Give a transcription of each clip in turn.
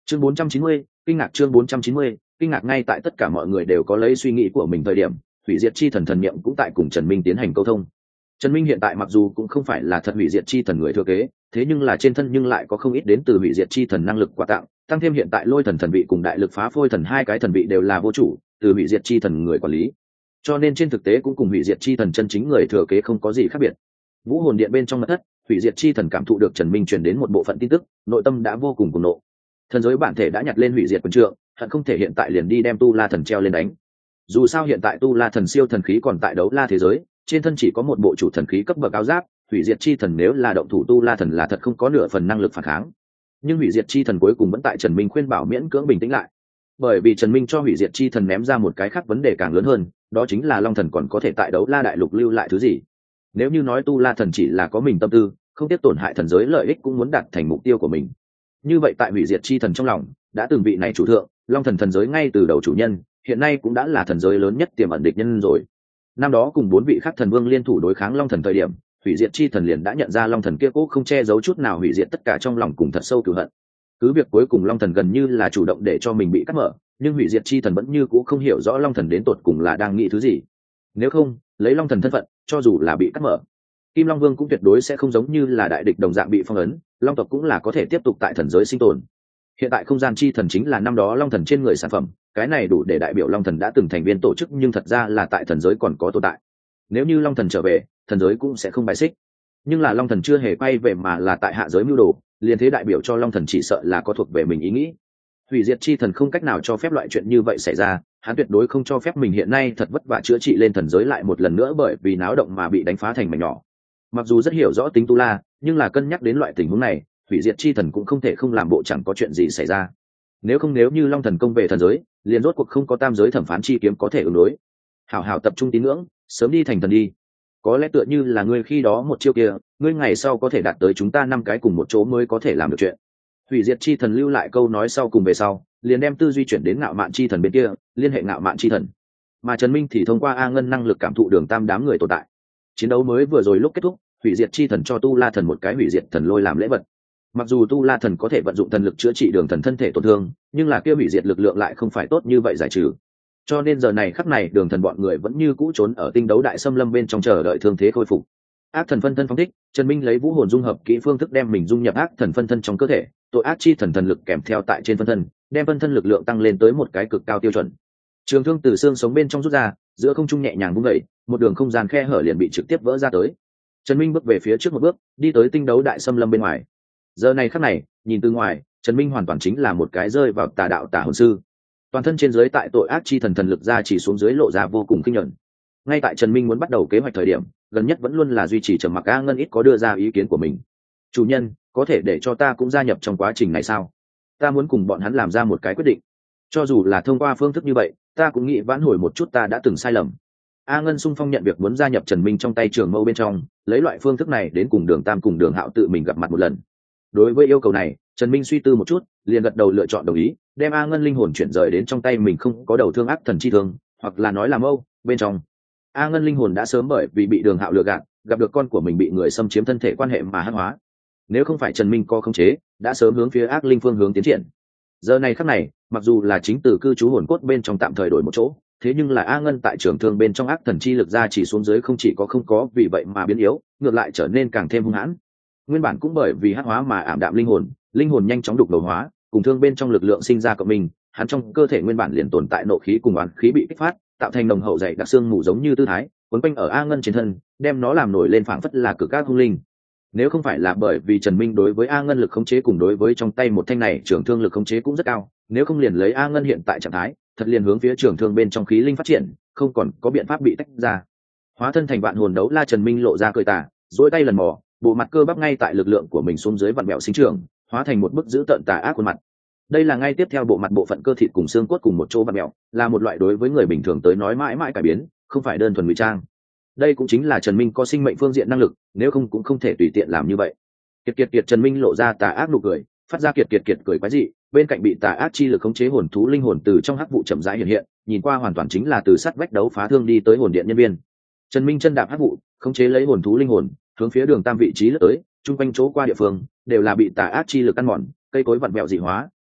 Chương 490, kinh ngạc. Chương 490, kinh ngạc. Ngay tại tất cả mọi người đều có lấy suy nghĩ của mình thời điểm, hủy diệt chi thần thần niệm cũng tại cùng Trần Minh tiến hành câu thông. Trần Minh hiện tại mặc dù cũng không phải là thật hủy diệt chi thần người thừa kế, thế nhưng là trên thân nhưng lại có không ít đến từ hủy diệt chi thần năng lực quà tặng, tăng thêm hiện tại lôi thần thần vị cùng đại lực phá phôi thần hai cái thần vị đều là vô chủ, từ hủy diệt chi thần người quản lý. Cho nên trên thực tế cũng cùng hủy diệt chi thần chân chính người thừa kế không có gì khác biệt. Vũ hồn điện bên trong mật thất, hủy diệt chi thần cảm thụ được Trần Minh truyền đến một bộ phận tin tức, nội tâm đã vô cùng cuồng nộ. Thần giới bản thể đã nhặt lên hủy diệt quân trượng, hận không thể hiện tại liền đi đem tu la thần treo lên đánh. Dù sao hiện tại tu la thần siêu thần khí còn tại đấu la thế giới, trên thân chỉ có một bộ chủ thần khí cấp bậc áo giáp, hủy diệt chi thần nếu là động thủ tu la thần là thật không có nửa phần năng lực phản kháng. Nhưng hủy diệt chi thần cuối cùng vẫn tại Trần Minh khuyên bảo miễn cưỡng bình tĩnh lại, bởi vì Trần Minh cho hủy diệt chi thần ném ra một cái khác vấn đề càng lớn hơn, đó chính là long thần còn có thể tại đấu la đại lục lưu lại thứ gì. Nếu như nói tu la thần chỉ là có mình tâm tư, không tiếp tổn hại thần giới lợi ích cũng muốn đạt thành mục tiêu của mình, như vậy tại hủy diệt chi thần trong lòng đã từng vị này chủ thượng long thần thần giới ngay từ đầu chủ nhân, hiện nay cũng đã là thần giới lớn nhất tiềm ẩn địch nhân rồi. Năm đó cùng 4 vị khác thần vương liên thủ đối kháng long thần thời điểm, hủy diệt chi thần liền đã nhận ra long thần kia cố không che giấu chút nào hủy diệt tất cả trong lòng cùng thật sâu cửu hận. Cứ việc cuối cùng long thần gần như là chủ động để cho mình bị cắt mở, nhưng hủy diệt chi thần vẫn như cũ không hiểu rõ long thần đến tột cùng là đang nghĩ thứ gì. Nếu không, lấy long thần thân phận, cho dù là bị cắt mở, Kim Long Vương cũng tuyệt đối sẽ không giống như là đại địch đồng dạng bị phong ấn, long tộc cũng là có thể tiếp tục tại thần giới sinh tồn. Hiện tại không gian chi thần chính là năm đó long thần trên người sản phẩm, cái này đủ để đại biểu long thần đã từng thành viên tổ chức nhưng thật ra là tại thần giới còn có tồn tại. Nếu như long thần trở về, thần giới cũng sẽ không bài xích. Nhưng là long thần chưa hề quay về mà là tại hạ giới mưu đồ, liền thế đại biểu cho long thần chỉ sợ là có thuộc về mình ý nghĩ. Hủy diệt chi thần không cách nào cho phép loại chuyện như vậy xảy ra, hắn tuyệt đối không cho phép mình hiện nay thật vất vả chữa trị lên thần giới lại một lần nữa bởi vì náo động mà bị đánh phá thành mảnh nhỏ. Mặc dù rất hiểu rõ tính tu la, nhưng là cân nhắc đến loại tình huống này, hủy diệt chi thần cũng không thể không làm bộ chẳng có chuyện gì xảy ra. Nếu như long thần công về thần giới, liền rốt cuộc không có tam giới thẩm phán chi kiếm có thể ứng đối. Hảo hảo tập trung tín ngưỡng, sớm đi thành thần đi. Có lẽ tựa như là ngươi khi đó một chiêu kia, ngươi ngày sau có thể đạt tới chúng ta 5 cái cùng một chỗ mới có thể làm được chuyện. Hủy diệt chi thần lưu lại câu nói sau cùng về sau, liền đem tư duy chuyển đến ngạo mạn chi thần bên kia, liên hệ ngạo mạn chi thần. Mà Trần Minh thì thông qua A Ngân năng lực cảm thụ đường tam đám người tồn tại. Chiến đấu mới vừa rồi lúc kết thúc, hủy diệt chi thần cho tu la thần một cái hủy diệt thần lôi làm lễ vật. Mặc dù tu la thần có thể vận dụng thần lực chữa trị đường thần thân thể tổn thương, nhưng là kia hủy diệt lực lượng lại không phải tốt như vậy giải trừ. Cho nên giờ này khắc này đường thần bọn người vẫn như cũ trốn ở tinh đấu đại xâm lâm bên trong chờ đợi thương thế khôi phục. Ác thần phân thân phóng thích, Trần Minh lấy vũ hồn dung hợp kỹ phương thức đem mình dung nhập ác thần phân thân trong cơ thể, tội ác chi thần thần lực kèm theo tại trên phân thân, đem phân thân lực lượng tăng lên tới một cái cực cao tiêu chuẩn. Trường thương từ xương sống bên trong rút ra, giữa không trung nhẹ nhàng vung dậy, một đường không gian khe hở liền bị trực tiếp vỡ ra tới. Trần Minh bước về phía trước một bước, đi tới tinh đấu đại xâm lâm bên ngoài. Giờ này khắc này, nhìn từ ngoài, Trần Minh hoàn toàn chính là một cái rơi vào tà đạo tà hồn sư. Toàn thân trên dưới tại tội ác chi thần thần lực ra chỉ xuống dưới lộ ra vô cùng kinh nhẫn. Ngay tại Trần Minh muốn bắt đầu kế hoạch thời điểm, gần nhất vẫn luôn là duy trì trầm mặc A Ngân ít có đưa ra ý kiến của mình. Chủ nhân, có thể để cho ta cũng gia nhập trong quá trình này sao? Ta muốn cùng bọn hắn làm ra một cái quyết định. Cho dù là thông qua phương thức như vậy, ta cũng nghĩ vãn hồi một chút ta đã từng sai lầm. A Ngân sung phong nhận việc muốn gia nhập Trần Minh trong tay trường mâu bên trong, lấy loại phương thức này đến cùng Đường Tam cùng Đường Hạo tự mình gặp mặt một lần. Đối với yêu cầu này, Trần Minh suy tư một chút, liền gật đầu lựa chọn đồng ý, đem A Ngân linh hồn chuyển rời đến trong tay mình không có đầu thương ác thần chi thương, hoặc là nói là mâu bên trong. A Ngân linh hồn đã sớm bởi vì bị Đường Hạo lừa gạt, gặp được con của mình bị người xâm chiếm thân thể quan hệ mà hắc hóa. Nếu không phải Trần Minh có khống chế, đã sớm hướng phía ác linh phương hướng tiến triển. Giờ này khắc này, mặc dù là chính từ cư trú hồn cốt bên trong tạm thời đổi một chỗ, thế nhưng là A Ngân tại trường thương bên trong ác thần chi lực ra chỉ xuống dưới không chỉ có không có vì vậy mà biến yếu, ngược lại trở nên càng thêm hung hãn. Nguyên bản cũng bởi vì hắc hóa mà ảm đạm linh hồn nhanh chóng đục đầu hóa, cùng thương bên trong lực lượng sinh ra cộng mình, hắn trong cơ thể nguyên bản liền tồn tại nộ khí cùng oán khí bị kích phát, tạo thành nồng hậu dày đặc xương mù giống như tư thái, quấn quanh ở A Ngân trên thân, đem nó làm nổi lên phảng phất là cực ác hung linh. Nếu không phải là bởi vì Trần Minh đối với A Ngân lực khống chế cùng đối với trong tay một thanh này trường thương lực khống chế cũng rất cao, nếu không liền lấy A Ngân hiện tại trạng thái, thật liền hướng phía trường thương bên trong khí linh phát triển, không còn có biện pháp bị tách ra. Hóa thân thành vạn hồn đấu la, Trần Minh lộ ra cười tà, duỗi tay lần mò, bộ mặt cơ bắp ngay tại lực lượng của mình xuống dưới vặn vẹo sinh trưởng, hóa thành một bức dữ tợn tà ác khuôn mặt. Đây là ngay tiếp theo bộ mặt bộ phận cơ thịt cùng xương cốt cùng một chỗ vặn vẹo, là một loại đối với người bình thường tới nói mãi mãi cải biến, không phải đơn thuần ngụy trang. Đây cũng chính là Trần Minh có sinh mệnh phương diện năng lực, nếu không cũng không thể tùy tiện làm như vậy. Kiệt Trần Minh lộ ra tà ác nụ cười, phát ra kiệt cười quái dị, bên cạnh bị tà ác chi lực khống chế hồn thú linh hồn từ trong hắc vụ chậm rãi hiện hiện, nhìn qua hoàn toàn chính là từ sắt vách đấu phá thương đi tới hồn điện nhân viên. Trần Minh chân đạp hắc vụ, khống chế lấy hồn thú linh hồn, hướng phía Đường Tam vị trí lướt tới, chung quanh chỗ qua địa phương đều là bị tà ác chi lực ăn mòn, cây cối vặn vẹo dị hóa,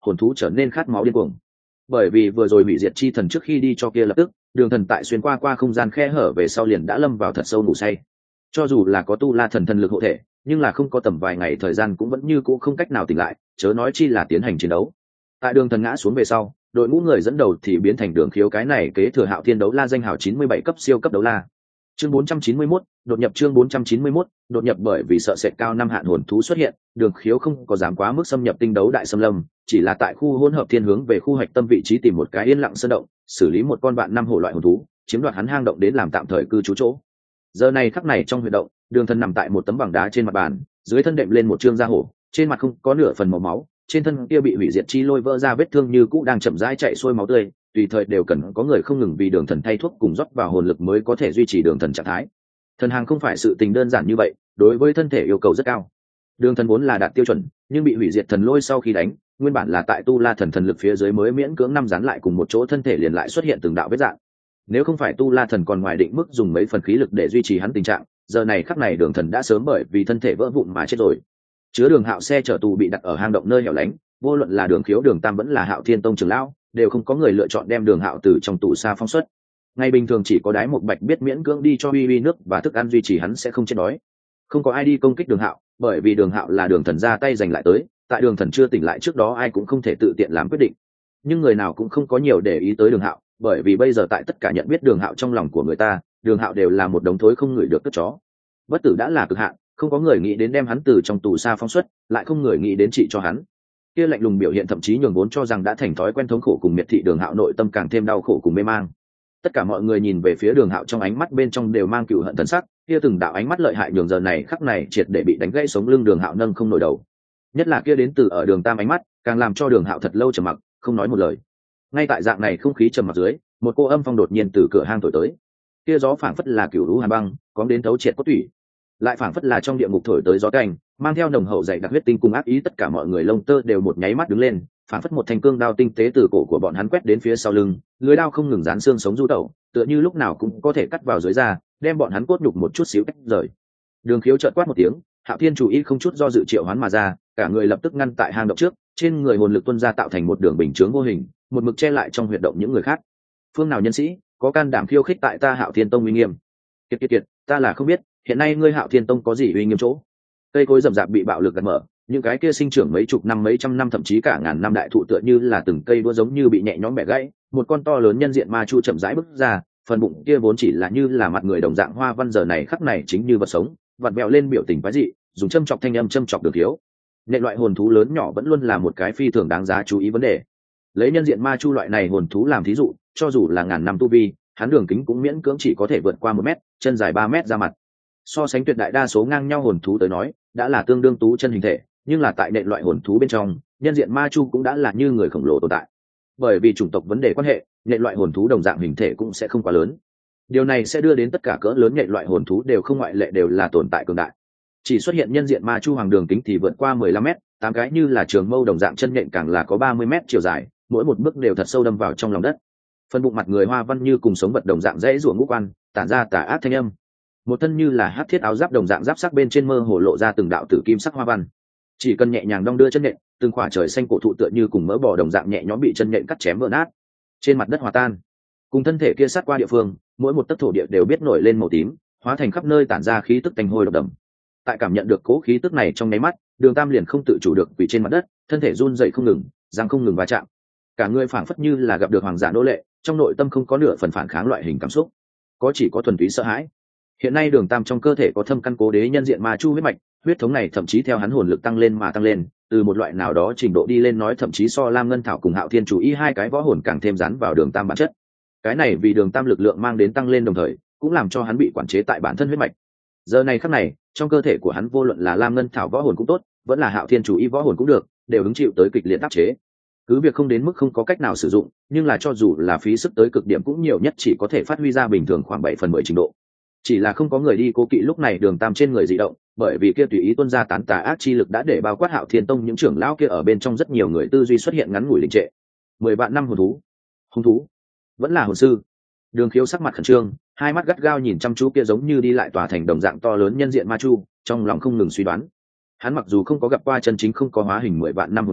hồn thú trở nên khát máu điên cuồng. Bởi vì vừa rồi hủy diệt chi thần trước khi đi cho kia lập tức, đường thần tại xuyên qua không gian khe hở về sau liền đã lâm vào thật sâu ngủ say. Cho dù là có tu la thần lực hộ thể, nhưng là không có tầm vài ngày thời gian cũng vẫn như cũ không cách nào tỉnh lại, chớ nói chi là tiến hành chiến đấu. Tại đường thần ngã xuống về sau, đội ngũ người dẫn đầu thì biến thành Đường Khiếu, cái này kế thừa Hạo Thiên đấu la danh hào 97 cấp siêu cấp đấu la. Chương 491, đột nhập. Chương 491, đột nhập. Bởi vì sợ sệt cao năm hạn hồn thú xuất hiện, Đường Khiếu không có dám quá mức xâm nhập tinh đấu đại xâm lâm, chỉ là tại khu hỗn hợp thiên hướng về khu hạch tâm vị trí tìm một cái yên lặng sơn động, xử lý một con bạn năm hổ loại hồn thú, chiếm đoạt hắn hang động đến làm tạm thời cư trú chỗ. Giờ này khắc này trong huyệt động, Đường Thần nằm tại một tấm bằng đá trên mặt bàn, dưới thân đệm lên một trương da hổ, trên mặt không có nửa phần màu máu, trên thân kia bị hủy diệt chi lôi vỡ ra vết thương như cũ đang chậm rãi chạy xuôi máu tươi, tùy thời đều cần có người không ngừng vì Đường Thần thay thuốc cùng rót vào hồn lực mới có thể duy trì Đường Thần trạng thái. Thần hàng không phải sự tình đơn giản như vậy, đối với thân thể yêu cầu rất cao. Đường Thần vốn là đạt tiêu chuẩn, nhưng bị hủy diệt thần lôi sau khi đánh, nguyên bản là tại tu la thần lực phía dưới mới miễn cưỡng năm dán lại cùng một chỗ, thân thể liền lại xuất hiện từng đạo vết dạng. Nếu không phải tu la thần còn ngoài định mức dùng mấy phần khí lực để duy trì hắn tình trạng, giờ này khắc này Đường Thần đã sớm bởi vì thân thể vỡ vụn mà chết rồi. Chứa Đường Hạo xe chở tù bị đặt ở hang động nơi hẻo lánh, vô luận là Đường Khiếu, Đường Tam vẫn là Hạo Thiên Tông trưởng lão, đều không có người lựa chọn đem Đường Hạo từ trong tù xa phóng xuất. Ngày bình thường chỉ có Đái Một Bạch biết miễn cưỡng đi cho uy nước và thức ăn duy trì hắn sẽ không chết đói. Không có ai đi công kích Đường Hạo, bởi vì Đường Hạo là Đường Thần ra tay giành lại tới, tại Đường Thần chưa tỉnh lại trước đó ai cũng không thể tự tiện làm quyết định. Nhưng người nào cũng không có nhiều để ý tới Đường Hạo, bởi vì bây giờ tại tất cả nhận biết Đường Hạo trong lòng của người ta, Đường Hạo đều là một đống thối không ngửi được cất chó. Bất tử đã là cực hạn, không có người nghĩ đến đem hắn từ trong tù xa phóng xuất, lại không người nghĩ đến trị cho hắn. Kia lạnh lùng biểu hiện thậm chí nhường vốn cho rằng đã thành thói quen thống khổ cùng miệt thị Đường Hạo nội tâm càng thêm đau khổ cùng mê mang. Tất cả mọi người nhìn về phía Đường Hạo trong ánh mắt bên trong đều mang cừu hận thần sắc, kia từng đạo ánh mắt lợi hại nhường giờ này khắc này triệt để bị đánh gãy sống lưng Đường Hạo nâng không nổi đầu. Nhất là kia đến từ ở Đường Tam ánh mắt, càng làm cho Đường Hạo thật lâu trầm mặc, không nói một lời. Ngay tại dạng này không khí trầm mặc dưới, một cô âm phong đột nhiên từ cửa hang thổi tới. Kia gió phảng phất là cửu lũ hàn băng, có đến thấu triệt cốt tủy, lại phảng phất là trong địa ngục thổi tới gió canh, mang theo nồng hậu dày đặc huyết tinh cùng ác ý, tất cả mọi người lông tơ đều một nháy mắt đứng lên, phảng phất một thanh cương đao tinh tế từ cổ của bọn hắn quét đến phía sau lưng, lưỡi đao không ngừng dán xương sống du tẩu, tựa như lúc nào cũng có thể cắt vào dưới da, đem bọn hắn cốt nhục một chút xíu tách rời. Đường Khiếu chợt quát một tiếng, Hạo Thiên chủ ý không chút do dự triệu hoán mà ra, cả người lập tức ngăn tại hang động trước, trên người hồn lực tuôn ra tạo thành một đường bình chướng vô hình, một mực che lại trong huyệt động những người khác. Phương nào nhân sĩ có can đảm khiêu khích tại ta Hạo Thiên Tông uy nghiêm? Kiệt, ta là không biết, hiện nay ngươi Hạo Thiên Tông có gì uy nghiêm chỗ? Cây cối rậm rạp bị bạo lực gạt mở, những cái kia sinh trưởng mấy chục năm mấy trăm năm thậm chí cả ngàn năm đại thụ tựa như là từng cây đũa giống như bị nhẹ nhõm bẻ gãy, một con to lớn nhân diện ma chu chậm rãi bước ra, phần bụng kia vốn chỉ là như là mặt người đồng dạng hoa văn giờ này khắc này chính như vật sống, vặn vẹo lên biểu tình quái dị, dùng châm chọc thanh âm châm chọc Đường Khiếu. Nệ loại hồn thú lớn nhỏ vẫn luôn là một cái phi thường đáng giá chú ý vấn đề. Lấy nhân diện ma chu loại này hồn thú làm thí dụ, cho dù là ngàn năm tu vi, hắn đường kính cũng miễn cưỡng chỉ có thể vượt qua 1 mét, chân dài 3 mét ra mặt. So sánh tuyệt đại đa số ngang nhau hồn thú tới nói, đã là tương đương tú chân hình thể, nhưng là tại nệ loại hồn thú bên trong, nhân diện ma chu cũng đã là như người khổng lồ tồn tại. Bởi vì chủng tộc vấn đề quan hệ, nệ loại hồn thú đồng dạng hình thể cũng sẽ không quá lớn. Điều này sẽ đưa đến tất cả cỡ lớn nệ loại hồn thú đều không ngoại lệ đều là tồn tại cường đại. Chỉ xuất hiện nhân diện ma chu hoàng đường kính thì vượt qua 15 mét, 8 cái như là trường mâu đồng dạng chân nhện càng là có 30 mét chiều dài, mỗi một bước đều thật sâu đâm vào trong lòng đất. Phần bụng mặt người hoa văn như cùng sống vật đồng dạng rẽ rủa ngũ quan, tản ra tà ác thanh âm. Một thân như là hắc thiết áo giáp đồng dạng giáp sắc bên trên mơ hồ lộ ra từng đạo tử kim sắc hoa văn. Chỉ cần nhẹ nhàng đong đưa chân nhện, từng khỏa trời xanh cổ thụ tựa như cùng mỡ bò đồng dạng nhẹ nhõm bị chân nhện cắt chém vỡ nát, trên mặt đất hòa tan. Cùng thân thể kia sát qua địa phương, mỗi một tấc thổ địa đều biết nổi lên màu tím, hóa thành khắp nơi tản ra khí tức tanh hôi độc đậm. Tại cảm nhận được cố khí tức này trong nháy mắt, Đường Tam liền không tự chủ được quỳ trên mặt đất, thân thể run rẩy không ngừng, răng không ngừng va chạm. Cả người phảng phất như là gặp được hoàng giả nô lệ, trong nội tâm không có nửa phần phản kháng loại hình cảm xúc, chỉ có thuần túy sợ hãi. Hiện nay Đường Tam trong cơ thể có thâm căn cố đế nhân diện ma chu huyết mạch, huyết thống này thậm chí theo hắn hồn lực tăng lên mà tăng lên, từ một loại nào đó trình độ đi lên nói thậm chí so Lam Ngân Thảo cùng Hạo Thiên Chủ Y hai cái võ hồn càng thêm dán vào Đường Tam bản chất. Cái này vì Đường Tam lực lượng mang đến tăng lên đồng thời, cũng làm cho hắn bị quản chế tại bản thân huyết mạch. Giờ này khắc này, trong cơ thể của hắn vô luận là Lam Ngân Thảo võ hồn cũng tốt, vẫn là Hạo Thiên Chủ Y võ hồn cũng được, đều hứng chịu tới kịch liệt áp chế. Cứ việc không đến mức không có cách nào sử dụng, nhưng là cho dù là phí sức tới cực điểm cũng nhiều nhất chỉ có thể phát huy ra bình thường khoảng 7/10 trình độ. Chỉ là không có người đi cố kỵ lúc này Đường Tam trên người dị động, bởi vì kia tùy ý tuôn ra tán tà ác chi lực đã để bao quát Hạo Thiên Tông những trưởng lão kia ở bên trong rất nhiều người tư duy xuất hiện ngắn ngủi đình trệ. 10 vạn năm hồn thú, vẫn là hồn sư. Đường Khiếu sắc mặt khẩn trương, hai mắt gắt gao nhìn chăm chú kia giống như đi lại tòa thành đồng dạng to lớn nhân diện ma chu, trong lòng không ngừng suy đoán. Hắn mặc dù không có gặp qua chân chính không có hóa hình 10 vạn năm hồn thú,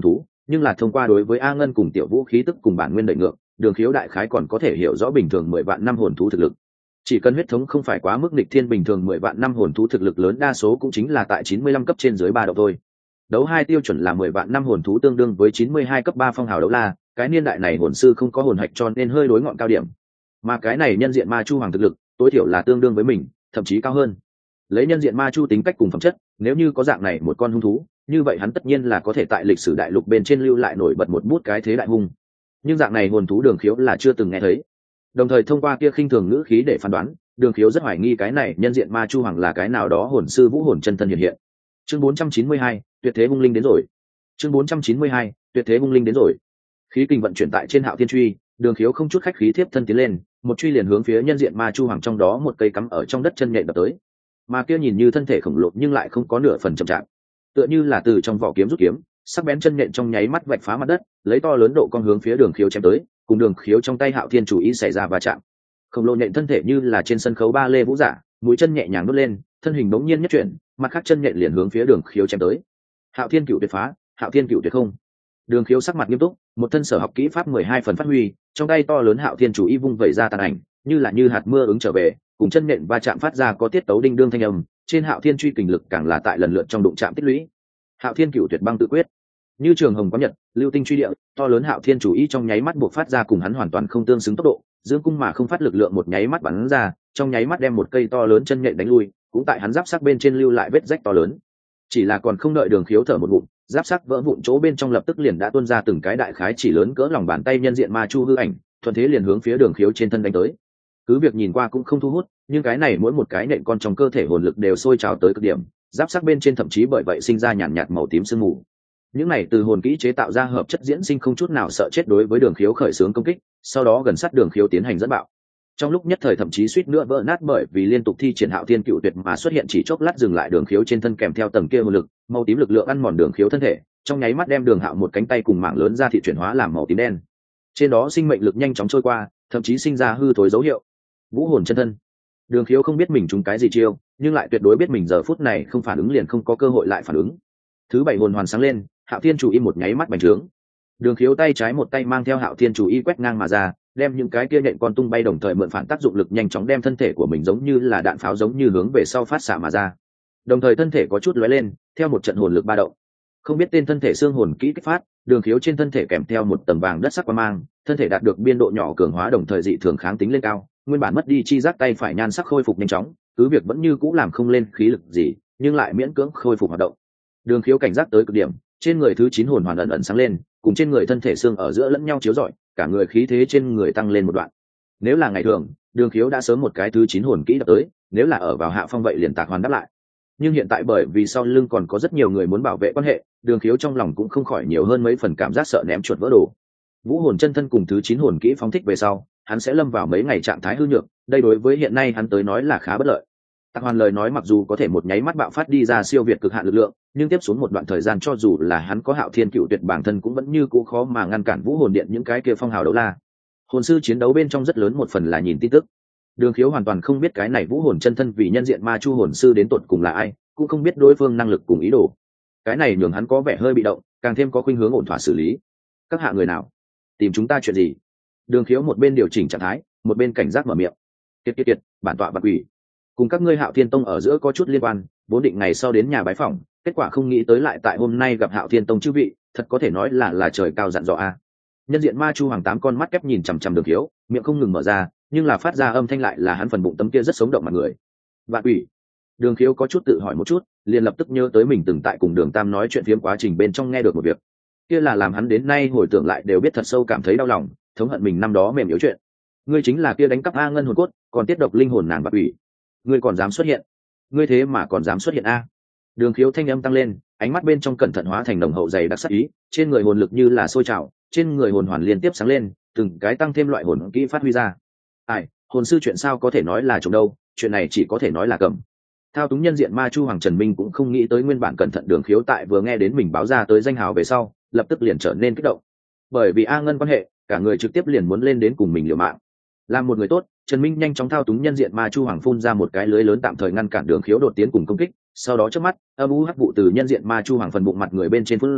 nhưng là thông qua đối với A Ngân cùng Tiểu Vũ khí tức cùng bản nguyên đợi ngược, Đường Khiếu đại khái còn có thể hiểu rõ bình thường 10 vạn năm hồn thú thực lực. Chỉ cần huyết thống không phải quá mức nghịch thiên, bình thường 10 vạn năm hồn thú thực lực lớn đa số cũng chính là tại 95 cấp trên dưới 3 độ thôi. Đấu 2 tiêu chuẩn là 10 vạn năm hồn thú tương đương với 92 cấp 3 phong hào đấu la, cái niên đại này hồn sư không có hồn hạch cho nên hơi đối ngọn cao điểm. Mà cái này nhân diện ma chu hoàng thực lực, tối thiểu là tương đương với mình, thậm chí cao hơn. Lấy nhân diện ma chu tính cách cùng phẩm chất, nếu như có dạng này một con hung thú, như vậy hắn tất nhiên là có thể tại lịch sử đại lục bên trên lưu lại nổi bật một bút cái thế đại hung. Nhưng dạng này hồn thú Đường Khiếu là chưa từng nghe thấy. Đồng thời thông qua kia khinh thường ngữ khí để phán đoán, Đường Khiếu rất hoài nghi cái này nhân diện ma chu hoàng là cái nào đó hồn sư vũ hồn chân thân hiện hiện. Chương 492, tuyệt thế hung linh đến rồi. Chương 492, tuyệt thế hung linh đến rồi. Khí kình vận chuyển tại trên Hạo Thiên truy, Đường Khiếu không chút khách khí tiếp thân tiến lên, một truy liền hướng phía nhân diện ma chu hoàng trong đó một cây cắm ở trong đất chân nhện đập tới. Mà kia nhìn như thân thể khổng lồ nhưng lại không có nửa phần chậm chạp, tựa như là từ trong vỏ kiếm rút kiếm, sắc bén chân nhện trong nháy mắt vạch phá mặt đất, lấy to lớn độ con hướng phía Đường Khiếu chém tới, cùng Đường Khiếu trong tay Hạo Thiên chủ ý xảy ra va chạm. Khổng lồ nhện thân thể như là trên sân khấu ba lê vũ giả, mũi chân nhẹ nhàng đốt lên, thân hình bỗng nhiên nhất chuyển, mặt khác chân nhện liền hướng phía Đường Khiếu chém tới. Hạo Thiên cựu tuyệt phá, Hạo Thiên cựu tuyệt không. Đường Khiếu sắc mặt nghiêm túc, một thân sở học kỹ pháp 12 phần phát huy, trong tay to lớn Hạo Thiên chủ y vung vẩy ra tàn ảnh, như hạt mưa ứng trở về, cùng chân nện va chạm phát ra có tiết tấu đinh đương thanh âm, trên Hạo Thiên truy kình lực càng là tại lần lượt trong đụng chạm tích lũy. Hạo Thiên cửu tuyệt băng tự quyết, như trường hồng có nhật, lưu tinh truy địa, to lớn Hạo Thiên chủ y trong nháy mắt buộc phát ra cùng hắn hoàn toàn không tương xứng tốc độ, dương cung mà không phát lực lượng một nháy mắt bắn ra, trong nháy mắt đem một cây to lớn chân nhện đánh lui, cũng tại hắn giáp sắc bên trên lưu lại vết rách to lớn. Chỉ là còn không đợi Đường Khiếu thở một ngụm, giáp sắc vỡ vụn chỗ bên trong lập tức liền đã tuôn ra từng cái đại khái chỉ lớn cỡ lòng bàn tay nhân diện ma chu hư ảnh, thuận thế liền hướng phía Đường Khiếu trên thân đánh tới. Cứ việc nhìn qua cũng không thu hút, nhưng cái này mỗi một cái nện con trong cơ thể hồn lực đều sôi trào tới cực điểm, giáp sắc bên trên thậm chí bởi vậy sinh ra nhàn nhạt màu tím sương mù. Những này từ hồn kỹ chế tạo ra hợp chất diễn sinh không chút nào sợ chết đối với Đường Khiếu khởi xướng công kích, sau đó gần sát Đường Khiếu tiến hành dẫn bạo. Trong lúc nhất thời thậm chí suýt nữa vỡ nát bởi vì liên tục thi triển Hạo Thiên cựu tuyệt mà xuất hiện chỉ chốc lát dừng lại Đường Khiếu trên thân kèm theo tầng kia hồn lực, màu tím lực lượng ăn mòn Đường Khiếu thân thể, trong nháy mắt đem Đường Hạo một cánh tay cùng mảng lớn ra thị chuyển hóa làm màu tím đen. Trên đó sinh mệnh lực nhanh chóng trôi qua, thậm chí sinh ra hư thối dấu hiệu. Vũ hồn chân thân. Đường Khiếu không biết mình trúng cái gì chiêu, nhưng lại tuyệt đối biết mình giờ phút này không phản ứng liền không có cơ hội lại phản ứng. Thứ bảy hồn hoàn sáng lên, Hạo Thiên chủ y một nháy mắt bành trướng. Đường Khiếu tay trái một tay mang theo Hạo Thiên chủ y quét ngang mà ra, đem những cái kia nhện con tung bay đồng thời mượn phản tác dụng lực nhanh chóng đem thân thể của mình giống như là đạn pháo giống như hướng về sau phát xạ mà ra. Đồng thời thân thể có chút lóe lên, theo một trận hồn lực ba động. Không biết tên thân thể xương hồn kỹ kích phát, Đường Khiếu trên thân thể kèm theo một tầng vàng đất sắc quang mang, thân thể đạt được biên độ nhỏ cường hóa đồng thời dị thường kháng tính lên cao, nguyên bản mất đi chi giác tay phải nhan sắc khôi phục nhanh chóng, cứ việc vẫn như cũ làm không lên khí lực gì, nhưng lại miễn cưỡng khôi phục hoạt động. Đường Khiếu cảnh giác tới cực điểm, trên người thứ 9 hồn hoàn ẩn ẩn sáng lên, cùng trên người thân thể xương ở giữa lẫn nhau chiếu rọi, cả người khí thế trên người tăng lên một đoạn. Nếu là ngày thường, Đường Khiếu đã sớm một cái thứ 9 hồn kỹ đập tới, nếu là ở vào hạ phong vậy liền tạc hoàn đáp lại. Nhưng hiện tại bởi vì sau lưng còn có rất nhiều người muốn bảo vệ quan hệ, Đường Khiếu trong lòng cũng không khỏi nhiều hơn mấy phần cảm giác sợ ném chuột vỡ đồ. Vũ hồn chân thân cùng thứ 9 hồn kỹ phóng thích về sau, hắn sẽ lâm vào mấy ngày trạng thái hư nhược, đây đối với hiện nay hắn tới nói là khá bất lợi. Tạc hoàn lời nói mặc dù có thể một nháy mắt bạo phát đi ra siêu việt cực hạn lực lượng, nhưng tiếp xuống một đoạn thời gian cho dù là hắn có Hạo Thiên cựu tuyệt bản thân cũng vẫn như cũ khó mà ngăn cản Vũ hồn điện những cái kia phong hào đấu la. Hồn sư chiến đấu bên trong rất lớn một phần là nhìn tin tức. Đường Khiếu hoàn toàn không biết cái này Vũ hồn chân thân vì nhân diện ma chu hồn sư đến tột cùng là ai, cũng không biết đối phương năng lực cùng ý đồ. Cái này nhường hắn có vẻ hơi bị động, càng thêm có khuynh hướng ổn thỏa xử lý. Các hạ người nào? Tìm chúng ta chuyện gì? Đường Khiếu một bên điều chỉnh trạng thái, một bên cảnh giác mở miệng. Kiệt, bản tọa bạc quỷ. Cùng các ngươi Hạo Thiên Tông ở giữa có chút liên quan, vốn định ngày sau đến nhà bái phỏng, kết quả không nghĩ tới lại tại hôm nay gặp Hạo Thiên Tông chư vị, thật có thể nói là trời cao dặn dò a. Nhân diện ma chu hoàng 8 con mắt kép nhìn chằm chằm Đường Khiếu, miệng không ngừng mở ra, nhưng là phát ra âm thanh lại là hắn phần bụng tấm kia rất sống động mặt người. Vạn quỷ. Đường Khiếu có chút tự hỏi một chút, liền lập tức nhớ tới mình từng tại cùng Đường Tam nói chuyện phiếm quá trình bên trong nghe được một việc. Kia là làm hắn đến nay hồi tưởng lại đều biết thật sâu cảm thấy đau lòng, thống hận mình năm đó mềm yếu chuyện. Ngươi chính là kia đánh cắp A Ngân hồn cốt, còn tiết độc linh hồn nàng Vạn quỷ. Ngươi còn dám xuất hiện? Ngươi thế mà còn dám xuất hiện a? Đường Khiếu thanh âm tăng lên, ánh mắt bên trong cẩn thận hóa thành nồng hậu dày đặc sắc ý, trên người hồn lực như là sôi trào, trên người hồn hoàn liên tiếp sáng lên, từng cái tăng thêm loại hồn kỹ phát huy ra. Ai, hồn sư chuyện sao có thể nói là trùng đâu, chuyện này chỉ có thể nói là cầm. Thao túng nhân diện ma chu hoàng Trần Minh cũng không nghĩ tới nguyên bản cẩn thận Đường Khiếu tại vừa nghe đến mình báo ra tới danh hào về sau, lập tức liền trở nên kích động. Bởi vì A Ngân quan hệ, cả người trực tiếp liền muốn lên đến cùng mình liều mạng. Làm một người tốt, Trần Minh nhanh chóng thao túng nhân diện ma chu hoàng phun ra một cái lưới lớn tạm thời ngăn cản Đường Khiếu đột tiến cùng công kích, sau đó trước mắt, âm u hắc vụ từ nhân diện ma chu hoàng phần bụng mặt người bên trên phun ra,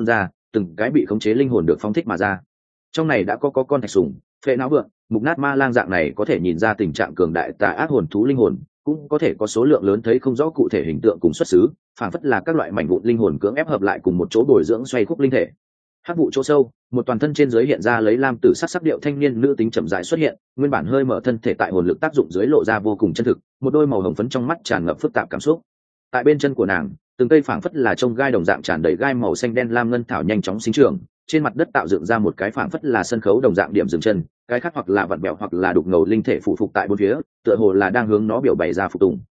từng cái bị khống chế linh hồn được phóng thích mà ra. Trong này đã có con thạch sùng, phệ não vượn, mục nát ma lang dạng này có thể nhìn ra tình trạng cường đại tà ác hồn thú linh hồn, cũng có thể có số lượng lớn thấy không rõ cụ thể hình tượng cùng xuất xứ, phản phất là các loại mảnh vụn linh hồn cưỡng ép hợp lại cùng một chỗ bồi dưỡng xoay khúc linh thể. Hắc vụ chỗ sâu, một toàn thân trên dưới hiện ra lấy lam tử sắc điệu thanh niên nữ tính chậm rãi xuất hiện, nguyên bản hơi mở thân thể tại hồn lực tác dụng dưới lộ ra vô cùng chân thực, một đôi màu hồng phấn trong mắt tràn ngập phức tạp cảm xúc. Tại bên chân của nàng, từng cây phảng phất là trông gai đồng dạng tràn đầy gai màu xanh đen lam ngân thảo nhanh chóng sinh trưởng, trên mặt đất tạo dựng ra một cái phảng phất là sân khấu đồng dạng điểm dừng chân, cái khác hoặc là vặn bẹo hoặc là đục ngầu linh thể phụ phục tại bốn phía, tựa hồ là đang hướng nó biểu bày ra phục tùng.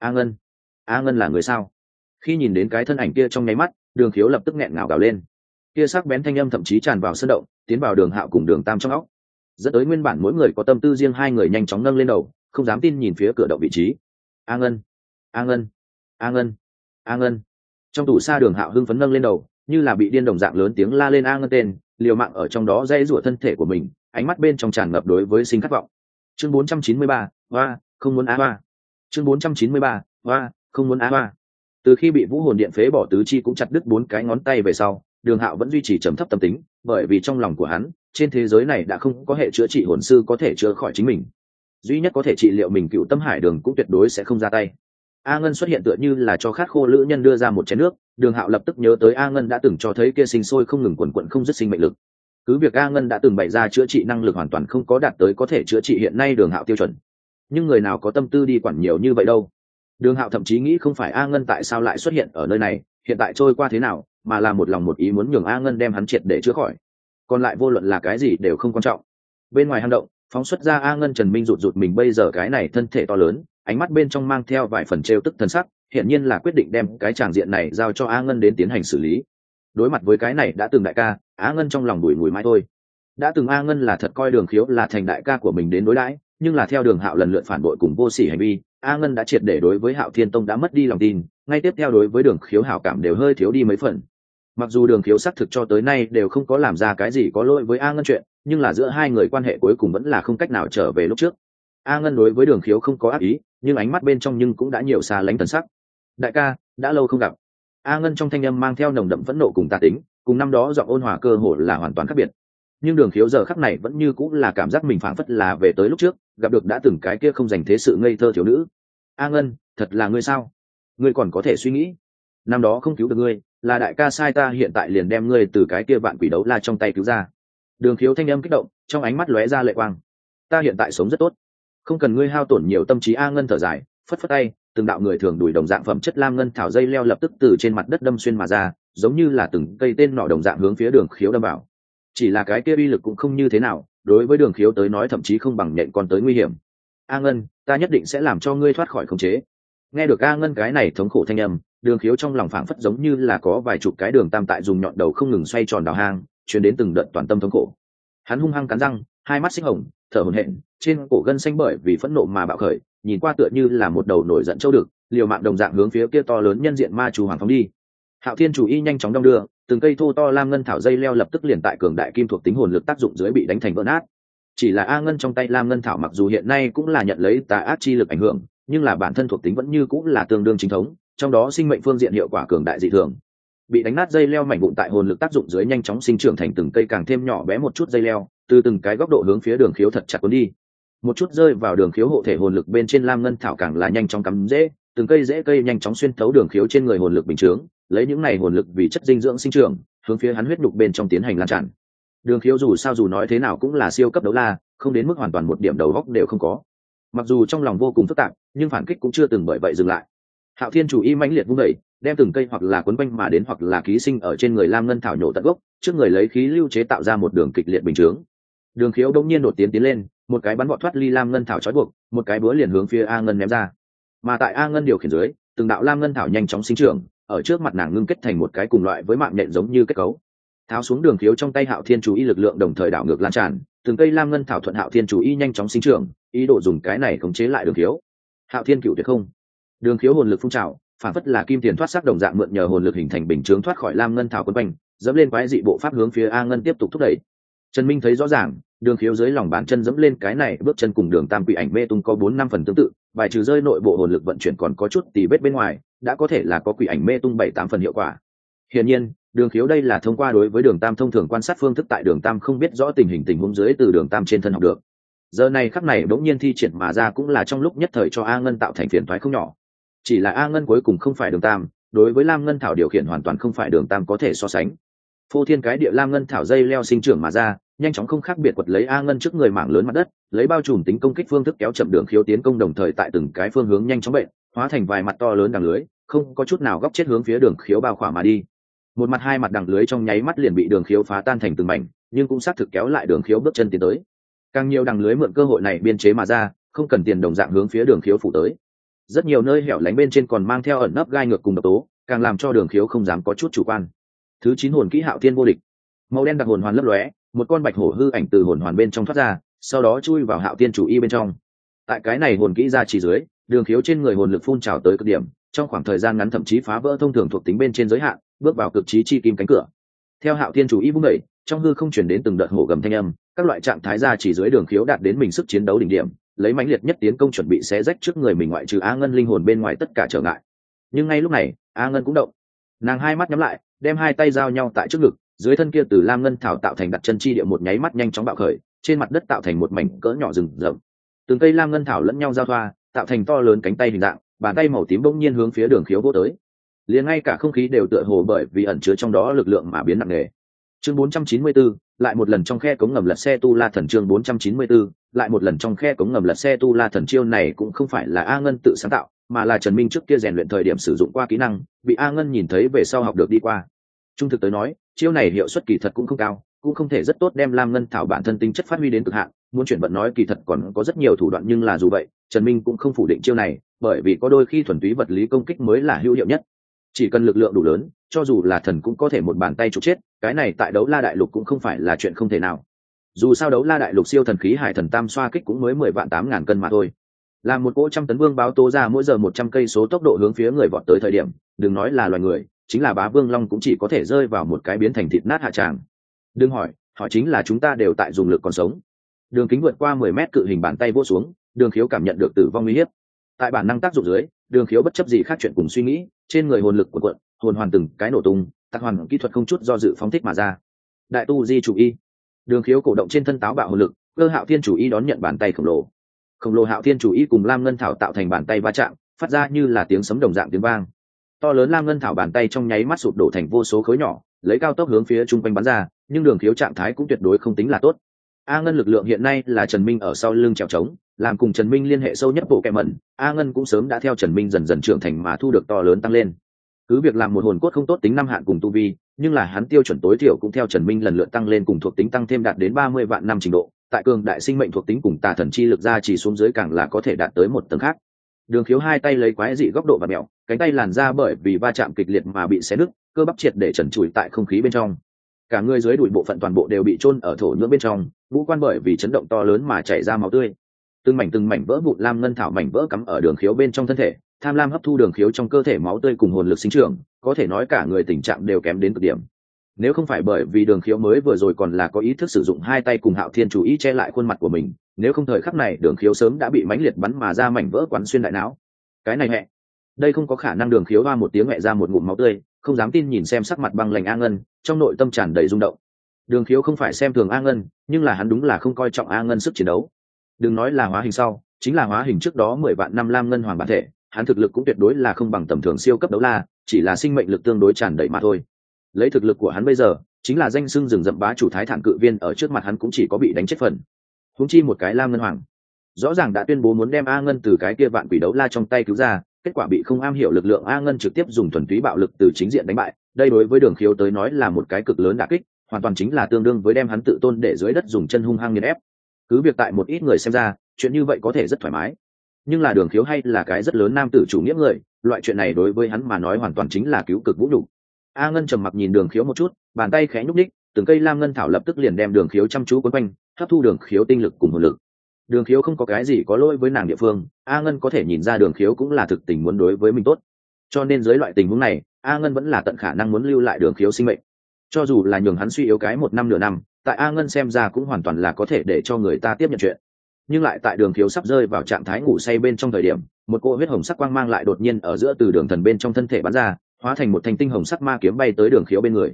A Ngân là người sao? Khi nhìn đến cái thân ảnh kia trong nháy mắt, Đường Khiếu lập tức nghẹn ngào gào lên. Kia sắc bén thanh âm thậm chí tràn vào sân động, tiến vào Đường Hạo cùng Đường Tam trong óc, dẫn tới nguyên bản mỗi người có tâm tư riêng hai người nhanh chóng nâng lên đầu, không dám tin nhìn phía cửa động vị trí. A Ngân, A Ngân, A Ngân, A Ngân. Trong tủ xa Đường Hạo hưng phấn nâng lên đầu, như là bị điên đồng dạng lớn tiếng la lên A Ngân tên, liều mạng ở trong đó dây rủa thân thể của mình, ánh mắt bên trong tràn ngập đối với sinh khát vọng. Chương 493, hoa, không muốn á hoa. Chương 493, hoa, không muốn á hoa. Từ khi bị Vũ Hồn Điện phế bỏ tứ chi cũng chặt đứt 4 cái ngón tay về sau, Đường Hạo vẫn duy trì trầm thấp tâm tính, bởi vì trong lòng của hắn, trên thế giới này đã không có hệ chữa trị hồn sư có thể chữa khỏi chính mình. Duy nhất có thể trị liệu mình Cựu Tâm Hải Đường cũng tuyệt đối sẽ không ra tay. A Ngân xuất hiện tựa như là cho khát khô lữ nhân đưa ra một chén nước, Đường Hạo lập tức nhớ tới A Ngân đã từng cho thấy kia sinh sôi không ngừng quần quật không dứt sinh mệnh lực. Cứ việc A Ngân đã từng bày ra chữa trị năng lực hoàn toàn không có đạt tới có thể chữa trị hiện nay Đường Hạo tiêu chuẩn, nhưng người nào có tâm tư đi quản nhiều như vậy đâu. Đường Hạo thậm chí nghĩ không phải A Ngân tại sao lại xuất hiện ở nơi này, hiện tại trôi qua thế nào, mà là một lòng một ý muốn nhường A Ngân đem hắn triệt để chữa khỏi. Còn lại vô luận là cái gì đều không quan trọng. Bên ngoài hang động, phóng xuất ra A Ngân, Trần Minh rụt mình bây giờ cái này thân thể to lớn, ánh mắt bên trong mang theo vài phần trêu tức thần sắc, hiển nhiên là quyết định đem cái tràng diện này giao cho A Ngân đến tiến hành xử lý. Đối mặt với cái này đã từng đại ca, A Ngân trong lòng bùi ngùi mãi thôi. Đã từng A Ngân là thật coi Đường Khiếu là thành đại ca của mình đến đối đãi, nhưng là theo Đường Hạo lần lượt phản bội cùng vô sỉ hành vi, A Ngân đã triệt để đối với Hạo Thiên Tông đã mất đi lòng tin, ngay tiếp theo đối với Đường Khiếu hảo cảm đều hơi thiếu đi mấy phần. Mặc dù Đường Khiếu xác thực cho tới nay đều không có làm ra cái gì có lỗi với A Ngân chuyện, nhưng là giữa hai người quan hệ cuối cùng vẫn là không cách nào trở về lúc trước. A Ngân đối với Đường Khiếu không có ác ý, nhưng ánh mắt bên trong nhưng cũng đã nhiều xa lánh thần sắc. Đại ca, đã lâu không gặp. A Ngân trong thanh âm mang theo nồng đậm phẫn nộ cùng tà tính, cùng năm đó giọng ôn hòa cơ hồ là hoàn toàn khác biệt. Nhưng Đường Khiếu giờ khắc này vẫn như cũng là cảm giác mình phảng phất là về tới lúc trước, gặp được đã từng cái kia không dành thế sự ngây thơ thiếu nữ. A Ngân, thật là ngươi sao? Ngươi còn có thể suy nghĩ? Năm đó không cứu được ngươi, là đại ca sai, ta hiện tại liền đem ngươi từ cái kia vạn quỷ đấu la trong tay cứu ra. Đường Khiếu thanh âm kích động, trong ánh mắt lóe ra lệ quang. Ta hiện tại sống rất tốt, không cần ngươi hao tổn nhiều tâm trí. A Ngân thở dài, phất phất tay, từng đạo người thường đùi đồng dạng phẩm chất lam ngân thảo dây leo lập tức từ trên mặt đất đâm xuyên mà ra, giống như là từng cây tên nỏ đồng dạng hướng phía Đường Khiếu đâm vào. Chỉ là cái kia uy lực cũng không như thế nào, đối với Đường Khiếu tới nói thậm chí không bằng nhện con tới nguy hiểm. A Ngân, ta nhất định sẽ làm cho ngươi thoát khỏi khống chế. Nghe được A Ngân cái này thống khổ thanh âm, Đường Khiếu trong lòng phảng phất giống như là có vài chục cái đường tam tại dùng nhọn đầu không ngừng xoay tròn đào hang, truyền đến từng đợt toàn tâm thống khổ. Hắn hung hăng cắn răng, hai mắt xích hồng, thở hổn hển, trên cổ gân xanh bởi vì phẫn nộ mà bạo khởi, nhìn qua tựa như là một đầu nổi giận châu đực, liều mạng đồng dạng hướng phía kia to lớn nhân diện ma chú hoàng phóng đi. Hạo Thiên chủ y nhanh chóng đong đưa, từng cây thô to lam ngân thảo dây leo lập tức liền tại cường đại kim thuộc tính hồn lực tác dụng dưới bị đánh thành vỡ nát. Chỉ là A Ngân trong tay lam ngân thảo mặc dù hiện nay cũng là nhận lấy tà ác chi lực ảnh hưởng, nhưng là bản thân thuộc tính vẫn như cũng là tương đương chính thống, trong đó sinh mệnh phương diện hiệu quả cường đại dị thường. Bị đánh nát dây leo mảnh vụn tại hồn lực tác dụng dưới nhanh chóng sinh trưởng thành từng cây càng thêm nhỏ bé một chút dây leo, từ từng cái góc độ hướng phía Đường Khiếu thật chặt cuốn đi. Một chút rơi vào Đường Khiếu hộ thể hồn lực bên trên lam ngân thảo càng là nhanh chóng cắm rễ, từng cây rễ cây nhanh chóng xuyên thấu Đường Khiếu trên người hồn lực bình chướng, lấy những này hồn lực vì chất dinh dưỡng sinh trưởng, hướng phía hắn huyết nhục bên trong tiến hành lan tràn. Đường Khiếu dù nói thế nào cũng là siêu cấp đấu la, không đến mức hoàn toàn một điểm đầu óc đều không có. Mặc dù trong lòng vô cùng phức tạp, nhưng phản kích cũng chưa từng bởi vậy dừng lại. Hạo Thiên chủ y mãnh liệt vung đẩy, đem từng cây hoặc là quấn quanh mà đến hoặc là ký sinh ở trên người lam ngân thảo nhổ tận gốc, trước người lấy khí lưu chế tạo ra một đường kịch liệt bình chướng. Đường Khiếu đông nhiên đột tiến lên, một cái bắn vọt thoát ly lam ngân thảo trói buộc, một cái búa liền hướng phía A Ngân ném ra. Mà tại A Ngân điều khiển dưới, từng đạo lam ngân thảo nhanh chóng sinh trưởng, ở trước mặt nàng ngưng kết thành một cái cùng loại với mạng nhện giống như kết cấu. Tháo xuống Đường Khiếu trong tay Hạo Thiên chủ y lực lượng đồng thời đảo ngược lan tràn, từng cây lam ngân thảo thuận Hạo Thiên chủ y nhanh chóng sinh trưởng, ý đồ dùng cái này khống chế lại Đường Khiếu. Hạo Thiên cựu tuyệt không. Đường Khiếu hồn lực phun trào, phản phất là kim tiền thoát sắc đồng dạng mượn nhờ hồn lực hình thành bình chướng thoát khỏi lam ngân thảo quấn quanh, dẫm lên quái dị bộ pháp hướng phía A Ngân tiếp tục thúc đẩy. Trần Minh thấy rõ ràng, Đường Khiếu dưới lòng bàn chân dẫm lên cái này bước chân cùng Đường Tam Quỷ Ảnh Mê Tung có 4-5 phần tương tự, bài trừ rơi nội bộ hồn lực vận chuyển còn có chút tì vết bên ngoài, đã có thể là có Quỷ Ảnh Mê Tung 7-8 phần hiệu quả. Hiển nhiên, Đường khiếu đây là thông qua đối với đường tam thông thường quan sát phương thức tại đường tam không biết rõ tình huống dưới từ đường tam trên thân học được. Giờ này khắc này bỗng nhiên thi triển mà ra cũng là trong lúc nhất thời cho A Ngân tạo thành phiền toái không nhỏ. Chỉ là A Ngân cuối cùng không phải đường tam, đối với lam ngân thảo điều khiển hoàn toàn không phải đường tam có thể so sánh. Phô thiên cái địa lam ngân thảo dây leo sinh trưởng mà ra, nhanh chóng không khác biệt quật lấy A Ngân trước người mảng lớn mặt đất, lấy bao trùm tính công kích phương thức kéo chậm đường khiếu tiến công, đồng thời tại từng cái phương hướng nhanh chóng bệnh hóa thành vài mặt to lớn đằng lưới, không có chút nào góc chết hướng phía đường khiếu bao khỏa mà đi. Một mặt hai mặt đằng lưới trong nháy mắt liền bị đường khiếu phá tan thành từng mảnh, nhưng cũng xác thực kéo lại đường khiếu bước chân tiến tới. Càng nhiều đằng lưới mượn cơ hội này biên chế mà ra, không cần tiền đồng dạng hướng phía đường khiếu phủ tới. Rất nhiều nơi hẻo lánh bên trên còn mang theo ẩn nấp gai ngược cùng độc tố, càng làm cho đường khiếu không dám có chút chủ quan. Thứ 9 hồn kỹ Hạo Thiên vô địch. Màu đen đặc hồn hoàn lấp lóe, một con bạch hổ hư ảnh từ hồn hoàn bên trong thoát ra, sau đó chui vào Hạo Thiên chủ y bên trong. Tại cái này hồn kỹ ra chỉ dưới, đường khiếu trên người hồn lực phun trào tới cực điểm, trong khoảng thời gian ngắn thậm chí phá vỡ thông thường thuộc tính bên trên giới hạn, bước vào cực chí chi kim cánh cửa. Theo Hạo Thiên chủ y vung đẩy, trong hư không truyền đến từng đợt hổ gầm thanh âm, các loại trạng thái ra chỉ dưới đường khiếu đạt đến mình sức chiến đấu đỉnh điểm, lấy mãnh liệt nhất tiến công chuẩn bị xé rách trước người mình ngoại trừ A Ngân linh hồn bên ngoài tất cả trở ngại. Nhưng ngay lúc này, A Ngân cũng động. Nàng hai mắt nhắm lại, đem hai tay giao nhau tại trước ngực, dưới thân kia từ lam ngân thảo tạo thành đặt chân chi địa một nháy mắt nhanh chóng bạo khởi, trên mặt đất tạo thành một mảnh cỡ nhỏ rừng rậm. Từng cây lam ngân thảo lẫn nhau giao thoa, tạo thành to lớn cánh tay hình dạng, bàn tay màu tím bỗng nhiên hướng phía đường khiếu vỗ tới. Liền ngay cả không khí đều tựa hồ bởi vì ẩn chứa trong đó lực lượng mà biến nặng nề. Chương 494, lại một lần trong khe cống ngầm lật xe tu la thần. Chương 494, lại một lần trong khe cống ngầm lật xe tu la thần. Chiêu này cũng không phải là A Ngân tự sáng tạo, mà là Trần Minh trước kia rèn luyện thời điểm sử dụng qua kỹ năng, bị A Ngân nhìn thấy về sau học được đi qua. Trung thực tới nói, chiêu này hiệu suất kỳ thật cũng không cao, cũng không thể rất tốt đem lam ngân thảo bản thân tính chất phát huy đến cực hạn. Muốn chuyển vận nói kỳ thật còn có rất nhiều thủ đoạn, nhưng là dù vậy, Trần Minh cũng không phủ định chiêu này, bởi vì có đôi khi thuần túy vật lý công kích mới là hữu hiệu nhất. Chỉ cần lực lượng đủ lớn, cho dù là thần cũng có thể một bàn tay trục chết, cái này tại đấu la đại lục cũng không phải là chuyện không thể nào. Dù sao đấu la đại lục siêu thần khí hải thần tam xoa kích cũng mới 10.800.000 cân mà thôi. Làm một cỗ trăm tấn vương báo tố ra mỗi giờ 100 cây số tốc độ hướng phía người vọt tới thời điểm, đừng nói là loài người, chính là bá vương long cũng chỉ có thể rơi vào một cái biến thành thịt nát hạ tràng. Đừng hỏi chính là chúng ta đều tại dùng lực còn sống. Đường kính vượt qua 10 mét cự hình bàn tay vỗ xuống, đường khiếu cảm nhận được tử vong uy hiếp. Tại bản năng tác dụng dưới, đường khiếu bất chấp gì khác chuyện cùng suy nghĩ, trên người hồn lực của quận hồn hoàn từng cái nổ tung, tác hoàn kỹ thuật không chút do dự phóng thích mà ra. Đại tu di chủ y. Đường khiếu cổ động trên thân táo bạo hồn lực, cơ Hạo Thiên chủ y đón nhận bàn tay khổng lồ Hạo Thiên chủ y cùng lam ngân thảo tạo thành bàn tay va chạm, phát ra như là tiếng sấm đồng dạng tiếng vang. To lớn lam ngân thảo bàn tay trong nháy mắt sụp đổ thành vô số khối nhỏ, lấy cao tốc hướng phía trung quanh bắn ra, nhưng đường khiếu trạng thái cũng tuyệt đối không tính là tốt. A Ngân lực lượng hiện nay là Trần Minh ở sau lưng trèo trống, làm cùng Trần Minh liên hệ sâu nhất bộ kẹ mẩn, A Ngân cũng sớm đã theo Trần Minh dần dần trưởng thành mà thu được to lớn tăng lên. Cứ việc làm một hồn cốt không tốt tính năm hạn cùng tu vi, nhưng là hắn tiêu chuẩn tối thiểu cũng theo Trần Minh lần lượt tăng lên, cùng thuộc tính tăng thêm đạt đến 30 vạn năm trình độ, tại cường đại sinh mệnh thuộc tính cùng tà thần chi lực ra chỉ xuống dưới càng là có thể đạt tới một tầng khác. Đường khiếu hai tay lấy quái dị góc độ và mẹo, cánh tay làn ra bởi vì va chạm kịch liệt mà bị xé nứt, cơ bắp triệt để trần trụi tại không khí bên trong. Cả người dưới đùi bộ phận toàn bộ đều bị chôn ở thổ nhưỡng bên trong, ngũ quan bởi vì chấn động to lớn mà chảy ra máu tươi. Từng mảnh vỡ vụn lam ngân thảo mảnh vỡ cắm ở đường khiếu bên trong thân thể, tham lam hấp thu đường khiếu trong cơ thể máu tươi cùng hồn lực sinh trưởng, có thể nói cả người tình trạng đều kém đến cực điểm. Nếu không phải bởi vì đường khiếu mới vừa rồi còn là có ý thức sử dụng hai tay cùng Hạo Thiên chủ ý che lại khuôn mặt của mình, nếu không thời khắc này đường khiếu sớm đã bị mãnh liệt bắn mà ra mảnh vỡ quán xuyên đại não. Cái này mẹ, đây không có khả năng. Đường khiếu hoa một tiếng mẹ ra một ngụm máu tươi, không dám tin nhìn xem sắc mặt băng lạnh A Ngân, trong nội tâm tràn đầy rung động. Đường khiếu không phải xem thường A Ngân, nhưng là hắn đúng là không coi trọng A Ngân sức chiến đấu. Đừng nói là hóa hình sau, chính là hóa hình trước đó 10 vạn năm lam ngân hoàng bản thể, hắn thực lực cũng tuyệt đối là không bằng tầm thường siêu cấp đấu la, chỉ là sinh mệnh lực tương đối tràn đầy mà thôi. Lấy thực lực của hắn bây giờ, chính là danh xưng rừng rậm bá chủ thái thản cự viên, ở trước mặt hắn cũng chỉ có bị đánh chết phần. Huống chi một cái lam ngân hoàng, rõ ràng đã tuyên bố muốn đem A Ngân từ cái kia vạn quỷ đấu la trong tay cứu ra, kết quả bị không am hiểu lực lượng A Ngân trực tiếp dùng thuần túy bạo lực từ chính diện đánh bại. Đây đối với đường khiếu tới nói là một cái cực lớn đả kích, hoàn toàn chính là tương đương với đem hắn tự tôn để dưới đất dùng chân hung hăng nghiền ép. Cứ việc tại một ít người xem ra chuyện như vậy có thể rất thoải mái, nhưng là đường khiếu hay là cái rất lớn nam tử chủ nghĩa người, loại chuyện này đối với hắn mà nói hoàn toàn chính là cứu cực vũ nhục. A Ngân trầm mặc nhìn đường khiếu một chút, bàn tay khẽ nhúc ních, từng cây lam ngân thảo lập tức liền đem đường khiếu chăm chú quấn quanh, hấp thu đường khiếu tinh lực cùng hồn lực. Đường khiếu không có cái gì có lỗi với nàng địa phương, A Ngân có thể nhìn ra đường khiếu cũng là thực tình muốn đối với mình tốt, cho nên dưới loại tình huống này A Ngân vẫn là tận khả năng muốn lưu lại đường khiếu sinh mệnh. Cho dù là nhường hắn suy yếu cái 1 năm nửa năm, tại A Ngân xem ra cũng hoàn toàn là có thể để cho người ta tiếp nhận chuyện. Nhưng lại tại đường khiếu sắp rơi vào trạng thái ngủ say bên trong thời điểm, một cỗ huyết hồng sắc quang mang lại đột nhiên ở giữa từ đường thần bên trong thân thể bắn ra, hóa thành một thanh tinh hồng sắc ma kiếm bay tới đường khiếu bên người,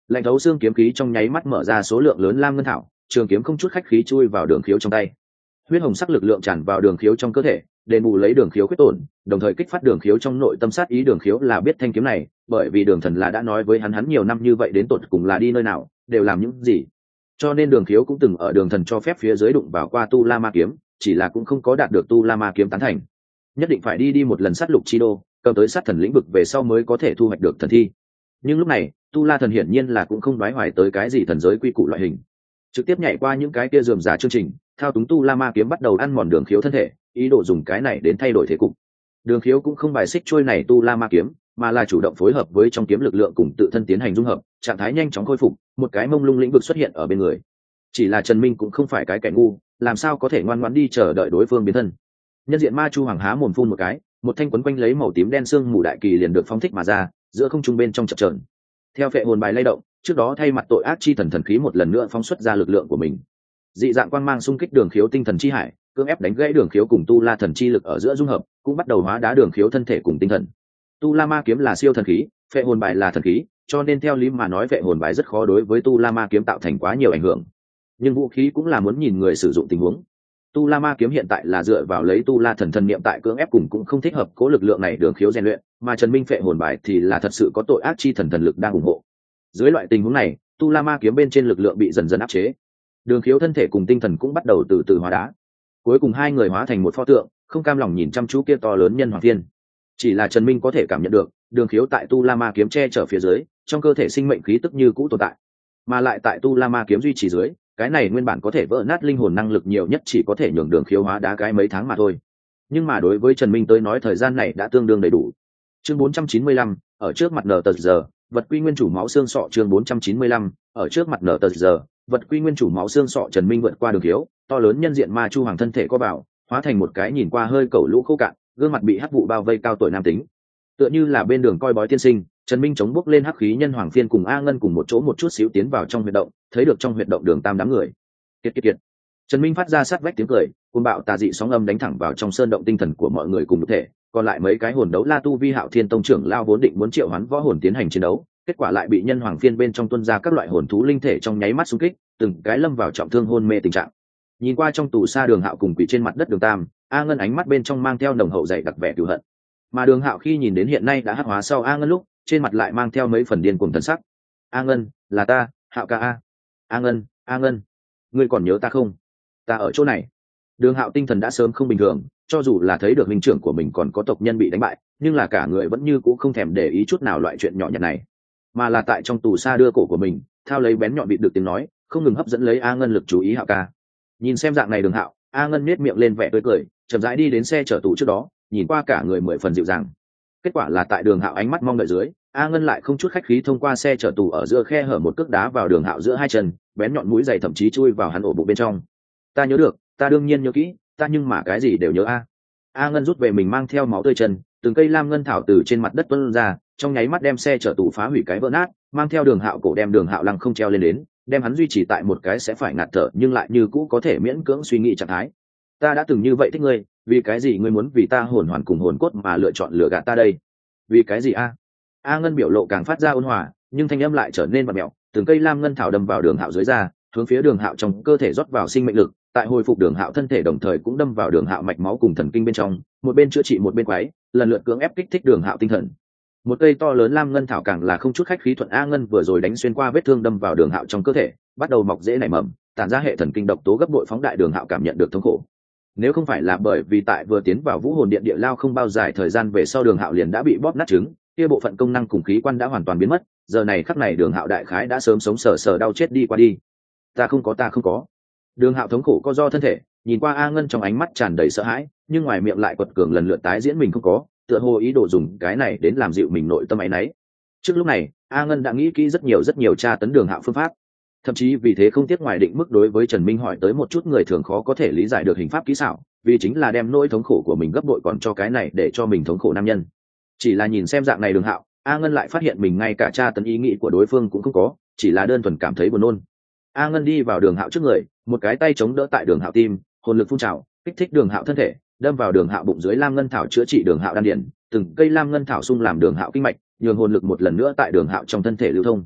Lạnh thấu xương kiếm khí trong nháy mắt mở ra số lượng lớn lam ngân thảo, trường kiếm không chút khách khí chui vào đường khiếu trong tay. Huyết hồng sắc lực lượng tràn vào đường khiếu trong cơ thể, đền bù lấy đường khiếu khuyết tổn, đồng thời kích phát đường khiếu trong nội tâm sát ý. Đường khiếu là biết thanh kiếm này, bởi vì đường thần là đã nói với hắn nhiều năm như vậy đến tột cùng là đi nơi nào, đều làm những gì, cho nên đường khiếu cũng từng ở đường thần cho phép phía dưới đụng vào qua tu la ma kiếm, chỉ là cũng không có đạt được tu la ma kiếm tán thành, nhất định phải đi một lần sát lục chi đô, cầm tới sát thần lĩnh vực về sau mới có thể thu hoạch được thần thi. Nhưng lúc này tu la thần hiển nhiên là cũng không đoái hoài tới cái gì thần giới quy củ loại hình, trực tiếp nhảy qua những cái kia rườm rà chương trình, thao túng tu la ma kiếm bắt đầu ăn mòn đường khiếu thân thể, ý đồ dùng cái này đến thay đổi thế cục. Đường khiếu cũng không bài xích trôi này tu la ma kiếm, mà là chủ động phối hợp với trong kiếm lực lượng cùng tự thân tiến hành dung hợp, trạng thái nhanh chóng khôi phục, một cái mông lung lĩnh vực xuất hiện ở bên người. Chỉ là Trần Minh cũng không phải cái kẻ ngu, làm sao có thể ngoan ngoãn đi chờ đợi đối phương biến thân. Nhân diện ma chu hoàng há mồm phun một cái, một thanh quấn quanh lấy màu tím đen xương mù đại kỳ liền được phóng thích mà ra, giữa không trung bên trong chập chờn. Theo phệ hồn bài lay động, trước đó thay mặt tội ác chi thần thần khí một lần nữa phóng xuất ra lực lượng của mình. Dị dạng quang mang xung kích đường khiếu tinh thần chi hải, cưỡng ép đánh gãy đường khiếu cùng tu la thần chi lực ở giữa dung hợp, cũng bắt đầu hóa đá đường khiếu thân thể cùng tinh thần. Tu la ma kiếm là siêu thần khí, phệ hồn bài là thần khí, cho nên theo lý mà nói phệ hồn bài rất khó đối với tu la ma kiếm tạo thành quá nhiều ảnh hưởng. Nhưng vũ khí cũng là muốn nhìn người sử dụng tình huống. Tu la ma kiếm hiện tại là dựa vào lấy tu la thần thần niệm tại cưỡng ép cùng cũng không thích hợp cố lực lượng này đường khiếu rèn luyện, mà Trần Minh phệ hồn bài thì là thật sự có tội ác chi thần thần lực đang ủng hộ. Dưới loại tình huống này, tu la ma kiếm bên trên lực lượng bị dần dần áp chế, đường khiếu thân thể cùng tinh thần cũng bắt đầu từ từ hóa đá, cuối cùng hai người hóa thành một pho tượng, không cam lòng nhìn chăm chú kia to lớn nhân hoàng thiên. Chỉ là Trần Minh có thể cảm nhận được đường khiếu tại tu la ma kiếm che chở phía dưới, trong cơ thể sinh mệnh khí tức như cũ tồn tại, mà lại tại tu la ma kiếm duy trì dưới, cái này nguyên bản có thể vỡ nát linh hồn năng lực nhiều nhất chỉ có thể nhường đường khiếu hóa đá cái mấy tháng mà thôi. Nhưng mà đối với Trần Minh tới nói thời gian này đã tương đương đầy đủ. Chương 495, ở trước mặt nở tờ giờ, vật quy nguyên chủ máu xương sọ. Chương 495, ở trước mặt nở tờ giờ, vật quy nguyên chủ máu xương sọ. Trần Minh vượt qua đường khiếu, to lớn nhân diện ma chu hoàng thân thể co vào, hóa thành một cái nhìn qua hơi cẩu lũ khô cạn, gương mặt bị hắc vụ bao vây cao tuổi nam tính, tựa như là bên đường coi bói tiên sinh. Trần Minh chống bước lên hắc khí nhân hoàng phiên cùng A Ngân cùng một chỗ một chút xíu tiến vào trong huyệt động, thấy được trong huyệt động Đường Tam đám người. Kiệt. Trần Minh phát ra sát vách tiếng cười, cuồng bạo tà dị sóng âm đánh thẳng vào trong sơn động tinh thần của mọi người cùng một thể. Còn lại mấy cái hồn đấu la tu vi Hạo Thiên tông trưởng lao vốn định muốn triệu hoán võ hồn tiến hành chiến đấu, kết quả lại bị nhân hoàng phiên bên trong tuôn ra các loại hồn thú linh thể trong nháy mắt xung kích, từng cái lâm vào trọng thương hôn mê tình trạng. Nhìn qua trong tù xa Đường Hạo cùng quỷ trên mặt đất Đường Tam, A Ngân ánh mắt bên trong mang theo nồng hậu dày đặc vẻ cừu hận. Mà Đường Hạo khi nhìn đến hiện nay đã hắc hóa sau A Ngân lúc, trên mặt lại mang theo mấy phần điên cuồng thần sắc. A Ngân, là ta, Hạo ca a. A Ngân, ngươi còn nhớ ta không? Ta ở chỗ này. Đường Hạo tinh thần đã sớm không bình thường, cho dù là thấy được minh trưởng của mình còn có tộc nhân bị đánh bại, nhưng là cả người vẫn như cũ không thèm để ý chút nào loại chuyện nhỏ nhặt này, mà là tại trong tù xa đưa cổ của mình, thao lấy bén nhọn bị được tiếng nói, không ngừng hấp dẫn lấy A Ngân lực chú ý. Hạo ca. Nhìn xem dạng này Đường Hạo, A Ngân nhếch miệng lên vẻ tươi cười, chậm rãi đi đến xe chở tù trước đó, nhìn qua cả người mười phần dịu dàng. Kết quả là tại Đường Hạo ánh mắt mong đợi dưới, A Ngân lại không chút khách khí thông qua xe chở tù ở giữa khe hở một cước đá vào Đường Hạo giữa hai chân, bén nhọn mũi giày thậm chí chui vào hắn ổ bụng bên trong. Ta nhớ được, ta đương nhiên nhớ kỹ, ta nhưng mà cái gì đều nhớ a. A Ngân rút về mình mang theo máu tươi chân, từng cây lam ngân thảo từ trên mặt đất tuôn ra, trong nháy mắt đem xe chở tù phá hủy cái vỡ nát, mang theo Đường Hạo cổ đem Đường Hạo lăng không treo lên đến, đem hắn duy trì tại một cái sẽ phải ngạt thở nhưng lại như cũ có thể miễn cưỡng suy nghĩ trạng thái. Ta đã từng như vậy thích ngươi, vì cái gì ngươi muốn vì ta hồn hoàn cùng hồn cốt mà lựa chọn lừa gạt ta đây? Vì cái gì a? A Ngân biểu lộ càng phát ra ôn hòa, nhưng thanh âm lại trở nên bặm mẹo, từng cây lam ngân thảo đâm vào Đường Hạo dưới da, hướng phía Đường Hạo trong cơ thể rót vào sinh mệnh lực, tại hồi phục Đường Hạo thân thể đồng thời cũng đâm vào Đường Hạo mạch máu cùng thần kinh bên trong, một bên chữa trị một bên quái, lần lượt cưỡng ép kích thích Đường Hạo tinh thần. Một cây to lớn lam ngân thảo càng là không chút khách khí thuận A Ngân vừa rồi đánh xuyên qua vết thương đâm vào Đường Hạo trong cơ thể, bắt đầu mọc rễ nảy mầm, tản ra hệ thần kinh độc tố gấp bội phóng đại. Đường Hạo cảm nhận được thống khổ. Nếu không phải là bởi vì tại vừa tiến vào Vũ Hồn Điện địa lao không bao dài thời gian về sau Đường Hạo liền đã bị bóp nát trứng, kia bộ phận công năng cùng khí quan đã hoàn toàn biến mất, giờ này khắc này Đường Hạo đại khái đã sớm sống sờ sờ đau chết đi qua đi. Ta không có. Đường Hạo thống khổ co do thân thể, nhìn qua A Ngân trong ánh mắt tràn đầy sợ hãi, nhưng ngoài miệng lại quật cường lần lượt tái diễn mình không có, tựa hồ ý đồ dùng cái này đến làm dịu mình nội tâm áy náy. Trước lúc này, A Ngân đã nghĩ kỹ rất nhiều tra tấn Đường Hạo phương pháp, thậm chí vì thế không tiếc ngoài định mức đối với Trần Minh hỏi tới một chút người thường khó có thể lý giải được hình pháp kỹ xảo, vì chính là đem nỗi thống khổ của mình gấp bội còn cho cái này để cho mình thống khổ nam nhân. Chỉ là nhìn xem dạng này Đường Hạo, A Ngân lại phát hiện mình ngay cả tra tấn ý nghĩ của đối phương cũng không có, chỉ là đơn thuần cảm thấy buồn nôn. A Ngân đi vào Đường Hạo trước người, một cái tay chống đỡ tại Đường Hạo tim, hồn lực phun trào, kích thích Đường Hạo thân thể, đâm vào Đường Hạo bụng dưới lam ngân thảo chữa trị Đường Hạo đan điền, từng cây lam ngân thảo xung làm Đường Hạo kinh mạch, nhường hồn lực một lần nữa tại Đường Hạo trong thân thể lưu thông.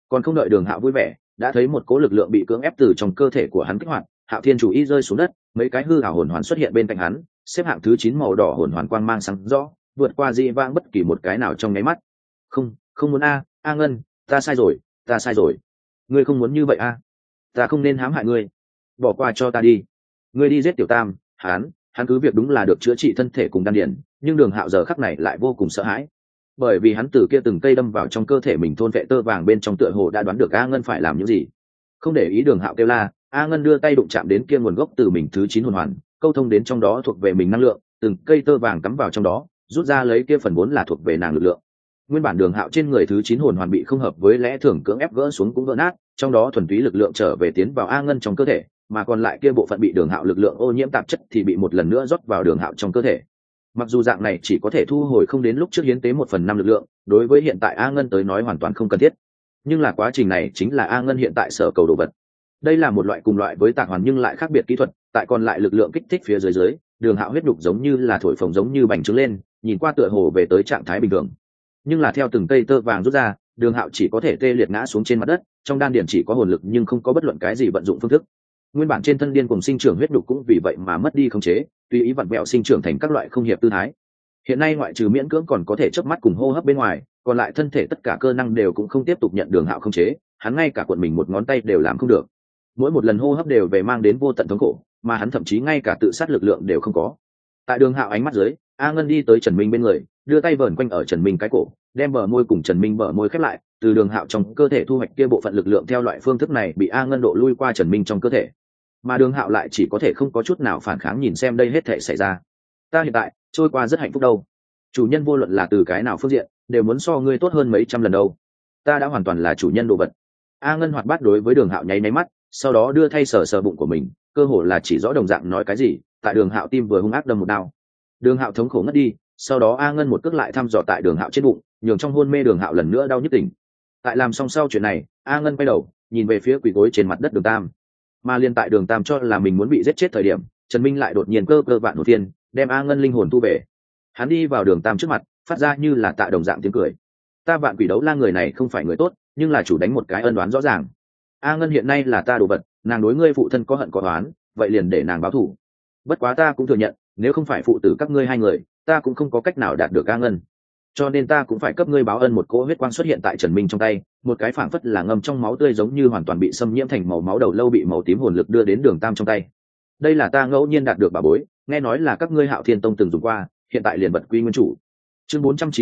Còn không đợi đường hạo vui vẻ, đã thấy một cỗ lực lượng bị cưỡng ép từ trong cơ thể của hắn kích hoạt. Hạo thiên chủ y rơi xuống đất, mấy cái hư ảo hồn hoàn xuất hiện bên cạnh hắn, xếp hạng thứ 9 màu đỏ hồn hoàn quang mang sáng rõ, vượt qua dị vãng bất kỳ một cái nào trong nháy mắt. Không muốn a Ngân, ta sai rồi, ta sai rồi. Ngươi không muốn như vậy a? Ta không nên hãm hại ngươi, bỏ qua cho ta đi. Ngươi đi giết tiểu tam, hắn cứ việc đúng là được chữa trị thân thể cùng đan điển, nhưng đường hạo giờ khắc này lại vô cùng sợ hãi, bởi vì hắn từ kia từng cây đâm vào trong cơ thể mình thôn vệ tơ vàng bên trong tựa hồ đã đoán được A Ngân phải làm những gì. Không để ý đường hạo kêu la, A Ngân đưa tay đụng chạm đến kia nguồn gốc từ mình thứ 9 hồn hoàn, câu thông đến trong đó thuộc về mình năng lượng, từng cây tơ vàng cắm vào trong đó, rút ra lấy kia phần vốn là thuộc về nàng lực lượng. Nguyên bản đường hạo trên người thứ 9 hồn hoàn bị không hợp với lẽ thường cưỡng ép gỡ xuống cũng vỡ nát, trong đó thuần túy lực lượng trở về tiến vào A Ngân trong cơ thể, mà còn lại kia bộ phận bị đường hạo lực lượng ô nhiễm tạp chất thì bị một lần nữa rót vào đường hạo trong cơ thể. Mặc dù dạng này chỉ có thể thu hồi không đến lúc trước hiến tế 1/5 lực lượng, đối với hiện tại A Ngân tới nói hoàn toàn không cần thiết, nhưng là quá trình này chính là A Ngân hiện tại sở cầu đồ vật. Đây là một loại cùng loại với tạc hoàn nhưng lại khác biệt kỹ thuật, tại còn lại lực lượng kích thích phía dưới, đường hạo huyết đục giống như là thổi phồng giống như bành trướng lên, nhìn qua tựa hồ về tới trạng thái bình thường. Nhưng là theo từng cây tơ vàng rút ra, đường hạo chỉ có thể tê liệt ngã xuống trên mặt đất, trong đan điền chỉ có hồn lực nhưng không có bất luận cái gì vận dụng phương thức. Nguyên bản trên thân điên cùng sinh trưởng huyết đục cũng vì vậy mà mất đi khống chế, tùy ý vặn vẹo sinh trưởng thành các loại không hiệp tư thái. Hiện nay ngoại trừ miễn cưỡng còn có thể chớp mắt cùng hô hấp bên ngoài, còn lại thân thể tất cả cơ năng đều cũng không tiếp tục nhận đường hạo khống chế, hắn ngay cả cuộn mình một ngón tay đều làm không được. Mỗi một lần hô hấp đều về mang đến vô tận thống khổ, mà hắn thậm chí ngay cả tự sát lực lượng đều không có. Tại đường hạo ánh mắt dưới, A Ngân đi tới Trần Minh bên người, đưa tay vờn quanh ở Trần Minh cái cổ, đem bờ môi cùng Trần Minh bờ môi khép lại, từ đường hạo trong cơ thể thu hoạch kia bộ phận lực lượng theo loại phương thức này bị A Ngân độ lui qua Trần Minh trong cơ thể, mà đường hạo lại chỉ có thể không có chút nào phản kháng nhìn xem đây hết thể xảy ra. Ta hiện tại trôi qua rất hạnh phúc đâu, chủ nhân vô luận là từ cái nào phương diện đều muốn so ngươi tốt hơn mấy trăm lần đâu, ta đã hoàn toàn là chủ nhân đồ vật. A Ngân hoạt bát đối với đường hạo nháy nháy mắt, sau đó đưa thay sờ sờ bụng của mình, cơ hồ là chỉ rõ đồng dạng nói cái gì. Tại đường hạo tim vừa hung ác đâm một đao, đường hạo thống khổ ngất đi, sau đó A Ngân một cước lại thăm dò tại đường hạo trên bụng, nhường trong hôn mê đường hạo lần nữa đau nhức tỉnh. Tại làm xong sau chuyện này, A Ngân quay đầu nhìn về phía quỳ gối trên mặt đất đường tam, mà liên tại đường tam cho là mình muốn bị giết chết thời điểm, Trần Minh lại đột nhiên cơ vạn nổ thiên đem A Ngân linh hồn thu về. Hắn đi vào đường tam trước mặt, phát ra như là tạ đồng dạng tiếng cười. Ta vạn quỷ đấu la người này không phải người tốt, nhưng là chủ đánh một cái ân đoán rõ ràng. A Ngân hiện nay là ta đồ vật, nàng đối ngươi phụ thân có hận có oán, vậy liền để nàng báo thù. Bất quá ta cũng thừa nhận, nếu không phải phụ tử các ngươi hai người, ta cũng không có cách nào đạt được A Ngân, cho nên ta cũng phải cấp ngươi báo ân. Một cỗ huyết quang xuất hiện tại Trần Minh trong tay, một cái phảng phất là ngâm trong máu tươi giống như hoàn toàn bị xâm nhiễm thành màu máu đầu lâu bị màu tím hồn lực đưa đến đường tam trong tay. Đây là ta ngẫu nhiên đạt được bảo bối, nghe nói là các ngươi Hạo Thiên Tông từng dùng qua, hiện tại liền vật quy nguyên chủ. Chương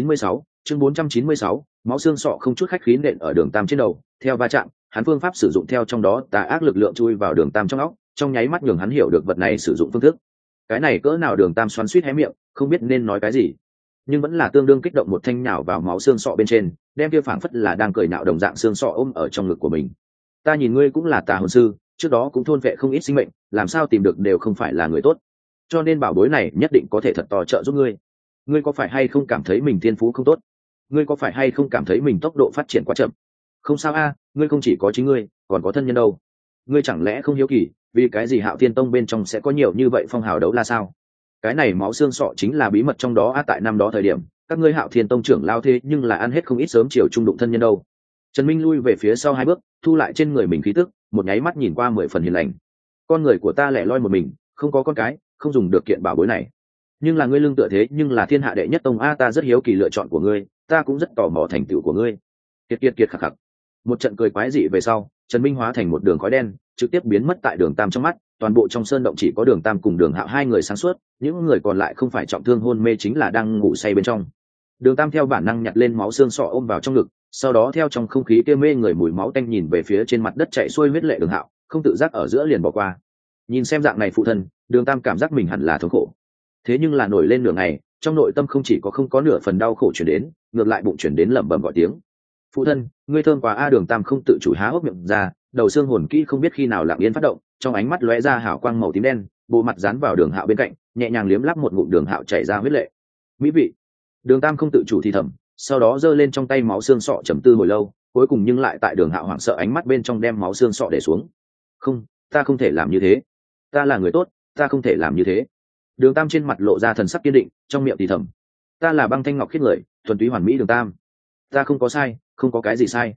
496, máu xương sọ không chút khách khí nện ở đường tam trên đầu, theo va chạm, hắn phương pháp sử dụng theo trong đó tà ác lực lượng chui vào đường tam trong óc, trong nháy mắt nhường hắn hiểu được vật này sử dụng phương thức. Cái này cỡ nào đường tam xoắn xuýt hé miệng, không biết nên nói cái gì, nhưng vẫn là tương đương kích động một thanh nhào vào máu xương sọ bên trên, đem kia phảng phất là đang cười nạo đồng dạng xương sọ ôm ở trong ngực của mình. Ta nhìn ngươi cũng là tà hồn sư, trước đó cũng thôn vệ không ít sinh mệnh, làm sao tìm được đều không phải là người tốt, cho nên bảo bối này nhất định có thể thật to trợ giúp ngươi. Ngươi có phải hay không cảm thấy mình thiên phú không tốt? Ngươi có phải hay không cảm thấy mình tốc độ phát triển quá chậm? Không sao a, ngươi không chỉ có chính ngươi, còn có thân nhân đâu. Ngươi chẳng lẽ không hiếu kỳ, vì cái gì Hạo Thiên Tông bên trong sẽ có nhiều như vậy phong hào đấu la sao? Cái này máu xương sọ chính là bí mật trong đó tại năm đó thời điểm, các ngươi Hạo Thiên Tông trưởng lao thế nhưng là ăn hết không ít sớm chiều trung đụng thân nhân đâu. Trần Minh lui về phía sau 2 bước, thu lại trên người mình khí tức, một nháy mắt nhìn qua 10 phần hiền lành. Con người của ta lẻ loi một mình, không có con cái, không dùng được kiện bảo bối này. Nhưng là ngươi lương tựa thế nhưng là thiên hạ đệ nhất tông a, ta rất hiếu kỳ lựa chọn của ngươi, ta cũng rất tò mò thành tựu của ngươi. Kiệt khạc khạc. Một trận cười quái dị về sau, Trần Minh hóa thành một đường khói đen, trực tiếp biến mất tại đường tam trong mắt. Toàn bộ trong sơn động chỉ có đường tam cùng đường hạo 2 người sáng suốt, những người còn lại không phải trọng thương hôn mê chính là đang ngủ say bên trong. Đường tam theo bản năng nhặt lên máu xương sọ ôm vào trong ngực, sau đó theo trong không khí kia mê người mùi máu tanh nhìn về phía trên mặt đất chạy xuôi huyết lệ đường hạo, không tự giác ở giữa liền bỏ qua. Nhìn xem dạng này phụ thân, đường tam cảm giác mình hẳn là thống khổ, thế nhưng là nổi lên nửa ngày, trong nội tâm không chỉ có không có nửa phần đau khổ chuyển đến, ngược lại bụng chuyển đến lẩm bẩm gọi tiếng phụ thân, ngươi thơm quá a. Đường tam không tự chủ há hốc miệng ra, đầu xương hồn kỹ không biết khi nào lặng yên phát động, trong ánh mắt lóe ra hào quang màu tím đen, bộ mặt dán vào đường hạo bên cạnh, nhẹ nhàng liếm lắp một ngụm đường hạo chảy ra huyết lệ. Mỹ vị. Đường tam không tự chủ thì thầm, sau đó giơ lên trong tay máu xương sọ trầm tư hồi lâu, cuối cùng nhưng lại tại đường hạo hoảng sợ ánh mắt bên trong đem máu xương sọ để xuống. Không, ta không thể làm như thế, ta là người tốt, ta không thể làm như thế. Đường tam trên mặt lộ ra thần sắc kiên định, trong miệng thì thầm, ta là băng thanh ngọc khiết người, thuần túy hoàn mỹ đường tam, ta không có sai, không có cái gì sai.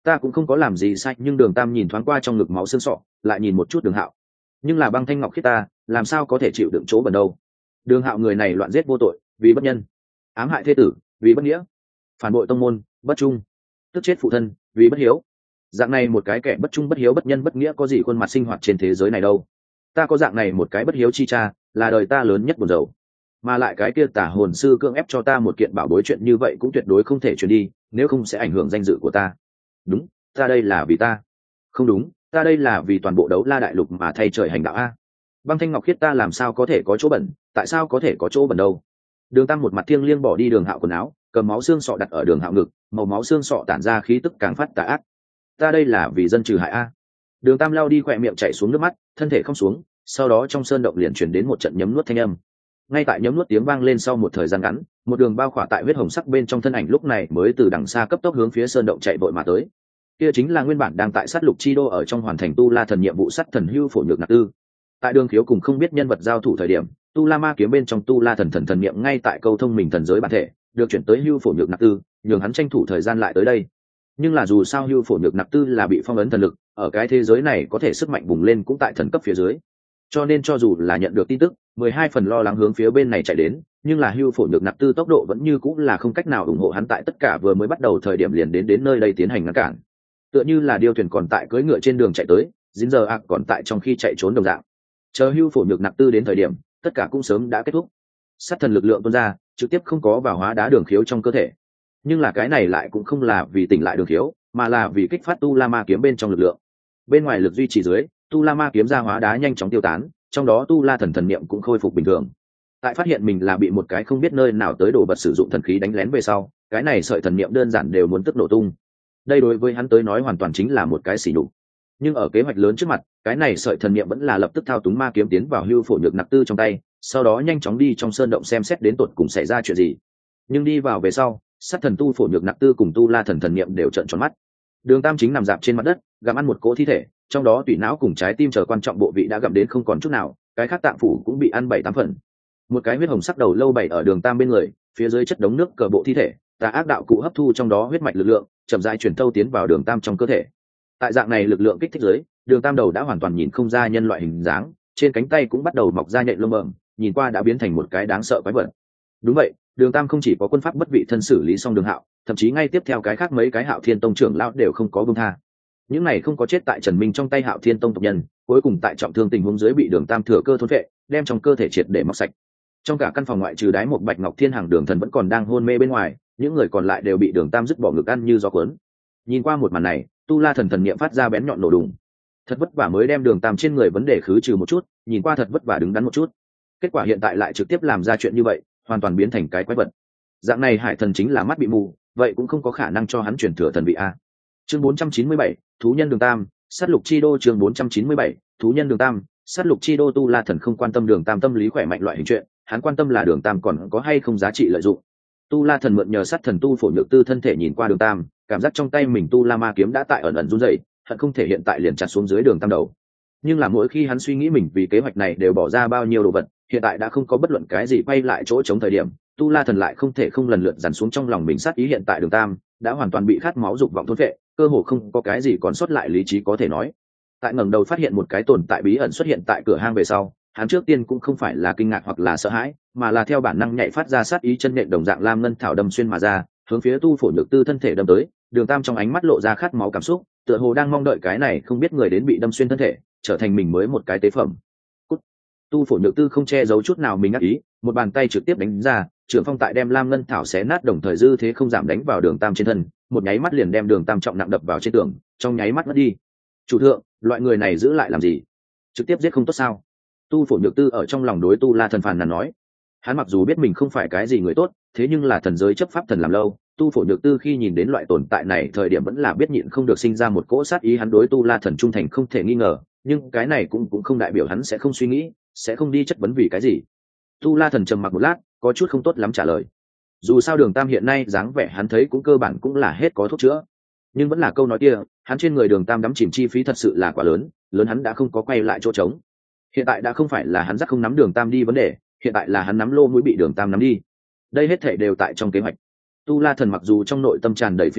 Ta cũng không có làm gì sai, nhưng Đường Tam nhìn thoáng qua trong ngực máu xương sọ, lại nhìn một chút Đường Hạo. Nhưng là băng thanh ngọc khiết ta, làm sao có thể chịu đựng chỗ bẩn đâu. Đường Hạo người này loạn giết vô tội, vì bất nhân; ám hại thê tử, vì bất nghĩa; phản bội tông môn, bất trung; tức chết phụ thân, vì bất hiếu. Dạng này một cái kẻ bất trung bất hiếu bất nhân bất nghĩa có gì khuôn mặt sinh hoạt trên thế giới này đâu. Ta có dạng này một cái bất hiếu chi cha, là đời ta lớn nhất buồn rầu. Mà lại cái kia tả hồn sư cưỡng ép cho ta một kiện bảo bối, chuyện như vậy cũng tuyệt đối không thể truyền đi, nếu không sẽ ảnh hưởng danh dự của ta. Đúng, ta đây là vì ta. Không đúng, ta đây là vì toàn bộ Đấu La đại lục mà thay trời hành đạo a. Băng thanh ngọc khiết ta làm sao có thể có chỗ bẩn, tại sao có thể có chỗ bẩn đâu. Đường Tam một mặt thiêng liêng bỏ đi Đường Hạo quần áo, cầm máu xương sọ đặt ở Đường Hạo ngực, màu máu xương sọ tản ra khí tức càng phát tà ác. Ta đây là vì dân trừ hại a. Đường Tam lao đi khỏe miệng chảy xuống nước mắt, thân thể không xuống, sau đó trong sơn động liền truyền đến một trận nhấm nuốt thanh âm. Ngay tại nhấm nuốt tiếng vang lên sau một thời gian ngắn, một đường bao khỏa tại huyết hồng sắc bên trong thân ảnh lúc này mới từ đằng xa cấp tốc hướng phía sơn động chạy vội mà tới. Kia chính là nguyên bản đang tại sát lục chi đô ở trong hoàn thành tu la thần nhiệm vụ sát thần hưu phổ nhược nạp tư. Tại đường khiếu cùng không biết nhân vật giao thủ thời điểm, tu la ma kiếm bên trong tu la thần niệm ngay tại câu thông mình thần giới bản thể, được chuyển tới hưu phổ nhược nạp tư, nhường hắn tranh thủ thời gian lại tới đây. Nhưng là dù sao hưu phổ nhược nạp tư là bị phong ấn thần lực, ở cái thế giới này có thể sức mạnh bùng lên cũng tại thần cấp phía dưới, cho nên cho dù là nhận được tin tức 12 phần lo lắng hướng phía bên này chạy đến, nhưng là hưu phổ nhược nạp tư tốc độ vẫn như cũng là không cách nào ủng hộ hắn tại tất cả vừa mới bắt đầu thời điểm liền đến nơi đây tiến hành ngăn cản. Tựa như là điêu thuyền còn tại cưỡi ngựa trên đường chạy tới, dính giờ còn tại trong khi chạy trốn đồng dạng. Chờ hưu phổ nhược nạp tư đến thời điểm, tất cả cũng sớm đã kết thúc. Sát thần lực lượng tuôn ra, trực tiếp không có vào hóa đá đường khiếu trong cơ thể. Nhưng là cái này lại cũng không là vì tỉnh lại đường khiếu, mà là vì kích phát tu la ma kiếm bên trong lực lượng. Bên ngoài lực duy trì dưới, tu la ma kiếm ra hóa đá nhanh chóng tiêu tán, trong đó tu la thần niệm cũng khôi phục bình thường. Tại phát hiện mình là bị một cái không biết nơi nào tới đồ vật sử dụng thần khí đánh lén về sau, cái này sợi thần niệm đơn giản đều muốn tức nổ tung. Đây đối với hắn tới nói hoàn toàn chính là một cái xỉ nhục. Nhưng ở kế hoạch lớn trước mặt, cái này sợi thần niệm vẫn là lập tức thao túng ma kiếm tiến vào hưu phổ nhược nạp tư trong tay, sau đó nhanh chóng đi trong sơn động xem xét đến tột cùng xảy ra chuyện gì. Nhưng đi vào về sau, sát thần tu phổ nhược nạp tư cùng tu la thần niệm đều trợn tròn mắt. Đường Tam chính nằm dạp trên mặt đất, gặm ăn một cỗ thi thể, trong đó tủy não cùng trái tim chờ quan trọng bộ vị đã gặm đến không còn chút nào, cái khác tạng phủ cũng bị ăn 7-8 phần. Một cái huyết hồng sắc đầu lâu bày ở Đường Tam bên người, phía dưới chất đống nước cờ bộ thi thể, tà ác đạo cụ hấp thu trong đó huyết mạch lực lượng, chậm rãi truyền thâu tiến vào Đường Tam trong cơ thể. Tại dạng này lực lượng kích thích dưới, Đường Tam đầu đã hoàn toàn nhìn không ra nhân loại hình dáng, trên cánh tay cũng bắt đầu mọc ra nhện lông bẩm, nhìn qua đã biến thành một cái đáng sợ quái vật. Đúng vậy, Đường Tam không chỉ có quân pháp bất vị thân xử lý xong Đường Hạo, thậm chí ngay tiếp theo cái khác mấy cái Hạo Thiên Tông trưởng lão đều không có buông tha. Những này không có chết tại Trần Minh trong tay Hạo Thiên Tông tộc nhân, cuối cùng tại trọng thương tình huống dưới bị Đường Tam thừa cơ thôn phệ, đem trong cơ thể triệt để mọc sạch. Trong cả căn phòng ngoại trừ đái một Bạch Ngọc Thiên Hàng Đường Thần vẫn còn đang hôn mê bên ngoài, những người còn lại đều bị Đường Tam dứt bỏ ngực ăn như gió cuốn. Nhìn qua một màn này, tu la thần niệm phát ra bén nhọn nổ đùng. Thật vất vả mới đem Đường Tam trên người vấn đề khứ trừ một chút, nhìn qua thật vất vả đứng đắn một chút. Kết quả hiện tại lại trực tiếp làm ra chuyện như vậy, hoàn toàn biến thành cái quái vật. Dạng này hải thần chính là mắt bị mù, vậy cũng không có khả năng cho hắn truyền thừa thần vị a. Chương 497, thú nhân Đường Tam, sát lục chi đô. Chương 497, thú nhân Đường Tam, sát lục chi đô. Tu la thần không quan tâm Đường Tam tâm lý khỏe mạnh loại hình chuyện, hắn quan tâm là Đường Tam còn có hay không giá trị lợi dụng. Tu la thần mượn nhờ sát thần tu phổ nhược tư thân thể nhìn qua Đường Tam, cảm giác trong tay mình tu la ma kiếm đã tại ẩn ẩn run rẩy, hận không thể hiện tại liền chặt xuống dưới Đường Tam đầu. Nhưng là mỗi khi hắn suy nghĩ mình vì kế hoạch này đều bỏ ra bao nhiêu đồ vật, hiện tại đã không có bất luận cái gì quay lại chỗ chống thời điểm, tu la thần lại không thể không lần lượt dằn xuống trong lòng mình sát ý. Hiện tại Đường Tam đã hoàn toàn bị khát máu dục vọng thôn phệ, cơ hồ không có cái gì còn sót lại lý trí có thể nói. Tại ngẩng đầu phát hiện một cái tồn tại bí ẩn xuất hiện tại cửa hang về sau, hắn trước tiên cũng không phải là kinh ngạc hoặc là sợ hãi, mà là theo bản năng nhảy phát ra sát ý, chân nện đồng dạng lam ngân thảo đâm xuyên mà ra, hướng phía tu phổ nhược tư thân thể đâm tới. Đường Tam trong ánh mắt lộ ra khát máu cảm xúc, tựa hồ đang mong đợi cái này không biết người đến bị đâm xuyên thân thể trở thành mình mới một cái tế phẩm. Cút. Tu phổ nhược tư không che giấu chút nào mình ác ý, một bàn tay trực tiếp đánh ra, trưởng phong tại đem lam ngân thảo xé nát, đồng thời dư thế không giảm đánh vào Đường Tam trên thân, một nháy mắt liền đem Đường Tam trọng nặng đập vào trên tường, trong nháy mắt mất đi. Chủ thượng, loại người này giữ lại làm gì? Trực tiếp giết không tốt sao? Tu phổ nhược tư ở trong lòng đối tu la thần phàn nàn nói. Hắn mặc dù biết mình không phải cái gì người tốt, thế nhưng là thần giới chấp pháp thần làm lâu, tu phổ nhược tư khi nhìn đến loại tồn tại này thời điểm vẫn là biết nhịn không được sinh ra một cỗ sát ý. Hắn đối tu la thần trung thành không thể nghi ngờ, nhưng cái này cũng không đại biểu hắn sẽ không suy nghĩ, sẽ không đi chất vấn vì cái gì. Tu la thần trầm mặc một lát, có chút không tốt lắm trả lời. Dù sao Đường Tam hiện nay dáng vẻ hắn thấy cũng cơ bản cũng là hết có thuốc chữa, nhưng vẫn là câu nói kia, hắn trên người Đường Tam đắm chìm chi phí thật sự là quá lớn, hắn đã không có quay lại chỗ trống. Hiện tại đã không phải là hắn dắt không nắm Đường Tam đi vấn đề, hiện tại là hắn nắm lô mũi bị Đường Tam nắm đi. Đây hết thảy đều tại trong kế hoạch. Tu la thần mặc dù trong nội tâm tràn đầy phiền muộn,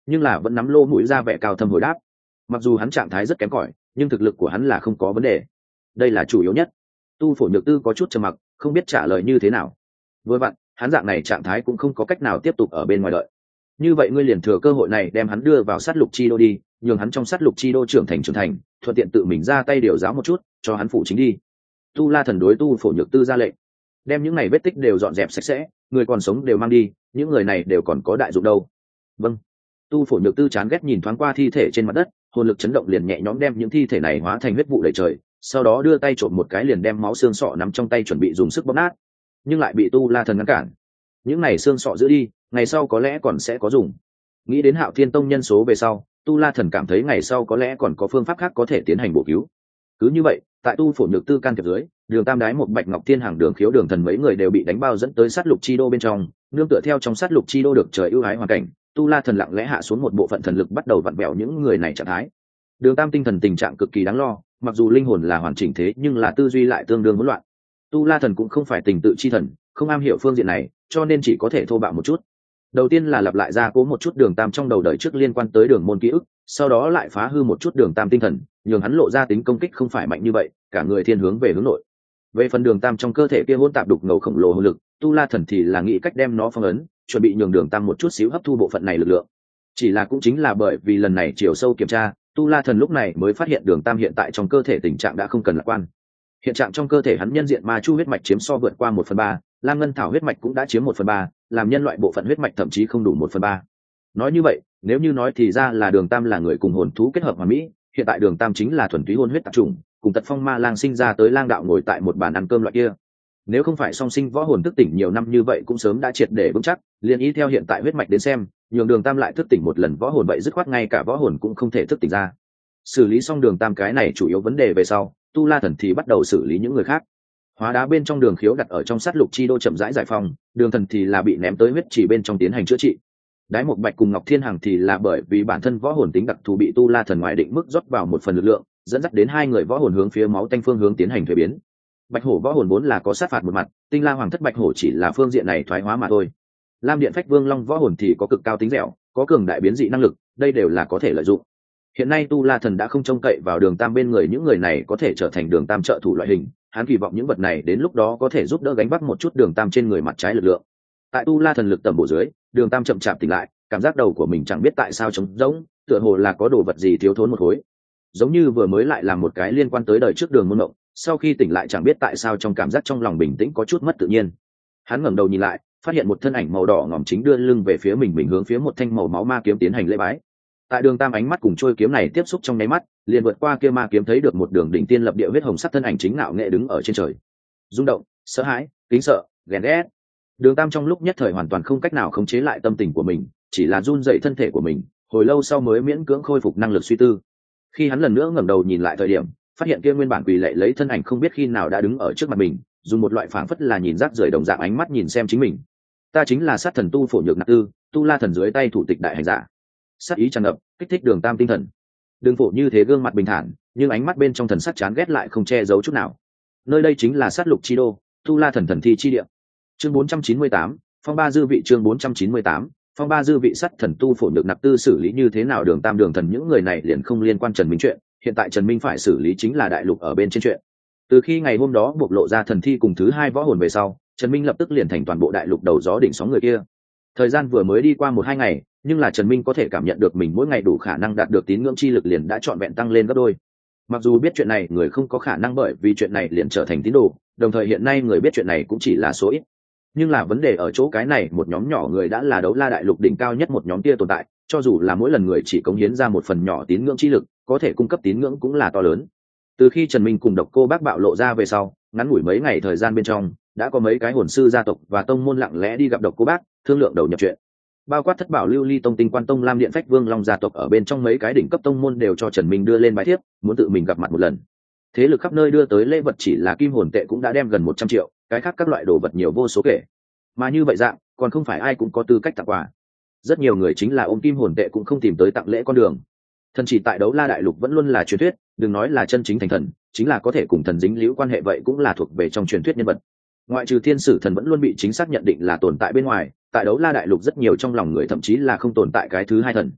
nhưng là vẫn nắm lô mũi ra vẻ cao thâm hồi đáp. Mặc dù hắn trạng thái rất kém cỏi, nhưng thực lực của hắn là không có vấn đề, đây là chủ yếu nhất. Tu Phổ Nhược Tư có chút trầm mặc, không biết trả lời như thế nào. Vừa vặn hắn dạng này trạng thái cũng không có cách nào tiếp tục ở bên ngoài đợi. Như vậy ngươi liền thừa cơ hội này đem hắn đưa vào sát lục chi đô đi, nhường hắn trong sát lục chi đô trưởng thành, thuận tiện tự mình ra tay điều giáo một chút, cho hắn phụ chính đi. Tu La Thần đối Tu Phổ Nhược Tư ra lệnh, đem những này vết tích đều dọn dẹp sạch sẽ, người còn sống đều mang đi, những người này đều còn có đại dụng đâu. Vâng. Tu Phổ Nhược Tư chán ghét nhìn thoáng qua thi thể trên mặt đất, hồn lực chấn động liền nhẹ nhõm đem những thi thể này hóa thành huyết vụ đầy trời, sau đó đưa tay trộm một cái liền đem máu xương sọ nắm trong tay chuẩn bị dùng sức bóp nát, nhưng lại bị Tu La Thần ngăn cản. Những này xương sọ giữ đi, ngày sau có lẽ còn sẽ có dùng. Nghĩ đến Hạo Thiên Tông nhân số về sau, Tu La Thần cảm thấy ngày sau có lẽ còn có phương pháp khác có thể tiến hành bổ cứu. Cứ như vậy, tại Tu Phổ Nhược Tư can thiệp dưới, Đường Tam Đái, một Bạch Ngọc Thiên Hàng, Đường Khiếu, Đường Thần mấy người đều bị đánh bao dẫn tới sát lục chi đô bên trong, nương tựa theo trong sát lục chi đô được trời ưu ái hoàn cảnh, Tu La Thần lặng lẽ hạ xuống một bộ phận thần lực bắt đầu vặn vẹo những người này trạng thái. Đường Tam tinh thần tình trạng cực kỳ đáng lo, mặc dù linh hồn là hoàn chỉnh thế nhưng là tư duy lại tương đương hỗn loạn. Tu La Thần cũng không phải tình tự chi thần, không am hiểu phương diện này, cho nên chỉ có thể thô bạo một chút. Đầu tiên là lặp lại ra cố một chút Đường Tam trong đầu đời trước liên quan tới đường môn ký ức, sau đó lại phá hư một chút Đường Tam tinh thần, nhường hắn lộ ra tính công kích không phải mạnh như vậy, cả người thiên hướng về hướng nội. Về phần Đường Tam trong cơ thể kia hỗn tạp đục ngầu khổng lồ hồn lực, Tu La Thần thì là nghĩ cách đem nó phong ấn, chuẩn bị nhường Đường Tam một chút xíu hấp thu bộ phận này lực lượng. Chỉ là cũng chính là bởi vì lần này chiều sâu kiểm tra, Tu La Thần lúc này mới phát hiện Đường Tam hiện tại trong cơ thể tình trạng đã không cần lạc quan. Hiện trạng trong cơ thể hắn nhân diện ma chu huyết mạch chiếm so vượt qua 1/3, lam ngân thảo huyết mạch cũng đã chiếm 1/3, làm nhân loại bộ phận huyết mạch thậm chí không đủ 1/3. Nói như vậy, nếu như nói thì ra là Đường Tam là người cùng hồn thú kết hợp hoàn mỹ, hiện tại Đường Tam chính là thuần túy hôn huyết tạp chủng, cùng Tật Phong Ma Lang sinh ra tới lang đạo ngồi tại một bàn ăn cơm loại kia. Nếu không phải song sinh võ hồn thức tỉnh nhiều năm như vậy cũng sớm đã triệt để vững chắc, liền ý theo hiện tại huyết mạch đến xem, nhường Đường Tam lại thức tỉnh một lần võ hồn vậy dứt khoát ngay cả võ hồn cũng không thể thức tỉnh ra. Xử lý xong Đường Tam cái này chủ yếu vấn đề về sau, Tu La Thần thì bắt đầu xử lý những người khác. Hóa đá bên trong Đường Khiếu đặt ở trong sát lục chi đô chậm rãi giải phóng, Đường Thần thì là bị ném tới huyết chỉ bên trong tiến hành chữa trị. Đái Một Bạch cùng Ngọc Thiên Hằng thì là bởi vì bản thân võ hồn tính đặc thù bị Tu La Thần ngoài định mức rót vào một phần lực lượng, dẫn dắt đến hai người võ hồn hướng phía máu tanh phương hướng tiến hành thuế biến. Bạch Hổ võ hồn vốn là có sát phạt một mặt, Tinh La Hoàng thất Bạch Hổ chỉ là phương diện này thoái hóa mà thôi. Lam Điện Phách Vương Long võ hồn thì có cực cao tính dẻo, có cường đại biến dị năng lực, đây đều là có thể lợi dụng. Hiện nay Tu La Thần đã không trông cậy vào Đường Tam bên người những người này có thể trở thành Đường Tam trợ thủ loại hình, hắn kỳ vọng những vật này đến lúc đó có thể giúp đỡ gánh vác một chút Đường Tam trên người mặt trái lực lượng. Tại Tu La Thần lực tầm bổ dưới, Đường Tam chậm chạp tỉnh lại, cảm giác đầu của mình chẳng biết tại sao trống rỗng, tựa hồ là có đồ vật gì thiếu thốn một khối. Giống như vừa mới lại làm một cái liên quan tới đời trước Đường môn mộng, sau khi tỉnh lại chẳng biết tại sao trong cảm giác trong lòng bình tĩnh có chút mất tự nhiên. Hắn ngẩng đầu nhìn lại, phát hiện một thân ảnh màu đỏ ngòm chính đưa lưng về phía mình hướng phía một thanh màu máu ma kiếm tiến hành lễ bái. Tại Đường Tam ánh mắt cùng trôi kiếm này tiếp xúc trong nháy mắt, liền vượt qua kia ma kiếm thấy được một đường đỉnh tiên lập địa huyết hồng sắc thân ảnh chính ngạo nghệ đứng ở trên trời. Rung động, sợ hãi, kính sợ, ghen ghét. Đường Tam trong lúc nhất thời hoàn toàn không cách nào khống chế lại tâm tình của mình, chỉ là run dậy thân thể của mình, hồi lâu sau mới miễn cưỡng khôi phục năng lực suy tư. Khi hắn lần nữa ngẩng đầu nhìn lại thời điểm, phát hiện kia nguyên bản quỳ lạy lấy thân ảnh không biết khi nào đã đứng ở trước mặt mình, dùng một loại phảng phất là nhìn rác rưởi đồng dạng ánh mắt nhìn xem chính mình. Ta chính là sát thần Tu Phổ Nhược Nặc Tư, Tu La Thần dưới tay thủ tịch đại hành giả. Sát ý tràn ngập, kích thích Đường Tam tinh thần. Đường Phổ như thế gương mặt bình thản, nhưng ánh mắt bên trong thần sắc chán ghét lại không che giấu chút nào. Nơi đây chính là sát lục chi đô, Tu La Thần thần thi chi địa. Chương 498, phong ba dư vị. Chương 498, phong ba dư vị. Sát thần Tu Phổ Nhược Nặc Tư xử lý như thế nào Đường Tam Đường Thần những người này liền không liên quan Trần Minh chuyện, hiện tại Trần Minh phải xử lý chính là đại lục ở bên trên chuyện. Từ khi ngày hôm đó bộc lộ ra thần thi cùng thứ hai võ hồn về sau, Trần Minh lập tức liền thành toàn bộ đại lục đầu gió đỉnh sóng người kia. Thời gian vừa mới đi qua 1-2 ngày, nhưng là Trần Minh có thể cảm nhận được mình mỗi ngày đủ khả năng đạt được tín ngưỡng chi lực liền đã trọn vẹn tăng lên gấp đôi. Mặc dù biết chuyện này người không có khả năng bởi vì chuyện này liền trở thành tín đồ, đồng thời hiện nay người biết chuyện này cũng chỉ là số ít. Nhưng là vấn đề ở chỗ cái này một nhóm nhỏ người đã là đấu la đại lục đỉnh cao nhất một nhóm kia tồn tại, cho dù là mỗi lần người chỉ cống hiến ra một phần nhỏ tín ngưỡng chi lực, có thể cung cấp tín ngưỡng cũng là to lớn. Từ khi Trần Minh cùng Độc Cô Bác bạo lộ ra về sau, ngắn ngủi mấy ngày thời gian bên trong, đã có mấy cái hồn sư gia tộc và tông môn lặng lẽ đi gặp Độc Cô Bác, thương lượng đầu nhập chuyện. Bao quát Thất Bảo Lưu Ly Tông, Tinh Quan Tông, Lam Điện Phách Vương Long gia tộc ở bên trong mấy cái đỉnh cấp tông môn đều cho Trần Minh đưa lên bài thiếp, muốn tự mình gặp mặt một lần. Thế lực khắp nơi đưa tới lễ vật chỉ là kim hồn tệ cũng đã đem gần 100 triệu, cái khác các loại đồ vật nhiều vô số kể. Mà như vậy dạng, còn không phải ai cũng có tư cách tặng quà. Rất nhiều người chính là ôm kim hồn tệ cũng không tìm tới tặng lễ con đường. Thần chỉ tại đấu la đại lục vẫn luôn là truyền thuyết, đừng nói là chân chính thành thần, chính là có thể cùng thần dính liễu quan hệ vậy cũng là thuộc về trong truyền thuyết nhân vật. Ngoại trừ thiên sử thần vẫn luôn bị chính xác nhận định là tồn tại bên ngoài, tại đấu la đại lục rất nhiều trong lòng người thậm chí là không tồn tại cái thứ hai thần.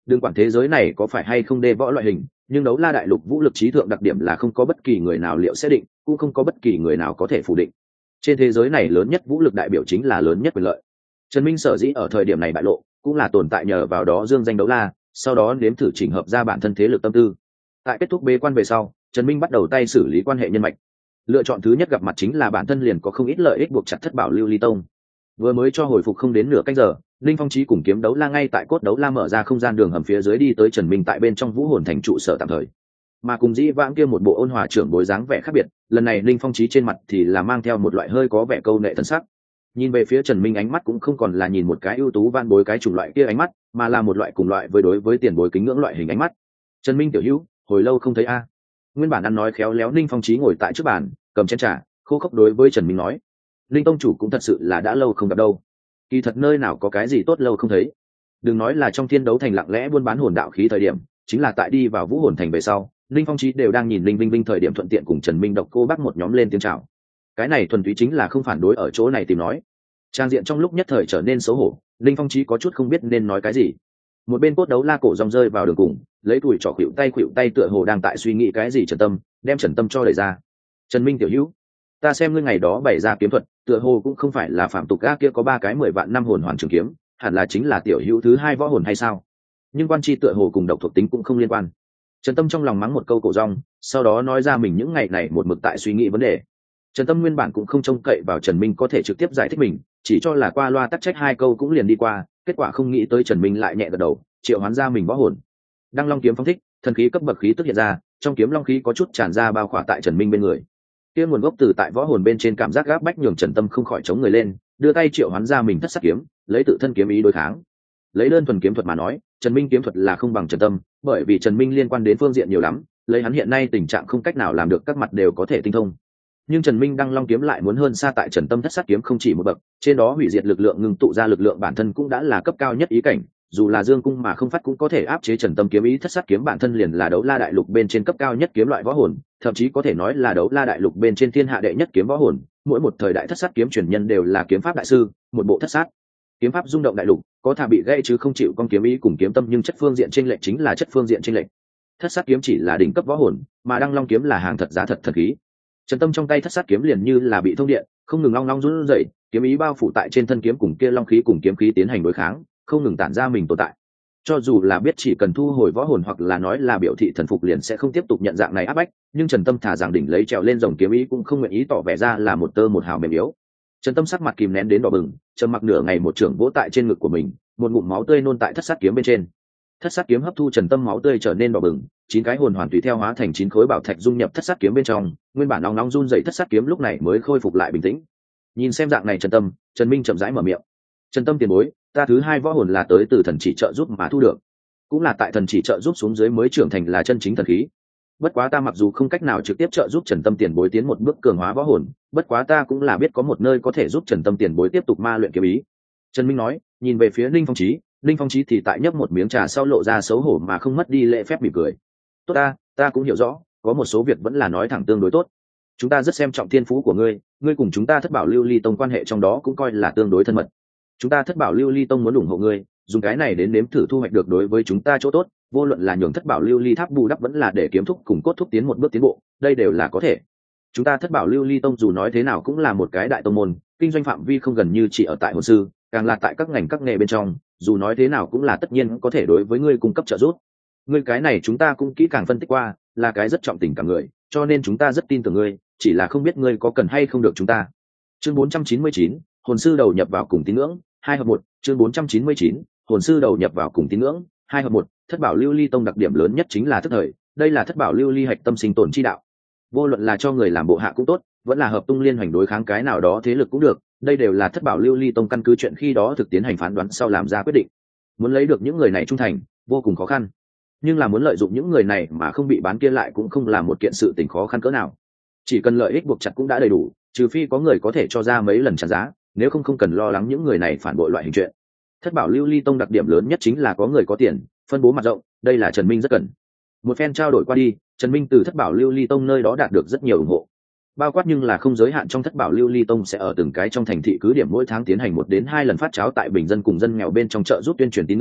đừng quản thế giới này có phải hay không đê võ loại hình, nhưng đấu la đại lục vũ lực trí thượng đặc điểm là không có bất kỳ người nào liệu sẽ định, cũng không có bất kỳ người nào có thể phủ định. Trên thế giới này lớn nhất vũ lực đại biểu chính là lớn nhất quyền lợi. Trần Minh sở dĩ ở thời điểm này bại lộ, cũng là tồn tại nhờ vào đó dương danh đấu la, sau đó nếm thử chỉnh hợp ra bản thân thế lực tâm tư. Tại kết thúc bế quan về sau, Trần Minh bắt đầu tay xử lý quan hệ nhân mạch. Lựa chọn thứ nhất gặp mặt chính là bản thân liền có không ít lợi ích buộc chặt thất bảo lưu ly tông. Vừa mới cho hồi phục không đến nửa canh giờ, Linh Phong Chí cùng kiếm đấu la ngay tại cốt đấu la mở ra không gian đường hầm phía dưới đi tới Trần Minh tại bên trong vũ hồn thành trụ sở tạm thời. Mà cùng dĩ vãng kia một bộ ôn hòa trưởng bối dáng vẻ khác biệt, lần này Linh Phong Chí trên mặt thì là mang theo một loại hơi có vẻ câu nệ thần sắc. Nhìn về phía Trần Minh ánh mắt cũng không còn là nhìn một cái ưu tú van bối cái chủng loại kia ánh mắt, mà là một loại cùng loại với đối với tiền bối kính ngưỡng loại hình ánh mắt. Trần Minh tiểu hữu, hồi lâu không thấy a. Nguyên bản ăn nói khéo léo Linh Phong Chí ngồi tại trước bàn, cầm chén trà, khô khốc đối với Trần Minh nói: "Linh tông chủ cũng thật sự là đã lâu không gặp đâu. Kỳ thật nơi nào có cái gì tốt lâu không thấy. Đừng nói là trong thiên đấu thành lặng lẽ buôn bán hồn đạo khí thời điểm, chính là tại đi vào vũ hồn thành về sau, Linh Phong Chí đều đang nhìn Linh Vinh Vinh thời điểm thuận tiện cùng Trần Minh độc cô bác một nhóm lên tiếng chào. Cái này thuần túy chính là không phản đối ở chỗ này tìm nói." Trang diện trong lúc nhất thời trở nên xấu hổ, Linh Phong Chí có chút không biết nên nói cái gì. Một bên cốt đấu la cổ rong rơi vào đường cùng, lấy tuổi trỏ khuỵu tay tựa hồ đang tại suy nghĩ cái gì Trần Tâm, đem Trần Tâm cho đẩy ra. "Trần Minh tiểu hữu, ta xem ngươi ngày đó bày ra kiếm thuật, tựa hồ cũng không phải là phạm tục ga kia có 3 cái 10 vạn năm hồn hoàn trường kiếm, hẳn là chính là tiểu hữu thứ 2 võ hồn hay sao? Nhưng quan chi tựa hồ cùng độc thuộc tính cũng không liên quan." Trần Tâm trong lòng mắng một câu cổ rong, sau đó nói ra mình những ngày này một mực tại suy nghĩ vấn đề. Trần Tâm nguyên bản cũng không trông cậy vào Trần Minh có thể trực tiếp giải thích mình, chỉ cho là qua loa tắc trách 2 câu cũng liền đi qua, kết quả không nghĩ tới Trần Minh lại nhẹ gật đầu, triệu hoán ra mình võ hồn. Đăng Long kiếm phóng thích, thần khí cấp bậc khí tức hiện ra, trong kiếm long khí có chút tràn ra bao khỏa tại Trần Minh bên người. Kia nguồn gốc từ tại võ hồn bên trên cảm giác gáp bách nhường Trần Tâm không khỏi chống người lên, đưa tay triệu hoán ra mình thất sắc kiếm, lấy tự thân kiếm ý đối kháng. Lấy đơn thuần kiếm thuật mà nói, Trần Minh kiếm thuật là không bằng Trần Tâm, bởi vì Trần Minh liên quan đến phương diện nhiều lắm, lấy hắn hiện nay tình trạng không cách nào làm được các mặt đều có thể tinh thông. Nhưng Trần Minh Đăng Long kiếm lại muốn hơn xa tại Trần Tâm thất sắc kiếm không chỉ một bậc, trên đó hủy diệt lực lượng ngưng tụ ra lực lượng bản thân cũng đã là cấp cao nhất ý cảnh, dù là dương cung mà không phát cũng có thể áp chế Trần Tâm kiếm ý thất sắc kiếm bản thân liền là đấu la đại lục bên trên cấp cao nhất kiếm loại võ hồn, thậm chí có thể nói là đấu la đại lục bên trên thiên hạ đệ nhất kiếm võ hồn, mỗi một thời đại thất sắc kiếm truyền nhân đều là kiếm pháp đại sư, một bộ thất sắc kiếm pháp rung động đại lục, có thà bị gãy chứ không chịu con kiếm ý cùng kiếm tâm, nhưng chất phương diện chênh lệch chính là chất phương diện chênh lệch. Thất sắc kiếm chỉ là đỉnh cấp võ hồn, mà Đăng Long kiếm là hàng thật giá thật thần khí. Trần Tâm trong tay thất sắc kiếm liền như là bị thông điện, không ngừng long long run rẩy, kiếm ý bao phủ tại trên thân kiếm cùng kia long khí cùng kiếm khí tiến hành đối kháng, không ngừng tản ra mình tồn tại. Cho dù là biết chỉ cần thu hồi võ hồn hoặc là nói là biểu thị thần phục liền sẽ không tiếp tục nhận dạng này áp bách, nhưng Trần Tâm thả rằng đỉnh lấy trèo lên dòng kiếm ý cũng không nguyện ý tỏ vẻ ra là một tơ một hào mềm yếu. Trần Tâm sắc mặt kìm nén đến đỏ bừng, trầm mặc nửa ngày một trưởng vỗ tại trên ngực của mình, một ngụm máu tươi nôn tại thất sắc kiếm bên trên. Thất sắc kiếm hấp thu Trần Tâm máu tươi trở nên đỏ bừng, 9 cái hồn hoàn tùy theo hóa thành 9 khối bảo thạch dung nhập thất sắc kiếm bên trong, nguyên bản nóng nóng run rẩy thất sắc kiếm lúc này mới khôi phục lại bình tĩnh. Nhìn xem dạng này Trần Tâm, Trần Minh chậm rãi mở miệng: "Trần Tâm tiền bối, ta thứ 2 võ hồn là tới từ thần chỉ trợ giúp mà thu được, cũng là tại thần chỉ trợ giúp xuống dưới mới trưởng thành là chân chính thần khí. Bất quá ta mặc dù không cách nào trực tiếp trợ giúp Trần Tâm tiền bối tiến một bước cường hóa võ hồn, bất quá ta cũng là biết có một nơi có thể giúp Trần Tâm tiền bối tiếp tục ma luyện kiếm ý." Trần Minh nói, nhìn về phía Linh Phong Chí, Linh Phong Chí thì tại nhấp một miếng trà sau lộ ra xấu hổ mà không mất đi lễ phép mỉm cười. "Tốt ta cũng hiểu rõ, có một số việc vẫn là nói thẳng tương đối tốt. Chúng ta rất xem trọng thiên phú của ngươi, ngươi cùng chúng ta Thất Bảo Lưu Ly Tông quan hệ trong đó cũng coi là tương đối thân mật. Chúng ta Thất Bảo Lưu Ly Tông muốn ủng hộ ngươi, dùng cái này đến nếm thử thu hoạch được đối với chúng ta chỗ tốt, vô luận là nhường Thất Bảo Lưu Ly Tháp bù đắp vẫn là để kiếm thúc cùng cốt thúc tiến một bước tiến bộ, đây đều là có thể. Chúng ta Thất Bảo Lưu Ly Tông dù nói thế nào cũng là một cái đại tông môn, kinh doanh phạm vi không gần như chỉ ở tại hồn sư, càng là tại các ngành các nghề bên trong, dù nói thế nào cũng là tất nhiên có thể đối với ngươi cung cấp trợ giúp. Ngươi cái này chúng ta cũng kỹ càng phân tích qua, là cái rất trọng tình cảm người, cho nên chúng ta rất tin tưởng ngươi, chỉ là không biết ngươi có cần hay không được chúng ta." Chương 499, hồn sư đầu nhập vào cùng tín ngưỡng, 2/1, chương 499, hồn sư đầu nhập vào cùng tín ngưỡng, 2/1. Thất Bảo Lưu Ly Tông đặc điểm lớn nhất chính là thức thời, đây là Thất Bảo Lưu Ly hạch tâm sinh tồn chi đạo. Vô luận là cho người làm bộ hạ cũng tốt, vẫn là hợp tung liên hoành đối kháng cái nào đó thế lực cũng được, đây đều là Thất Bảo Lưu Ly Tông căn cứ chuyện khi đó thực tiến hành phán đoán sau làm ra quyết định. Muốn lấy được những người này trung thành, vô cùng khó khăn, nhưng là muốn lợi dụng những người này mà không bị bán kia lại cũng không là một kiện sự tình khó khăn cỡ nào. Chỉ cần lợi ích buộc chặt cũng đã đầy đủ, trừ phi có người có thể cho ra mấy lần trả giá, nếu không cần lo lắng những người này phản bội loại hình chuyện. Thất Bảo Lưu Ly Tông đặc điểm lớn nhất chính là có người có tiền, phân bố mặt rộng, đây là Trần Minh rất cần. Một phen trao đổi qua đi, Trần Minh từ Thất Bảo Lưu Ly Tông nơi đó đạt được rất nhiều ủng hộ. Bao quát nhưng là không giới hạn trong Thất Bảo Lưu Ly Tông sẽ ở từng cái trong thành thị cứ điểm mỗi tháng tiến hành 1 đến 2 lần phát cháo tại bình dân cùng dân nghèo bên trong chợ giúp tuyên truyền tín ngưỡng,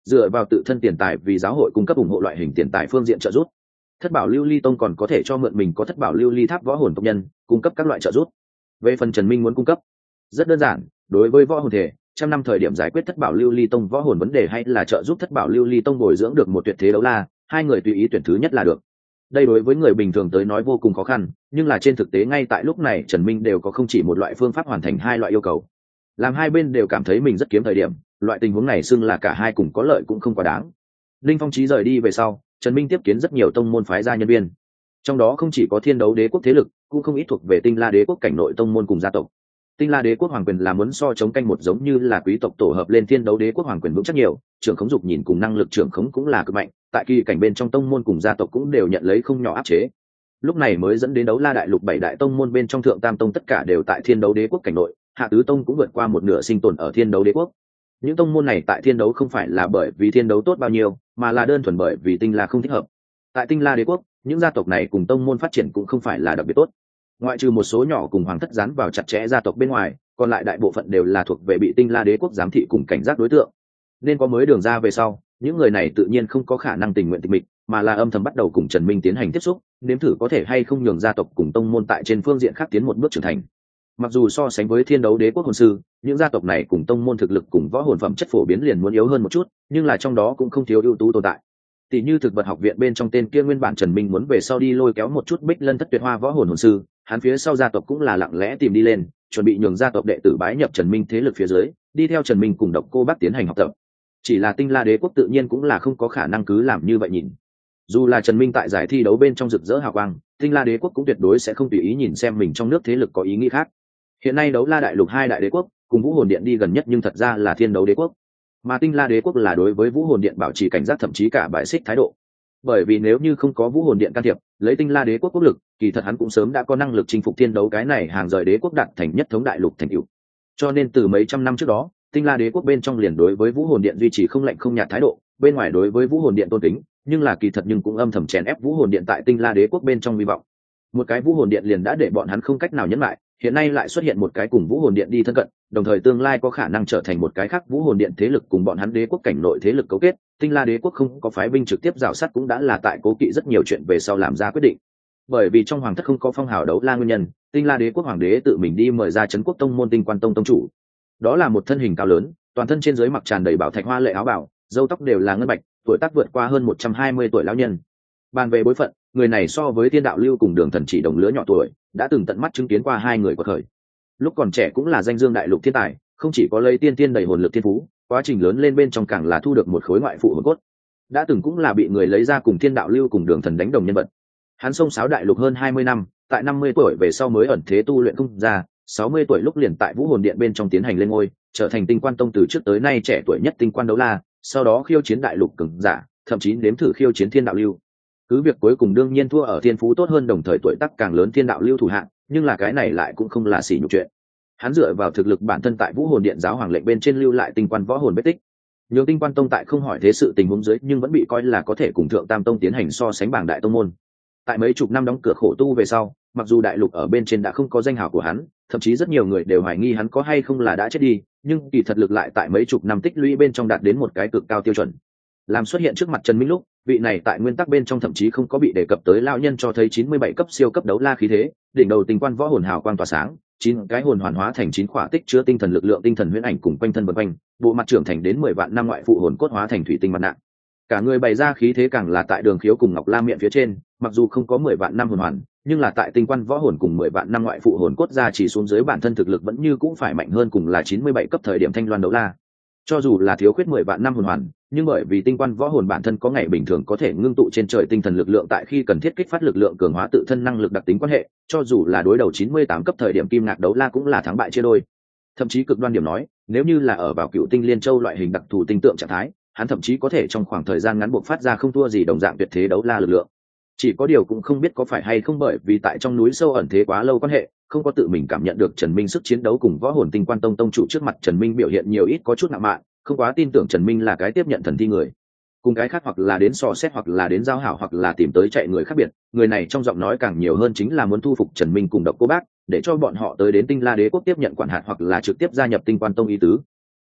dựa vào tự thân tiền tài vì giáo hội cung cấp ủng hộ loại hình tiền tài phương diện trợ giúp. Thất bảo lưu ly tông còn có thể cho mượn mình có thất bảo lưu ly tháp võ hồn tộc nhân cung cấp các loại trợ giúp. Về phần Trần Minh muốn cung cấp, rất đơn giản, đối với võ hồn thể trăm năm thời điểm giải quyết thất bảo lưu ly tông võ hồn vấn đề hay là trợ giúp thất bảo lưu ly tông bồi dưỡng được một tuyệt thế đấu la, hai người tùy ý tuyển thứ nhất là được. Đây đối với người bình thường tới nói vô cùng khó khăn, nhưng là trên thực tế ngay tại lúc này Trần Minh đều có không chỉ một loại phương pháp hoàn thành hai loại yêu cầu. Làm hai bên đều cảm thấy mình rất kiếm thời điểm, loại tình huống này xưng là cả hai cùng có lợi cũng không quá đáng. Linh Phong Chí rời đi về sau, Trần Minh tiếp kiến rất nhiều tông môn phái gia nhân viên, trong đó không chỉ có Thiên Đấu Đế quốc thế lực, cũng không ít thuộc về Tinh La Đế quốc cảnh nội tông môn cùng gia tộc. Tinh La Đế quốc hoàng quyền là muốn so chống canh một giống như là quý tộc tổ hợp lên Thiên Đấu Đế quốc hoàng quyền vững chắc nhiều, trưởng khống dục nhìn cùng năng lực trưởng khống cũng là cực mạnh, tại kỳ cảnh bên trong tông môn cùng gia tộc cũng đều nhận lấy không nhỏ áp chế. Lúc này mới dẫn đến Đấu La đại lục 7 đại tông môn bên trong thượng tam tông tất cả đều tại Thiên Đấu Đế quốc cảnh nội, hạ tứ tông cũng vượt qua một nửa sinh tồn ở Thiên Đấu Đế quốc. Những tông môn này tại Thiên Đấu không phải là bởi vì Thiên Đấu tốt bao nhiêu, mà là đơn thuần bởi vì Tinh La không thích hợp. Tại Tinh La Đế quốc, những gia tộc này cùng tông môn phát triển cũng không phải là đặc biệt tốt. Ngoại trừ một số nhỏ cùng hoàng thất dán vào chặt chẽ gia tộc bên ngoài, còn lại đại bộ phận đều là thuộc về bị Tinh La Đế quốc giám thị cùng cảnh giác đối tượng. Nên có mới đường ra về sau, những người này tự nhiên không có khả năng tình nguyện tịch mịch, mà là âm thầm bắt đầu cùng Trần Minh tiến hành tiếp xúc, nếm thử có thể hay không nhường gia tộc cùng tông môn tại trên phương diện khác tiến một bước trưởng thành. Mặc dù so sánh với Thiên Đấu Đế quốc hồn sư, những gia tộc này cùng tông môn thực lực cùng võ hồn phẩm chất phổ biến liền muốn yếu hơn một chút, nhưng là trong đó cũng không thiếu ưu tú tồn tại. Tỷ như thực vật học viện bên trong tên kia nguyên bản Trần Minh muốn về sau đi lôi kéo một chút Bích Lân Thất Tuyệt Hoa võ hồn hồn sư, hắn phía sau gia tộc cũng là lặng lẽ tìm đi lên, chuẩn bị nhường gia tộc đệ tử bái nhập Trần Minh thế lực phía dưới, đi theo Trần Minh cùng Độc Cô Bác tiến hành học tập. Chỉ là Tinh La Đế quốc tự nhiên cũng là không có khả năng cứ làm như vậy nhìn. Dù là Trần Minh tại giải thi đấu bên trong rực rỡ hào quang, Tinh La Đế quốc cũng tuyệt đối sẽ không tùy ý nhìn xem mình trong nước thế lực có ý nghĩ khác. Hiện nay Đấu La đại lục hai đại đế quốc, cùng Vũ Hồn Điện đi gần nhất nhưng thật ra là Thiên Đấu Đế quốc. Mà Tinh La Đế quốc là đối với Vũ Hồn Điện bảo trì cảnh giác thậm chí cả bại xích thái độ. Bởi vì nếu như không có Vũ Hồn Điện can thiệp, lấy Tinh La Đế quốc quốc lực, kỳ thật hắn cũng sớm đã có năng lực chinh phục Thiên Đấu cái này hàng rời đế quốc đạt thành nhất thống đại lục thành tựu. Cho nên từ mấy trăm năm trước đó, Tinh La Đế quốc bên trong liền đối với Vũ Hồn Điện duy trì không lạnh không nhạt thái độ, bên ngoài đối với Vũ Hồn Điện tôn kính, nhưng là kỳ thật nhưng cũng âm thầm chèn ép Vũ Hồn Điện tại Tinh La Đế quốc bên trong hy vọng. Một cái Vũ Hồn Điện liền đã để bọn hắn không cách nào nhẫn lại, hiện nay lại xuất hiện một cái cùng Vũ Hồn Điện đi thân cận, đồng thời tương lai có khả năng trở thành một cái khác Vũ Hồn Điện thế lực cùng bọn hắn đế quốc cảnh nội thế lực cấu kết, Tinh La Đế quốc không có phái binh trực tiếp rào sát cũng đã là tại cố kỵ rất nhiều chuyện về sau làm ra quyết định. Bởi vì trong hoàng thất không có phong hào đấu la nguyên nhân, Tinh La Đế quốc hoàng đế tự mình đi mời ra trấn quốc tông môn Tinh Quan tông tông chủ. Đó là một thân hình cao lớn, toàn thân trên dưới mặc tràn đầy bảo thạch hoa lệ áo bào, râu tóc đều là ngân bạch, tuổi tác vượt qua hơn 120 tuổi lão nhân. Bàn về bối phận, người này so với Thiên Đạo Lưu cùng Đường Thần chỉ đồng lứa nhỏ tuổi, đã từng tận mắt chứng kiến qua hai người quật khởi. Lúc còn trẻ cũng là danh dương đại lục thiên tài, không chỉ có lấy tiên tiên đầy hồn lực thiên phú, quá trình lớn lên bên trong càng là thu được một khối ngoại phụ hồn cốt. Đã từng cũng là bị người lấy ra cùng Thiên Đạo Lưu cùng Đường Thần đánh đồng nhân vật. Hắn xông xáo đại lục hơn 20 năm, tại 50 tuổi về sau mới ẩn thế tu luyện không ra, 60 tuổi lúc liền tại Vũ Hồn Điện bên trong tiến hành lên ngôi, trở thành Tinh Quan tông từ trước tới nay trẻ tuổi nhất tinh quan đấu la, sau đó khiêu chiến đại lục cường giả, thậm chí nếm thử khiêu chiến Thiên Đạo Lưu. Cứ việc cuối cùng đương nhiên thua ở thiên phú tốt hơn đồng thời tuổi tác càng lớn Thiên Đạo Lưu thủ hạng, nhưng là cái này lại cũng không là xỉ nhục chuyện. Hắn dựa vào thực lực bản thân tại Vũ Hồn Điện giáo hoàng lệnh bên trên lưu lại tinh quan võ hồn vết tích. Nhiều Tinh Quan tông tại không hỏi thế sự tình huống dưới nhưng vẫn bị coi là có thể cùng Thượng Tam tông tiến hành so sánh bảng đại tông môn. Tại mấy chục năm đóng cửa khổ tu về sau, mặc dù đại lục ở bên trên đã không có danh hào của hắn, thậm chí rất nhiều người đều hoài nghi hắn có hay không là đã chết đi, nhưng kỳ thật lực lại tại mấy chục năm tích lũy bên trong đạt đến một cái cực cao tiêu chuẩn. Làm xuất hiện trước mặt Trần Minh lúc, vị này tại nguyên tắc bên trong thậm chí không có bị đề cập tới lão nhân cho thấy 97 cấp siêu cấp đấu la khí thế, đỉnh đầu tinh quan võ hồn hào quang tỏa sáng, 9 cái hồn hoàn hóa thành 9 khỏa tích chứa tinh thần lực lượng tinh thần huyễn ảnh cùng quanh thân vần quanh, bộ mặt trưởng thành đến 10 vạn năm ngoại phụ hồn cốt hóa thành thủy tinh mặt nạ. Cả người bày ra khí thế càng là tại Đường Khiếu cùng Ngọc La miệng phía trên, mặc dù không có 10 vạn năm hồn hoàn, nhưng là tại tinh quan võ hồn cùng 10 vạn năm ngoại phụ hồn cốt ra chỉ xuống dưới bản thân thực lực vẫn như cũng phải mạnh hơn cùng là 97 cấp thời điểm Thanh Loan đấu la. Cho dù là thiếu khuyết 10 vạn năm hồn hoàn, nhưng bởi vì tinh quan võ hồn bản thân có ngày bình thường có thể ngưng tụ trên trời tinh thần lực lượng tại khi cần thiết kích phát lực lượng cường hóa tự thân năng lực đặc tính quan hệ, cho dù là đối đầu 98 cấp thời điểm Kim Ngạc đấu la cũng là thắng bại chia đôi. Thậm chí cực đoan điểm nói, nếu như là ở vào Cựu Tinh Liên Châu loại hình đặc thù tinh tượng trạng thái, hắn thậm chí có thể trong khoảng thời gian ngắn buộc phát ra không thua gì đồng dạng tuyệt thế đấu la lực lượng. Chỉ có điều cũng không biết có phải hay không bởi vì tại trong núi sâu ẩn thế quá lâu quan hệ, không có tự mình cảm nhận được Trần Minh sức chiến đấu cùng võ hồn Tinh Quan tông tông chủ trước mặt Trần Minh biểu hiện nhiều ít có chút ngạo mạn, không quá tin tưởng Trần Minh là cái tiếp nhận thần thi người. Cùng cái khác hoặc là đến so xét hoặc là đến giao hảo hoặc là tìm tới chạy người khác biệt, người này trong giọng nói càng nhiều hơn chính là muốn thu phục Trần Minh cùng Độc Cô Bác, để cho bọn họ tới đến Tinh La Đế quốc tiếp nhận quản hạt hoặc là trực tiếp gia nhập Tinh Quan tông ý tứ.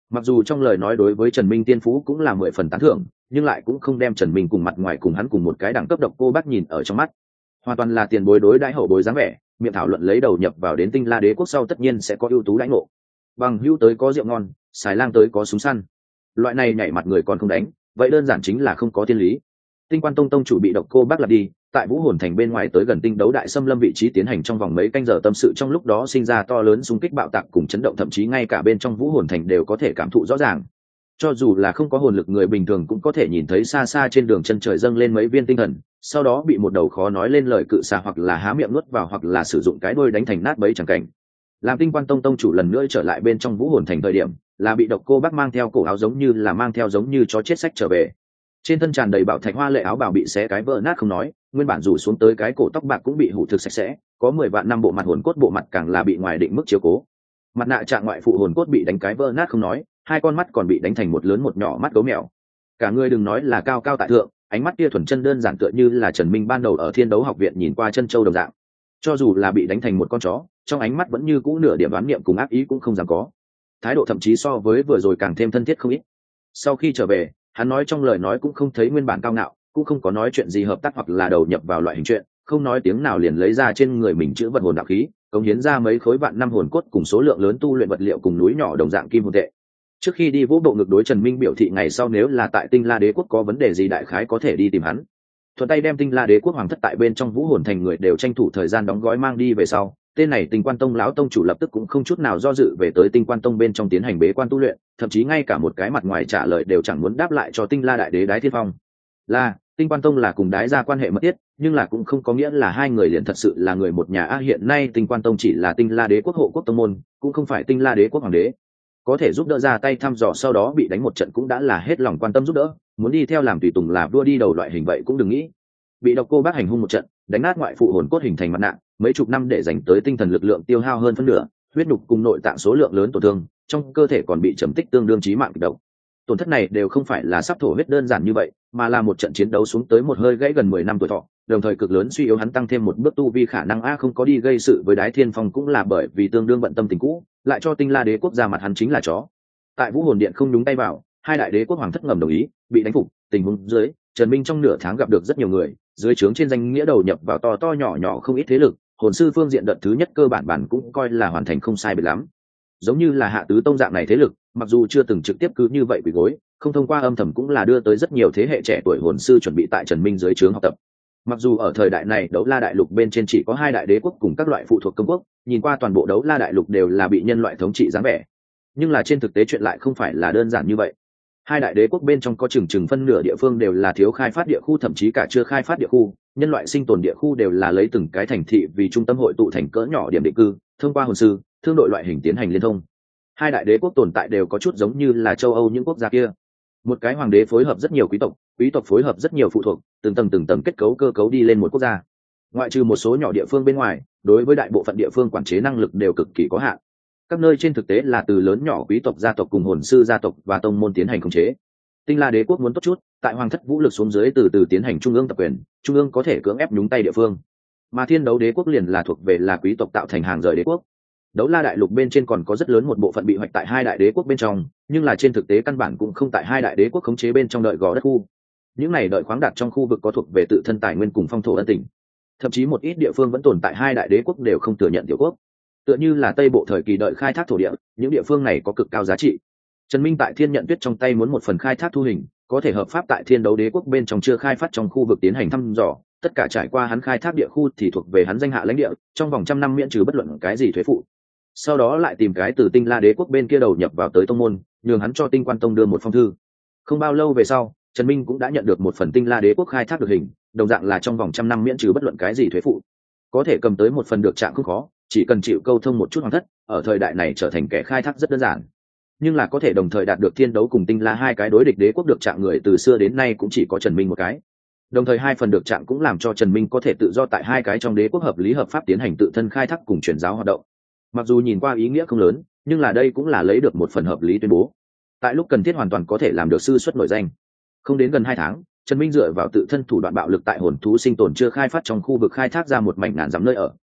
Mặc dù trong lời nói đối với Trần Minh tiên phú cũng là 10 phần tán thưởng, nhưng lại cũng không đem Trần Minh cùng mặt ngoài cùng hắn cùng một cái đẳng cấp độc cô bác nhìn ở trong mắt. Hoàn toàn là tiền bối đối đãi hậu bối dáng vẻ, miệng thảo luận lấy đầu nhập vào đến Tinh La Đế quốc sau tất nhiên sẽ có ưu tú đãi ngộ. Bằng hữu tới có rượu ngon, xài lang tới có súng săn. Loại này nhảy mặt người còn không đánh, vậy đơn giản chính là không có thiên lý. Tinh Quan Tông tông chủ bị độc cô bác lật đi, tại Vũ Hồn Thành bên ngoài tới gần Tinh Đấu Đại Xâm Lâm vị trí tiến hành trong vòng mấy canh giờ tâm sự, trong lúc đó sinh ra to lớn xung kích bạo tạc cùng chấn động, thậm chí ngay cả bên trong Vũ Hồn Thành đều có thể cảm thụ rõ ràng. Cho dù là không có hồn lực người bình thường cũng có thể nhìn thấy xa xa trên đường chân trời dâng lên mấy viên tinh thần, sau đó bị một đầu khó nói lên lời cự xà hoặc là há miệng nuốt vào hoặc là sử dụng cái đuôi đánh thành nát bấy chẳng cảnh. Làm Tinh Quan Tông tông chủ lần nữa trở lại bên trong Vũ Hồn Thành thời điểm, là bị độc cô bác mang theo cổ áo giống như là mang theo giống như chó chết sách trở về. Trên thân tràn đầy bảo thạch hoa lệ áo bào bị xé cái vỡ nát không nói, nguyên bản rủ xuống tới cái cổ tóc bạc cũng bị hủ thực sạch sẽ, có 10 vạn năm bộ mặt hồn cốt bộ mặt càng là bị ngoài định mức chiếu cố. Mặt nạ trạng ngoại phụ hồn cốt bị đánh cái vỡ nát không nói, hai con mắt còn bị đánh thành một lớn một nhỏ mắt gấu mèo. Cả người đừng nói là cao cao tại thượng, ánh mắt kia thuần chân đơn giản tựa như là Trần Minh ban đầu ở Thiên Đấu học viện nhìn qua chân châu đồng dạng. Cho dù là bị đánh thành một con chó, trong ánh mắt vẫn như cũ nửa điểm đoán niệm cùng ác ý cũng không dám có. Thái độ thậm chí so với vừa rồi càng thêm thân thiết không ít. Sau khi trở về, hắn nói trong lời nói cũng không thấy nguyên bản cao ngạo, cũng không có nói chuyện gì hợp tác hoặc là đầu nhập vào loại hình chuyện, không nói tiếng nào liền lấy ra trên người mình chữa vật hồn đạo khí, cống hiến ra mấy khối vạn năm hồn cốt cùng số lượng lớn tu luyện vật liệu cùng núi nhỏ đồng dạng kim hồn tệ. Trước khi đi vỗ bộ ngực đối Trần Minh biểu thị ngày sau nếu là tại Tinh La Đế quốc có vấn đề gì đại khái có thể đi tìm hắn. Thuận tay đem Tinh La Đế quốc hoàng thất tại bên trong Vũ Hồn Thành người đều tranh thủ thời gian đóng gói mang đi về sau, tên này Tinh Quan Tông lão tông chủ lập tức cũng không chút nào do dự về tới Tinh Quan Tông bên trong tiến hành bế quan tu luyện, thậm chí ngay cả một cái mặt ngoài trả lời đều chẳng muốn đáp lại cho Tinh La đại đế Đái Thiên Phong. Là, Tinh Quan Tông là cùng Đái gia quan hệ mật thiết, nhưng là cũng không có nghĩa là hai người liền thật sự là người một nhà. Hiện nay Tinh Quan Tông chỉ là Tinh La đế quốc hộ quốc tông môn, cũng không phải Tinh La đế quốc hoàng đế. Có thể giúp đỡ ra tay thăm dò sau đó bị đánh một trận cũng đã là hết lòng quan tâm giúp đỡ, muốn đi theo làm tùy tùng là vua đi đầu loại hình vậy cũng đừng nghĩ. Bị độc cô bác hành hung một trận, đánh nát ngoại phụ hồn cốt hình thành mặt nạ, mấy chục năm để dành tới tinh thần lực lượng tiêu hao hơn phân nửa, huyết nhục cùng nội tạng số lượng lớn tổn thương, trong cơ thể còn bị trầm tích tương đương chí mạng kịch độc. Tổn thất này đều không phải là sắp thổ huyết đơn giản như vậy, mà là một trận chiến đấu xuống tới một hơi gãy gần 10 năm tuổi thọ, đồng thời cực lớn suy yếu hắn tăng thêm một bước tu vi khả năng không có đi gây sự với Đái Thiên Phong cũng là bởi vì tương đương bận tâm tình cũ, lại cho Tinh La đế quốc ra mặt hắn chính là chó. Tại Vũ Hồn Điện không nhúng tay vào, hai đại đế quốc hoàng thất ngầm đồng ý, bị đánh phục, tình huống dưới, Trần Minh trong nửa tháng gặp được rất nhiều người, dưới trướng trên danh nghĩa đầu nhập vào to to nhỏ nhỏ không ít thế lực, hồn sư phương diện đợt thứ nhất cơ bản bản cũng coi là hoàn thành không sai biệt lắm. Giống như là Hạ Tứ Tông dạng này thế lực, mặc dù chưa từng trực tiếp cứ như vậy quỳ gối, không thông qua âm thầm cũng là đưa tới rất nhiều thế hệ trẻ tuổi hồn sư chuẩn bị tại Trần Minh dưới trướng học tập. Mặc dù ở thời đại này Đấu La đại lục bên trên chỉ có hai đại đế quốc cùng các loại phụ thuộc công quốc, nhìn qua toàn bộ Đấu La đại lục đều là bị nhân loại thống trị dáng vẻ, nhưng là trên thực tế chuyện lại không phải là đơn giản như vậy. Hai đại đế quốc bên trong có chừng phân nửa địa phương đều là thiếu khai phát địa khu, thậm chí cả chưa khai phát địa khu, nhân loại sinh tồn địa khu đều là lấy từng cái thành thị vì trung tâm hội tụ thành cỡ nhỏ điểm định cư, thông qua hồn sư, thương đội loại hình tiến hành liên thông. Hai đại đế quốc tồn tại đều có chút giống như là châu Âu những quốc gia kia. Một cái hoàng đế phối hợp rất nhiều quý tộc phối hợp rất nhiều phụ thuộc, từng tầng kết cấu cơ cấu đi lên một quốc gia. Ngoại trừ một số nhỏ địa phương bên ngoài, đối với đại bộ phận địa phương quản chế năng lực đều cực kỳ có hạn. Các nơi trên thực tế là từ lớn nhỏ quý tộc gia tộc cùng hồn sư gia tộc và tông môn tiến hành khống chế. Tinh La đế quốc muốn tốt chút, tại hoàng thất vũ lực xuống dưới từ từ tiến hành trung ương tập quyền, trung ương có thể cưỡng ép nhúng tay địa phương. Mà Thiên Đấu đế quốc liền là thuộc về là quý tộc tạo thành hàng rời đế quốc. Đấu La đại lục bên trên còn có rất lớn một bộ phận bị hoạch tại hai đại đế quốc bên trong, nhưng là trên thực tế căn bản cũng không tại hai đại đế quốc khống chế bên trong đợi gò đất khu. Những này đợi khoáng đạt trong khu vực có thuộc về tự thân tài nguyên cùng phong thổ ân tình. Thậm chí một ít địa phương vẫn tồn tại hai đại đế quốc đều không thừa nhận tiểu quốc. Tựa như là Tây Bộ thời kỳ đợi khai thác thổ địa, những địa phương này có cực cao giá trị. Trần Minh tại Thiên Nhận Tuyết trong tay muốn một phần khai thác thu hình, có thể hợp pháp tại Thiên Đấu đế quốc bên trong chưa khai phát trong khu vực tiến hành thăm dò, tất cả trải qua hắn khai thác địa khu thì thuộc về hắn danh hạ lãnh địa, trong vòng 100 năm miễn trừ bất luận cái gì thuế phụ. Sau đó lại tìm cái từ Tinh La đế quốc bên kia đầu nhập vào tới tông môn, nhường hắn cho Tinh Quan Tông đưa một phong thư. Không bao lâu về sau, Trần Minh cũng đã nhận được một phần Tinh La đế quốc khai thác được hình, đồng dạng là trong vòng 100 năm miễn trừ bất luận cái gì thuế phụ. Có thể cầm tới một phần được trạng không khó, chỉ cần chịu câu thông một chút hoàng thất, ở thời đại này trở thành kẻ khai thác rất đơn giản. Nhưng là có thể đồng thời đạt được Thiên Đấu cùng Tinh La hai cái đối địch đế quốc được trạng người từ xưa đến nay cũng chỉ có Trần Minh một cái. Đồng thời hai phần được trạng cũng làm cho Trần Minh có thể tự do tại hai cái trong đế quốc hợp lý hợp pháp tiến hành tự thân khai thác cùng truyền giáo hoạt động. Mặc dù nhìn qua ý nghĩa không lớn, nhưng là đây cũng là lấy được một phần hợp lý tuyên bố. Tại lúc cần thiết hoàn toàn có thể làm được sư xuất nổi danh. Không đến gần 2 tháng, Trần Minh dựa vào tự thân thủ đoạn bạo lực tại hồn thú sinh tồn chưa khai phát trong khu vực khai thác ra một mảnh ngàn dặm nơi ở,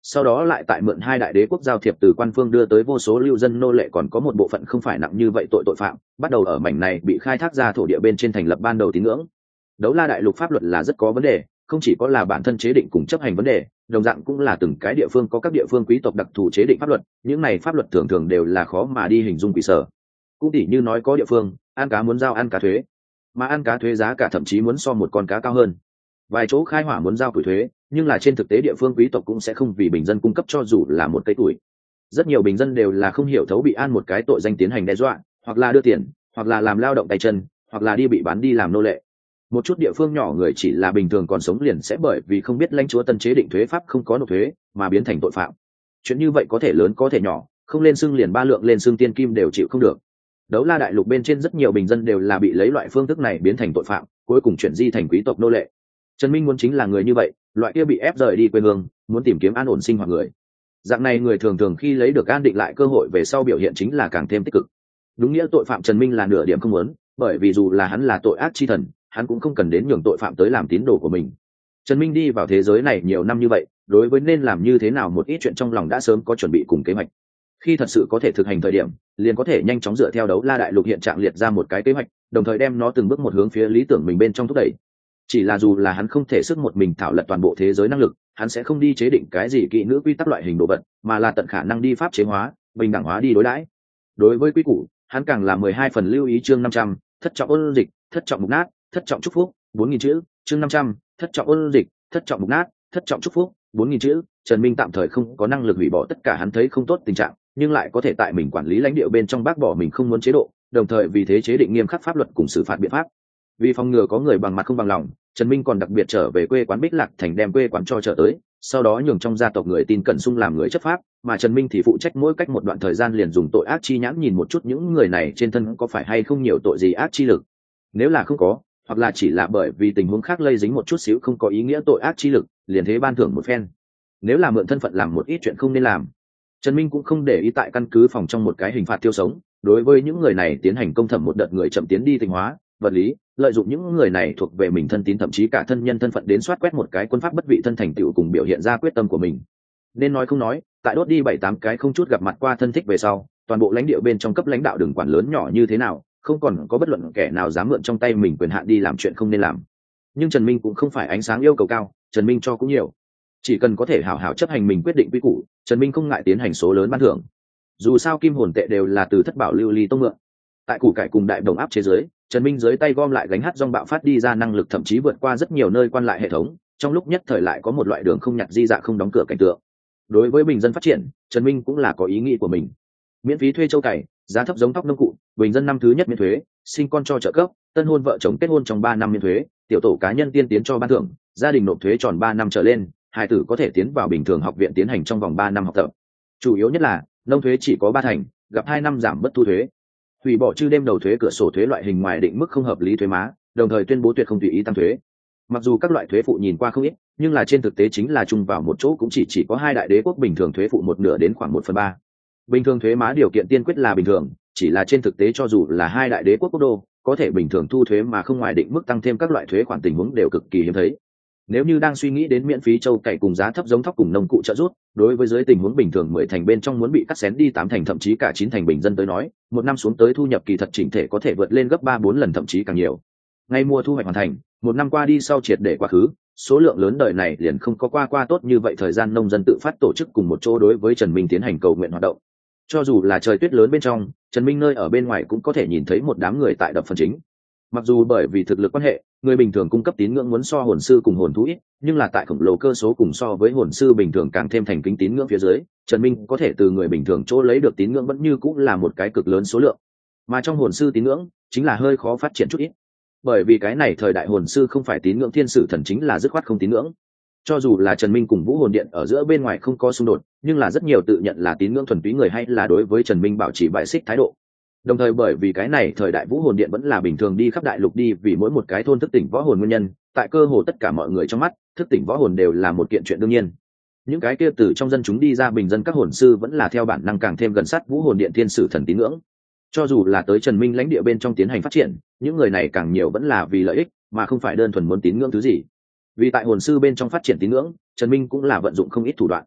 sau đó lại tại mượn hai đại đế quốc giao thiệp từ quan phương đưa tới vô số lưu dân nô lệ, còn có một bộ phận không phải nặng như vậy tội phạm bắt đầu ở mảnh này bị khai thác ra thổ địa bên trên thành lập ban đầu tín ngưỡng. Đấu La đại lục pháp luật là rất có vấn đề, không chỉ có là bản thân chế định cùng chấp hành vấn đề, đồng dạng cũng là từng cái địa phương có các địa phương quý tộc đặc thù chế định pháp luật, những này pháp luật thường thường đều là khó mà đi hình dung quỷ sở. Cũng tỉ như nói có địa phương ăn cá muốn giao ăn cá thuế, mà ăn cá thuế giá cả thậm chí muốn so một con cá cao hơn. Vài chỗ khai hỏa muốn giao tuổi thuế, nhưng là trên thực tế địa phương quý tộc cũng sẽ không vì bình dân cung cấp cho dù là một cây tuổi. Rất nhiều bình dân đều là không hiểu thấu bị an một cái tội danh tiến hành đe dọa, hoặc là đưa tiền, hoặc là làm lao động tay chân, hoặc là đi bị bán đi làm nô lệ. Một chút địa phương nhỏ người chỉ là bình thường còn sống liền sẽ bởi vì không biết lãnh chúa tân chế định thuế pháp không có nộp thuế mà biến thành tội phạm. Chuyện như vậy có thể lớn có thể nhỏ, không lên xưng liền ba lượng lên xưng tiên kim đều chịu không được. Đấu La đại lục bên trên rất nhiều bình dân đều là bị lấy loại phương thức này biến thành tội phạm, cuối cùng chuyển di thành quý tộc nô lệ. Trần Minh muốn chính là người như vậy, loại kia bị ép rời đi quê hương, muốn tìm kiếm an ổn sinh hoạt người. Dạng này người thường thường khi lấy được an định lại cơ hội về sau biểu hiện chính là càng thêm tích cực. Đúng nghĩa tội phạm Trần Minh là nửa điểm không muốn, bởi vì dù là hắn là tội ác chi thần, hắn cũng không cần đến nhường tội phạm tới làm tín đồ của mình. Trần Minh đi vào thế giới này nhiều năm như vậy, đối với nên làm như thế nào một ít chuyện trong lòng đã sớm có chuẩn bị cùng kế hoạch. Khi thật sự có thể thực hành thời điểm, liền có thể nhanh chóng dựa theo Đấu La đại lục hiện trạng liệt ra một cái kế hoạch, đồng thời đem nó từng bước một hướng phía lý tưởng mình bên trong thúc đẩy. Chỉ là dù là hắn không thể sức một mình thảo lật toàn bộ thế giới năng lực, hắn sẽ không đi chế định cái gì kỹ nữ quy tắc loại hình đồ vật, mà là tận khả năng đi pháp chế hóa, bình đẳng hóa đi đối đãi. Đối với quy củ, hắn càng là 12 phần lưu ý chương 500, thất trọng ôn dịch, thất trọng mục nát, thất trọng chúc phúc, 4000 chữ, chương 500, thất trọng ôn dịch, thất trọng mục nát, thất trọng chúc phúc, 4000 chữ. Trần Minh tạm thời không có năng lực hủy bỏ tất cả hắn thấy không tốt tình trạng, nhưng lại có thể tại mình quản lý lãnh địa bên trong bác bỏ mình không muốn chế độ, đồng thời vì thế chế định nghiêm khắc pháp luật cùng xử phạt biện pháp. Vì phòng ngừa có người bằng mặt không bằng lòng, Trần Minh còn đặc biệt trở về quê quán Bích Lạc Thành đem quê quán cho trở tới, sau đó nhường trong gia tộc người tin cẩn sung làm người chấp pháp, mà Trần Minh thì phụ trách mỗi cách một đoạn thời gian liền dùng tội ác chi nhãn nhìn một chút những người này trên thân có phải hay không nhiều tội gì ác chi lực. Nếu là không có, hoặc là chỉ là bởi vì tình huống khác lây dính một chút xíu không có ý nghĩa tội ác chi lực, liền thế ban thưởng một phen. Nếu là mượn thân phận làm một ít chuyện không nên làm, Trần Minh cũng không để ý tại căn cứ phòng trong một cái hình phạt tiêu sống, đối với những người này tiến hành công thẩm một đợt người chậm tiến đi tinh hóa, vật lý, lợi dụng những người này thuộc về mình thân tín thậm chí cả thân nhân thân phận đến soát quét một cái quân pháp bất vị thân thành tựu cùng biểu hiện ra quyết tâm của mình. Nên nói không nói, tại đốt đi 7-8 cái không chút gặp mặt qua thân thích về sau, toàn bộ lãnh địa bên trong cấp lãnh đạo đừng quản lớn nhỏ như thế nào, không còn có bất luận kẻ nào dám mượn trong tay mình quyền hạn đi làm chuyện không nên làm. Nhưng Trần Minh cũng không phải ánh sáng yêu cầu cao, Trần Minh cho cũng nhiều. Chỉ cần có thể hảo hảo chấp hành mình quyết định quy củ, Trần Minh không ngại tiến hành số lớn ban thưởng. Dù sao kim hồn tệ đều là từ thất bảo lưu ly tông mượn. Tại củ cải cùng đại đồng áp chế giới, Trần Minh dưới tay gom lại gánh hát dong bạo phát đi ra năng lực thậm chí vượt qua rất nhiều nơi quan lại hệ thống, trong lúc nhất thời lại có một loại đường không nhặt di dạ không đóng cửa cảnh tượng. Đối với bình dân phát triển, Trần Minh cũng là có ý nghĩ của mình. Miễn phí thuê châu cày, giá thấp giống tóc nông cụ, bình dân năm thứ nhất miễn thuế, sinh con cho trợ cấp, tân hôn vợ chồng kết hôn trong 3 năm miễn thuế, tiểu tổ cá nhân tiên tiến cho ban thưởng, gia đình nộp thuế tròn 3 năm trở lên, hài tử có thể tiến vào bình thường học viện tiến hành trong vòng 3 năm học tập. Chủ yếu nhất là nông thuế chỉ có 3 thành, gặp 2 năm giảm bất thu thuế. Hủy bỏ chư đêm đầu thuế cửa sổ thuế loại hình ngoài định mức không hợp lý thuế má, đồng thời tuyên bố tuyệt không tùy ý tăng thuế. Mặc dù các loại thuế phụ nhìn qua không ít, nhưng là trên thực tế chính là chung vào một chỗ cũng chỉ có 2 đại đế quốc bình thường thuế phụ một nửa đến khoảng 1/3. Bình thường thuế má điều kiện tiên quyết là bình thường, chỉ là trên thực tế cho dù là 2 đại đế quốc quốc đô, có thể bình thường thu thuế mà không ngoài định mức tăng thêm các loại thuế khoản tình huống đều cực kỳ hiếm thấy. Nếu như đang suy nghĩ đến miễn phí châu cày cùng giá thấp giống thóc cùng nông cụ trợ giúp, đối với dưới tình huống bình thường 10 thành bên trong muốn bị cắt xén đi 8 thành thậm chí cả 9 thành bình dân tới nói, một năm xuống tới thu nhập kỳ thật chỉnh thể có thể vượt lên gấp 3-4 lần thậm chí càng nhiều. Ngay mùa thu hoạch hoàn thành, một năm qua đi sau triệt để quá khứ, số lượng lớn đời này liền không có qua tốt như vậy thời gian nông dân tự phát tổ chức cùng một chỗ đối với Trần Minh tiến hành cầu nguyện hoạt động. Cho dù là trời tuyết lớn bên trong, Trần Minh nơi ở bên ngoài cũng có thể nhìn thấy một đám người tại đập phần chính. Mặc dù bởi vì thực lực quan hệ, người bình thường cung cấp tín ngưỡng muốn so hồn sư cùng hồn thú ít, nhưng là tại khổng lồ cơ số cùng so với hồn sư bình thường càng thêm thành kính tín ngưỡng phía dưới, Trần Minh có thể từ người bình thường chỗ lấy được tín ngưỡng vẫn như cũng là một cái cực lớn số lượng. Mà trong hồn sư tín ngưỡng chính là hơi khó phát triển chút ít. Bởi vì cái này thời đại hồn sư không phải tín ngưỡng thiên sử thần chính là dứt khoát không tín ngưỡng. Cho dù là Trần Minh cùng Vũ Hồn Điện ở giữa bên ngoài không có xung đột, nhưng là rất nhiều tự nhận là tín ngưỡng thuần túy người hay là đối với Trần Minh bảo trì bại xích thái độ. Đồng thời bởi vì cái này thời đại Vũ Hồn Điện vẫn là bình thường đi khắp đại lục đi vì mỗi một cái thôn thức tỉnh võ hồn nguyên nhân, tại cơ hồ tất cả mọi người trong mắt, thức tỉnh võ hồn đều là một kiện chuyện đương nhiên. Những cái kia từ trong dân chúng đi ra bình dân các hồn sư vẫn là theo bản năng càng thêm gần sát Vũ Hồn Điện thiên sử thần tín ngưỡng. Cho dù là tới Trần Minh lãnh địa bên trong tiến hành phát triển, những người này càng nhiều vẫn là vì lợi ích, mà không phải đơn thuần muốn tín ngưỡng thứ gì. Vì tại hồn sư bên trong phát triển tín ngưỡng, Trần Minh cũng là vận dụng không ít thủ đoạn.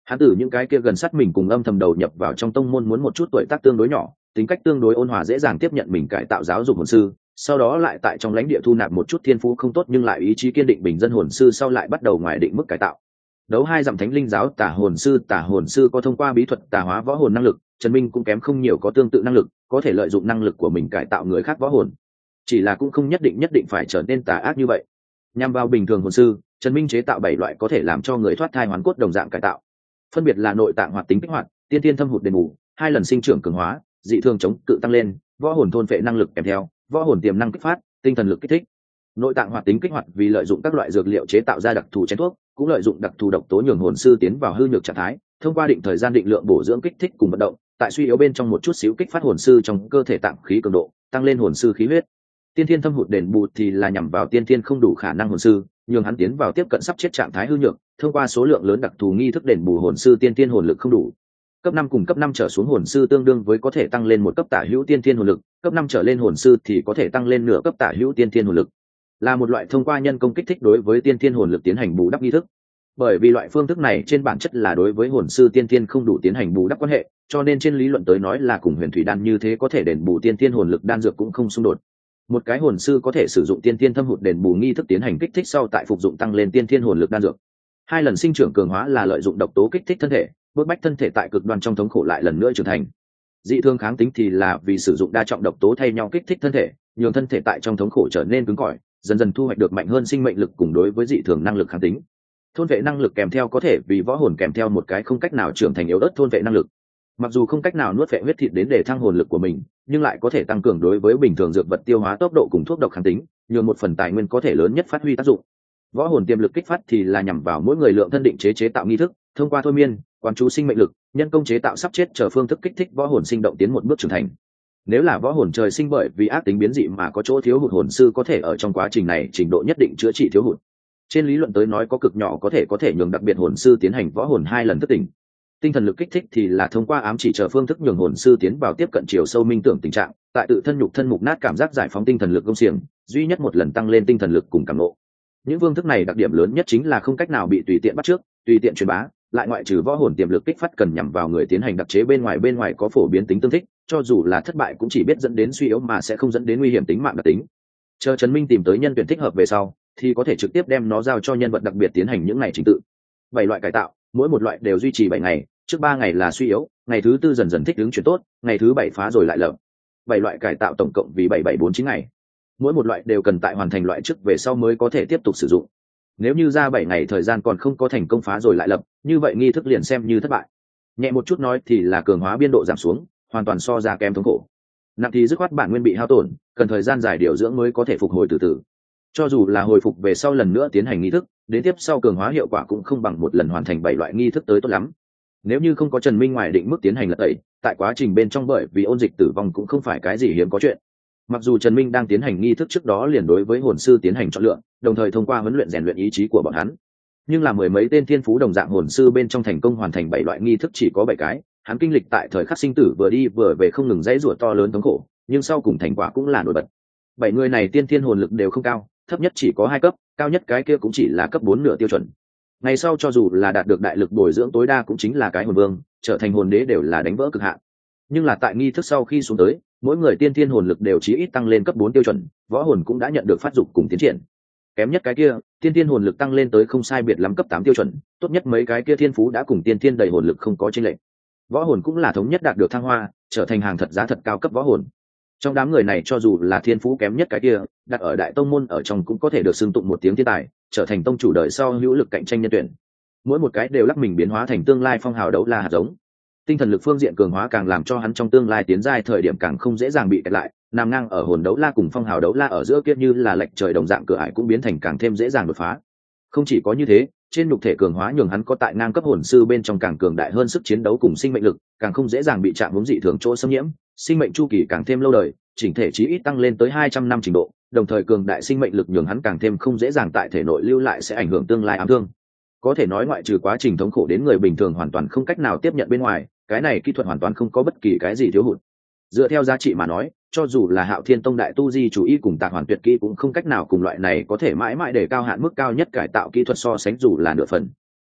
Hắn từ những cái kia gần sát mình cùng âm thầm đầu nhập vào trong tông môn muốn một chút tuổi tác tương đối nhỏ, tính cách tương đối ôn hòa dễ dàng tiếp nhận mình cải tạo giáo dục hồn sư, sau đó lại tại trong lãnh địa thu nạp một chút thiên phú không tốt nhưng lại ý chí kiên định bình dân hồn sư, sau lại bắt đầu ngoài định mức cải tạo. Đấu 2 dặm thánh linh giáo tả hồn sư có thông qua bí thuật tà hóa võ hồn năng lực, Trần Minh cũng kém không nhiều có tương tự năng lực, có thể lợi dụng năng lực của mình cải tạo người khác võ hồn. Chỉ là cũng không nhất định phải trở nên tà ác như vậy. Nhằm vào bình thường hồn sư, Trần Minh chế tạo 7 loại có thể làm cho người thoát thai hoán cốt đồng dạng cải tạo. Phân biệt là nội tạng hoạt tính kích hoạt, tiên tiên thâm hụt đền bù, 2 lần sinh trưởng cường hóa, dị thường chống cự tăng lên, võ hồn thôn phệ năng lực kèm theo, võ hồn tiềm năng kích phát, tinh thần lực kích thích. Nội tạng hoạt tính kích hoạt vì lợi dụng các loại dược liệu chế tạo ra đặc thù chén thuốc, cũng lợi dụng đặc thù độc tố nhường hồn sư tiến vào hư nhược trạng thái, thông qua định thời gian định lượng bổ dưỡng kích thích cùng vận động, tại suy yếu bên trong một chút xíu kích phát hồn sư trong cơ thể tạng khí cường độ, tăng lên hồn sư khí huyết. Tiên thiên thâm hụt đền bù thì là nhằm vào tiên thiên không đủ khả năng hồn sư, nhường hắn tiến vào tiếp cận sắp chết trạng thái hư nhược, thông qua số lượng lớn đặc thù nghi thức đền bù hồn sư tiên thiên hồn lực không đủ. Cấp 5 cùng cấp 5 trở xuống hồn sư tương đương với có thể tăng lên một cấp tả hữu tiên thiên hồn lực, cấp 5 trở lên hồn sư thì có thể tăng lên nửa cấp tả hữu tiên thiên hồn lực. Là một loại thông qua nhân công kích thích đối với tiên thiên hồn lực tiến hành bù đắp nghi thức. Bởi vì loại phương thức này trên bản chất là đối với hồn sư tiên thiên không đủ tiến hành bù đắp quan hệ, cho nên trên lý luận tới nói là cùng huyền thủy đan như thế có thể đền bù tiên thiên hồn lực đan dược cũng không xung đột. Một cái hồn sư có thể sử dụng tiên thiên thâm hụt đền bù nghi thức tiến hành kích thích sau tại phục dụng tăng lên tiên thiên hồn lực đan dược. 2 lần sinh trưởng cường hóa là lợi dụng độc tố kích thích thân thể, bức bách thân thể tại cực đoan trong thống khổ lại lần nữa trưởng thành. Dị thương kháng tính thì là vì sử dụng đa trọng độc tố thay nhau kích thích thân thể, nhường thân thể tại trong thống khổ trở nên cứng cỏi, dần dần thu hoạch được mạnh hơn sinh mệnh lực cùng đối với dị thường năng lực kháng tính. Thôn vệ năng lực kèm theo có thể vì võ hồn kèm theo một cái không cách nào trưởng thành yếu ớt thôn vệ năng lực. Mặc dù không cách nào nuốt vệ huyết thịt đến để thăng hồn lực của mình, nhưng lại có thể tăng cường đối với bình thường dược vật tiêu hóa tốc độ cùng thuốc độc kháng tính, nhường một phần tài nguyên có thể lớn nhất phát huy tác dụng. Võ hồn tiềm lực kích phát thì là nhằm vào mỗi người lượng thân định chế tạo nghi thức, thông qua thôi miên, quán chú sinh mệnh lực, nhân công chế tạo sắp chết chờ phương thức kích thích võ hồn sinh động tiến một bước trưởng thành. Nếu là võ hồn trời sinh bởi vì ác tính biến dị mà có chỗ thiếu hụt, hồn sư có thể ở trong quá trình này trình độ nhất định chữa trị thiếu hụt. Trên lý luận tới nói có cực nhỏ có thể nhường đặc biệt hồn sư tiến hành võ hồn 2 lần thức tỉnh. Tinh thần lực kích thích thì là thông qua ám chỉ chờ phương thức nhường hồn sư tiến vào tiếp cận chiều sâu minh tưởng tình trạng, tại tự thân nhục thân mục nát cảm giác giải phóng tinh thần lực công xiềng, duy nhất một lần tăng lên tinh thần lực cùng cảm ngộ. Những phương thức này đặc điểm lớn nhất chính là không cách nào bị tùy tiện bắt chước, tùy tiện truyền bá, lại ngoại trừ võ hồn tiềm lực kích phát cần nhằm vào người tiến hành đặc chế bên ngoài có phổ biến tính tương thích, cho dù là thất bại cũng chỉ biết dẫn đến suy yếu mà sẽ không dẫn đến nguy hiểm tính mạng đặc tính. Chờ Trần Minh tìm tới nhân tuyển thích hợp về sau, thì có thể trực tiếp đem nó giao cho nhân vật đặc biệt tiến hành những ngày trình tự. 7 loại cải tạo, mỗi một loại đều duy trì 7 ngày, trước 3 ngày là suy yếu, ngày thứ 4 dần dần thích ứng chuyển tốt, ngày thứ 7 phá rồi lại lập. 7 loại cải tạo tổng cộng vì 7749 ngày. Mỗi một loại đều cần tại hoàn thành loại trước về sau mới có thể tiếp tục sử dụng. Nếu như ra 7 ngày thời gian còn không có thành công phá rồi lại lập, như vậy nghi thức liền xem như thất bại. Nhẹ một chút nói thì là cường hóa biên độ giảm xuống, hoàn toàn so ra kém thống khổ. Nặng thì dứt khoát bản nguyên bị hao tổn, cần thời gian dài điều dưỡng mới có thể phục hồi từ từ. Cho dù là hồi phục về sau lần nữa tiến hành nghi thức, đến tiếp sau cường hóa hiệu quả cũng không bằng một lần hoàn thành 7 loại nghi thức tới tốt lắm. Nếu như không có Trần Minh ngoài định mức tiến hành lật tẩy, tại quá trình bên trong bởi vì ôn dịch tử vong cũng không phải cái gì hiếm có chuyện. Mặc dù Trần Minh đang tiến hành nghi thức trước đó liền đối với hồn sư tiến hành chọn lựa, đồng thời thông qua huấn luyện rèn luyện ý chí của bọn hắn, nhưng là mười mấy tên thiên phú đồng dạng hồn sư bên trong thành công hoàn thành 7 loại nghi thức chỉ có 7 cái. Hắn kinh lịch tại thời khắc sinh tử vừa đi vừa về không ngừng dãy rủa to lớn thống khổ, nhưng sau cùng thành quả cũng là nổi bật. 7 người này tiên thiên hồn lực đều không cao, thấp nhất chỉ có 2 cấp, cao nhất cái kia cũng chỉ là cấp 4 nửa tiêu chuẩn. Ngày sau cho dù là đạt được đại lực bồi dưỡng tối đa cũng chính là cái hồn vương, trở thành hồn đế đều là đánh vỡ cực hạn. Nhưng là tại nghi thức sau khi xuống tới, mỗi người tiên thiên hồn lực đều chí ít tăng lên cấp 4 tiêu chuẩn, võ hồn cũng đã nhận được phát dục cùng tiến triển. Kém nhất cái kia, tiên thiên hồn lực tăng lên tới không sai biệt lắm cấp 8 tiêu chuẩn, tốt nhất mấy cái kia thiên phú đã cùng tiên thiên đầy hồn lực không có chênh lệch. Võ hồn cũng là thống nhất đạt được thăng hoa, trở thành hàng thật giá thật cao cấp võ hồn. Trong đám người này cho dù là thiên phú kém nhất cái kia, đặt ở đại tông môn ở trong cũng có thể được xưng tụng một tiếng thiên tài, trở thành tông chủ đời sau hữu lực cạnh tranh nhân tuyển. Mỗi một cái đều lắc mình biến hóa thành tương lai phong hào đấu la hạt giống. Tinh thần lực phương diện cường hóa càng làm cho hắn trong tương lai tiến giai thời điểm càng không dễ dàng bị kẹt lại, nằm ngang ở hồn đấu la cùng phong hào đấu la ở giữa kia như là lệch trời đồng dạng cửa ải cũng biến thành càng thêm dễ dàng đột phá. Không chỉ có như thế, trên nhục thể cường hóa nhường hắn có tại ngang cấp hồn sư bên trong càng cường đại hơn sức chiến đấu cùng sinh mệnh lực, càng không dễ dàng bị chạm hướng dị thường chỗ xâm nhiễm, sinh mệnh chu kỳ càng thêm lâu đời, chỉnh thể chí ít tăng lên tới 200 năm trình độ, đồng thời cường đại sinh mệnh lực nhường hắn càng thêm không dễ dàng tại thể nội lưu lại sẽ ảnh hưởng tương lai ám thương. Có thể nói ngoại trừ quá trình thống khổ đến người bình thường hoàn toàn không cách nào tiếp nhận bên ngoài, cái này kỹ thuật hoàn toàn không có bất kỳ cái gì thiếu hụt. Dựa theo giá trị mà nói, cho dù là Hạo Thiên Tông đại tu di chủ ý cùng Tạc Hoàn tuyệt kỹ cũng không cách nào cùng loại này có thể mãi mãi để cao hạn mức cao nhất cải tạo kỹ thuật so sánh dù là nửa phần.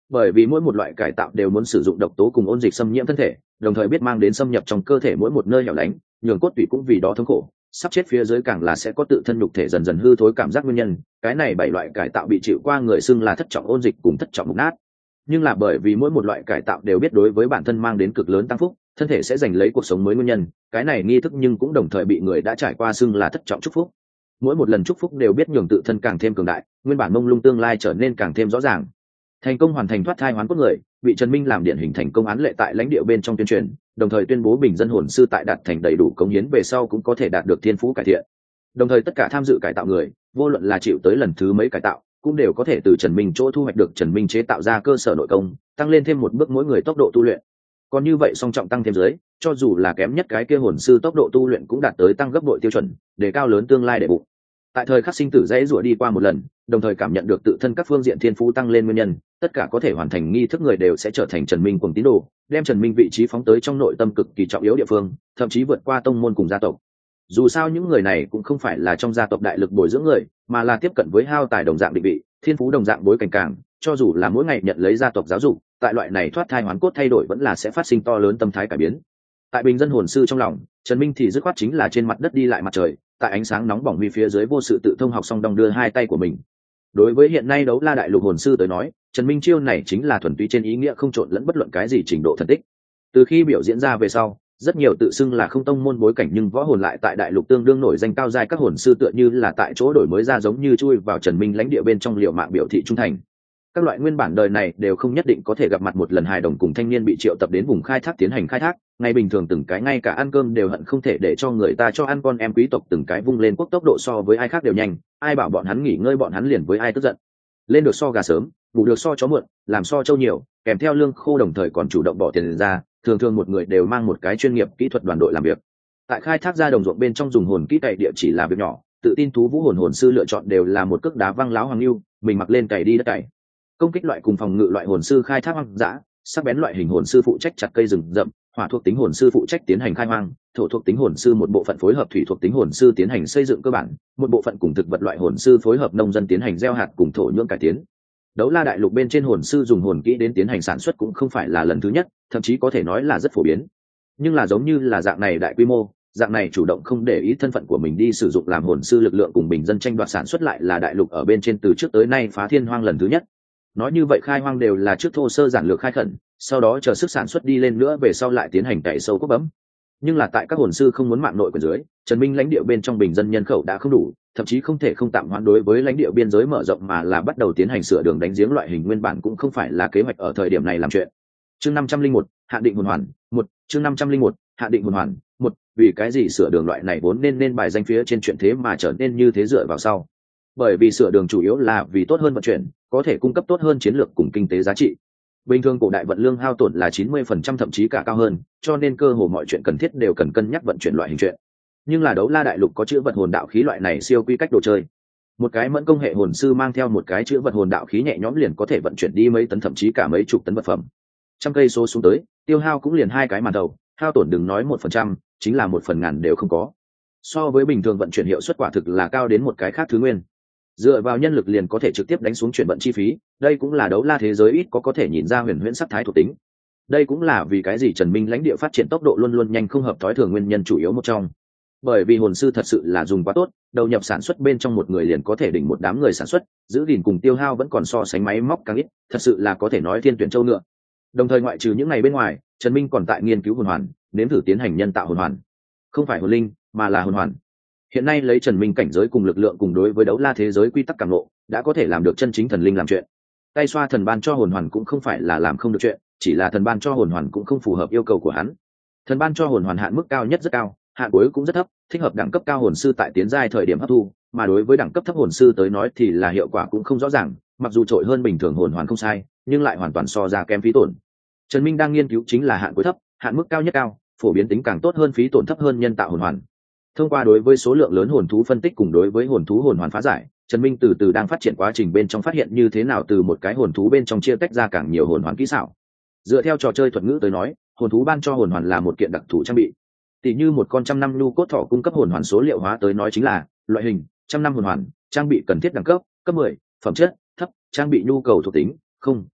Bởi vì mỗi một loại cải tạo đều muốn sử dụng độc tố cùng ôn dịch xâm nhiễm thân thể, đồng thời biết mang đến xâm nhập trong cơ thể mỗi một nơi hẻo lánh, nhường cốt tủy cũng vì đó thống khổ, sắp chết phía dưới càng là sẽ có tự thân nhục thể dần dần hư thối cảm giác nguyên nhân. Cái này 7 loại cải tạo bị chịu qua người xưng là thất trọng ôn dịch cùng thất trọng mục nát. Nhưng là bởi vì mỗi một loại cải tạo đều biết đối với bản thân mang đến cực lớn tăng phúc, thân thể sẽ giành lấy cuộc sống mới nguyên nhân, cái này nghi thức nhưng cũng đồng thời bị người đã trải qua xưng là thất trọng chúc phúc. Mỗi một lần chúc phúc đều biết nhường tự thân càng thêm cường đại, nguyên bản mông lung tương lai trở nên càng thêm rõ ràng. Thành công hoàn thành thoát thai hoán cốt người, bị Trần Minh làm điển hình thành công án lệ tại lãnh địa bên trong tuyên truyền, đồng thời tuyên bố bình dân hồn sư tại đạt thành đầy đủ cống hiến về sau cũng có thể đạt được thiên phú cải thiện. Đồng thời tất cả tham dự cải tạo người, vô luận là chịu tới lần thứ mấy cải tạo, cũng đều có thể từ Trần Minh chỗ thu hoạch được Trần Minh chế tạo ra cơ sở nội công, tăng lên thêm một bước mỗi người tốc độ tu luyện. Còn như vậy song trọng tăng thêm dưới, cho dù là kém nhất cái kia hồn sư tốc độ tu luyện cũng đạt tới tăng gấp bội tiêu chuẩn, để cao lớn tương lai để bụng. Tại thời khắc sinh tử dãy rủa đi qua một lần, đồng thời cảm nhận được tự thân các phương diện thiên phú tăng lên nguyên nhân, tất cả có thể hoàn thành nghi thức người đều sẽ trở thành Trần Minh cuồng tín đồ, đem Trần Minh vị trí phóng tới trong nội tâm cực kỳ trọng yếu địa phương, thậm chí vượt qua tông môn cùng gia tộc. Dù sao những người này cũng không phải là trong gia tộc đại lực bồi dưỡng người, mà là tiếp cận với hao tài đồng dạng định vị, thiên phú đồng dạng bối cảnh càng, cho dù là mỗi ngày nhận lấy gia tộc giáo dục, tại loại này thoát thai hoán cốt thay đổi vẫn là sẽ phát sinh to lớn tâm thái cải biến. Tại bình dân hồn sư trong lòng, Trần Minh thì dứt khoát chính là trên mặt đất đi lại mặt trời, tại ánh sáng nóng bỏng huy phía dưới vô sự tự thông học xong đong đưa hai tay của mình. Đối với hiện nay đấu la đại lục hồn sư tới nói, Trần Minh chiêu này chính là thuần túy trên ý nghĩa không trộn lẫn bất luận cái gì trình độ thần tích. Từ khi biểu diễn ra về sau, rất nhiều tự xưng là không tông môn bối cảnh nhưng võ hồn lại tại đại lục tương đương nổi danh cao giai các hồn sư tựa như là tại chỗ đổi mới ra giống như chui vào Trần Minh lãnh địa bên trong liều mạng biểu thị trung thành. Các loại nguyên bản đời này đều không nhất định có thể gặp mặt một lần hài đồng cùng thanh niên bị triệu tập đến vùng khai thác tiến hành khai thác, ngày bình thường từng cái ngay cả ăn cơm đều hận không thể để cho người ta cho ăn con em quý tộc từng cái vung lên quốc tốc độ so với ai khác đều nhanh, ai bảo bọn hắn nghỉ ngơi bọn hắn liền với ai tức giận. Lên được so gà sớm, ngủ được so chó muộn, làm so trâu nhiều, kèm theo lương khô đồng thời còn chủ động bỏ tiền ra, thường thường một người đều mang một cái chuyên nghiệp kỹ thuật đoàn đội làm việc. Tại khai thác ra đồng ruộng bên trong dùng hồn kỹ cày địa chỉ là việc nhỏ, tự tin thú vũ hồn sư lựa chọn đều là một cước đá văng láo hoàng lưu, mình mặc lên cày đi đất cày. Công kích loại cùng phòng ngự loại hồn sư khai thác hoang dã, sắc bén loại hình hồn sư phụ trách chặt cây rừng rậm, hỏa thuộc tính hồn sư phụ trách tiến hành khai hoang, thổ thuộc tính hồn sư một bộ phận phối hợp thủy thuộc tính hồn sư tiến hành xây dựng cơ bản, một bộ phận cùng thực vật loại hồn sư phối hợp nông dân tiến hành gieo hạt cùng thổ nhưỡng cải tiến. Đấu la đại lục bên trên hồn sư dùng hồn kỹ đến tiến hành sản xuất cũng không phải là lần thứ nhất, thậm chí có thể nói là rất phổ biến. Nhưng là giống như là dạng này đại quy mô, dạng này chủ động không để ý thân phận của mình đi sử dụng làm hồn sư lực lượng cùng bình dân tranh đoạt sản xuất lại là đại lục ở bên trên từ trước tới nay phá thiên hoang lần thứ nhất. Nói như vậy khai hoang đều là trước thô sơ giản lược khai khẩn, sau đó chờ sức sản xuất đi lên nữa về sau lại tiến hành cày sâu quốc bấm. Nhưng là tại các hồn sư không muốn mạng nội của dưới, Trần Minh lãnh địa bên trong bình dân nhân khẩu đã không đủ, thậm chí không thể không tạm hoãn đối với lãnh địa biên giới mở rộng mà là bắt đầu tiến hành sửa đường đánh giếng loại hình nguyên bản cũng không phải là kế hoạch ở thời điểm này làm chuyện. Chương 501, hạn định hồn hoàn, 1, chương 501, hạn định hồn hoàn, 1, vì cái gì sửa đường loại này vốn nên bài danh phía trên chuyện thế mà trở nên như thế dựa vào sau. Bởi vì sửa đường chủ yếu là vì tốt hơn vận chuyển, có thể cung cấp tốt hơn chiến lược cùng kinh tế giá trị. Bình thường cổ đại vận lương hao tổn là 90% thậm chí cả cao hơn, cho nên cơ hồ mọi chuyện cần thiết đều cần cân nhắc vận chuyển loại hình chuyện. Nhưng là đấu la đại lục có chữ vật hồn đạo khí loại này siêu quy cách đồ chơi. Một cái mẫn công hệ hồn sư mang theo một cái chữ vật hồn đạo khí nhẹ nhõm liền có thể vận chuyển đi mấy tấn thậm chí cả mấy chục tấn vật phẩm. Trăm cây số xuống tới, tiêu hao cũng liền 2 cái màn đầu, hao tổn đừng nói 1%, chính là 1/1000 đều không có. So với bình thường vận chuyển hiệu suất quả thực là cao đến một cái khác thứ nguyên. Dựa vào nhân lực liền có thể trực tiếp đánh xuống chuyển vận chi phí, đây cũng là đấu la thế giới ít có thể nhìn ra huyền huyễn sắc thái thuộc tính. Đây cũng là vì cái gì Trần Minh lãnh địa phát triển tốc độ luôn luôn nhanh không hợp thói thường nguyên nhân chủ yếu một trong. Bởi vì hồn sư thật sự là dùng quá tốt, đầu nhập sản xuất bên trong một người liền có thể đỉnh một đám người sản xuất, giữ gìn cùng tiêu hao vẫn còn so sánh máy móc càng ít, thật sự là có thể nói thiên tuyển châu ngựa. Đồng thời ngoại trừ những ngày bên ngoài, Trần Minh còn tại nghiên cứu hồn hoàn, nếm thử tiến hành nhân tạo hồn hoàn. Không phải hồn linh, mà là hồn hoàn. Hiện nay lấy Trần Minh cảnh giới cùng lực lượng cùng đối với đấu la thế giới quy tắc cảm ngộ, đã có thể làm được chân chính thần linh làm chuyện. Tay xoa thần ban cho hồn hoàn cũng không phải là làm không được chuyện, chỉ là thần ban cho hồn hoàn cũng không phù hợp yêu cầu của hắn. Thần ban cho hồn hoàn hạn mức cao nhất rất cao, hạn cuối cũng rất thấp, thích hợp đẳng cấp cao hồn sư tại tiến giai thời điểm hấp thu, mà đối với đẳng cấp thấp hồn sư tới nói thì là hiệu quả cũng không rõ ràng, mặc dù trội hơn bình thường hồn hoàn không sai, nhưng lại hoàn toàn so ra kém phí tổn. Trần Minh đang nghiên cứu chính là hạn cuối thấp, hạn mức cao nhất cao, phổ biến tính càng tốt hơn phí tổn thấp hơn nhân tạo hồn hoàn. Thông qua đối với số lượng lớn hồn thú phân tích cùng đối với hồn thú hồn hoàn phá giải, Trần Minh từ từ đang phát triển quá trình bên trong phát hiện như thế nào từ một cái hồn thú bên trong chia tách ra càng nhiều hồn hoàn kỹ xảo. Dựa theo trò chơi thuật ngữ tới nói, hồn thú ban cho hồn hoàn là một kiện đặc thù trang bị. Tỷ như một con 100 năm nhu cốt thỏ cung cấp hồn hoàn số liệu hóa tới nói chính là loại hình 100 năm hồn hoàn, trang bị cần thiết đẳng cấp cấp 10, phẩm chất thấp, trang bị nhu cầu thuộc tính không,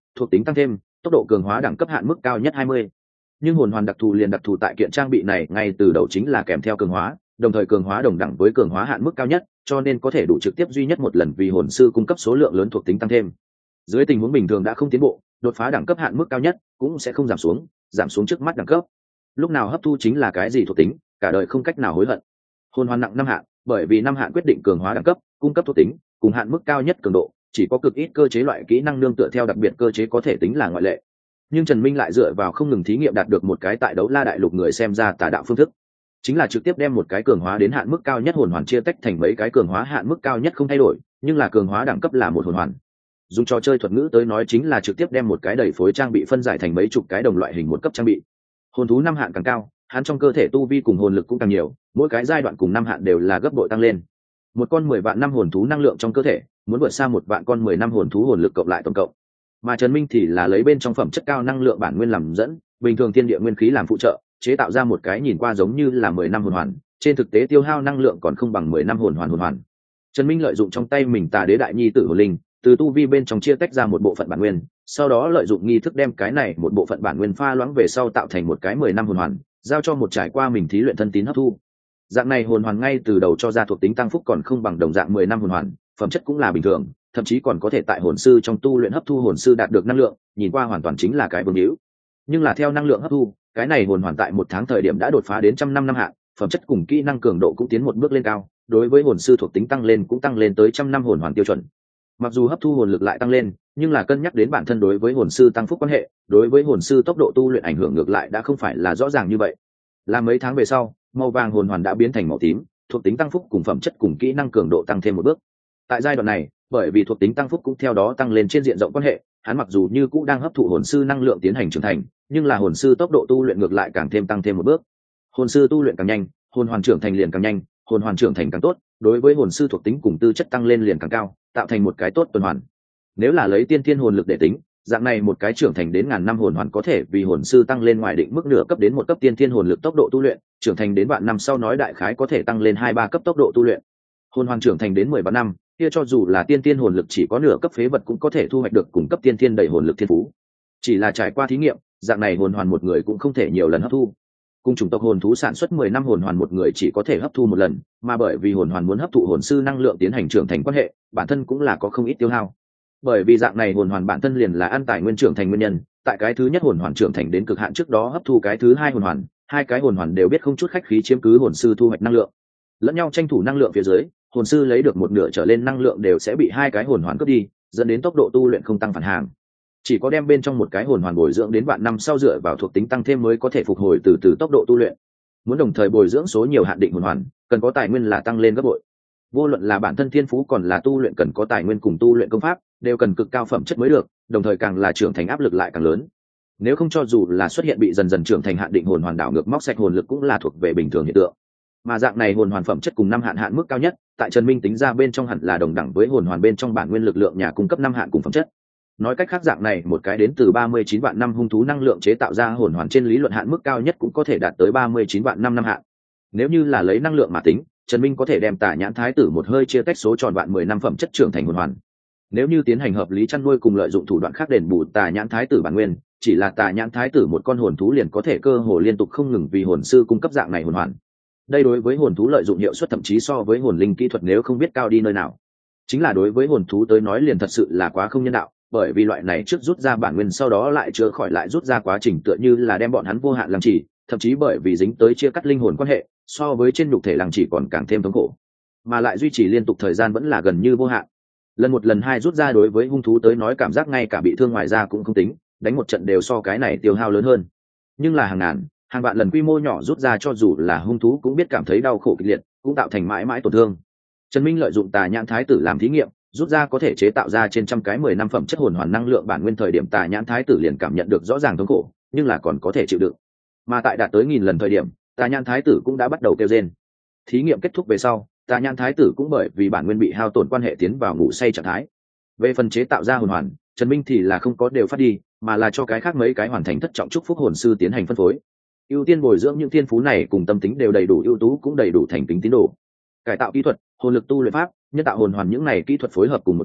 thuộc tính tăng thêm, tốc độ cường hóa đẳng cấp hạn mức cao nhất 20. Nhưng hồn hoàn đặc thù liền đặc thù tại kiện trang bị này ngay từ đầu chính là kèm theo cường hóa, đồng thời cường hóa đồng đẳng với cường hóa hạn mức cao nhất, cho nên có thể đủ trực tiếp duy nhất một lần vì hồn sư cung cấp số lượng lớn thuộc tính tăng thêm. Dưới tình huống bình thường đã không tiến bộ, đột phá đẳng cấp hạn mức cao nhất cũng sẽ không giảm xuống trước mắt đẳng cấp. Lúc nào hấp thu chính là cái gì thuộc tính, cả đời không cách nào hối hận. Hồn hoàn nặng 5 hạn, bởi vì 5 hạn quyết định cường hóa đẳng cấp, cung cấp thuộc tính, cùng hạn mức cao nhất cường độ, chỉ có cực ít cơ chế loại kỹ năng nương tựa theo đặc biệt cơ chế có thể tính là ngoại lệ. Nhưng Trần Minh lại dựa vào không ngừng thí nghiệm đạt được một cái tại Đấu La đại lục người xem ra tà đạo phương thức, chính là trực tiếp đem một cái cường hóa đến hạn mức cao nhất hồn hoàn chia tách thành mấy cái cường hóa hạn mức cao nhất không thay đổi, nhưng là cường hóa đẳng cấp là một hồn hoàn. Dùng trò chơi thuật ngữ tới nói chính là trực tiếp đem một cái đầy phối trang bị phân giải thành mấy chục cái đồng loại hình một cấp trang bị. Hồn thú 5 hạn càng cao, hắn trong cơ thể tu vi cùng hồn lực cũng càng nhiều, mỗi cái giai đoạn cùng 5 hạn đều là gấp bội tăng lên. Một con 10 vạn năm hồn thú năng lượng trong cơ thể, muốn vượt xa một vạn con 10 năm hồn thú hồn lực cộng lại tổng cộng. Mà Trần Minh thì là lấy bên trong phẩm chất cao năng lượng bản nguyên làm dẫn, bình thường thiên địa nguyên khí làm phụ trợ, chế tạo ra một cái nhìn qua giống như là 10 năm hồn hoàn, trên thực tế tiêu hao năng lượng còn không bằng 10 năm hồn hoàn. Trần Minh lợi dụng trong tay mình Tà Đế Đại Nhi Tử Hồn Linh, từ tu vi bên trong chia tách ra một bộ phận bản nguyên, sau đó lợi dụng nghi thức đem cái này một bộ phận bản nguyên pha loãng về sau tạo thành một cái 10 năm hồn hoàn, giao cho một trải qua mình thí luyện thân tín hấp thu. Dạng này hồn hoàn ngay từ đầu cho ra thuộc tính tăng phúc còn không bằng đồng dạng 10 năm hồn hoàn, phẩm chất cũng là bình thường, thậm chí còn có thể tại hồn sư trong tu luyện hấp thu hồn sư đạt được năng lượng, nhìn qua hoàn toàn chính là cái vương hữu. Nhưng là theo năng lượng hấp thu, cái này hồn hoàn tại 1 tháng thời điểm đã đột phá đến 100 năm hạn, phẩm chất cùng kỹ năng cường độ cũng tiến một bước lên cao, đối với hồn sư thuộc tính tăng lên cũng tăng lên tới 100 năm hồn hoàn tiêu chuẩn. Mặc dù hấp thu hồn lực lại tăng lên, nhưng là cân nhắc đến bản thân đối với hồn sư tăng phúc quan hệ, đối với hồn sư tốc độ tu luyện ảnh hưởng ngược lại đã không phải là rõ ràng như vậy. Là mấy tháng về sau, màu vàng hồn hoàn đã biến thành màu tím, thuộc tính tăng phúc cùng phẩm chất cùng kỹ năng cường độ tăng thêm một bước. Tại giai đoạn này, bởi vì thuộc tính tăng phúc cũng theo đó tăng lên trên diện rộng quan hệ, hắn mặc dù như cũ đang hấp thụ hồn sư năng lượng tiến hành trưởng thành, nhưng là hồn sư tốc độ tu luyện ngược lại càng thêm tăng thêm một bước. Hồn sư tu luyện càng nhanh, hồn hoàn trưởng thành liền càng nhanh, hồn hoàn trưởng thành càng tốt, đối với hồn sư thuộc tính cùng tư chất tăng lên liền càng cao, tạo thành một cái tốt tuần hoàn. Nếu là lấy tiên thiên hồn lực để tính, dạng này một cái trưởng thành đến ngàn năm hồn hoàn có thể vì hồn sư tăng lên ngoài định mức nửa cấp đến một cấp tiên thiên hồn lực tốc độ tu luyện, trưởng thành đến vạn năm sau nói đại khái có thể tăng lên 2-3 cấp tốc độ tu luyện. Hồn hoàn trưởng thành đến 10 vạn năm, kia cho dù là tiên thiên hồn lực chỉ có nửa cấp phế vật cũng có thể thu hoạch được cùng cấp tiên thiên đầy hồn lực thiên phú. Chỉ là trải qua thí nghiệm, dạng này hồn hoàn một người cũng không thể nhiều lần hấp thu. Cùng chủng tộc hồn thú sản xuất 10 năm hồn hoàn một người chỉ có thể hấp thu một lần, mà bởi vì hồn hoàn muốn hấp thụ hồn sư năng lượng tiến hành trưởng thành quan hệ, bản thân cũng là có không ít tiêu hao. Bởi vì dạng này hồn hoàn bản thân liền là ăn tài nguyên trưởng thành nguyên nhân, tại cái thứ nhất hồn hoàn trưởng thành đến cực hạn trước đó hấp thu cái thứ hai hồn hoàn, hai cái hồn hoàn đều biết không chút khách khí chiếm cứ hồn sư thu hoạch năng lượng. Lẫn nhau tranh thủ năng lượng phía dưới, hồn sư lấy được một nửa trở lên năng lượng đều sẽ bị hai cái hồn hoàn cướp đi, dẫn đến tốc độ tu luyện không tăng phản hàng. Chỉ có đem bên trong một cái hồn hoàn bồi dưỡng đến vạn năm sau dựa vào thuộc tính tăng thêm mới có thể phục hồi từ tốc độ tu luyện. Muốn đồng thời bồi dưỡng số nhiều hạn định hồn hoàn, cần có tài nguyên là tăng lên gấp bội. Vô luận là bản thân thiên phú còn là tu luyện cần có tài nguyên cùng tu luyện công pháp, đều cần cực cao phẩm chất mới được, đồng thời càng là trưởng thành áp lực lại càng lớn. Nếu không cho dù là xuất hiện bị dần dần trưởng thành hạn định hồn hoàn đảo ngược móc sạch hồn lực cũng là thuộc về bình thường hiện tượng. Mà dạng này hồn hoàn phẩm chất cùng 5 hạn mức cao nhất, tại Trần Minh tính ra bên trong hẳn là đồng đẳng với hồn hoàn bên trong bản nguyên lực lượng nhà cung cấp 5 hạn cùng phẩm chất. Nói cách khác dạng này một cái đến từ 39 vạn năm hung thú năng lượng chế tạo ra hồn hoàn trên lý luận hạn mức cao nhất cũng có thể đạt tới 39 vạn năm hạn. Nếu như là lấy năng lượng mà tính, Trần Minh có thể đem Tà Nhãn Thái Tử một hơi chia tách số tròn vạn 10 năm phẩm chất trưởng thành hồn hoàn. Nếu như tiến hành hợp lý chăn nuôi cùng lợi dụng thủ đoạn khác đền bù Tà Nhãn Thái Tử bản nguyên, chỉ là Tà Nhãn Thái Tử một con hồn thú liền có thể cơ hồ liên tục không ngừng vì hồn sư cung cấp dạng này hồn hoàn. Đây đối với hồn thú lợi dụng hiệu suất thậm chí so với hồn linh kỹ thuật nếu không biết cao đi nơi nào. Chính là đối với hồn thú tới nói liền thật sự là quá không nhân đạo, bởi vì loại này trước rút ra bản nguyên sau đó lại chữa khỏi lại rút ra quá trình tựa như là đem bọn hắn vô hạn làm chỉ, thậm chí bởi vì dính tới chia cắt linh hồn quan hệ, so với trên nhục thể làm chỉ còn càng thêm thống khổ, mà lại duy trì liên tục thời gian vẫn là gần như vô hạn. Lần một lần hai rút ra đối với hung thú tới nói cảm giác ngay cả bị thương ngoài ra cũng không tính, đánh một trận đều so cái này tiêu hao lớn hơn. Nhưng là hàng ngàn, hàng vạn lần quy mô nhỏ rút ra cho dù là hung thú cũng biết cảm thấy đau khổ kịch liệt, cũng tạo thành mãi mãi tổn thương. Trần Minh lợi dụng Tà Nhãn Thái Tử làm thí nghiệm, rút ra có thể chế tạo ra trên trăm cái 10 năm phẩm chất hồn hoàn năng lượng bản nguyên thời điểm Tà Nhãn Thái Tử liền cảm nhận được rõ ràng thống khổ, nhưng là còn có thể chịu đựng. Mà tại đạt tới 1000 lần thời điểm, Tà Nhãn Thái Tử cũng đã bắt đầu kêu rên. Thí nghiệm kết thúc về sau, Tà Nhãn Thái Tử cũng bởi vì bản nguyên bị hao tổn quan hệ tiến vào ngủ say trạng thái. Về phần chế tạo ra hồn hoàn, Trần Minh thì là không có đều phát đi, mà là cho cái khác mấy cái hoàn thành thất trọng chúc phúc hồn sư tiến hành phân phối. Ưu tiên bồi dưỡng những thiên phú này cùng tâm tính đều đầy đủ ưu tú cũng đầy đủ thành kính tín đồ. Cải tạo kỹ thuật, hồn lực tu luyện pháp, nhân tạo hồn hoàn những này kỹ thuật phối hợp cùng một chỗ,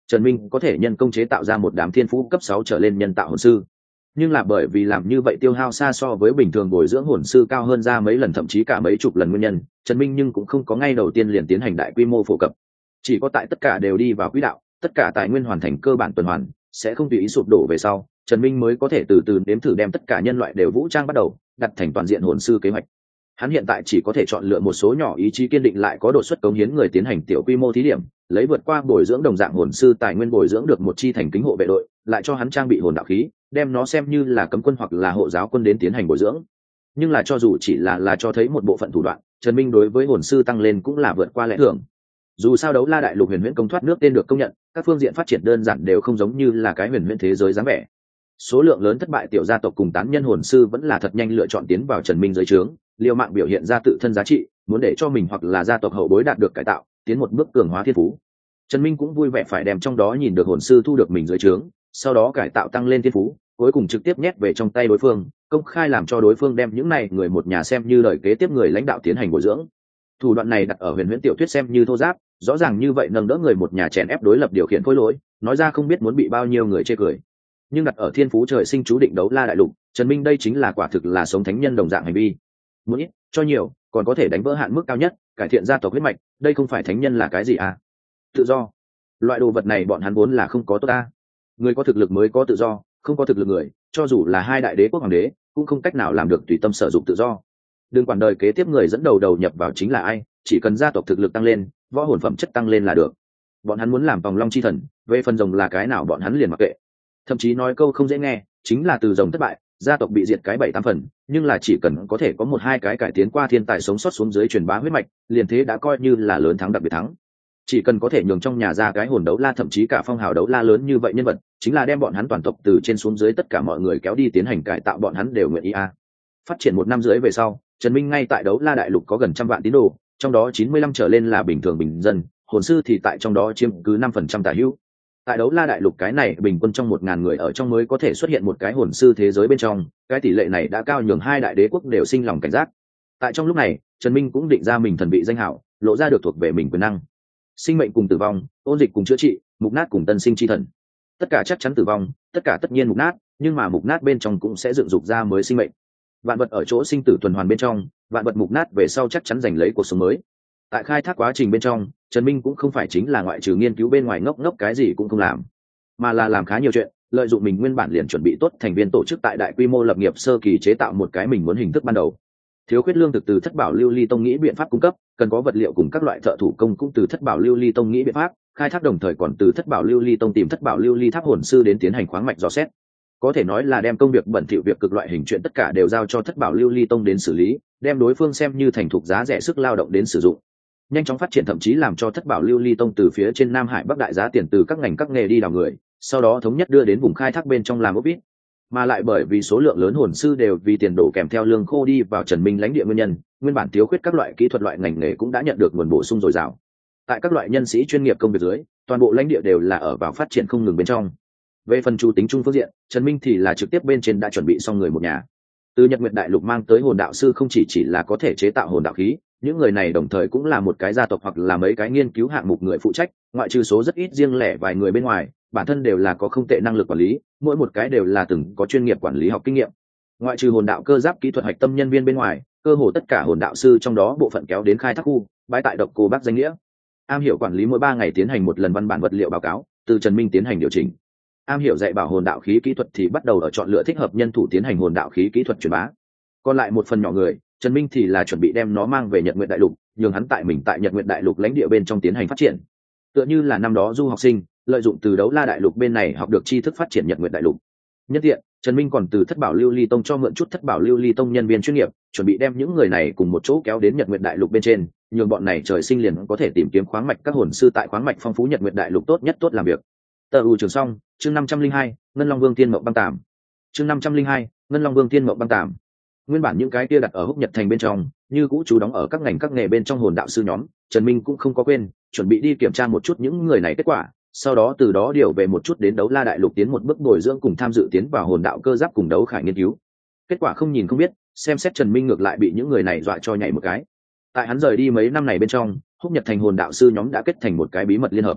Trần Minh có thể nhân công chế tạo ra một đám thiên phú cấp 6 trở lên nhân tạo hồn sư. Nhưng là bởi vì làm như vậy tiêu hao xa so với bình thường bồi dưỡng hồn sư cao hơn ra mấy lần, thậm chí cả mấy chục lần nguyên nhân, Trần Minh nhưng cũng không có ngay đầu tiên liền tiến hành đại quy mô phổ cập. Chỉ có tại tất cả đều đi vào quỹ đạo, tất cả tài nguyên hoàn thành cơ bản tuần hoàn, sẽ không tùy ý sụp đổ về sau, Trần Minh mới có thể từ từ nếm thử đem tất cả nhân loại đều vũ trang bắt đầu, đặt thành toàn diện hồn sư kế hoạch. Hắn hiện tại chỉ có thể chọn lựa một số nhỏ ý chí kiên định lại có độ xuất cống hiến người tiến hành tiểu quy mô thí điểm, lấy vượt qua bồi dưỡng đồng dạng hồn sư tài nguyên bồi dưỡng được một chi thành kính hộ vệ đội, lại cho hắn trang bị hồn đạo khí, đem nó xem như là cấm quân hoặc là hộ giáo quân đến tiến hành bồi dưỡng. Nhưng là cho dù chỉ là cho thấy một bộ phận thủ đoạn, Trần Minh đối với hồn sư tăng lên cũng là vượt qua lẽ thường. Dù sao đấu la đại lục huyền huyễn công thoát nước tên được công nhận, các phương diện phát triển đơn giản đều không giống như là cái huyền huyễn thế giới dáng vẻ. Số lượng lớn thất bại tiểu gia tộc cùng tán nhân hồn sư vẫn là thật nhanh lựa chọn tiến vào Trần Minh dưới trướng, liều mạng biểu hiện ra tự thân giá trị, muốn để cho mình hoặc là gia tộc hậu bối đạt được cải tạo, tiến một bước cường hóa thiên phú. Trần Minh cũng vui vẻ phải đem trong đó nhìn được hồn sư thu được mình dưới trướng, sau đó cải tạo tăng lên thiên phú, cuối cùng trực tiếp nhét về trong tay đối phương, công khai làm cho đối phương đem những này người một nhà xem như lời kế tiếp người lãnh đạo tiến hành bồi dưỡng. Thủ đoạn này đặt ở huyền huyễn tiểu thuyết xem như thô giáp, rõ ràng như vậy nâng đỡ người một nhà chèn ép đối lập điều khiển khối lỗi, nói ra không biết muốn bị bao nhiêu người chê cười. Nhưng đặt ở thiên phú trời sinh chú định đấu la đại lục, Trần Minh đây chính là quả thực là sống thánh nhân đồng dạng hành vi. Muốn ít cho nhiều, còn có thể đánh vỡ hạn mức cao nhất, cải thiện gia tộc huyết mạch, đây không phải thánh nhân là cái gì à? Tự do, loại đồ vật này bọn hắn vốn là không có tốt ta. Người có thực lực mới có tự do, không có thực lực người, cho dù là hai đại đế quốc hoàng đế, cũng không cách nào làm được tùy tâm sử dụng tự do. Đừng quản đời kế tiếp người dẫn đầu nhập vào chính là ai, chỉ cần gia tộc thực lực tăng lên, võ hồn phẩm chất tăng lên là được. Bọn hắn muốn làm vòng long chi thần, về phần rồng là cái nào bọn hắn liền mặc kệ. Thậm chí nói câu không dễ nghe, chính là từ rồng thất bại, gia tộc bị diệt cái 7-8 phần, nhưng là chỉ cần có thể có 1-2 cái cải tiến qua thiên tài sống sót xuống dưới truyền bá huyết mạch, liền thế đã coi như là lớn thắng đặc biệt thắng. Chỉ cần có thể nhường trong nhà ra cái hồn đấu la, thậm chí cả phong hào đấu la lớn như vậy nhân vật, chính là đem bọn hắn toàn tộc từ trên xuống dưới tất cả mọi người kéo đi tiến hành cải tạo, bọn hắn đều nguyện ý a. Phát triển 1 năm rưỡi về sau, Trần Minh ngay tại đấu la đại lục có gần 100 vạn tín đồ, trong đó 95 trở lên là bình thường bình dân, hồn sư thì tại trong đó chiếm cứ 5% tả hữu. Tại đấu la đại lục cái này bình quân trong 1.000 người ở trong mới có thể xuất hiện một cái hồn sư thế giới bên trong, cái tỷ lệ này đã cao nhường hai đại đế quốc đều sinh lòng cảnh giác. Tại trong lúc này, Trần Minh cũng định ra mình thần vị danh hảo, lộ ra được thuộc về mình quyền năng. Sinh mệnh cùng tử vong, ôn dịch cùng chữa trị, mục nát cùng tân sinh chi thần. Tất cả chắc chắn tử vong, tất cả tất nhiên mục nát, nhưng mà mục nát bên trong cũng sẽ dựng dục ra mới sinh mệnh. Vạn vật ở chỗ sinh tử tuần hoàn bên trong, vạn vật mục nát về sau chắc chắn giành lấy cuộc sống mới. Tại khai thác quá trình bên trong, Trần Minh cũng không phải chính là ngoại trừ nghiên cứu bên ngoài ngốc cái gì cũng không làm, mà là làm khá nhiều chuyện, lợi dụng mình nguyên bản liền chuẩn bị tốt thành viên tổ chức tại đại quy mô lập nghiệp sơ kỳ chế tạo một cái mình muốn hình thức ban đầu. Thiếu khuyết lương thực từ Thất Bảo Lưu Ly Tông nghĩ biện pháp cung cấp, cần có vật liệu cùng các loại thợ thủ công cũng từ Thất Bảo Lưu Ly Tông nghĩ biện pháp khai thác, đồng thời còn từ Thất Bảo Lưu Ly Tông tìm Thất Bảo Lưu Ly Tháp hồn sư đến tiến hành khoáng mạch dò xét. Có thể nói là đem công việc bẩn thỉu việc cực loại hình chuyện tất cả đều giao cho Thất Bảo Lưu Ly Tông đến xử lý, đem đối phương xem như thành thục giá rẻ sức lao động đến sử dụng. Nhanh chóng phát triển, thậm chí làm cho Thất Bảo Lưu Ly Tông từ phía trên Nam Hải Bắc đại giá tiền từ các ngành các nghề đi đào người, sau đó thống nhất đưa đến vùng khai thác bên trong làm ốp vít. Mà lại bởi vì số lượng lớn hồn sư đều vì tiền đổ kèm theo lương khô đi vào Trần Minh lãnh địa nguyên nhân, nguyên bản thiếu khuyết các loại kỹ thuật loại ngành nghề cũng đã nhận được nguồn bổ sung dồi dào. Tại các loại nhân sĩ chuyên nghiệp công việc dưới, toàn bộ lãnh địa đều là ở vào phát triển không ngừng bên trong. Về phần chủ tính chung phương diện, Trần Minh thì là trực tiếp bên trên đã chuẩn bị xong người một nhà. Từ Nhật Nguyệt Đại Lục mang tới hồn đạo sư không chỉ là có thể chế tạo hồn đạo khí, những người này đồng thời cũng là một cái gia tộc hoặc là mấy cái nghiên cứu hạng mục người phụ trách, ngoại trừ số rất ít riêng lẻ vài người bên ngoài, bản thân đều là có không tệ năng lực quản lý, mỗi một cái đều là từng có chuyên nghiệp quản lý học kinh nghiệm. Ngoại trừ hồn đạo cơ giáp kỹ thuật hạch tâm nhân viên bên ngoài, cơ hồ tất cả hồn đạo sư trong đó bộ phận kéo đến khai thác khu, bãi tại Độc Cô Bác danh nghĩa. Am hiểu quản lý mỗi 3 ngày tiến hành một lần văn bản vật liệu báo cáo, từ Trần Minh tiến hành điều chỉnh. Am hiểu dạy bảo hồn đạo khí kỹ thuật thì bắt đầu ở chọn lựa thích hợp nhân thủ tiến hành hồn đạo khí kỹ thuật truyền bá. Còn lại một phần nhỏ người, Trần Minh thì là chuẩn bị đem nó mang về Nhật Nguyệt Đại Lục, nhường hắn tại Nhật Nguyệt Đại Lục lãnh địa bên trong tiến hành phát triển. Tựa như là năm đó du học sinh, lợi dụng từ Đấu La Đại Lục bên này học được tri thức phát triển Nhật Nguyệt Đại Lục. Nhân tiện, Trần Minh còn từ Thất Bảo Lưu Ly Tông cho mượn chút Thất Bảo Lưu Ly Tông nhân viên chuyên nghiệp, chuẩn bị đem những người này cùng một chỗ kéo đến Nhật Nguyệt Đại Lục bên trên, nhường bọn này trời sinh liền có thể tìm kiếm khoáng mạch các hồn sư tại khoáng mạch phong phú Nhật Nguyệt Đại Lục tốt nhất tốt làm việc. Tờ trường xong, chương 502, Ngân Long Vương Tiên Mộng Băng Tạm. Chương 502, Ngân Long Vương Tiên Mộng Băng Tạm. Nguyên bản những cái kia đặt ở Húc Nhật Thành bên trong, như cũ chú đóng ở các ngành các nghề bên trong hồn đạo sư nhóm, Trần Minh cũng không có quên, chuẩn bị đi kiểm tra một chút những người này kết quả, sau đó từ đó điều về một chút đến Đấu La Đại Lục tiến một bước bồi dưỡng cùng tham dự tiến vào hồn đạo cơ giáp cùng đấu khải nghiên cứu. Kết quả không nhìn không biết, xem xét Trần Minh ngược lại bị những người này dọa cho nhảy một cái. Tại hắn rời đi mấy năm này bên trong, Húc Nhật Thành hồn đạo sư nhóm đã kết thành một cái bí mật liên hợp.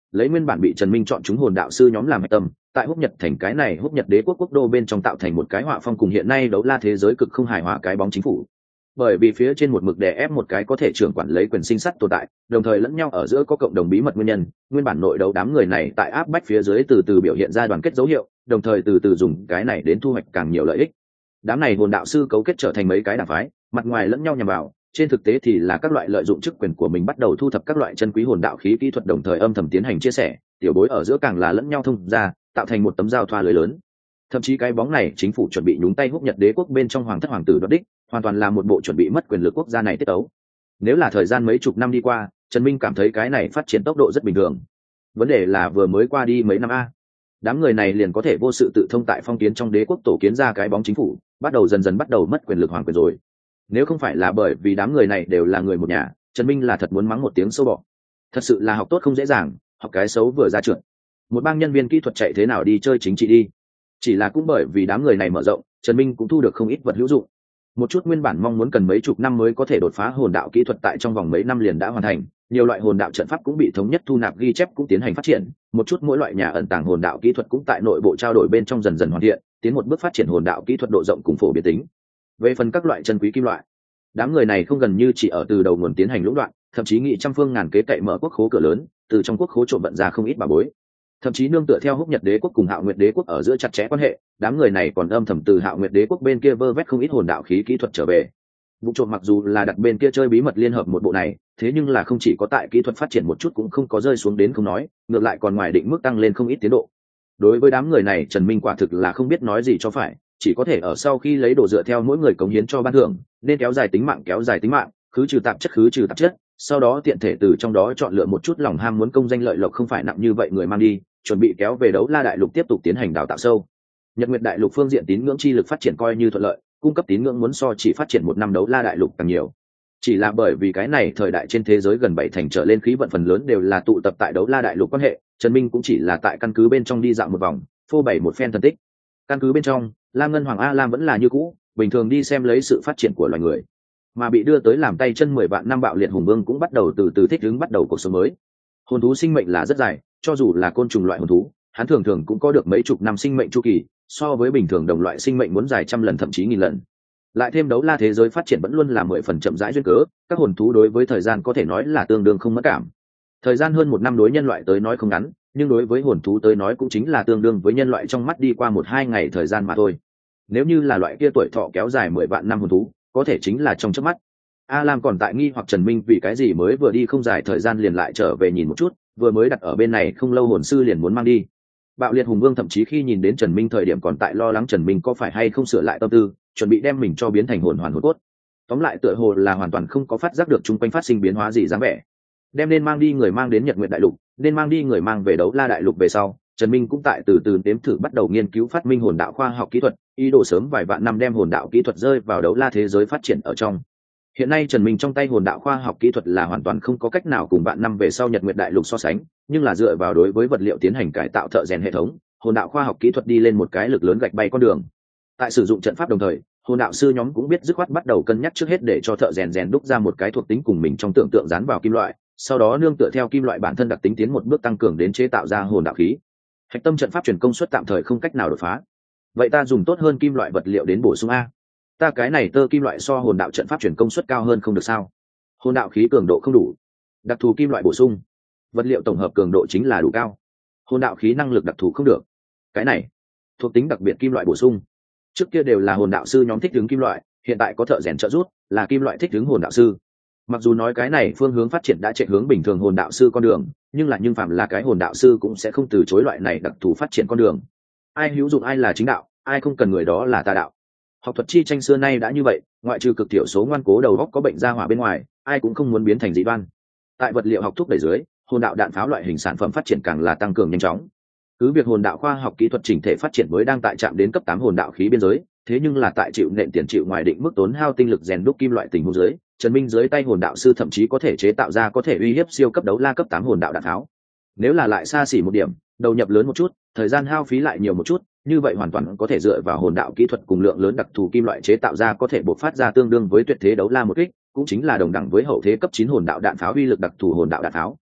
lấy nguyên bản bị Trần Minh chọn chúng hồn đạo sư nhóm làm hạch tâm, tại Húc Nhật thành cái này Húc Nhật đế quốc quốc đô bên trong tạo thành một cái họa phong cùng hiện nay đấu la thế giới cực không hài hòa cái bóng chính phủ. Bởi vì phía trên một mực đè ép một cái có thể trưởng quản lấy quyền sinh sắt tồn tại, đồng thời lẫn nhau ở giữa có cộng đồng bí mật nguyên nhân, nguyên bản nội đấu đám người này tại áp bách phía dưới từ từ biểu hiện ra đoàn kết dấu hiệu, đồng thời từ từ dùng cái này đến thu hoạch càng nhiều lợi ích. Đám này hồn đạo sư cấu kết trở thành mấy cái đảng phái, mặt ngoài lẫn nhau nhằm vào, trên thực tế thì là các loại lợi dụng chức quyền của mình bắt đầu thu thập các loại chân quý hồn đạo khí kỹ thuật, đồng thời âm thầm tiến hành chia sẻ, tiểu bối ở giữa càng là lẫn nhau thông ra, tạo thành một tấm giao thoa lưới lớn. Thậm chí cái bóng này chính phủ chuẩn bị nhúng tay Húc Nhật đế quốc bên trong hoàng thất hoàng tử đoạt đích, hoàn toàn là một bộ chuẩn bị mất quyền lực quốc gia này tiết tấu. Nếu là thời gian mấy chục năm đi qua, Trần Minh cảm thấy cái này phát triển tốc độ rất bình thường. Vấn đề là vừa mới qua đi mấy năm a, đám người này liền có thể vô sự tự thông tại phong kiến trong đế quốc tổ kiến ra cái bóng chính phủ, bắt đầu dần dần bắt đầu mất quyền lực hoàng quyền rồi. Nếu không phải là bởi vì đám người này đều là người một nhà, Trần Minh là thật muốn mắng một tiếng sâu bọ. Thật sự là học tốt không dễ dàng, học cái xấu vừa ra trượt. Một bang nhân viên kỹ thuật chạy thế nào đi chơi chính trị đi. Chỉ là cũng bởi vì đám người này mở rộng, Trần Minh cũng thu được không ít vật hữu dụng. Một chút nguyên bản mong muốn cần mấy chục năm mới có thể đột phá hồn đạo kỹ thuật tại trong vòng mấy năm liền đã hoàn thành, nhiều loại hồn đạo trận pháp cũng bị thống nhất thu nạp ghi chép cũng tiến hành phát triển, một chút mỗi loại nhà ẩn tàng hồn đạo kỹ thuật cũng tại nội bộ trao đổi bên trong dần dần hoàn thiện, tiến một bước phát triển hồn đạo kỹ thuật độ rộng cùng phổ biến tính. Về phần các loại chân quý kim loại, đám người này không gần như chỉ ở từ đầu nguồn tiến hành lũng đoạn, thậm chí nghị trăm phương ngàn kế cậy mở quốc khố cửa lớn, từ trong quốc khố trộm vận ra không ít bảo bối. Thậm chí nương tựa theo Húc Nhật đế quốc cùng Hạo Nguyệt đế quốc ở giữa chặt chẽ quan hệ, đám người này còn âm thầm từ Hạo Nguyệt đế quốc bên kia vơ vét không ít hồn đạo khí kỹ thuật trở về. Vụ trộm mặc dù là đặt bên kia chơi bí mật liên hợp một bộ này, thế nhưng là không chỉ có tại kỹ thuật phát triển một chút cũng không có rơi xuống đến không nói, ngược lại còn ngoài định mức tăng lên không ít tiến độ. Đối với đám người này Trần Minh quả thực là không biết nói gì cho phải, chỉ có thể ở sau khi lấy đồ dựa theo mỗi người cống hiến cho ban thưởng, nên kéo dài tính mạng, khứ trừ tạp chất, sau đó tiện thể từ trong đó chọn lựa một chút lòng ham muốn công danh lợi lộc không phải nặng như vậy người mang đi, chuẩn bị kéo về đấu la đại lục tiếp tục tiến hành đào tạo sâu. Nhật Nguyệt đại lục phương diện tín ngưỡng chi lực phát triển coi như thuận lợi, cung cấp tín ngưỡng muốn so chỉ phát triển một năm đấu la đại lục càng nhiều. Chỉ là bởi vì cái này thời đại trên thế giới gần 7 thành trở lên khí vận phần lớn đều là tụ tập tại đấu la đại lục quan hệ, Trần Minh cũng chỉ là tại căn cứ bên trong đi dạo một vòng, phô bày một phen phân tích. Căn cứ bên trong, Lam Ngân Hoàng A Lam vẫn là như cũ, bình thường đi xem lấy sự phát triển của loài người. Mà bị đưa tới làm tay chân 10 vạn năm Bạo Liệt Hùng Vương cũng bắt đầu từ từ thích ứng bắt đầu cuộc sống mới. Hồn thú sinh mệnh là rất dài, cho dù là côn trùng loại hồn thú, hắn thường thường cũng có được mấy chục năm sinh mệnh chu kỳ, so với bình thường đồng loại sinh mệnh muốn dài trăm lần thậm chí nghìn lần. Lại thêm đấu la thế giới phát triển vẫn luôn là 10 phần chậm rãi duyên cớ, các hồn thú đối với thời gian có thể nói là tương đương không mất cảm. Thời gian hơn 1 năm đối nhân loại tới nói không ngắn, nhưng đối với hồn thú tới nói cũng chính là tương đương với nhân loại trong mắt đi qua 1-2 ngày thời gian mà thôi. Nếu như là loại kia tuổi thọ kéo dài 10 vạn năm hồn thú, có thể chính là trong chớp mắt. A Lam còn tại nghi hoặc Trần Minh vì cái gì mới vừa đi không dài thời gian liền lại trở về nhìn một chút, vừa mới đặt ở bên này không lâu hồn sư liền muốn mang đi. Bạo Liệt Hùng Vương thậm chí khi nhìn đến Trần Minh thời điểm còn tại lo lắng Trần Minh có phải hay không sửa lại tâm tư, chuẩn bị đem mình cho biến thành hồn hoàn hồn cốt. Tóm lại tựa hồ là hoàn toàn không có phát giác được chung quanh phát sinh biến hóa gì dáng vẻ. Đem nên mang đi người mang đến Nhật Nguyệt đại lục, nên mang đi người mang về đấu la đại lục về sau, Trần Minh cũng tại từ từ nếm thử bắt đầu nghiên cứu phát minh hồn đạo khoa học kỹ thuật, ý đồ sớm vài vạn năm đem hồn đạo kỹ thuật rơi vào đấu la thế giới phát triển ở trong. Hiện nay Trần Minh trong tay hồn đạo khoa học kỹ thuật là hoàn toàn không có cách nào cùng vạn năm về sau Nhật Nguyệt đại lục so sánh, nhưng là dựa vào đối với vật liệu tiến hành cải tạo thợ rèn hệ thống, hồn đạo khoa học kỹ thuật đi lên một cái lực lớn gạch bay con đường. Tại sử dụng trận pháp đồng thời, hồn đạo sư nhóm cũng biết dứt khoát bắt đầu cân nhắc trước hết để cho thợ rèn rèn đúc ra một cái thuộc tính cùng mình trong tưởng tượng dán vào kim loại, sau đó nương tựa theo kim loại bản thân đặc tính tiến một bước tăng cường đến chế tạo ra hồn đạo khí. Hạch tâm trận pháp truyền công suất tạm thời không cách nào đột phá. Vậy ta dùng tốt hơn kim loại vật liệu đến bổ sung a. Ta cái này tơ kim loại so hồn đạo trận pháp truyền công suất cao hơn không được sao? Hồn đạo khí cường độ không đủ, đặc thù kim loại bổ sung, vật liệu tổng hợp cường độ chính là đủ cao. Hồn đạo khí năng lực đặc thù không được. Cái này, thuộc tính đặc biệt kim loại bổ sung. Trước kia đều là hồn đạo sư nhóm thích ứng kim loại, hiện tại có thợ rèn trợ giúp, là kim loại thích ứng hồn đạo sư. Mặc dù nói cái này phương hướng phát triển đã chạy hướng bình thường hồn đạo sư con đường, nhưng phạm là cái hồn đạo sư cũng sẽ không từ chối loại này đặc thù phát triển con đường. Ai hữu dụng ai là chính đạo, ai không cần người đó là tà đạo. Học thuật chi tranh xưa nay đã như vậy, ngoại trừ cực thiểu số ngoan cố đầu óc có bệnh ra hỏa bên ngoài, ai cũng không muốn biến thành dị đoan. Tại vật liệu học thúc đẩy dưới, hồn đạo đạn pháo loại hình sản phẩm phát triển càng là tăng cường nhanh chóng. Cứ việc hồn đạo khoa học kỹ thuật chỉnh thể phát triển mới đang tại chạm đến cấp 8 hồn đạo khí biên giới, thế nhưng là tại chịu nện tiền chịu ngoài định mức tốn hao tinh lực rèn đúc kim loại tình huống dưới, Trần Minh dưới tay hồn đạo sư thậm chí có thể chế tạo ra có thể uy hiếp siêu cấp đấu la cấp 8 hồn đạo đạn pháo. Nếu là lại xa xỉ một điểm, đầu nhập lớn một chút, thời gian hao phí lại nhiều một chút, như vậy hoàn toàn có thể dựa vào hồn đạo kỹ thuật cùng lượng lớn đặc thù kim loại chế tạo ra có thể bộc phát ra tương đương với tuyệt thế đấu la một kích, cũng chính là đồng đẳng với hậu thế cấp 9 hồn đạo đạn pháo uy lực đặc thù hồn đạo đạn pháo.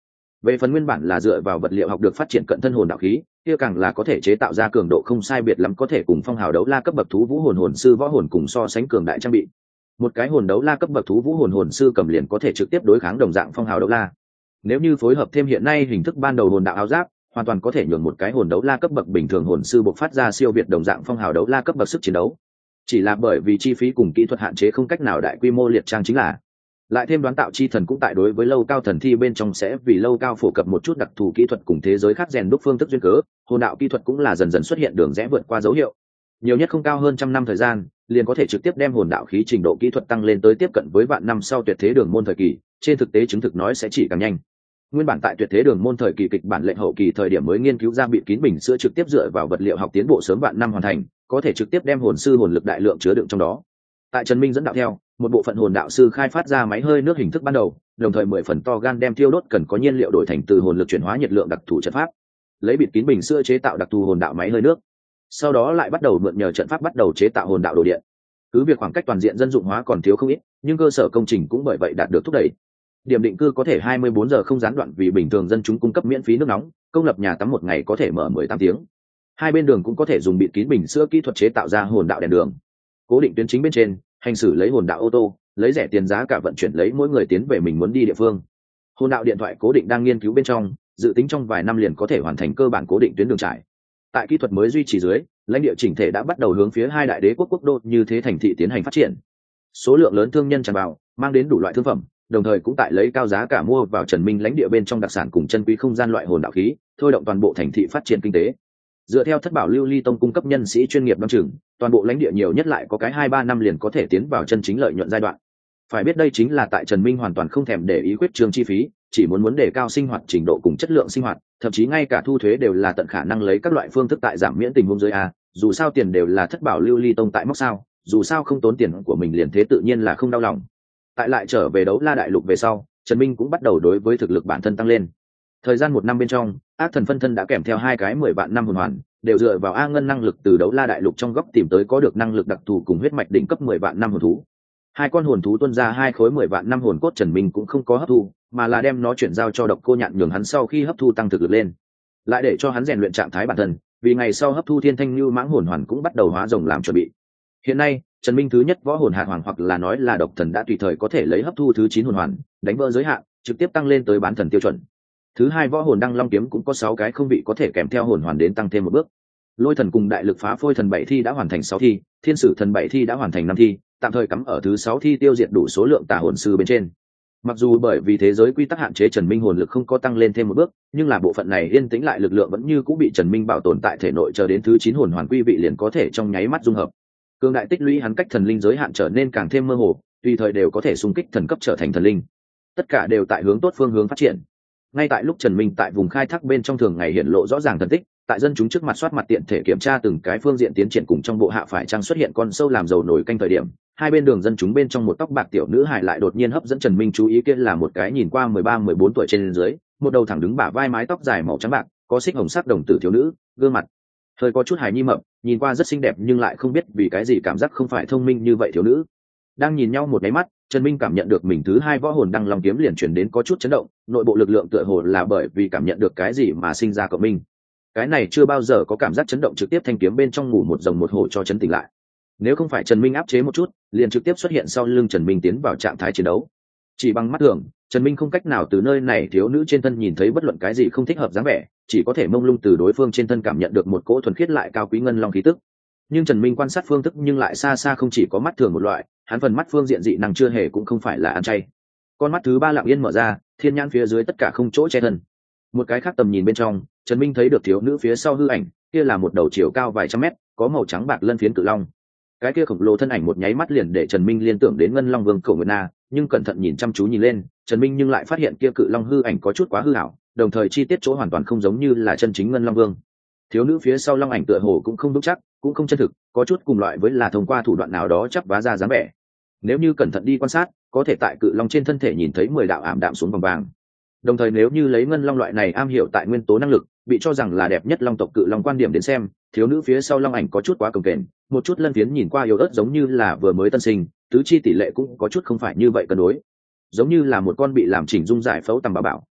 Về phần nguyên bản là dựa vào vật liệu học được phát triển cận thân hồn đạo khí, kia càng là có thể chế tạo ra cường độ không sai biệt lắm có thể cùng phong hào đấu la cấp bậc thú vũ hồn sư võ hồn cùng so sánh cường đại trang bị. Một cái hồn đấu la cấp bậc thú vũ hồn sư cầm liền có thể trực tiếp đối kháng đồng dạng phong hào đấu la. Nếu như phối hợp thêm hiện nay hình thức ban đầu hồn đạo áo giáp, hoàn toàn có thể nhường một cái hồn đấu la cấp bậc bình thường hồn sư bộc phát ra siêu việt đồng dạng phong hào đấu la cấp bậc sức chiến đấu. Chỉ là bởi vì chi phí cùng kỹ thuật hạn chế không cách nào đại quy mô liệt trang chính là. Lại thêm đoán tạo chi thần cũng tại đối với lâu cao thần thi bên trong sẽ vì lâu cao phổ cập một chút đặc thù kỹ thuật cùng thế giới khác rèn đúc phương thức duyên cớ, hồn đạo kỹ thuật cũng là dần dần xuất hiện đường rẽ vượt qua dấu hiệu. Nhiều nhất không cao hơn 100 năm thời gian, liền có thể trực tiếp đem hồn đạo khí trình độ kỹ thuật tăng lên tới tiếp cận với vạn năm sau tuyệt thế đường môn thời kỳ, trên thực tế chứng thực nói sẽ chỉ càng nhanh. Nguyên bản tại tuyệt thế đường môn thời kỳ kịch bản lệnh hậu kỳ thời điểm mới nghiên cứu ra bịt kín bình sữa trực tiếp dựa vào vật liệu học tiến bộ sớm vạn năm hoàn thành, có thể trực tiếp đem hồn sư hồn lực đại lượng chứa đựng trong đó. Tại Trần Minh dẫn đạo theo, một bộ phận hồn đạo sư khai phát ra máy hơi nước hình thức ban đầu, đồng thời 10 phần to gan đem thiêu đốt cần có nhiên liệu đổi thành từ hồn lực chuyển hóa nhiệt lượng đặc thù trận pháp, lấy bịt kín bình sữa chế tạo đặc thù hồn đạo máy hơi nước. Sau đó lại bắt đầu mượn nhờ trận pháp bắt đầu chế tạo hồn đạo đồ điện. Cứ việc khoảng cách toàn diện dân dụng hóa còn thiếu không ít, nhưng cơ sở công trình cũng bởi vậy đạt được thúc đẩy. Điểm định cư có thể 24 giờ không gián đoạn vì bình thường dân chúng cung cấp miễn phí nước nóng, công lập nhà tắm một ngày có thể mở 18 tiếng. Hai bên đường cũng có thể dùng bịt kín bình sữa kỹ thuật chế tạo ra hồn đạo đèn đường. Cố định tuyến chính bên trên, hành xử lấy hồn đạo ô tô, lấy rẻ tiền giá cả vận chuyển lấy mỗi người tiến về mình muốn đi địa phương. Hồn đạo điện thoại cố định đang nghiên cứu bên trong, dự tính trong vài năm liền có thể hoàn thành cơ bản cố định tuyến đường trải. Tại kỹ thuật mới duy trì dưới, lãnh địa chỉnh thể đã bắt đầu hướng phía hai đại đế quốc quốc đô như thế thành thị tiến hành phát triển. Số lượng lớn thương nhân tràn vào, mang đến đủ loại thương phẩm, đồng thời cũng tại lấy cao giá cả mua vào Trần Minh lãnh địa bên trong đặc sản cùng chân quý không gian loại hồn đạo khí, thôi động toàn bộ thành thị phát triển kinh tế. Dựa theo thất bảo lưu ly tông cung cấp nhân sĩ chuyên nghiệp đăng trưởng, toàn bộ lãnh địa nhiều nhất lại có cái 2-3 năm liền có thể tiến vào chân chính lợi nhuận giai đoạn. Phải biết đây chính là tại Trần Minh hoàn toàn không thèm để ý quyết trương chi phí, chỉ muốn đề cao sinh hoạt trình độ cùng chất lượng sinh hoạt, thậm chí ngay cả thu thuế đều là tận khả năng lấy các loại phương thức tại giảm miễn tình huống dưới a, dù sao tiền đều là thất bảo lưu ly tông tại móc sao, dù sao không tốn tiền của mình liền thế tự nhiên là không đau lòng. Tại lại trở về đấu la đại lục về sau, Trần Minh cũng bắt đầu đối với thực lực bản thân tăng lên. Thời gian 1 năm bên trong, ác thần phân thân đã kèm theo 2 cái 10 vạn năm hồn hoàn, đều dựa vào A ngân năng lực từ đấu la đại lục trong góc tìm tới có được năng lực đặc thù cùng huyết mạch đỉnh cấp 10 vạn năm hồn thú. 2 con hồn thú tuôn ra 2 khối 10 vạn năm hồn cốt, Trần Minh cũng không có hấp thu, mà là đem nó chuyển giao cho Độc Cô Nhạn nhường hắn sau khi hấp thu tăng thực lực lên, lại để cho hắn rèn luyện trạng thái bản thân, vì ngày sau hấp thu Thiên Thanh Nưu Mãng hồn hoàn cũng bắt đầu hóa rồng làm chuẩn bị. Hiện nay, Trần Minh thứ nhất võ hồn hạt hoàng hoặc là nói là độc thần đã tùy thời có thể lấy hấp thu thứ 9 hồn hoàn, đánh vỡ giới hạn, trực tiếp tăng lên tới bán thần tiêu chuẩn. Thứ hai võ hồn đăng long kiếm cũng có 6 cái không vị có thể kèm theo hồn hoàn đến tăng thêm một bước. Lôi thần cùng đại lực phá phôi thần 7 thi đã hoàn thành 6 thi, thiên sử thần 7 thi đã hoàn thành 5 thi, tạm thời cắm ở thứ 6 thi tiêu diệt đủ số lượng tà hồn sư bên trên. Mặc dù bởi vì thế giới quy tắc hạn chế Trần Minh hồn lực không có tăng lên thêm một bước, nhưng là bộ phận này yên tĩnh lại lực lượng vẫn như cũ bị Trần Minh bảo tồn tại thể nội, chờ đến thứ 9 hồn hoàn quy vị liền có thể trong nháy mắt dung hợp. Cường đại tích lũy hắn cách thần linh giới hạn trở nên càng thêm mơ hồ, tùy thời đều có thể xung kích thần cấp trở thành thần linh. Tất cả đều tại hướng tốt phương hướng phát triển. Ngay tại lúc Trần Minh tại vùng khai thác bên trong thường ngày hiện lộ rõ ràng thần tích, tại dân chúng trước mặt soát mặt tiện thể kiểm tra từng cái phương diện tiến triển cùng trong bộ hạ phải chăng xuất hiện con sâu làm dầu nổi canh thời điểm, hai bên đường dân chúng bên trong một tóc bạc tiểu nữ hài lại đột nhiên hấp dẫn Trần Minh chú ý, kia là một cái nhìn qua 13-14 tuổi trên dưới, một đầu thẳng đứng bả vai, mái tóc dài màu trắng bạc, có xích hồng sắc đồng tử thiếu nữ, gương mặt hơi có chút hài nhi mập, nhìn qua rất xinh đẹp nhưng lại không biết vì cái gì cảm giác không phải thông minh như vậy thiếu nữ. Đang nhìn nhau một cái mắt, Trần Minh cảm nhận được mình thứ 2 võ hồn đăng long kiếm liền chuyển đến có chút chấn động, nội bộ lực lượng tựa hồ là bởi vì cảm nhận được cái gì mà sinh ra cộng minh. Cái này chưa bao giờ có cảm giác chấn động trực tiếp thanh kiếm bên trong ngủ một rồng một hổ cho chấn tỉnh lại. Nếu không phải Trần Minh áp chế một chút, liền trực tiếp xuất hiện sau lưng Trần Minh tiến vào trạng thái chiến đấu. Chỉ bằng mắt thường, Trần Minh không cách nào từ nơi này thiếu nữ trên thân nhìn thấy bất luận cái gì không thích hợp dáng vẻ, chỉ có thể mông lung từ đối phương trên thân cảm nhận được một cỗ thuần khiết lại cao quý ngân long khí tức. Nhưng Trần Minh quan sát phương thức nhưng lại xa xa không chỉ có mắt thường một loại, hắn phần mắt phương diện dị năng chưa hề cũng không phải là ăn chay. Con mắt thứ 3 lặng yên mở ra, thiên nhãn phía dưới tất cả không chỗ che thân. Một cái khác tầm nhìn bên trong, Trần Minh thấy được thiếu nữ phía sau hư ảnh, kia là một đầu chiều cao vài trăm mét, có màu trắng bạc lân phiến cự long. Cái kia khổng lồ thân ảnh một nháy mắt liền để Trần Minh liên tưởng đến Ngân Long Vương Cổ Nguyệt Na, nhưng cẩn thận nhìn chăm chú nhìn lên, Trần Minh nhưng lại phát hiện kia cự long hư ảnh có chút quá hư ảo, đồng thời chi tiết chỗ hoàn toàn không giống như là chân chính Ngân Long Vương. Thiếu nữ phía sau long ảnh tựa hồ cũng không đúng chắc, cũng không chân thực, có chút cùng loại với là thông qua thủ đoạn nào đó chắp vá ra dáng vẻ. Nếu như cẩn thận đi quan sát, có thể tại cự long trên thân thể nhìn thấy 10 đạo ảm đạm xuống vòng vàng. Đồng thời nếu như lấy Ngân Long loại này am hiểu tại nguyên tố năng lực, bị cho rằng là đẹp nhất long tộc cự long quan điểm đến xem, thiếu nữ phía sau long ảnh có chút quá cồng kềnh, một chút lân phiến nhìn qua yếu ớt giống như là vừa mới tân sinh, tứ chi tỷ lệ cũng có chút không phải như vậy cân đối, giống như là một con bị làm chỉnh dung giải phẫu tầm bảo bảo.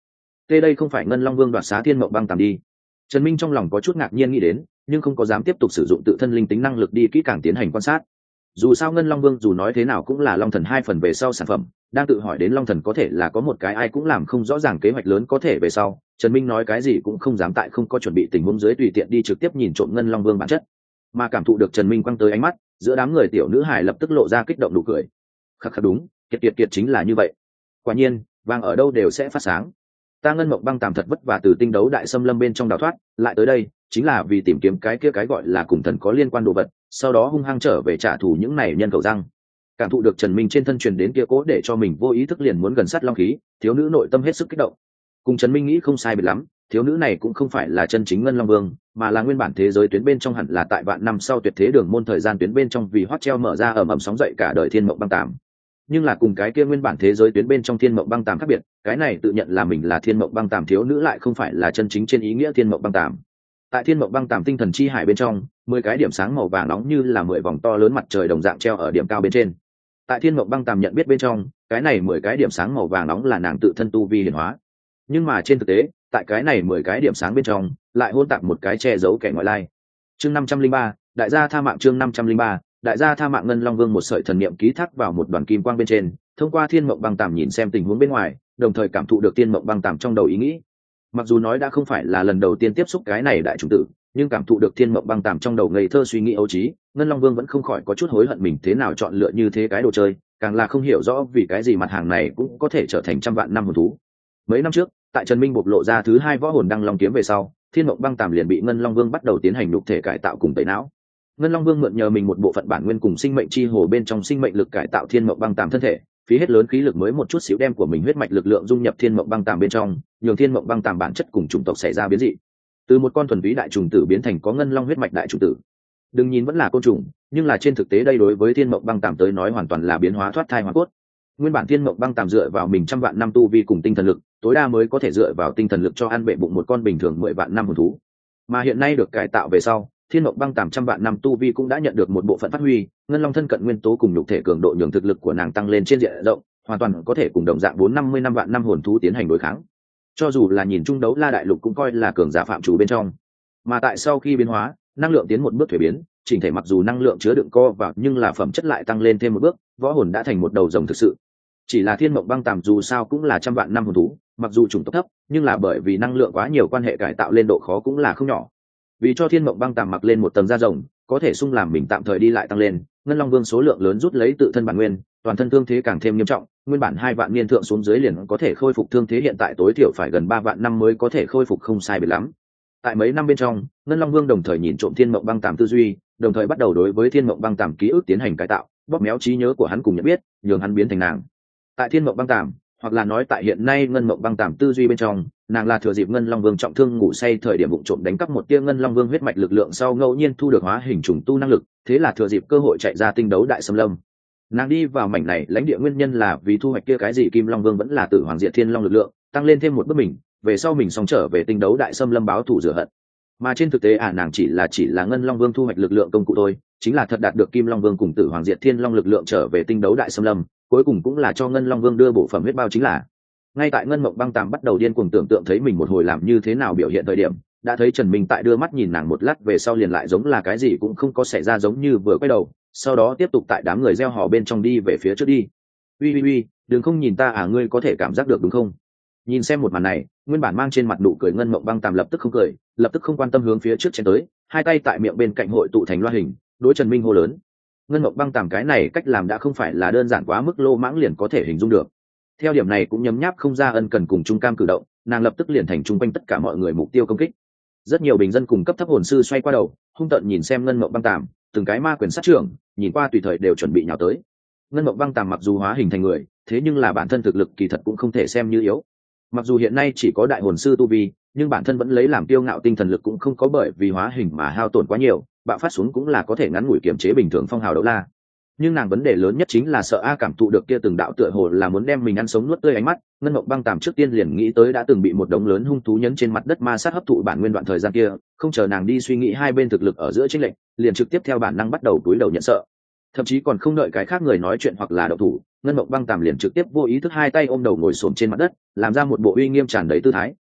tê đây không phải ngân long vương đoạt xá thiên mộng băng tàm đi. Trần Minh trong lòng có chút ngạc nhiên nghĩ đến, nhưng không có dám tiếp tục sử dụng tự thân linh tính năng lực đi kỹ càng tiến hành quan sát. Dù sao ngân long vương dù nói thế nào cũng là long thần 2 phần về sau sản phẩm, đang tự hỏi đến long thần có thể là có một cái ai cũng làm không rõ ràng kế hoạch lớn có thể về sau, Trần Minh nói cái gì cũng không dám tại không có chuẩn bị tình huống dưới tùy tiện đi trực tiếp nhìn trộm ngân long vương bản chất. Mà cảm thụ được Trần Minh quăng tới ánh mắt, giữa đám người tiểu nữ hài lập tức lộ ra kích động nụ cười. Khắc khắc đúng, kiệt chính là như vậy. Quả nhiên, vàng ở đâu đều sẽ phát sáng. Ta ngân mộng băng tàm thật vất vả từ tinh đấu đại xâm lâm bên trong đào thoát, lại tới đây chính là vì tìm kiếm cái kia cái gọi là cùng thần có liên quan đồ vật, sau đó hung hăng trở về trả thù những này nhân cầu răng. Cảm thụ được Trần Minh trên thân truyền đến kia cố để cho mình vô ý thức liền muốn gần sát long khí, thiếu nữ nội tâm hết sức kích động. Cùng Trần Minh nghĩ không sai biệt lắm, thiếu nữ này cũng không phải là chân chính ngân long vương, mà là nguyên bản thế giới tuyến bên trong, hẳn là tại vạn năm sau tuyệt thế đường môn thời gian tuyến bên trong vì hoắt treo mở ra ầm ầm sóng dậy cả đời thiên mộng băng tàm. Nhưng là cùng cái kia nguyên bản thế giới tuyến bên trong thiên mộng băng tàm khác biệt, cái này tự nhận là mình là thiên mộng băng tàm thiếu nữ lại không phải là chân chính trên ý nghĩa thiên mộng băng tàm. Tại thiên mộng băng tàm tinh thần chi hải bên trong, 10 cái điểm sáng màu vàng nóng như là 10 vòng to lớn mặt trời đồng dạng treo ở điểm cao bên trên. Tại thiên mộng băng tàm nhận biết bên trong, cái này 10 cái điểm sáng màu vàng nóng là nàng tự thân tu vi hiển hóa. Nhưng mà trên thực tế, tại cái này 10 cái điểm sáng bên trong, lại hôn tạp một cái che giấu kẻ ngoại lai. Chương 503, đại gia tha mạng. Chương 503, đại gia tha mạng. Ngân long vương một sợi thần niệm ký thác vào một đoàn kim quang bên trên, thông qua thiên mộng băng tàm nhìn xem tình huống bên ngoài, đồng thời cảm thụ được thiên mộng băng tàm trong đầu ý nghĩ. Mặc dù nói đã không phải là lần đầu tiên tiếp xúc cái này đại chủng tử, nhưng cảm thụ được thiên mộng băng tàm trong đầu ngây thơ suy nghĩ ấu trí, ngân long vương vẫn không khỏi có chút hối hận mình thế nào chọn lựa như thế cái đồ chơi, càng là không hiểu rõ vì cái gì mặt hàng này cũng có thể trở thành trăm vạn năm hồn thú. Mấy năm trước, tại Trần Minh bộc lộ ra thứ 2 võ hồn đăng long kiếm về sau, thiên mộng băng tàm liền bị ngân long vương bắt đầu tiến hành nhục thể cải tạo cùng tẩy não. Ngân long vương mượn nhờ mình một bộ phận bản nguyên cùng sinh mệnh chi hồ bên trong sinh mệnh lực cải tạo thiên mộng băng tàm thân thể, phí hết lớn khí lực mới một chút xíu đem của mình huyết mạch lực lượng dung nhập thiên mộng băng tàm bên trong, nhường thiên mộng băng tàm bản chất cùng chủng tộc xảy ra biến dị, từ một con thuần túy đại trùng tử biến thành có ngân long huyết mạch đại trùng tử. Đừng nhìn vẫn là côn trùng, nhưng là trên thực tế đây đối với thiên mộng băng tàm tới nói hoàn toàn là biến hóa thoát thai hóa cốt. Nguyên bản thiên mộng băng tàm dựa vào mình trăm vạn năm tu vi cùng tinh thần lực, tối đa mới có thể dựa vào tinh thần lực cho ăn bệ bụng một con bình thường 10 vạn năm hồn thú. Mà hiện nay được cải tạo về sau, thiên mộng băng tàm trăm vạn năm tu vi cũng đã nhận được một bộ phận phát huy, ngân long thân cận nguyên tố cùng nhục thể cường độ nhường thực lực của nàng tăng lên trên diện rộng, hoàn toàn có thể cùng đồng dạng 450 năm vạn năm hồn thú tiến hành đối kháng. Cho dù là nhìn chung đấu la đại lục cũng coi là cường giả phạm chủ bên trong. Mà tại sau khi biến hóa, năng lượng tiến một bước thuế biến, chỉnh thể mặc dù năng lượng chứa đựng co vào nhưng là phẩm chất lại tăng lên thêm một bước, võ hồn đã thành một đầu rồng thực sự. Chỉ là thiên mộng băng tàm dù sao cũng là trăm vạn năm hồn thú, mặc dù chủng tốc thấp, nhưng là bởi vì năng lượng quá nhiều quan hệ cải tạo lên độ khó cũng là không nhỏ. Vì cho thiên mộng băng tàm mặc lên một tầng da rồng, có thể sung làm mình tạm thời đi lại tăng lên, ngân long vương số lượng lớn rút lấy tự thân bản nguyên, toàn thân thương thế càng thêm nghiêm trọng, nguyên bản 2 vạn niên thượng xuống dưới liền có thể khôi phục thương thế, hiện tại tối thiểu phải gần 3 vạn năm mới có thể khôi phục không sai biệt lắm. Tại mấy năm bên trong, ngân long vương đồng thời nhìn trộm thiên mộng băng tàm tư duy, đồng thời bắt đầu đối với thiên mộng băng tàm ký ức tiến hành cải tạo, bóp méo trí nhớ của hắn cùng nhận biết, nhường hắn biến thành nàng. Tại thiên mộng băng tàm, hoặc là nói tại hiện nay ngân mộng băng tàm tư duy bên trong, nàng là thừa dịp ngân long vương trọng thương ngủ say thời điểm vụng trộm đánh cắp một tia ngân long vương huyết mạch lực lượng sau ngẫu nhiên thu được hóa hình trùng tu năng lực, thế là thừa dịp cơ hội chạy ra tinh đấu đại xâm lâm. Nàng đi vào mảnh này lãnh địa nguyên nhân là vì thu hoạch kia cái gì kim long vương vẫn là tử hoàng diệt thiên long lực lượng, tăng lên thêm một bước mình, về sau mình xong trở về tinh đấu đại xâm lâm báo thù rửa hận. Mà trên thực tế nàng chỉ là ngân long vương thu hoạch lực lượng công cụ thôi, chính là thật đạt được kim long vương cùng tử hoàng diệt thiên long lực lượng trở về tinh đấu đại xâm lâm, cuối cùng cũng là cho ngân long vương đưa bộ phẩm huyết bao chính là. Ngay tại ngân mộng băng tàm bắt đầu điên cuồng tưởng tượng thấy mình một hồi làm như thế nào biểu hiện thời điểm, đã thấy Trần Minh tại đưa mắt nhìn nàng một lát về sau liền lại giống là cái gì cũng không có xảy ra giống như vừa quay đầu, sau đó tiếp tục tại đám người reo hò bên trong đi về phía trước đi. Uy, đừng không nhìn ta ngươi có thể cảm giác được đúng không? Nhìn xem một màn này, nguyên bản mang trên mặt nụ cười ngân mộng băng tàm lập tức không cười, lập tức không quan tâm hướng phía trước chen tới, 2 tay tại miệng bên cạnh hội tụ thành loa hình, đối Trần Minh hô lớn. Ngân mộng băng tàm cái này cách làm đã không phải là đơn giản quá mức lô mãng liền có thể hình dung được. Theo điểm này cũng nhấm nháp không ra ân cần cùng trung cam cử động, nàng lập tức liền thành trung quanh tất cả mọi người mục tiêu công kích. Rất nhiều bình dân cùng cấp thấp hồn sư xoay qua đầu, hung tợn nhìn xem ngân mộng băng tàm, từng cái ma quyền sát trưởng, nhìn qua tùy thời đều chuẩn bị nhào tới. Ngân mộng băng tàm mặc dù hóa hình thành người, thế nhưng là bản thân thực lực kỳ thật cũng không thể xem như yếu. Mặc dù hiện nay chỉ có đại hồn sư tu vi, nhưng bản thân vẫn lấy làm kiêu ngạo, tinh thần lực cũng không có bởi vì hóa hình mà hao tổn quá nhiều, bạo phát xuống cũng là có thể ngắn ngủi kiềm chế bình thường phong hào đấu la. Nhưng nàng vấn đề lớn nhất chính là sợ cảm thụ được kia từng đạo tựa hồ là muốn đem mình ăn sống nuốt tươi ánh mắt. Ngân mộng băng tàm trước tiên liền nghĩ tới đã từng bị một đống lớn hung thú nhấn trên mặt đất ma sát hấp thụ bản nguyên đoạn thời gian kia, không chờ nàng đi suy nghĩ hai bên thực lực ở giữa chênh lệch, liền trực tiếp theo bản năng bắt đầu túi đầu nhận sợ. Thậm chí còn không đợi cái khác người nói chuyện hoặc là động thủ, ngân mộng băng tàm liền trực tiếp vô ý thức 2 tay ôm đầu ngồi xổm trên mặt đất, làm ra một bộ uy nghiêm tràn đầy tư thái,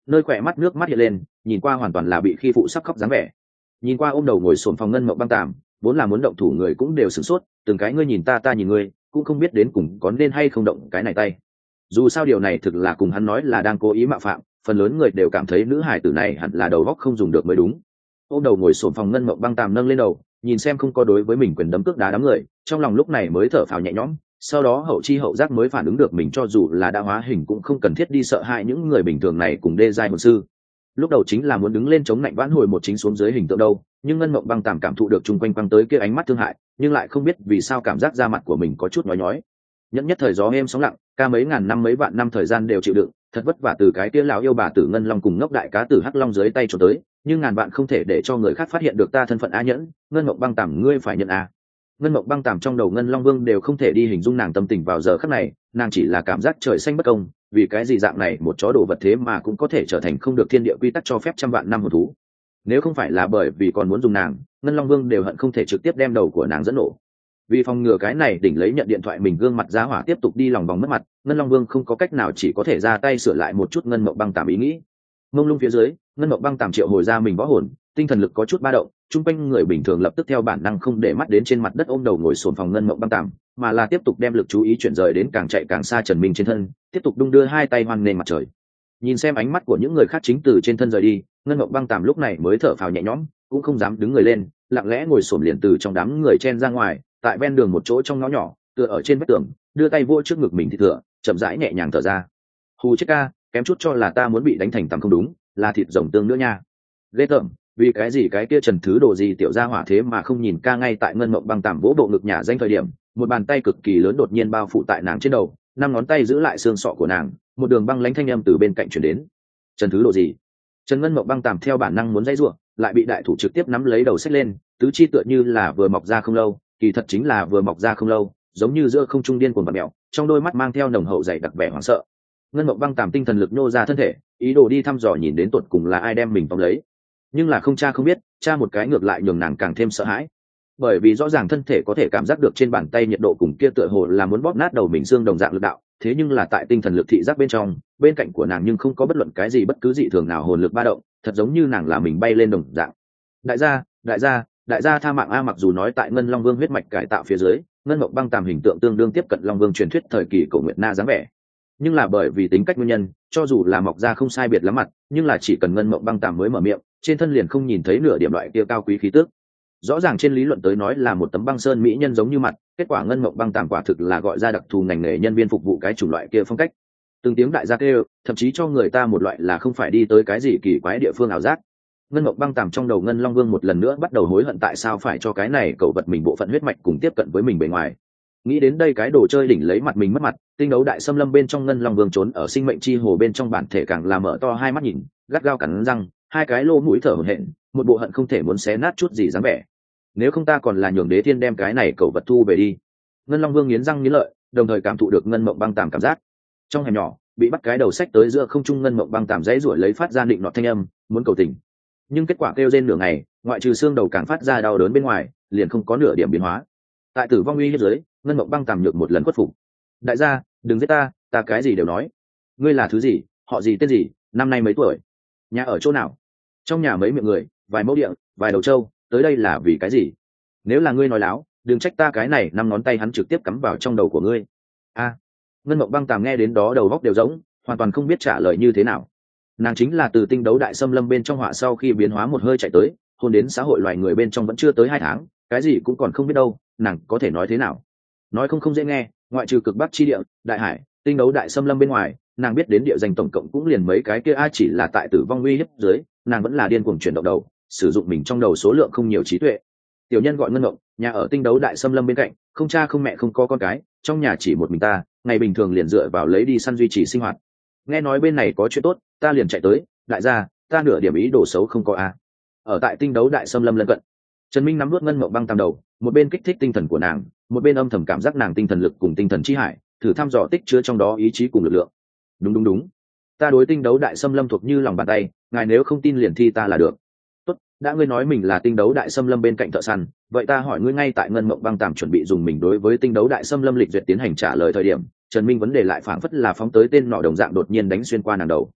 nơi khỏe mắt nước mắt hiện lên, nhìn qua hoàn toàn là bị khi phụ sắp khóc dáng vẻ. Nhìn qua ôm đầu ngồi xổm phòng Ngân Mộng Băng Tàm, vốn là muốn động thủ người cũng đều sửng sốt, từng cái ngươi nhìn ta, ta nhìn ngươi, cũng không biết đến cùng có nên hay không động cái này tay. Dù sao điều này thực là cùng hắn nói là đang cố ý mạo phạm, phần lớn người đều cảm thấy nữ hải tử này hẳn là đầu óc không dùng được mới đúng. Ôm đầu ngồi xổm phòng Ngân Mộng Băng Tàm nâng lên đầu, nhìn xem không có đối với mình quyền đấm cước đá đám người, trong lòng lúc này mới thở phào nhẹ nhõm, sau đó hậu chi hậu giác mới phản ứng được mình cho dù là đã hóa hình cũng không cần thiết đi sợ hãi những người bình thường này cùng đê giai hồn sư. Lúc đầu chính là muốn đứng lên chống lạnh vãn hồi một chính xuống dưới hình tượng đâu, nhưng Ngân Mộng Băng Tàm cảm thụ được chung quanh quăng tới kia ánh mắt thương hại, nhưng lại không biết vì sao cảm giác da mặt của mình có chút nhói nhói. Nhất nhất thời gió êm sóng lặng, ca mấy ngàn năm mấy vạn năm thời gian đều chịu đựng, thật vất vả từ cái kia lão yêu bà tử Ngân Long cùng ngốc đại cá tử Hắc Long dưới tay trốn tới, nhưng ngàn vạn không thể để cho người khác phát hiện được ta thân phận A Nhẫn. Ngân Mộng Băng Tàm ngươi phải nhận a. Ngân Mộng Băng Tàm trong đầu Ngân Long Vương đều không thể đi hình dung nàng tâm tình vào giờ khắc này, nàng chỉ là cảm giác trời xanh bất công, vì cái gì dạng này một chó đồ vật thế mà cũng có thể trở thành không được thiên địa quy tắc cho phép trăm vạn năm hồn thú. Nếu không phải là bởi vì còn muốn dùng nàng, Ngân Long Vương đều hận không thể trực tiếp đem đầu của nàng dẫn nổ. Vì phòng ngừa cái này đỉnh lấy nhận điện thoại mình gương mặt giá hỏa tiếp tục đi lòng vòng mất mặt, Ngân Long Vương không có cách nào chỉ có thể ra tay sửa lại một chút Ngân Mộng Băng Tàm ý nghĩ. Mông lung phía dưới, Ngân Mộng Băng Tàm triệu hồi ra mình võ hồn, tinh thần lực có chút ba động, chung quanh người bình thường lập tức theo bản năng không để mắt đến trên mặt đất ôm đầu ngồi xổm phòng Ngân Mộng Băng Tàm, mà là tiếp tục đem lực chú ý chuyển rời đến càng chạy càng xa Trần Minh trên thân, tiếp tục đung đưa hai tay hoan lên mặt trời. Nhìn xem ánh mắt của những người khác chính từ trên thân rời đi, Ngân Mộng Băng Tàm lúc này mới thở phào nhẹ nhõm, cũng không dám đứng người lên, lặng lẽ ngồi xổm liền từ trong đám người chen ra ngoài, tại ven đường một chỗ trong ngõ nhỏ, tựa ở trên vách tường, đưa tay vỗ trước ngực mình thì thừa, chậm rãi nhẹ nhàng thở ra. Hù chết ca, kém chút cho là ta muốn bị đánh thành tằm không đúng, là thịt rồng tương nữa nha. Ghê tởm, vì cái gì cái kia Trần Thứ Đồ gì tiểu gia hỏa thế mà không nhìn ca. Ngay tại Ngân Mộng Băng Tàm vỗ bộ ngực nhà danh thời điểm, một bàn tay cực kỳ lớn đột nhiên bao phủ tại nàng trên đầu, năm ngón tay giữ lại xương sọ của nàng, một đường băng lãnh thanh âm từ bên cạnh truyền đến. Trần Thứ Đồ gì? Trần Ngân Mộng Băng Tàm theo bản năng muốn dãy rủa, lại bị đại thủ trực tiếp nắm lấy đầu xách lên, tứ chi tựa như là vừa mọc ra không lâu, kỳ thật chính là vừa mọc ra không lâu, giống như giữa không trung điên cuồng bật mèo, trong đôi mắt mang theo nồng hậu dày đặc vẻ hoảng sợ. Ngân Mộng Băng Tàm tinh thần lực nô ra thân thể, ý đồ đi thăm dò nhìn đến tuột cùng là ai đem mình tóm lấy, nhưng là không cha không biết, cha một cái ngược lại nhường nàng càng thêm sợ hãi, bởi vì rõ ràng thân thể có thể cảm giác được trên bàn tay nhiệt độ cùng kia tựa hồ là muốn bóp nát đầu mình xương đồng dạng lực đạo, thế nhưng là tại tinh thần lực thị giác bên trong, bên cạnh của nàng nhưng không có bất luận cái gì bất cứ dị thường nào hồn lực ba động, thật giống như nàng là mình bay lên đồng dạng. Đại gia, đại gia, đại gia tha mạng a. Mặc dù nói tại Ngân Long Vương huyết mạch cải tạo phía dưới, Ngân Mộng Băng Tàm hình tượng tương đương tiếp cận Long Vương truyền thuyết thời kỳ Cổ Nguyệt Na dáng vẻ, nhưng là bởi vì tính cách nguyên nhân, cho dù là mọc ra không sai biệt lắm mặt, nhưng là chỉ cần Ngân Mộng Băng Tàm mới mở miệng, trên thân liền không nhìn thấy nửa điểm loại kia cao quý khí tước. Rõ ràng trên lý luận tới nói là một tấm băng sơn mỹ nhân giống như mặt, kết quả Ngân Mộng Băng Tàm quả thực là gọi ra đặc thù ngành nghề nhân viên phục vụ cái chủng loại kia phong cách. Từng tiếng đại gia kêu, thậm chí cho người ta một loại là không phải đi tới cái gì kỳ quái địa phương ảo giác. Ngân Mộng Băng Tàm trong đầu Ngân Long Vương một lần nữa bắt đầu hối hận tại sao phải cho cái này cậu vật mình bộ phận huyết mạch cùng tiếp cận với mình bề ngoài. Nghĩ đến đây cái đồ chơi đỉnh lấy mặt mình mất mặt, tinh đấu đại xâm lâm bên trong Ngân Long Vương trốn ở sinh mệnh chi hồ bên trong bản thể càng là mở to hai mắt nhìn, gắt gao cắn răng, hai cái lỗ mũi thở hổn hển, một bộ hận không thể muốn xé nát chút gì dáng vẻ. Nếu không ta còn là nhường Đế Thiên đem cái này cậu vật thu về đi. Ngân Long Vương nghiến răng nghiến lợi, đồng thời cảm thụ được Ngân Mộng Băng Tàm cảm giác. Trong hẻm nhỏ, bị bắt cái đầu sách tới giữa không trung Ngân Mộng Băng Tàm dãy rủi lấy phát ra định nọt thanh âm, muốn cầu tình. Nhưng kết quả kêu rên nửa ngày, ngoại trừ xương đầu càng phát ra đau đớn bên ngoài, liền không có nửa điểm biến hóa. Tại tử vong uy hiếp dưới, Ngân Mộng Băng Tàm nhược một lần khuất phục. Đại gia, đừng giết ta, ta cái gì đều nói. Ngươi là thứ gì, họ gì tên gì, năm nay mấy tuổi, nhà ở chỗ nào? Trong nhà mấy miệng người, vài mẫu địa, vài đầu trâu, tới đây là vì cái gì? Nếu là ngươi nói láo, đừng trách ta. Cái này năm ngón tay hắn trực tiếp cắm vào trong đầu của ngươi. A. Ngân Mộng Băng Tàm nghe đến đó đầu góc đều rỗng, hoàn toàn không biết trả lời như thế nào. Nàng chính là từ tinh đấu đại xâm lâm bên trong họa sau khi biến hóa một hơi chạy tới, hôn đến xã hội loài người bên trong vẫn chưa tới 2 tháng, cái gì cũng còn không biết đâu, nàng có thể nói thế nào? Nói không dễ nghe, ngoại trừ cực bắc chi địa, đại hải, tinh đấu đại xâm lâm bên ngoài, nàng biết đến địa danh tổng cộng cũng liền mấy cái kia. Chỉ là tại tử vong uy hiếp dưới, nàng vẫn là điên cuồng chuyển động đầu, sử dụng mình trong đầu số lượng không nhiều trí tuệ. Tiểu nhân gọi Ngân Mộng, nhà ở tinh đấu đại xâm lâm bên cạnh, không cha không mẹ không có con cái, trong nhà chỉ một mình ta, ngày bình thường liền dựa vào lấy đi săn duy trì sinh hoạt. Nghe nói bên này có chuyện tốt, ta liền chạy tới. Đại gia, ta nửa điểm ý đồ xấu không có a. Ở tại tinh đấu đại xâm lâm lân cận, Trần Minh nắm nuốt Ngân Mộng Băng Tàm đầu, một bên kích thích tinh thần của nàng, một bên âm thầm cảm giác nàng tinh thần lực cùng tinh thần chi hải, thử thăm dò tích chứa trong đó ý chí cùng lực lượng. Đúng, ta đối tinh đấu đại xâm lâm thuộc như lòng bàn tay, ngài nếu không tin liền thi ta là được. Tốt, đã ngươi nói mình là tinh đấu đại xâm lâm bên cạnh thợ săn, vậy ta hỏi ngươi, ngay tại Ngân Mộng Băng Tàm chuẩn bị dùng mình đối với tinh đấu đại xâm lâm lịch duyệt tiến hành trả lời thời điểm, Trần Minh vấn đề lại phảng phất là phóng tới tên nọ đồng dạng đột nhiên đánh xuyên qua nàng đầu.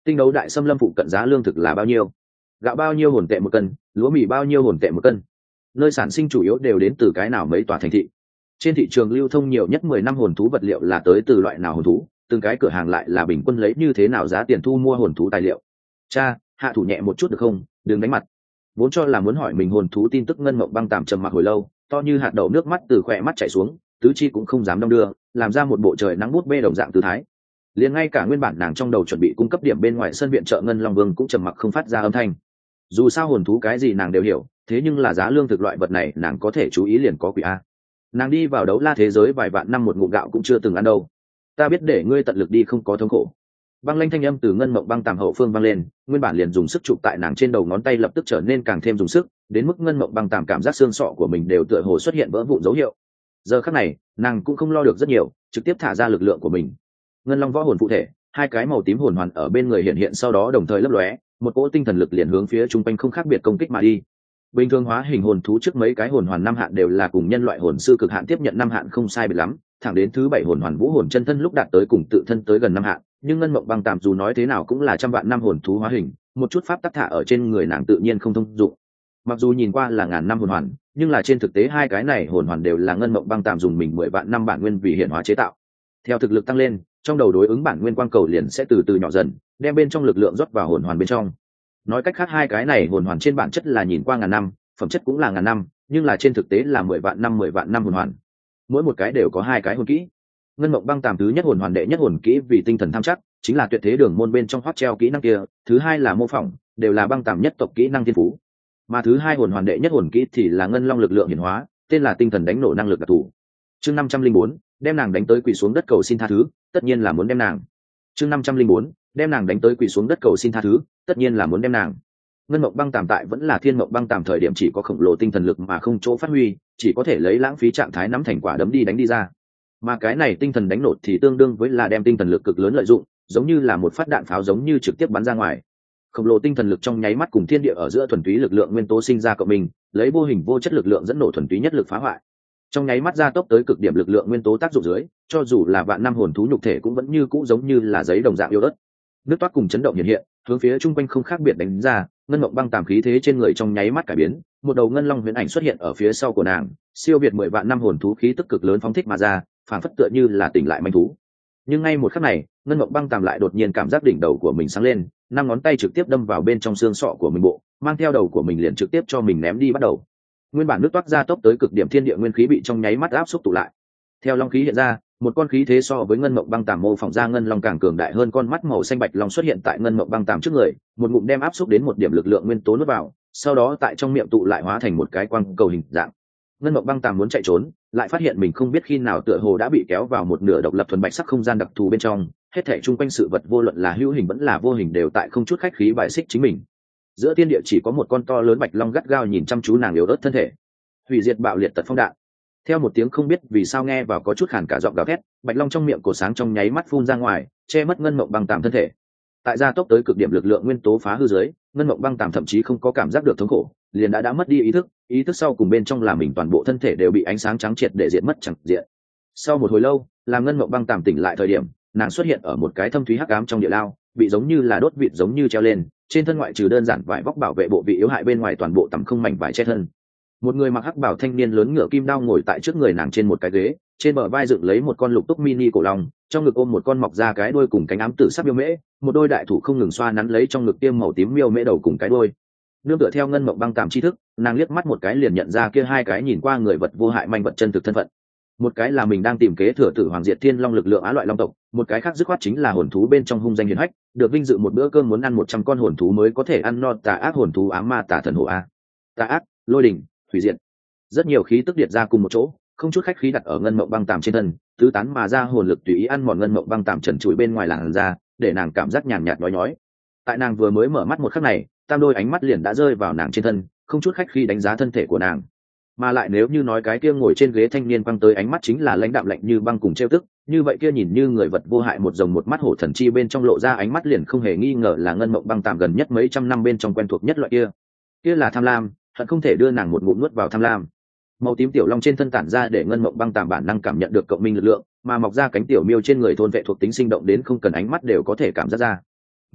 Tinh đấu đại xâm lâm phụ cận giá lương thực là bao nhiêu? Gạo bao nhiêu hồn tệ một cân? Lúa mì bao nhiêu hồn tệ một cân? Nơi sản sinh chủ yếu đều đến từ cái nào mấy tòa thành thị? Trên thị trường lưu thông nhiều nhất 10 năm hồn thú vật liệu là tới từ loại nào hồn thú? Từng cái cửa hàng lại là bình quân lấy như thế nào giá tiền thu mua hồn thú tài liệu? Cha, hạ thủ nhẹ một chút được không, đừng đánh mặt. Vốn cho là muốn hỏi mình hồn thú tin tức, Ngân Mộng Băng tạm trầm mặc hồi lâu, to như hạt đậu nước mắt từ khỏe mắt chảy xuống, tứ chi cũng không dám đong đưa, làm ra một bộ trời nắng bút bê đồng dạng tư thái. Liền ngay cả nguyên bản nàng trong đầu chuẩn bị cung cấp điểm bên ngoài sân viện trợ Ngân Long Vương cũng trầm mặc không phát ra âm thanh. Dù sao hồn thú cái gì nàng đều hiểu, thế nhưng là giá lương thực loại vật này nàng có thể chú ý liền có quỷ a. Nàng đi vào đấu la thế giới vài vạn năm một ngụm gạo cũng chưa từng ăn đâu. Ta biết để ngươi tận lực đi không có thống khổ. Băng lanh thanh âm từ Ngân Mộng Băng tạm hậu phương vang lên, nguyên bản liền dùng sức chụp tại nàng trên đầu ngón tay lập tức trở nên càng thêm dùng sức, đến mức Ngân Mộng Băng tạm cảm giác xương sọ của mình đều tựa hồ xuất hiện vỡ vụn dấu hiệu. Giờ khắc này nàng cũng không lo được rất nhiều, trực tiếp thả ra lực lượng của mình. Ngân Long võ hồn phụ thể, hai cái màu tím hồn hoàn ở bên người hiện hiện, sau đó đồng thời lấp lóe, một cỗ tinh thần lực liền hướng phía trung quanh không khác biệt công kích mà đi. Bình thường hóa hình hồn thú trước mấy cái hồn hoàn năm hạn đều là cùng nhân loại hồn sư cực hạn tiếp nhận năm hạn không sai biệt lắm, thẳng đến thứ 7 hồn hoàn vũ hồn chân thân lúc đạt tới cùng tự thân tới gần năm hạn, nhưng Ngân Mộng Băng tạm dù nói thế nào cũng là trăm vạn năm hồn thú hóa hình, một chút pháp tắc thả ở trên người nàng tự nhiên không thông dụng. Mặc dù nhìn qua là ngàn năm hồn hoàn, nhưng là trên thực tế hai cái này hồn hoàn đều là Ngân Mộng Băng tạm dùng mình 10 vạn năm bản nguyên vì hiện hóa chế tạo. Theo thực lực tăng lên, trong đầu đối ứng bản nguyên quang cầu liền sẽ từ từ nhỏ dần, đem bên trong lực lượng rót vào hồn hoàn bên trong. Nói cách khác hai cái này hồn hoàn trên bản chất là nhìn qua ngàn năm, phẩm chất cũng là ngàn năm, nhưng là trên thực tế là 10 vạn năm hồn hoàn. Mỗi một cái đều có hai cái hồn kỹ. Ngân Mộng Băng tạm thứ nhất hồn hoàn đệ nhất hồn kỹ vì tinh thần tham chắc, chính là tuyệt thế đường môn bên trong hoắt treo kỹ năng kia, thứ hai là mô phỏng, đều là băng tạm nhất tộc kỹ năng thiên phú. Mà thứ hai hồn hoàn đệ nhất hồn kỹ thì là Ngân Long lực lượng hiển hóa, tên là tinh thần đánh nổ năng lực đặc thù. Chương 504, đem nàng đánh tới quỳ xuống đất cầu xin tha thứ, tất nhiên là muốn đem nàng. Chương 504, đem nàng đánh tới quỳ xuống đất cầu xin tha thứ, tất nhiên là muốn đem nàng. Ngân Mộng Băng tạm tại vẫn là Thiên Mộng Băng tạm thời điểm chỉ có khổng lồ tinh thần lực mà không chỗ phát huy, chỉ có thể lấy lãng phí trạng thái nắm thành quả đấm đi đánh đi ra. Mà cái này tinh thần đánh nổ thì tương đương với là đem tinh thần lực cực lớn lợi dụng, giống như là một phát đạn pháo giống như trực tiếp bắn ra ngoài. Khổng lồ tinh thần lực trong nháy mắt cùng thiên địa ở giữa thuần túy lực lượng nguyên tố sinh ra cộng mình, lấy vô hình vô chất lực lượng dẫn nổ thuần túy nhất lực phá hoại. Trong nháy mắt gia tốc tới cực điểm lực lượng nguyên tố tác dụng dưới, cho dù là vạn năm hồn thú nhục thể cũng vẫn như cũ giống như là giấy đồng dạng yếu ớt. Nước toát cùng chấn động hiện hiện, hướng phía trung quanh không khác biệt đánh ra, Ngân Mộng Băng tạm khí thế trên người trong nháy mắt cải biến, một đầu ngân long huyền ảnh xuất hiện ở phía sau của nàng, siêu việt 10 vạn năm hồn thú khí tức cực lớn phóng thích mà ra, phản phất tựa như là tỉnh lại manh thú. Nhưng ngay một khắc này, Ngân Mộng Băng tạm lại đột nhiên cảm giác đỉnh đầu của mình sáng lên, năm ngón tay trực tiếp đâm vào bên trong xương sọ của mình bộ, mang theo đầu của mình liền trực tiếp cho mình ném đi bắt đầu. Nguyên bản nước toát ra tốc tới cực điểm thiên địa nguyên khí bị trong nháy mắt áp xúc tụ lại. Theo long khí hiện ra, một con khí thế so với Ngân Mộng Băng tạm mô phỏng ra ngân long càng cường đại hơn con mắt màu xanh bạch long xuất hiện tại Ngân Mộng Băng tạm trước người, một ngụm đem áp xúc đến một điểm lực lượng nguyên tố nuốt vào, sau đó tại trong miệng tụ lại hóa thành một cái quang cầu hình dạng. Ngân Mộng Băng tạm muốn chạy trốn, lại phát hiện mình không biết khi nào tựa hồ đã bị kéo vào một nửa độc lập thuần bạch sắc không gian đặc thù bên trong, hết thảy chung quanh sự vật vô luận là hữu hình vẫn là vô hình đều tại không chút khách khí bài xích chính mình. Giữa thiên địa chỉ có một con to lớn bạch long gắt gao nhìn chăm chú nàng yếu ớt thân thể. Hủy diệt bạo liệt tật phong đạn. Theo một tiếng không biết vì sao nghe vào có chút khàn cả giọng gào thét, bạch long trong miệng cổ sáng trong nháy mắt phun ra ngoài, che mất Ngân Mộng Băng tạm thân thể. Tại gia tốc tới cực điểm lực lượng nguyên tố phá hư dưới, Ngân Mộng Băng tạm thậm chí không có cảm giác được thống khổ, liền đã mất đi ý thức sau cùng bên trong là mình toàn bộ thân thể đều bị ánh sáng trắng triệt để diệt mất chẳng diện. Sau một hồi lâu, làm Ngân Mộng Băng tạm tỉnh lại thời điểm, nàng xuất hiện ở một cái thâm thúy hắc ám trong địa lao, bị giống như là đốt vịt giống như treo lên, trên thân ngoại trừ đơn giản vải vóc bảo vệ bộ vị yếu hại bên ngoài toàn bộ tầm không mảnh vải che thân. Một người mặc hắc bảo thanh niên lớn ngựa kim đao ngồi tại trước người nàng trên một cái ghế, trên bờ vai dựng lấy một con lục túc mini cổ long, trong ngực ôm một con mọc ra cái đuôi cùng cánh ám tử sắc miêu mễ, một đôi đại thủ không ngừng xoa nắn lấy trong ngực tiêm màu tím miêu mễ đầu cùng cái đuôi. Nương tựa theo Ngân Mộng Băng tạm tri thức, nàng liếc mắt một cái liền nhận ra kia hai cái nhìn qua người vật vô hại manh vật chân thực thân phận. Một cái là mình đang tìm kế thừa tử hoàng diệt thiên long lực lượng á loại long tộc, một cái khác dứt khoát chính là hồn thú bên trong hung danh hiển hách, được vinh dự một bữa cơm muốn ăn 100 con hồn thú mới có thể ăn no tà ác hồn thú ám ma tà thần hổ a. Tà ác, lôi đình, hủy diệt. Rất nhiều khí tức điệt ra cùng một chỗ, không chút khách khí đặt ở Ngân Mộng Băng tạm trên thân, tứ tán mà ra hồn lực tùy ý ăn mòn Ngân Mộng Băng tạm trần trụi bên ngoài làn da, để nàng cảm giác nhàn nhạt nhói nhói. Tại nàng vừa mới mở mắt một khắc này, tam đôi ánh mắt liền đã rơi vào nàng trên thân, không chút khách khí đánh giá thân thể của nàng. Mà lại nếu như nói cái kia ngồi trên ghế thanh niên quăng tới ánh mắt chính là lãnh đạm lạnh như băng cùng trêu tức, như vậy kia nhìn như người vật vô hại một rồng một mắt hổ thần chi bên trong lộ ra ánh mắt liền không hề nghi ngờ là Ngân Mộng Băng tạm gần nhất mấy trăm năm bên trong quen thuộc nhất loại kia. Kia là tham lam, hận không thể đưa nàng một ngụm nuốt vào tham lam. Màu tím tiểu long trên thân tản ra để Ngân Mộng Băng tạm bản năng cảm nhận được cộng minh lực lượng, mà mọc ra cánh tiểu miêu trên người thôn vệ thuộc tính sinh động đến không cần ánh mắt đều có thể cảm giác ra.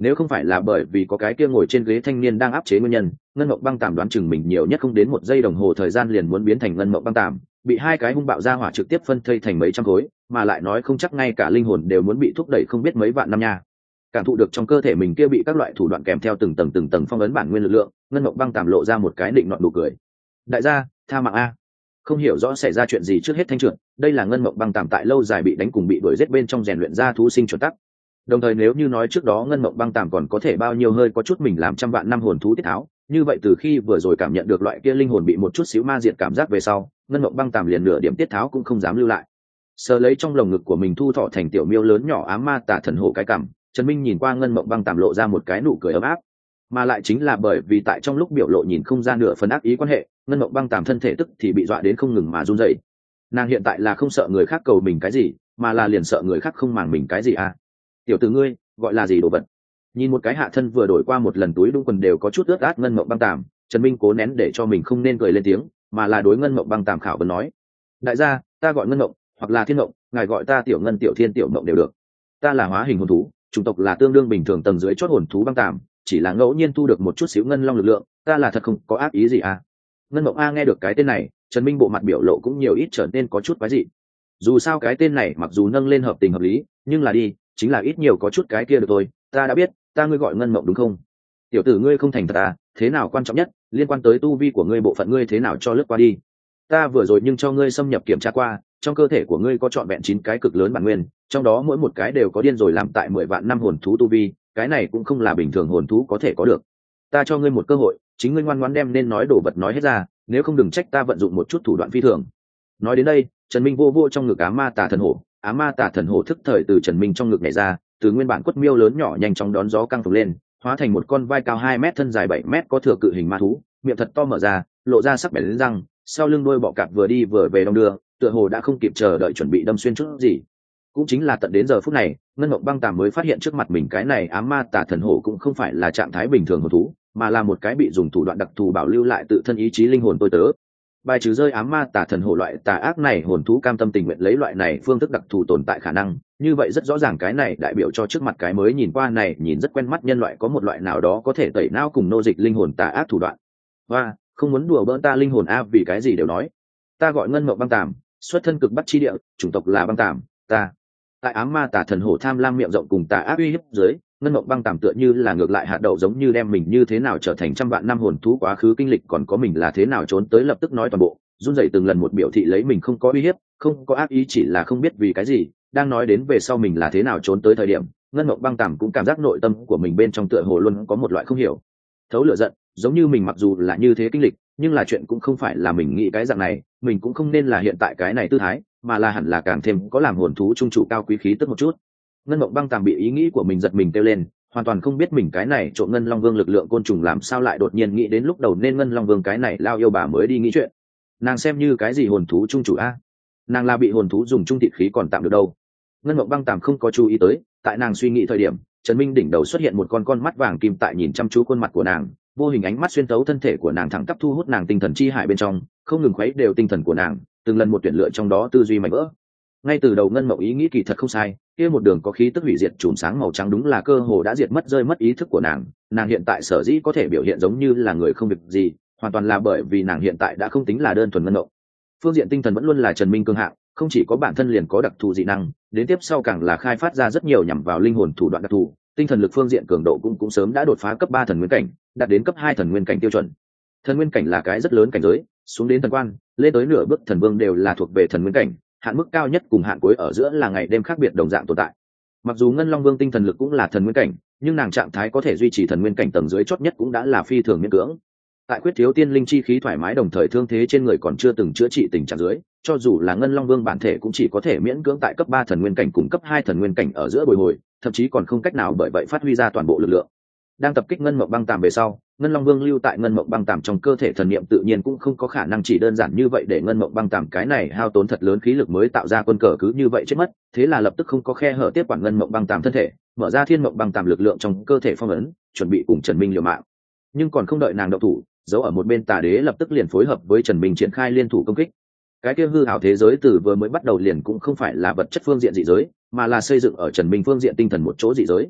Nếu không phải là bởi vì có cái kia ngồi trên ghế thanh niên đang áp chế nguyên nhân, ngân mộng băng tàm đoán chừng mình nhiều nhất không đến 1 giây đồng hồ thời gian liền muốn biến thành ngân mộng băng tàm, bị hai cái hung bạo ra hỏa trực tiếp phân thây thành mấy trăm khối, mà lại nói không chắc ngay cả linh hồn đều muốn bị thúc đẩy không biết mấy vạn năm nha. Cảm thụ được trong cơ thể mình kia bị các loại thủ đoạn kèm theo từng tầng phong ấn bản nguyên lực lượng, ngân mộng băng tàm lộ ra một cái định nọt nụ cười. Đại gia, tha mạng a. Không hiểu rõ xảy ra chuyện gì trước hết thanh trượt, đây là ngân mộng băng tàm tại lâu dài bị đánh cùng bị đuổi giết bên trong rèn luyện ra thú sinh chuẩn tắc. Đồng thời nếu như nói trước đó ngân mộng băng tàm còn có thể bao nhiêu hơi có chút mình làm trăm vạn năm hồn thú tiết tháo, như vậy từ khi vừa rồi cảm nhận được loại kia linh hồn bị một chút xíu ma diệt cảm giác về sau, ngân mộng băng tàm liền nửa điểm tiết tháo cũng không dám lưu lại. Sờ lấy trong lồng ngực của mình thu thọ thành tiểu miêu lớn nhỏ ám ma tà thần hổ cái cằm, Trần Minh nhìn qua ngân mộng băng tàm lộ ra một cái nụ cười ấm áp, mà lại chính là bởi vì tại trong lúc biểu lộ nhìn không ra nửa phần ác ý quan hệ, ngân mộng băng tàm thân thể tức thì bị dọa đến không ngừng mà run rẩy. Nàng hiện tại là không sợ người khác cầu mình cái gì, mà là liền sợ người khác không màng mình cái gì à. Tiểu tử ngươi gọi là gì đồ vật? Nhìn một cái hạ thân vừa đổi qua một lần túi đũng quần đều có chút ướt át ngân mộng băng tàm, Trần Minh cố nén để cho mình không nên cười lên tiếng, mà là đối ngân mộng băng tàm khảo vấn nói: đại gia, ta gọi ngân mộng hoặc là thiên mộng, ngài gọi ta tiểu ngân tiểu thiên tiểu mộng đều được. Ta là hóa hình hồn thú, chủng tộc là tương đương bình thường tầng dưới chót hồn thú băng tàm, chỉ là ngẫu nhiên thu được một chút xíu ngân long lực lượng, ta là thật không có ác ý gì à. Ngân mộng a nghe được cái tên này, Trần Minh bộ mặt biểu lộ cũng nhiều ít trở nên có chút quái dị. Dù sao cái tên này mặc dù nâng lên hợp tình hợp lý, nhưng là đi chính là ít nhiều có chút cái kia được thôi. Ta đã biết, ta ngươi gọi ngân mộng đúng không? Tiểu tử ngươi không thành thật à? Thế nào quan trọng nhất, liên quan tới tu vi của ngươi bộ phận ngươi thế nào cho lướt qua đi. Ta vừa rồi nhưng cho ngươi xâm nhập kiểm tra qua, trong cơ thể của ngươi có trọn vẹn 9 cái cực lớn bản nguyên, trong đó mỗi một cái đều có điên rồi làm tại 10 vạn năm hồn thú tu vi, cái này cũng không là bình thường hồn thú có thể có được. Ta cho ngươi một cơ hội, chính ngươi ngoan ngoãn đem nên nói đồ vật nói hết ra, nếu không đừng trách ta vận dụng một chút thủ đoạn phi thường. Nói đến đây, Trần Minh vô trong ngực ám ma tà thần hổ, ám ma tà thần hổ thức thời từ Trần Minh trong ngực nhảy ra, từ nguyên bản quất miêu lớn nhỏ nhanh chóng đón gió căng phồng lên, hóa thành một con vai cao 2 mét thân dài 7 mét có thừa cự hình ma thú, miệng thật to mở ra, lộ ra sắc bén răng, sau lưng đuôi bọ cạp vừa đi vừa về đong đưa, tựa hồ đã không kịp chờ đợi chuẩn bị đâm xuyên chút gì. Cũng chính là tận đến giờ phút này, ngân mộng băng tàm mới phát hiện trước mặt mình cái này ám ma tà thần hổ cũng không phải là trạng thái bình thường hồn thú, mà là một cái bị dùng thủ đoạn đặc thù bảo lưu lại tự thân ý chí linh hồn tôi tớ. Bài trừ rơi ám ma tà thần hổ loại tà ác này, hồn thú cam tâm tình nguyện lấy loại này phương thức đặc thù tồn tại khả năng, như vậy rất rõ ràng cái này đại biểu cho trước mặt cái mới nhìn qua này nhìn rất quen mắt nhân loại có một loại nào đó có thể tẩy não cùng nô dịch linh hồn tà ác thủ đoạn. Và không muốn đùa bỡn ta linh hồn a, vì cái gì đều nói. Ta gọi ngân mộng băng tàm, xuất thân cực bắc chi địa, chủng tộc là băng tàm, ta. Tại ám ma tà thần hổ tham lam miệng rộng cùng tà ác uy hiếp dưới, ngân mộng băng tàm tựa như là ngược lại hạt đậu, giống như đem mình như thế nào trở thành trăm vạn năm hồn thú quá khứ kinh lịch còn có mình là thế nào trốn tới lập tức nói toàn bộ, run rẩy từng lần một biểu thị lấy mình không có uy hiếp, không có ác ý, chỉ là không biết vì cái gì. Đang nói đến về sau mình là thế nào trốn tới thời điểm, ngân mộng băng tàm cũng cảm giác nội tâm của mình bên trong tựa hồ luôn có một loại không hiểu thấu lửa giận, giống như mình mặc dù là như thế kinh lịch, nhưng là chuyện cũng không phải là mình nghĩ cái dạng này, mình cũng không nên là hiện tại cái này tư thái, mà là hẳn là càng thêm có làm hồn thú trung chủ cao quý khí tức một chút. Ngân mộng băng tàm bị ý nghĩ của mình giật mình kêu lên, hoàn toàn không biết mình cái này trộn ngân long vương lực lượng côn trùng làm sao lại đột nhiên nghĩ đến lúc đầu nên ngân long vương cái này lao yêu bà mới đi nghĩ chuyện. Nàng xem như cái gì hồn thú trung chủ a? Nàng là bị hồn thú dùng trung thịt khí còn tạm được đâu. Ngân mộng băng tàm không có chú ý tới, tại nàng suy nghĩ thời điểm, Trần Minh đỉnh đầu xuất hiện một con mắt vàng kim tại nhìn chăm chú khuôn mặt của nàng, vô hình ánh mắt xuyên tấu thân thể của nàng thẳng tắp thu hút nàng tinh thần chi hải bên trong, không ngừng khuấy đều tinh thần của nàng, từng lần một tuyển lựa trong đó tư duy mảnh vỡ. Ngay từ đầu ngân mộng ý nghĩ kỳ thật không sai, kia một đường có khí tức hủy diệt chùm sáng màu trắng đúng là cơ hồ đã diệt mất rơi mất ý thức của nàng. Nàng hiện tại sở dĩ có thể biểu hiện giống như là người không việc gì, hoàn toàn là bởi vì nàng hiện tại đã không tính là đơn thuần ngân mộng. Phương diện tinh thần vẫn luôn là Trần Minh cường hạng, không chỉ có bản thân liền có đặc thù dị năng, đến tiếp sau càng là khai phát ra rất nhiều nhằm vào linh hồn thủ đoạn đặc thù, tinh thần lực phương diện cường độ cũng sớm đã đột phá cấp 3 thần nguyên cảnh, đạt đến cấp 2 thần nguyên cảnh tiêu chuẩn. Thần nguyên cảnh là cái rất lớn cảnh giới, xuống đến thần quan, lên tới nửa bước thần vương đều là thuộc về thần nguyên cảnh, hạn mức cao nhất cùng hạn cuối ở giữa là ngày đêm khác biệt đồng dạng tồn tại. Mặc dù Ngân Long Vương tinh thần lực cũng là thần nguyên cảnh, nhưng nàng trạng thái có thể duy trì thần nguyên cảnh tầng dưới chót nhất cũng đã là phi thường miễn cưỡng. Tại quyết thiếu tiên linh chi khí thoải mái đồng thời thương thế trên người còn chưa từng chữa trị tình trạng dưới, cho dù là Ngân Long Vương bản thể cũng chỉ có thể miễn cưỡng tại cấp 3 thần nguyên cảnh cùng cấp 2 thần nguyên cảnh ở giữa bồi hồi, thậm chí còn không cách nào bởi vậy phát huy ra toàn bộ lực lượng. Đang tập kích Ngân Mộng Băng Tàm về sau, Ngân Long Vương lưu tại Ngân Mộng Băng Tàm trong cơ thể thần niệm tự nhiên cũng không có khả năng chỉ đơn giản như vậy để Ngân Mộng Băng Tàm cái này hao tốn thật lớn khí lực mới tạo ra quân cờ cứ như vậy chết mất, thế là lập tức không có khe hở tiếp quản Ngân Mộng Băng Tàm thân thể, mở ra Thiên Mộng Băng Tàm lực lượng trong cơ thể phong ấn, chuẩn bị cùng Trần Minh liều mạng. Nhưng còn không đợi nàng động thủ, giấu ở một bên Tà Đế lập tức liền phối hợp với Trần Minh triển khai liên thủ công kích. Cái kia hư ảo thế giới từ vừa mới bắt đầu liền cũng không phải là vật chất phương diện dị giới, mà là xây dựng ở Trần Minh phương diện tinh thần một chỗ dị giới.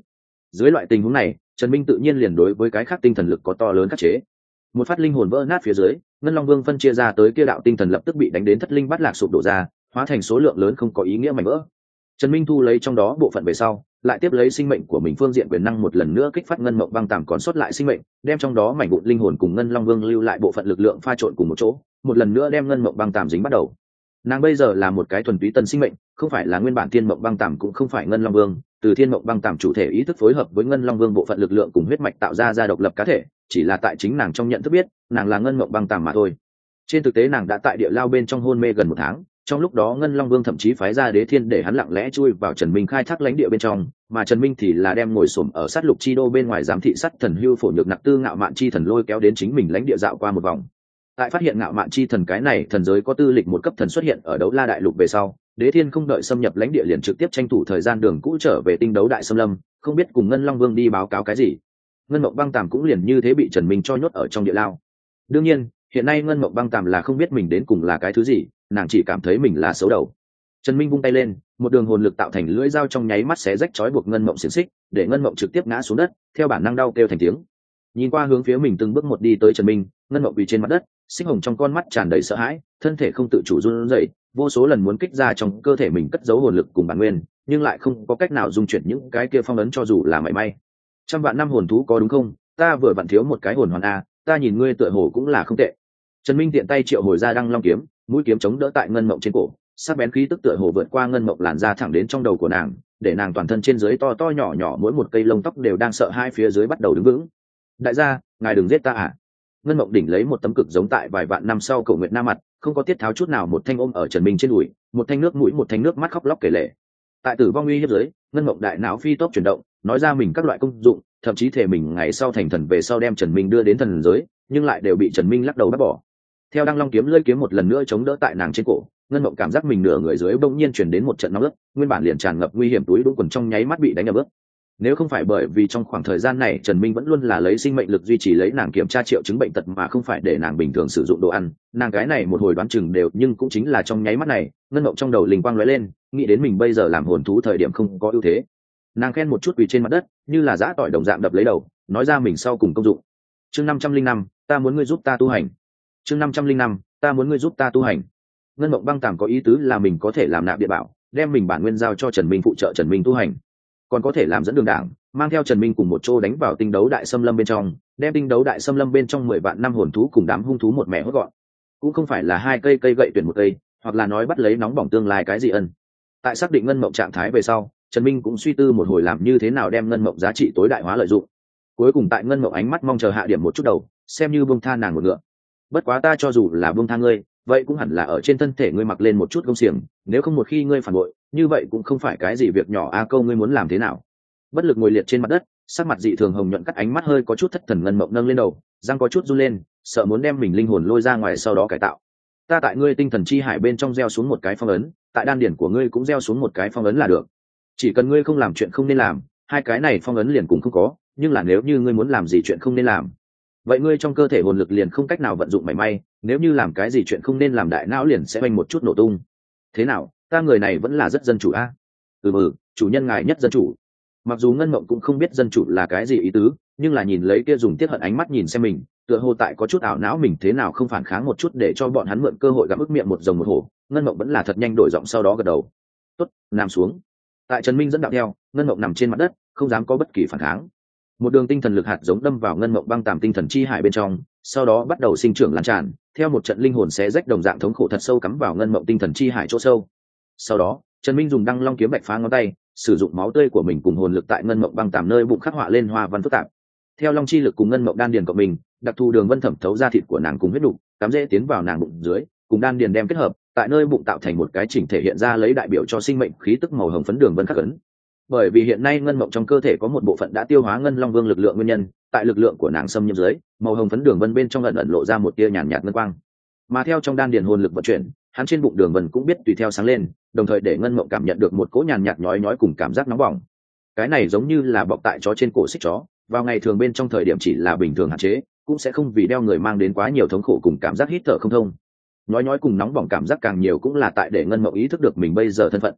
Dưới loại tình huống này, Trần Minh tự nhiên liền đối với cái khác tinh thần lực có to lớn khắc chế. Một phát linh hồn vỡ nát phía dưới, Ngân Long Vương phân chia ra tới kia đạo tinh thần lập tức bị đánh đến thất linh bát lạc sụp đổ ra, hóa thành số lượng lớn không có ý nghĩa mảnh vỡ. Trần Minh thu lấy trong đó bộ phận về sau, lại tiếp lấy sinh mệnh của mình phương diện quyền năng một lần nữa kích phát ngân mộng băng tàm còn sót lại sinh mệnh, đem trong đó mảnh vụn linh hồn cùng Ngân Long Vương lưu lại bộ phận lực lượng pha trộn cùng một chỗ, một lần nữa đem ngân mộng băng tàm dính bắt đầu. Nàng bây giờ là một cái thuần túy tân sinh mệnh, không phải là nguyên bản thiên mộng băng tàm, cũng không phải Ngân Long Vương, từ thiên mộng băng tàm chủ thể ý thức phối hợp với Ngân Long Vương bộ phận lực lượng cùng huyết mạch tạo ra độc lập cá thể, chỉ là tại chính nàng trong nhận thức biết, nàng là ngân mộng băng tàm mà thôi. Trên thực tế nàng đã tại địa lao bên trong hôn mê gần 1 tháng, trong lúc đó Ngân Long Vương thậm chí phái ra Đế Thiên để hắn lặng lẽ chui vào Trần Minh khai thác lãnh địa bên trong, mà Trần Minh thì là đem ngồi xổm ở sát lục chi đô bên ngoài giám thị sát thần Hưu Phổ Nhược Nặc Tư Ngạo Mạn chi thần lôi kéo đến chính mình lãnh địa dạo qua một vòng. Tại phát hiện Ngạo Mạn chi thần cái này thần giới có tư lịch một cấp thần xuất hiện ở Đấu La đại lục về sau, Đế Thiên không đợi xâm nhập lãnh địa liền trực tiếp tranh thủ thời gian đường cũ trở về Tinh Đấu Đại Xâm Lâm, không biết cùng Ngân Long Vương đi báo cáo cái gì. Ngân Mộng Băng Tàm cũng liền như thế bị Trần Minh cho nhốt ở trong địa lao. Đương nhiên, hiện nay Ngân Mộng Băng Tàm là không biết mình đến cùng là cái thứ gì, nàng chỉ cảm thấy mình là xấu đầu. Trần Minh vung tay lên, một đường hồn lực tạo thành lưỡi dao trong nháy mắt xé rách trói buộc Ngân Mộng xiềng xích, để Ngân Mộng trực tiếp ngã xuống đất, theo bản năng đau kêu thành tiếng. Nhìn qua hướng phía mình từng bước một đi tới Trần Minh, Ngân Mộng quỳ trên mặt đất, xích hồng trong con mắt tràn đầy sợ hãi, thân thể không tự chủ run rẩy, vô số lần muốn kích ra trong cơ thể mình cất giấu hồn lực cùng bản nguyên, nhưng lại không có cách nào dung chuyển những cái kia phong ấn cho dù là mảy may. Trăm vạn năm hồn thú có đúng không? Ta vừa vặn thiếu một cái hồn hoàn a, ta nhìn ngươi tựa hồ cũng là không tệ. Trần Minh tiện tay triệu hồi ra Đăng Long kiếm, mũi kiếm chống đỡ tại Ngân Mộng trên cổ, sắc bén khí tức tựa hồ vượt qua Ngân Mộng làn ra thẳng đến trong đầu của nàng, để nàng toàn thân trên dưới to to nhỏ nhỏ mỗi một cây lông tóc đều đang sợ hai phía dưới bắt đầu đứng vững. Đại gia, ngài đừng giết ta à? Ngân Mộng đỉnh lấy một tấm cực giống tại vài vạn năm sau Cổ Nguyệt Nam mặt, không có tiết tháo chút nào, một thanh ôm ở Trần Minh trên đùi, một thanh nước mũi một thanh nước mắt khóc lóc kể lể. Tại tử vong uy hiếp dưới, Ngân Mộng đại não phi tốc chuyển động, nói ra mình các loại công dụng, thậm chí thể mình ngày sau thành thần về sau đem Trần Minh đưa đến thần giới, nhưng lại đều bị Trần Minh lắc đầu bác bỏ. Theo Đăng Long kiếm lưỡi kiếm một lần nữa chống đỡ tại nàng trên cổ, Ngân Mộng cảm giác mình nửa người dưới bỗng nhiên chuyển đến một trận nóng ướt, nguyên bản liền tràn ngập nguy hiểm túi đũng quần trong nháy mắt bị đánh ập ướt. Nếu không phải bởi vì trong khoảng thời gian này Trần Minh vẫn luôn là lấy sinh mệnh lực duy trì lấy nàng kiểm tra triệu chứng bệnh tật mà không phải để nàng bình thường sử dụng đồ ăn, nàng cái này một hồi đoán chừng đều, nhưng cũng chính là trong nháy mắt này, Ngân Mộng trong đầu linh quang lóe lên, nghĩ đến mình bây giờ làm hồn thú thời điểm không có ưu thế. Nàng khen một chút quỳ trên mặt đất, như là giã tỏi đồng dạng đập lấy đầu, nói ra mình sau cùng công dụng. Chương 505, ta muốn ngươi giúp ta tu hành. Chương 505, ta muốn ngươi giúp ta tu hành. Ngân Mộng Băng Tàm có ý tứ là mình có thể làm nạp địa bảo, đem mình bản nguyên giao cho Trần Minh phụ trợ Trần Minh tu hành, còn có thể làm dẫn đường đảng, mang theo Trần Minh cùng một chỗ đánh vào Tinh Đấu Đại Xâm Lâm bên trong, đem Tinh Đấu Đại Xâm Lâm bên trong 10 vạn năm hồn thú cùng đám hung thú một mẹ hốt gọn. Cũng không phải là hai cây gậy tuyển một cây, hoặc là nói bắt lấy nóng bỏng tương lai cái gì ân. Tại xác định Ngân Mộng trạng thái về sau, Trần Minh cũng suy tư một hồi làm như thế nào đem Ngân Mộng giá trị tối đại hóa lợi dụng. Cuối cùng tại Ngân Mộng ánh mắt mong chờ hạ điểm một chút đầu, xem như buông tha nàng một ngựa. Bất quá ta cho dù là buông tha ngươi, vậy cũng hẳn là ở trên thân thể ngươi mặc lên một chút công xiềng, nếu không một khi ngươi phản bội, như vậy cũng không phải cái gì việc nhỏ a. Câu ngươi muốn làm thế nào? Bất lực ngồi liệt trên mặt đất, sắc mặt dị thường hồng nhuận, cắt ánh mắt hơi có chút thất thần. Ngân Mộng nâng lên đầu, răng có chút run lên, sợ muốn đem mình linh hồn lôi ra ngoài sau đó cải tạo. Ta tại ngươi tinh thần chi hải bên trong gieo xuống một cái phong ấn, tại đan điển của ngươi cũng gieo xuống một cái phong ấn là được. Chỉ cần ngươi không làm chuyện không nên làm, hai cái này phong ấn liền cũng không có. Nhưng là nếu như ngươi muốn làm gì chuyện không nên làm, vậy ngươi trong cơ thể hồn lực liền không cách nào vận dụng mảy may. Nếu như làm cái gì chuyện không nên làm, đại não liền sẽ oanh một chút nổ tung. Thế nào, ta người này vẫn là rất dân chủ a? Chủ nhân ngài nhất dân chủ. Mặc dù Ngân Mộng cũng không biết dân chủ là cái gì ý tứ, nhưng là nhìn lấy kia dùng tiếc hận ánh mắt nhìn xem mình, tựa hồ tại có chút ảo não mình thế nào không phản kháng một chút để cho bọn hắn mượn cơ hội gặm ức miệng một rồng một hổ. Ngân Mộng vẫn là thật nhanh đổi giọng sau đó gật đầu. Tốt, nằm xuống. Tại Trần Minh dẫn đạo theo, Ngân Mộng nằm trên mặt đất, không dám có bất kỳ phản kháng. Một đường tinh thần lực hạt giống đâm vào Ngân Mộng Băng Tàm tinh thần chi hải bên trong, sau đó bắt đầu sinh trưởng lan tràn, theo một trận linh hồn xé rách đồng dạng thống khổ thật sâu cắm vào Ngân Mộng tinh thần chi hải chỗ sâu. Sau đó, Trần Minh dùng Đăng Long kiếm bạch phá ngón tay, sử dụng máu tươi của mình cùng hồn lực tại Ngân Mộng Băng Tàm nơi bụng khắc họa lên hoa văn phức tạp. Theo long chi lực cùng Ngân Mộng đan điền của mình, đặc thù đường vân thẩm thấu ra thịt của nàng cùng huyết nục, cắm rễ tiến vào nàng bụng dưới, cùng đan điền đem kết hợp, tại nơi bụng tạo thành một cái chỉnh thể hiện ra lấy đại biểu cho sinh mệnh khí tức màu hồng phấn đường vân khắc ấn. Bởi vì hiện nay Ngân Mộng trong cơ thể có một bộ phận đã tiêu hóa Ngân Long Vương lực lượng nguyên nhân, tại lực lượng của nàng xâm nhập dưới, màu hồng phấn đường vân bên trong ẩn ẩn lộ ra một tia nhàn nhạt ngân quang. Mà theo trong đan điền hồn lực vận chuyển, hắn trên bụng đường vân cũng biết tùy theo sáng lên, đồng thời để Ngân Mộng cảm nhận được một cỗ nhàn nhạt nhói nhói cùng cảm giác nóng bỏng. Cái này giống như là bọc tại chó trên cổ xích chó, vào ngày thường bên trong thời điểm chỉ là bình thường hạn chế, cũng sẽ không vì đeo người mang đến quá nhiều thống khổ cùng cảm giác hít thở không thông. Nhói nhói cùng nóng bỏng cảm giác càng nhiều cũng là tại để Ngân Mộng ý thức được mình bây giờ thân phận.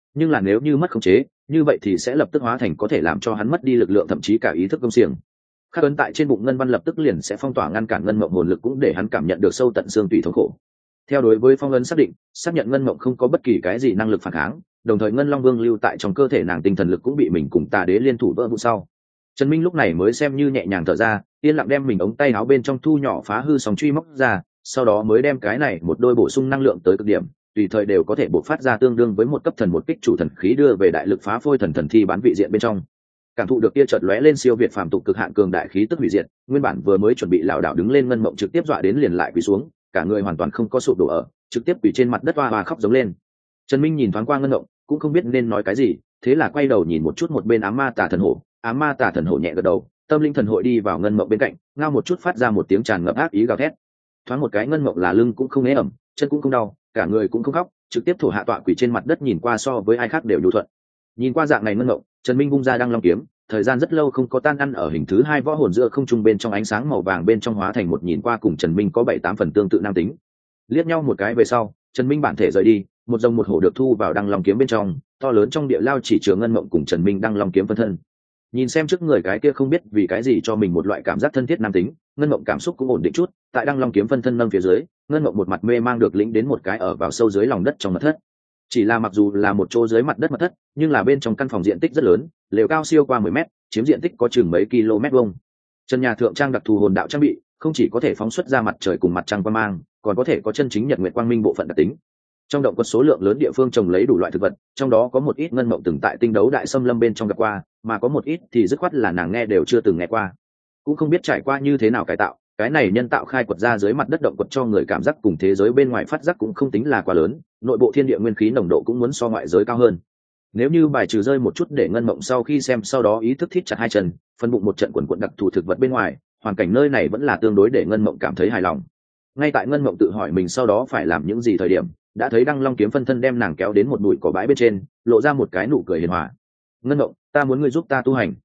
nhưng là nếu như mất khống chế, như vậy thì sẽ lập tức hóa thành có thể làm cho hắn mất đi lực lượng, thậm chí cả ý thức công xiềng. Khắc ấn tại trên bụng ngân văn lập tức liền sẽ phong tỏa ngăn cản ngân mộng hồn lực, cũng để hắn cảm nhận được sâu tận xương tủy thống khổ. Theo đối với phong ấn xác định, xác nhận ngân mộng không có bất kỳ cái gì năng lực phản kháng, đồng thời ngân long vương lưu tại trong cơ thể nàng tinh thần lực cũng bị mình cùng tà đế liên thủ vỡ vụn sau, Trần Minh lúc này mới xem như nhẹ nhàng thở ra, yên lặng đem mình ống tay áo bên trong thu nhỏ phá hư sóng truy móc ra, sau đó mới đem cái này một đôi bổ sung năng lượng tới cực điểm, tùy thời đều có thể bộc phát ra tương đương với một cấp thần một kích chủ thần khí đưa về đại lực phá phôi thần thần thi bán vị diện bên trong. Cảm thụ được kia chợt lóe lên siêu việt phàm tục cực hạn cường đại khí tức hủy diệt, nguyên bản vừa mới chuẩn bị lảo đảo đứng lên ngân mộng trực tiếp dọa đến liền lại quỳ xuống, cả người hoàn toàn không có sụp đổ ở, trực tiếp quỳ trên mặt đất oa oa khóc giống lên. Trần Minh nhìn thoáng qua ngân mộng, cũng không biết nên nói cái gì, thế là quay đầu nhìn một chút một bên ám ma tà thần hổ, ám ma tà thần hổ nhẹ gật đầu, tâm linh thần hội đi vào ngân mộng bên cạnh, ngao một chút phát ra một tiếng tràn ngập ác ý gào thét. Thoáng một cái ngân mộng là lưng cũng không ế ẩm, chân cũng không đau, cả người cũng không khóc, trực tiếp thổ hạ tọa quỳ trên mặt đất, nhìn qua so với ai khác đều nhu thuận. Nhìn qua dạng này ngân mộng, Trần Minh vung ra đăng long kiếm, thời gian rất lâu không có tan ăn ở hình thứ hai võ hồn giữa không trung bên trong ánh sáng màu vàng bên trong hóa thành một nhìn qua cùng Trần Minh có 7-8 phần tương tự nam tính. Liếc nhau một cái về sau, Trần Minh bản thể rời đi, một rồng một hổ được thu vào đăng long kiếm bên trong, to lớn trong địa lao chỉ chứa ngân mộng cùng Trần Minh đăng long kiếm phân thân. Nhìn xem trước người cái kia không biết vì cái gì cho mình một loại cảm giác thân thiết nam tính, ngân mộng cảm xúc cũng ổn định chút, tại đăng long kiếm phân thân nâng phía dưới, ngân mộng một mặt mê mang được lĩnh đến một cái ở vào sâu dưới lòng đất trong mật thất. Chỉ là mặc dù là một chỗ dưới mặt đất mật thất, nhưng là bên trong căn phòng diện tích rất lớn, lều cao siêu qua 10 mét, chiếm diện tích có chừng mấy km vuông. Trần nhà thượng trang đặc thù hồn đạo trang bị, không chỉ có thể phóng xuất ra mặt trời cùng mặt trăng quang mang, còn có thể có chân chính nhật nguyệt quang minh bộ phận đặc tính. Trong động có số lượng lớn địa phương trồng lấy đủ loại thực vật, trong đó có một ít ngân mộng từng tại tinh đấu đại xâm lâm bên trong gặp qua, mà có một ít thì dứt khoát là nàng nghe đều chưa từng nghe qua, cũng không biết trải qua như thế nào cải tạo. Cái này nhân tạo khai quật ra dưới mặt đất động quật cho người cảm giác cùng thế giới bên ngoài phát giác cũng không tính là quá lớn, nội bộ thiên địa nguyên khí nồng độ cũng muốn so ngoại giới cao hơn. Nếu như bài trừ rơi một chút để ngân mộng sau khi xem sau đó ý thức thít chặt hai chân, phân bụng một trận quần quận đặc thù thực vật bên ngoài, hoàn cảnh nơi này vẫn là tương đối để ngân mộng cảm thấy hài lòng. Ngay tại ngân mộng tự hỏi mình sau đó phải làm những gì thời điểm, đã thấy đăng long kiếm phân thân đem nàng kéo đến một bụi cỏ bãi bên trên, lộ ra một cái nụ cười hiền hòa. Ngân mộng, ta muốn ngươi giúp ta tu hành.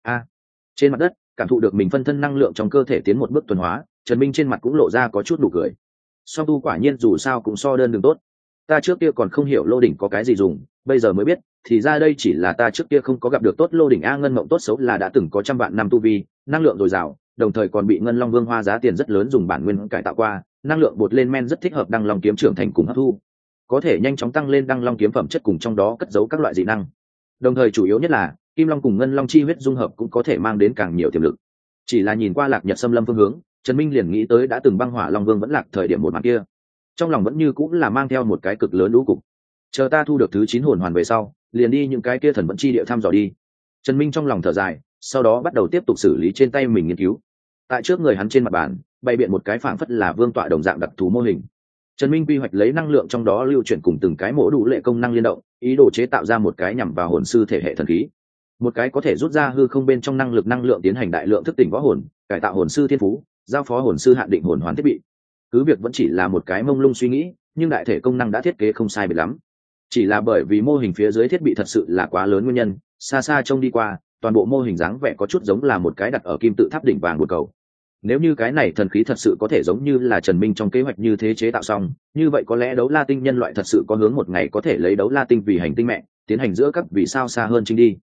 Trên mặt đất, cảm thụ được mình phân thân năng lượng trong cơ thể tiến một bước tuần hóa, Trần Minh trên mặt cũng lộ ra có chút nụ cười. Song tu quả nhiên dù sao cũng so đơn đường tốt. Ta trước kia còn không hiểu lô đỉnh có cái gì dùng, bây giờ mới biết, thì ra đây chỉ là ta trước kia không có gặp được tốt lô đỉnh a. Ngân mộng tốt xấu là đã từng có trăm vạn năm tu vi, năng lượng dồi dào, đồng thời còn bị Ngân Long Vương hoa giá tiền rất lớn dùng bản nguyên cải tạo qua, năng lượng bột lên men rất thích hợp đăng long kiếm trưởng thành cùng hấp thu, có thể nhanh chóng tăng lên đăng long kiếm phẩm chất cùng trong đó cất giấu các loại dị năng. Đồng thời chủ yếu nhất là kim long cùng ngân long chi huyết dung hợp cũng có thể mang đến càng nhiều tiềm lực. Chỉ là nhìn qua Lạc Nhật xâm lâm phương hướng, Trần Minh liền nghĩ tới đã từng băng hỏa long vương vẫn lạc thời điểm một màn kia, trong lòng vẫn như cũng là mang theo một cái cực lớn lũ cục. Chờ ta thu được thứ 9 hồn hoàn về sau, liền đi những cái kia thần vận chi địa thăm dò đi. Trần Minh trong lòng thở dài, sau đó bắt đầu tiếp tục xử lý trên tay mình nghiên cứu. Tại trước người hắn trên mặt bàn, bày biện một cái phảng phất là vương tọa đồng dạng đặc thù mô hình. Trần Minh quy hoạch lấy năng lượng trong đó lưu chuyển cùng từng cái mổ đủ lệ công năng liên động, ý đồ chế tạo ra một cái nhằm vào hồn sư thể hệ thần khí, một cái có thể rút ra hư không bên trong năng lực năng lượng tiến hành đại lượng thức tỉnh võ hồn, cải tạo hồn sư thiên phú, giao phó hồn sư hạn định hồn hoàn thiết bị. Cứ việc vẫn chỉ là một cái mông lung suy nghĩ, nhưng đại thể công năng đã thiết kế không sai biệt lắm. Chỉ là bởi vì mô hình phía dưới thiết bị thật sự là quá lớn nguyên nhân, xa xa trông đi qua, toàn bộ mô hình dáng vẻ có chút giống là một cái đặt ở kim tự tháp đỉnh vàng một cầu. Nếu như cái này thần khí thật sự có thể giống như là Trần Minh trong kế hoạch như thế chế tạo xong, như vậy có lẽ đấu la tinh nhân loại thật sự có hướng một ngày có thể lấy đấu la tinh vì hành tinh mẹ, tiến hành giữa các vì sao xa hơn chinh đi.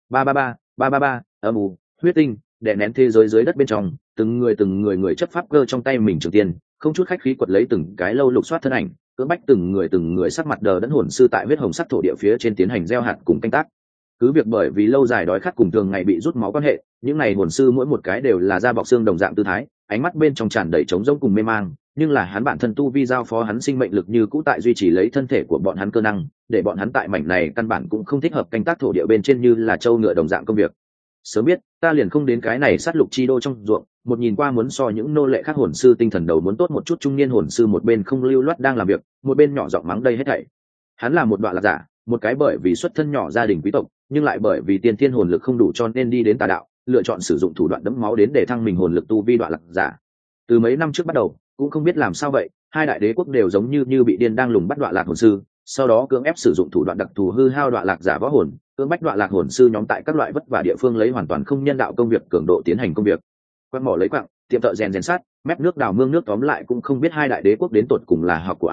333, âm u, huyết tinh, đè nén thế giới dưới đất bên trong, từng người chấp pháp cơ trong tay mình trường tiên, không chút khách khí quật lấy từng cái lâu lục soát thân ảnh, cưỡng bách từng người sắc mặt đờ đẫn hồn sư tại huyết hồng sắc thổ địa phía trên tiến hành gieo hạt cùng canh tác. Cứ việc bởi vì lâu dài đói khát cùng thường ngày bị rút máu quan hệ, những này hồn sư mỗi một cái đều là da bọc xương đồng dạng tư thái, ánh mắt bên trong tràn đầy trống rỗng cùng mê mang, nhưng là hắn bản thân tu vi giao phó hắn sinh mệnh lực như cũ tại duy trì lấy thân thể của bọn hắn cơ năng, để bọn hắn tại mảnh này căn bản cũng không thích hợp canh tác thổ địa bên trên như là trâu ngựa đồng dạng công việc. Sớm biết, ta liền không đến cái này sát lục chi đô trong ruộng, một nhìn qua muốn so những nô lệ khác hồn sư tinh thần đầu muốn tốt một chút. Trung niên hồn sư một bên không lưu loát đang làm việc, một bên nhỏ giọng mắng đây hết thảy. Hắn là một đoạn lạc giả, một cái bởi vì xuất thân nhỏ gia đình quý tộc, nhưng lại bởi vì tiên thiên hồn lực không đủ cho nên đi đến tà đạo, lựa chọn sử dụng thủ đoạn đẫm máu đến để thăng mình hồn lực tu vi đoạn lạc giả. Từ mấy năm trước bắt đầu, cũng không biết làm sao vậy, hai đại đế quốc đều giống như bị điên đang lùng bắt đoạn lạc hồn sư, sau đó cưỡng ép sử dụng thủ đoạn đặc thù hư hao đoạn lạc giả võ hồn, cưỡng bách đoạn lạc hồn sư nhóm tại các loại vất vả địa phương lấy hoàn toàn không nhân đạo công việc cường độ tiến hành công việc. Quét mỏ lấy quặng, tiệm thợ rèn rèn sắt, mép nước đào mương nước, tóm lại cũng không biết hai đại đế quốc đến tột cùng là học của ai,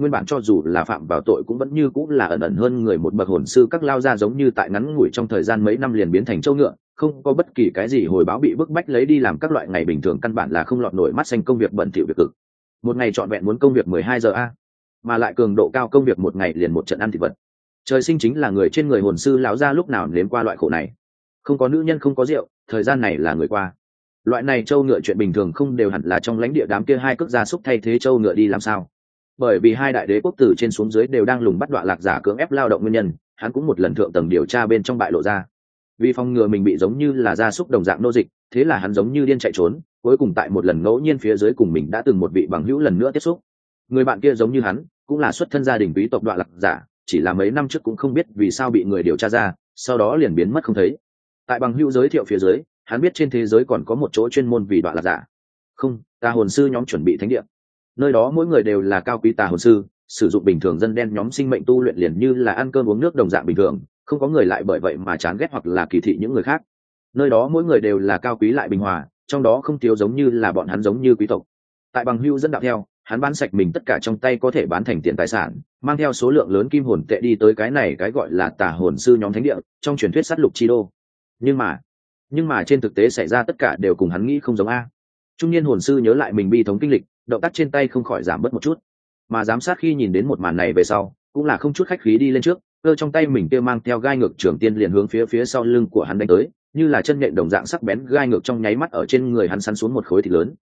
nguyên bản cho dù là phạm vào tội cũng vẫn như cũng là ẩn ẩn hơn người một bậc hồn sư các lao ra, giống như tại ngắn ngủi trong thời gian mấy năm liền biến thành trâu ngựa, không có bất kỳ cái gì hồi báo, bị bức bách lấy đi làm các loại ngày bình thường căn bản là không lọt nổi mắt xanh công việc bẩn thỉu việc cực. Một ngày trọn vẹn muốn công việc 12 giờ a, mà lại cường độ cao công việc một ngày liền một trận ăn thịt vật. Trời sinh chính là người trên người hồn sư lão ra lúc nào nếm qua loại khổ này. Không có nữ nhân, không có rượu, thời gian này là người qua. Loại này trâu ngựa chuyện bình thường không đều hẳn là trong lãnh địa đám kia hai cước gia súc thay thế trâu ngựa đi làm sao? Bởi vì hai đại đế quốc từ trên xuống dưới đều đang lùng bắt đoạn lạc giả cưỡng ép lao động nguyên nhân, hắn cũng một lần thượng tầng điều tra bên trong bại lộ ra. Vì phòng ngừa mình bị giống như là gia súc đồng dạng nô dịch, thế là hắn giống như điên chạy trốn, cuối cùng tại một lần ngẫu nhiên phía dưới cùng mình đã từng một vị bằng hữu lần nữa tiếp xúc. Người bạn kia giống như hắn, cũng là xuất thân gia đình quý tộc đoạn lạc giả, chỉ là mấy năm trước cũng không biết vì sao bị người điều tra ra, sau đó liền biến mất không thấy. Tại bằng hữu giới thiệu phía dưới, hắn biết trên thế giới còn có một chỗ chuyên môn vì đoạn lạc giả. Không, tà hồn sư nhóm chuẩn bị thánh địa. Nơi đó mỗi người đều là cao quý tà hồn sư, sử dụng bình thường dân đen nhóm sinh mệnh tu luyện liền như là ăn cơm uống nước đồng dạng bình thường, không có người lại bởi vậy mà chán ghét hoặc là kỳ thị những người khác. Nơi đó mỗi người đều là cao quý lại bình hòa, trong đó không thiếu giống như là bọn hắn giống như quý tộc. Tại bằng hữu dẫn đạo theo, hắn bán sạch mình tất cả trong tay có thể bán thành tiền tài sản, mang theo số lượng lớn kim hồn tệ đi tới cái này cái gọi là tà hồn sư nhóm thánh địa, trong truyền thuyết sát lục chi đô. Nhưng mà trên thực tế xảy ra tất cả đều cùng hắn nghĩ không giống a. Trung niên hồn sư nhớ lại mình bi thống kinh lịch, động tác trên tay không khỏi giảm bớt một chút. Mà giám sát khi nhìn đến một màn này về sau, cũng là không chút khách khí đi lên trước, cơ trong tay mình kia mang theo gai ngược trường tiên liền hướng phía sau lưng của hắn đánh tới, như là chân nhện đồng dạng sắc bén gai ngược trong nháy mắt ở trên người hắn săn xuống một khối thịt lớn.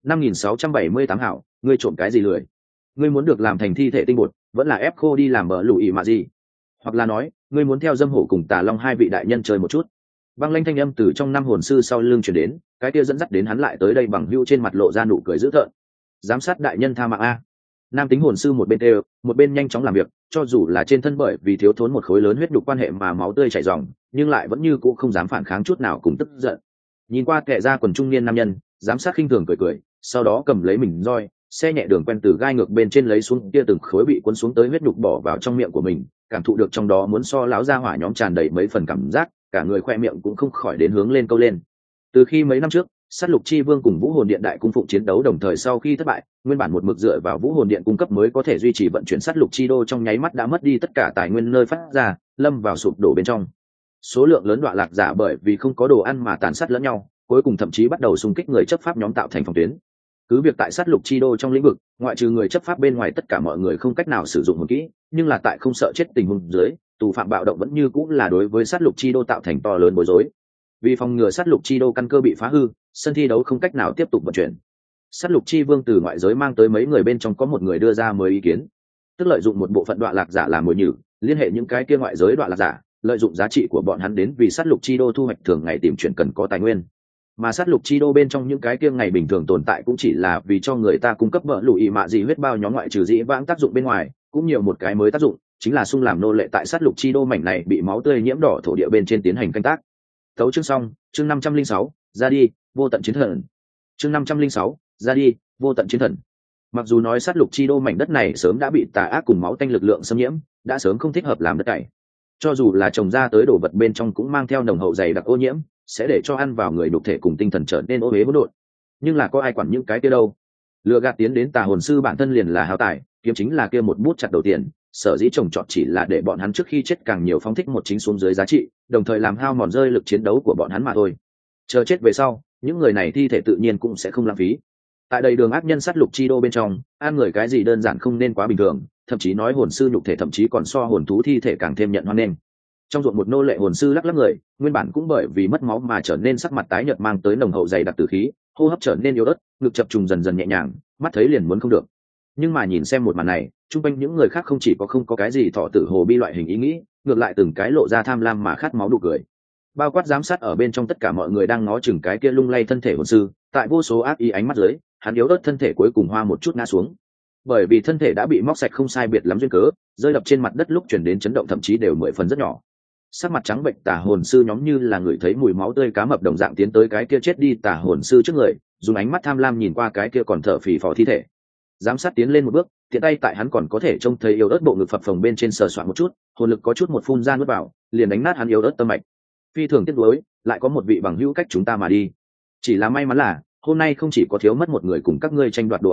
5678 hảo, ngươi trộm cái gì lười? Ngươi muốn được làm thành thi thể tinh bột, vẫn là ép khô đi làm bờ lùi mà gì? Hoặc là nói, ngươi muốn theo dâm hổ cùng Tà Long hai vị đại nhân chơi một chút? Băng lanh thanh âm từ trong năm hồn sư sau lưng truyền đến, cái kia dẫn dắt đến hắn lại tới đây bằng hữu trên mặt lộ ra nụ cười dữ tợn. Giám sát đại nhân tha mạng a. Nam tính hồn sư một bên đều, một bên nhanh chóng làm việc, cho dù là trên thân bởi vì thiếu thốn một khối lớn huyết đục quan hệ mà máu tươi chảy ròng, nhưng lại vẫn như cũ không dám phản kháng chút nào, cùng tức giận. Nhìn qua kẻ ra quần trung niên nam nhân, giám sát khinh thường cười, sau đó cầm lấy mình roi, xe nhẹ đường quen từ gai ngược bên trên lấy xuống kia từng khối bị cuốn xuống tới huyết đục bỏ vào trong miệng của mình, cảm thụ được trong đó muốn so láo ra hỏa nhóm tràn đầy mấy phần cảm giác, cả người khoe miệng cũng không khỏi đến hướng lên câu lên. Từ khi mấy năm trước, sát lục chi vương cùng vũ hồn điện đại cung phụng chiến đấu đồng thời sau khi thất bại, nguyên bản một mực dựa vào vũ hồn điện cung cấp mới có thể duy trì vận chuyển sát lục chi đô trong nháy mắt đã mất đi tất cả tài nguyên nơi phát ra, lâm vào sụp đổ bên trong. Số lượng lớn đoạn lạc giả bởi vì không có đồ ăn mà tàn sát lẫn nhau, cuối cùng thậm chí bắt đầu xung kích người chấp pháp nhóm tạo thành phòng tuyến. Cứ việc tại sát lục chi đô trong lĩnh vực, ngoại trừ người chấp pháp bên ngoài tất cả mọi người không cách nào sử dụng hồn kỹ, nhưng là tại không sợ chết tình huống dưới, tù phạm bạo động vẫn như cũng là đối với sát lục chi đô tạo thành to lớn bối rối. Vì phòng ngừa sát lục chi đô căn cơ bị phá hư, sân thi đấu không cách nào tiếp tục vận chuyển. Sát lục chi vương từ ngoại giới mang tới mấy người bên trong có một người đưa ra mới ý kiến, tức lợi dụng một bộ phận đoạn lạc giả làm mồi nhử, liên hệ những cái kia ngoại giới đoạn lạc giả, lợi dụng giá trị của bọn hắn đến vì sát lục chi đô thu hoạch thường ngày tìm chuyển cần có tài nguyên. Mà sát lục chi đô bên trong những cái kia ngày bình thường tồn tại cũng chỉ là vì cho người ta cung cấp bợ lùi mạ gì huyết bao nhóm, ngoại trừ dĩ vãng tác dụng bên ngoài, cũng nhiều một cái mới tác dụng, chính là xung làm nô lệ tại sát lục chi đô mảnh này bị máu tươi nhiễm đỏ thổ địa bên trên tiến hành canh tác. Tấu chương xong, chương 506, ra đi, vô tận chiến thần. Chương 506, ra đi, vô tận chiến thần. Mặc dù nói sát lục chi đô mảnh đất này sớm đã bị tà ác cùng máu tanh lực lượng xâm nhiễm, đã sớm không thích hợp làm đất cày. Cho dù là trồng ra tới đồ vật bên trong cũng mang theo nồng hậu dày đặc ô nhiễm, sẽ để cho ăn vào người nhục thể cùng tinh thần trở nên ô uế hỗn độn. Nhưng là có ai quản những cái kia đâu? Lừa gạt tiến đến tà hồn sư bản thân liền là hao tài, kiếm chính là kia một bút chặt đầu tiền, sở dĩ trồng trọt chỉ là để bọn hắn trước khi chết càng nhiều phóng thích một chính xuống dưới giá trị, đồng thời làm hao mòn rơi lực chiến đấu của bọn hắn mà thôi. Chờ chết về sau, những người này thi thể tự nhiên cũng sẽ không lãng phí. Tại đây đường ác nhân sát lục chi đô bên trong, ăn người cái gì đơn giản không nên quá bình thường, thậm chí nói hồn sư nhục thể thậm chí còn so hồn thú thi thể càng thêm nhận hoan nghênh. Trong ruộng một nô lệ hồn sư lắc lắc người, nguyên bản cũng bởi vì mất máu mà trở nên sắc mặt tái nhợt, mang tới nồng hậu dày đặc tử khí, hô hấp trở nên yếu ớt, ngực chập trùng dần dần nhẹ nhàng, mắt thấy liền muốn không được. Nhưng mà nhìn xem một màn này, chung quanh những người khác không chỉ có không có cái gì thọ tử hồ bi loại hình ý nghĩ, ngược lại từng cái lộ ra tham lam mà khát máu nụ cười. Bao quát giám sát ở bên trong tất cả mọi người đang ngó chừng cái kia lung lay thân thể hồn sư, tại vô số ác ý ánh mắt dưới, hắn yếu ớt thân thể cuối cùng hoa một chút ngã xuống. Bởi vì thân thể đã bị móc sạch không sai biệt lắm duyên cớ, rơi đập trên mặt đất lúc chuyển đến chấn động thậm chí đều 10 phần rất nhỏ. Sắc mặt trắng bệnh tà hồn sư nhóm như là người thấy mùi máu tươi cá mập đồng dạng tiến tới cái kia chết đi tà hồn sư trước người, dùng ánh mắt tham lam nhìn qua cái kia còn thở phì phò thi thể. Giám sát tiến lên một bước, tiện tay tại hắn còn có thể trông thấy yếu ớt bộ ngực phập phồng bên trên sờ soạn một chút, hồn lực có chút một phun ra nuốt vào, liền đánh nát hắn yếu ớt tâm mạch. Phi thường tiếc nuối, lại có một vị bằng hữu cách chúng ta mà đi. Chỉ là may mắn là hôm nay không chỉ có thiếu mất một người cùng các ngươi tranh đoạt đồ ăn,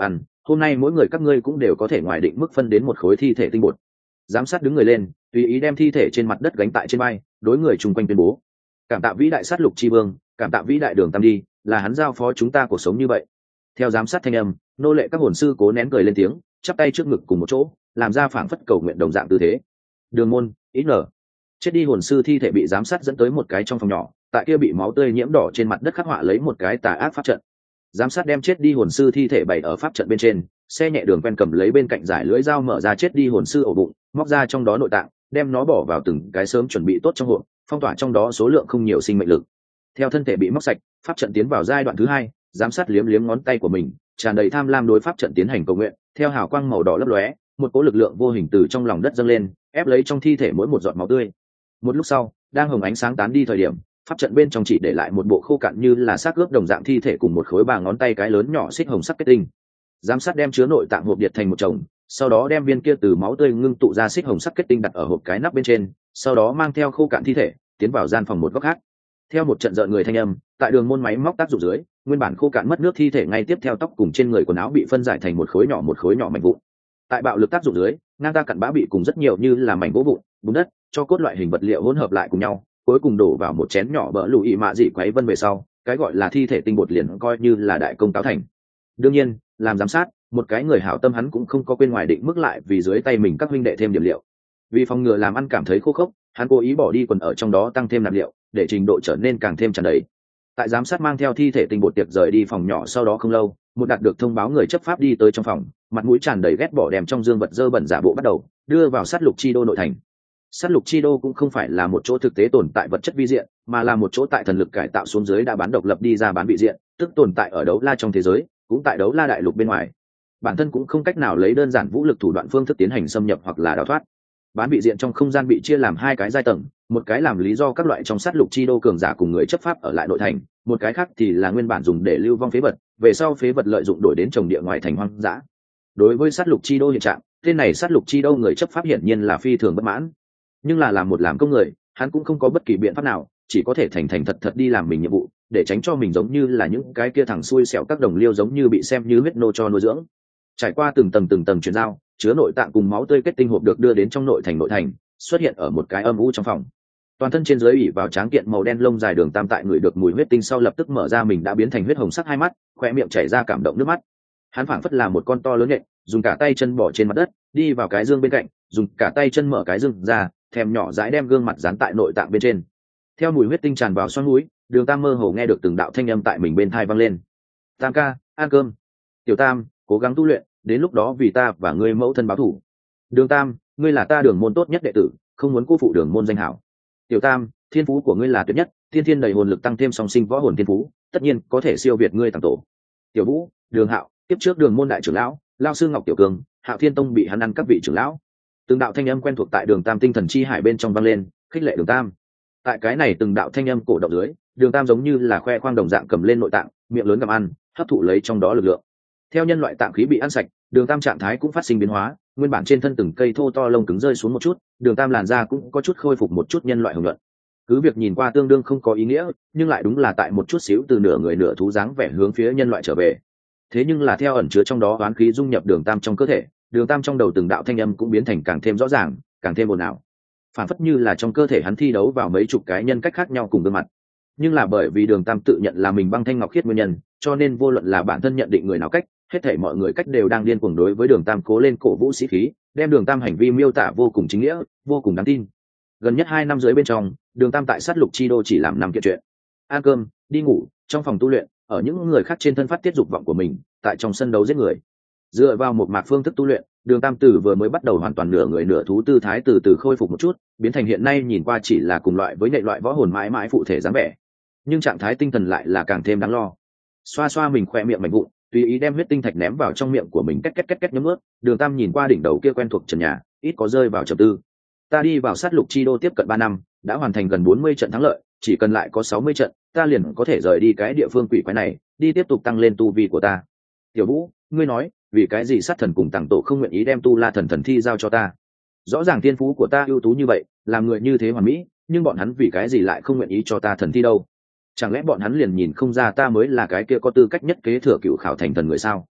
hôm nay mỗi người các ngươi cũng đều có thể ngoài định mức phân đến một khối thi thể tinh bột. Giám sát đứng người lên, tùy ý đem thi thể trên mặt đất gánh tại trên vai, đối người chung quanh tuyên bố: cảm tạ vĩ đại sát lục chi vương, cảm tạ vĩ đại đường tam đi, là hắn giao phó chúng ta cuộc sống như vậy. Theo giám sát thanh âm, nô lệ các hồn sư cố nén cười lên tiếng, chắp tay trước ngực cùng một chỗ, làm ra phảng phất cầu nguyện đồng dạng tư thế. Đường môn, ít ngờ, chết đi hồn sư thi thể bị giám sát dẫn tới một cái trong phòng nhỏ, tại kia bị máu tươi nhiễm đỏ trên mặt đất khắc họa lấy một cái tà ác pháp trận. Giám sát đem chết đi hồn sư thi thể bày ở pháp trận bên trên, xe nhẹ đường quen cầm lấy bên cạnh giải lưỡi dao mở ra chết đi hồn sư ổ bụng, móc ra trong đó nội tạng, đem nó bỏ vào từng cái sớm chuẩn bị tốt trong hộp, phong tỏa trong đó số lượng không nhiều sinh mệnh lực. Theo thân thể bị móc sạch, pháp trận tiến vào giai đoạn thứ hai, giám sát liếm liếm ngón tay của mình, tràn đầy tham lam đối pháp trận tiến hành cầu nguyện. Theo hào quang màu đỏ lấp lóe, một cỗ lực lượng vô hình từ trong lòng đất dâng lên, ép lấy trong thi thể mỗi một giọt máu tươi. Một lúc sau, đang hồng ánh sáng tán đi thời điểm, pháp trận bên trong chỉ để lại một bộ khô cạn như là xác ướp đồng dạng thi thể cùng một khối bà ngón tay cái lớn nhỏ xích hồng sắc kết tinh. Giám sát đem chứa nội tạng hộp điện thành một chồng, sau đó đem viên kia từ máu tươi ngưng tụ ra xích hồng sắc kết tinh đặt ở hộp cái nắp bên trên, sau đó mang theo khô cạn thi thể tiến vào gian phòng một góc khác. Theo một trận rợn người thanh âm, tại đường môn máy móc tác dụng dưới, nguyên bản khô cạn mất nước thi thể ngay tiếp theo tóc cùng trên người quần áo bị phân giải thành một khối nhỏ mảnh vụn. Tại bạo lực tác dụng dưới, ngang ta cặn bã bị cùng rất nhiều như là mảnh gỗ vụn, bùn đất, cho cốt loại hình vật liệu hỗn hợp lại cùng nhau, cuối cùng đổ vào một chén nhỏ bỡ lùi mạ dị quấy vân về sau, cái gọi là thi thể tinh bột liền coi như là đại công cáo thành. Đương nhiên, làm giám sát, một cái người hảo tâm hắn cũng không có quên ngoài định mức lại vì dưới tay mình các huynh đệ thêm điểm liệu. Vì phòng ngừa làm ăn cảm thấy khô khốc, hắn cố ý bỏ đi quần ở trong đó tăng thêm nạp liệu, để trình độ trở nên càng thêm tràn đầy. Tại giám sát mang theo thi thể tinh bột tiệc rời đi phòng nhỏ sau đó không lâu, một đạt được thông báo người chấp pháp đi tới trong phòng, mặt mũi tràn đầy ghét bỏ đem trong dương vật dơ bẩn giả bộ bắt đầu đưa vào sát lục chi đô nội thành. Sát lục chi đô cũng không phải là một chỗ thực tế tồn tại vật chất vi diện, mà là một chỗ tại thần lực cải tạo xuống dưới đã bán độc lập đi ra bán vị diện, tức tồn tại ở đấu la trong thế giới, cũng tại đấu la đại lục bên ngoài. Bản thân cũng không cách nào lấy đơn giản vũ lực thủ đoạn phương thức tiến hành xâm nhập hoặc là đào thoát. Bán vị diện trong không gian bị chia làm hai cái giai tầng, một cái làm lý do các loại trong sát lục chi đô cường giả cùng người chấp pháp ở lại nội thành, một cái khác thì là nguyên bản dùng để lưu vong phế vật, về sau phế vật lợi dụng đổi đến trồng địa ngoài thành hoang dã. Đối với sát lục chi đô hiện trạng, tên này sát lục chi đô người chấp pháp hiển nhiên là phi thường bất mãn, nhưng là làm một làm công người, hắn cũng không có bất kỳ biện pháp nào, chỉ có thể thành thành thật thật đi làm mình nhiệm vụ, để tránh cho mình giống như là những cái kia thằng xui xẻo các đồng liêu giống như bị xem như huyết nô cho nuôi dưỡng. Trải qua từng tầng chuyển giao, chứa nội tạng cùng máu tươi kết tinh hộp được đưa đến trong nội thành, xuất hiện ở một cái âm u trong phòng. Toàn thân trên dưới ủy vào tráng kiện màu đen lông dài đường tam tại người được mùi huyết tinh sau lập tức mở ra mình đã biến thành huyết hồng sắc hai mắt, khoe miệng chảy ra cảm động nước mắt. Hắn phảng phất là một con to lớn nhện, dùng cả tay chân bỏ trên mặt đất, đi vào cái dương bên cạnh, dùng cả tay chân mở cái dương ra, thèm nhỏ dãi đem gương mặt dán tại nội tạng bên trên. Theo mùi huyết tinh tràn vào xoang mũi, đường tam mơ hồ nghe được từng đạo thanh âm tại mình bên tai vang lên. Tam ca, ăn cơm. Tiểu tam, cố gắng tu luyện, đến lúc đó vì ta và ngươi mẫu thân báo thù. Đường tam, ngươi là ta đường môn tốt nhất đệ tử, không muốn cô phụ đường môn danh hảo. Tiểu tam, thiên phú của ngươi là tuyệt nhất, thiên thiên đầy hồn lực tăng thêm song sinh võ hồn thiên phú, tất nhiên có thể siêu việt ngươi tàng tổ. Tiểu vũ, đường hạo, tiếp trước đường môn đại trưởng lão, lao sư ngọc tiểu cường, hạo thiên tông bị hắn ăn các vị trưởng lão. Từng đạo thanh âm quen thuộc tại đường tam tinh thần chi hải bên trong vang lên, khích lệ đường tam. Tại cái này từng đạo thanh âm cổ động dưới, đường tam giống như là khoe khoang đồng dạng cầm lên nội tạng, miệng lớn gặm ăn, hấp thụ lấy trong đó lực lượng. Theo nhân loại tạng khí bị ăn sạch, đường tam trạng thái cũng phát sinh biến hóa, nguyên bản trên thân từng cây thô to lông cứng rơi xuống một chút, đường tam làn da cũng có chút khôi phục một chút nhân loại hồng nhuận. Cứ việc nhìn qua tương đương không có ý nghĩa, nhưng lại đúng là tại một chút xíu từ nửa người nửa thú dáng vẻ hướng phía nhân loại trở về. Thế nhưng là theo ẩn chứa trong đó oán khí dung nhập đường tam trong cơ thể, đường tam trong đầu từng đạo thanh âm cũng biến thành càng thêm rõ ràng, càng thêm ồn ào, phản phất như là trong cơ thể hắn thi đấu vào mấy chục cái nhân cách khác nhau cùng gương mặt. Nhưng là bởi vì đường tam tự nhận là mình băng thanh ngọc khiết nguyên nhân, cho nên vô luận là bản thân nhận định người nào cách, hết thảy mọi người cách đều đang điên cuồng đối với đường tam cố lên cổ vũ sĩ khí, đem đường tam hành vi miêu tả vô cùng chính nghĩa, vô cùng đáng tin. Gần nhất 2 năm dưới bên trong, đường tam tại sát lục chi đô chỉ làm 5 kiện chuyện: ăn cơm, đi ngủ, trong phòng tu luyện, ở những người khác trên thân phát tiết dục vọng của mình, tại trong sân đấu giết người. Dựa vào một mạc phương thức tu luyện, đường tam tử vừa mới bắt đầu hoàn toàn nửa người nửa thú tư thái từ từ khôi phục một chút, biến thành hiện nay nhìn qua chỉ là cùng loại với nhện loại võ hồn mãi mãi phụ thể dáng vẻ, nhưng trạng thái tinh thần lại là càng thêm đáng lo. Xoa xoa mình khoe miệng mảnh vụn, tùy ý đem huyết tinh thạch ném vào trong miệng của mình, két nhấm ướt. Đường tam nhìn qua đỉnh đầu kia quen thuộc trần nhà, ít có rơi vào trầm tư. Ta đi vào sát lục chi đô tiếp cận 3 năm, đã hoàn thành gần 40 trận thắng lợi, chỉ cần lại có 60 trận, ta liền có thể rời đi cái địa phương quỷ quái này, đi tiếp tục tăng lên tu vi của ta. Tiểu vũ, ngươi nói, vì cái gì sát thần cùng tàng tổ không nguyện ý đem tu la thần thi giao cho ta? Rõ ràng thiên phú của ta ưu tú như vậy, làm người như thế hoàn mỹ, nhưng bọn hắn vì cái gì lại không nguyện ý cho ta thần thi đâu? Chẳng lẽ bọn hắn liền nhìn không ra ta mới là cái kia có tư cách nhất kế thừa cựu khảo thành thần người sao?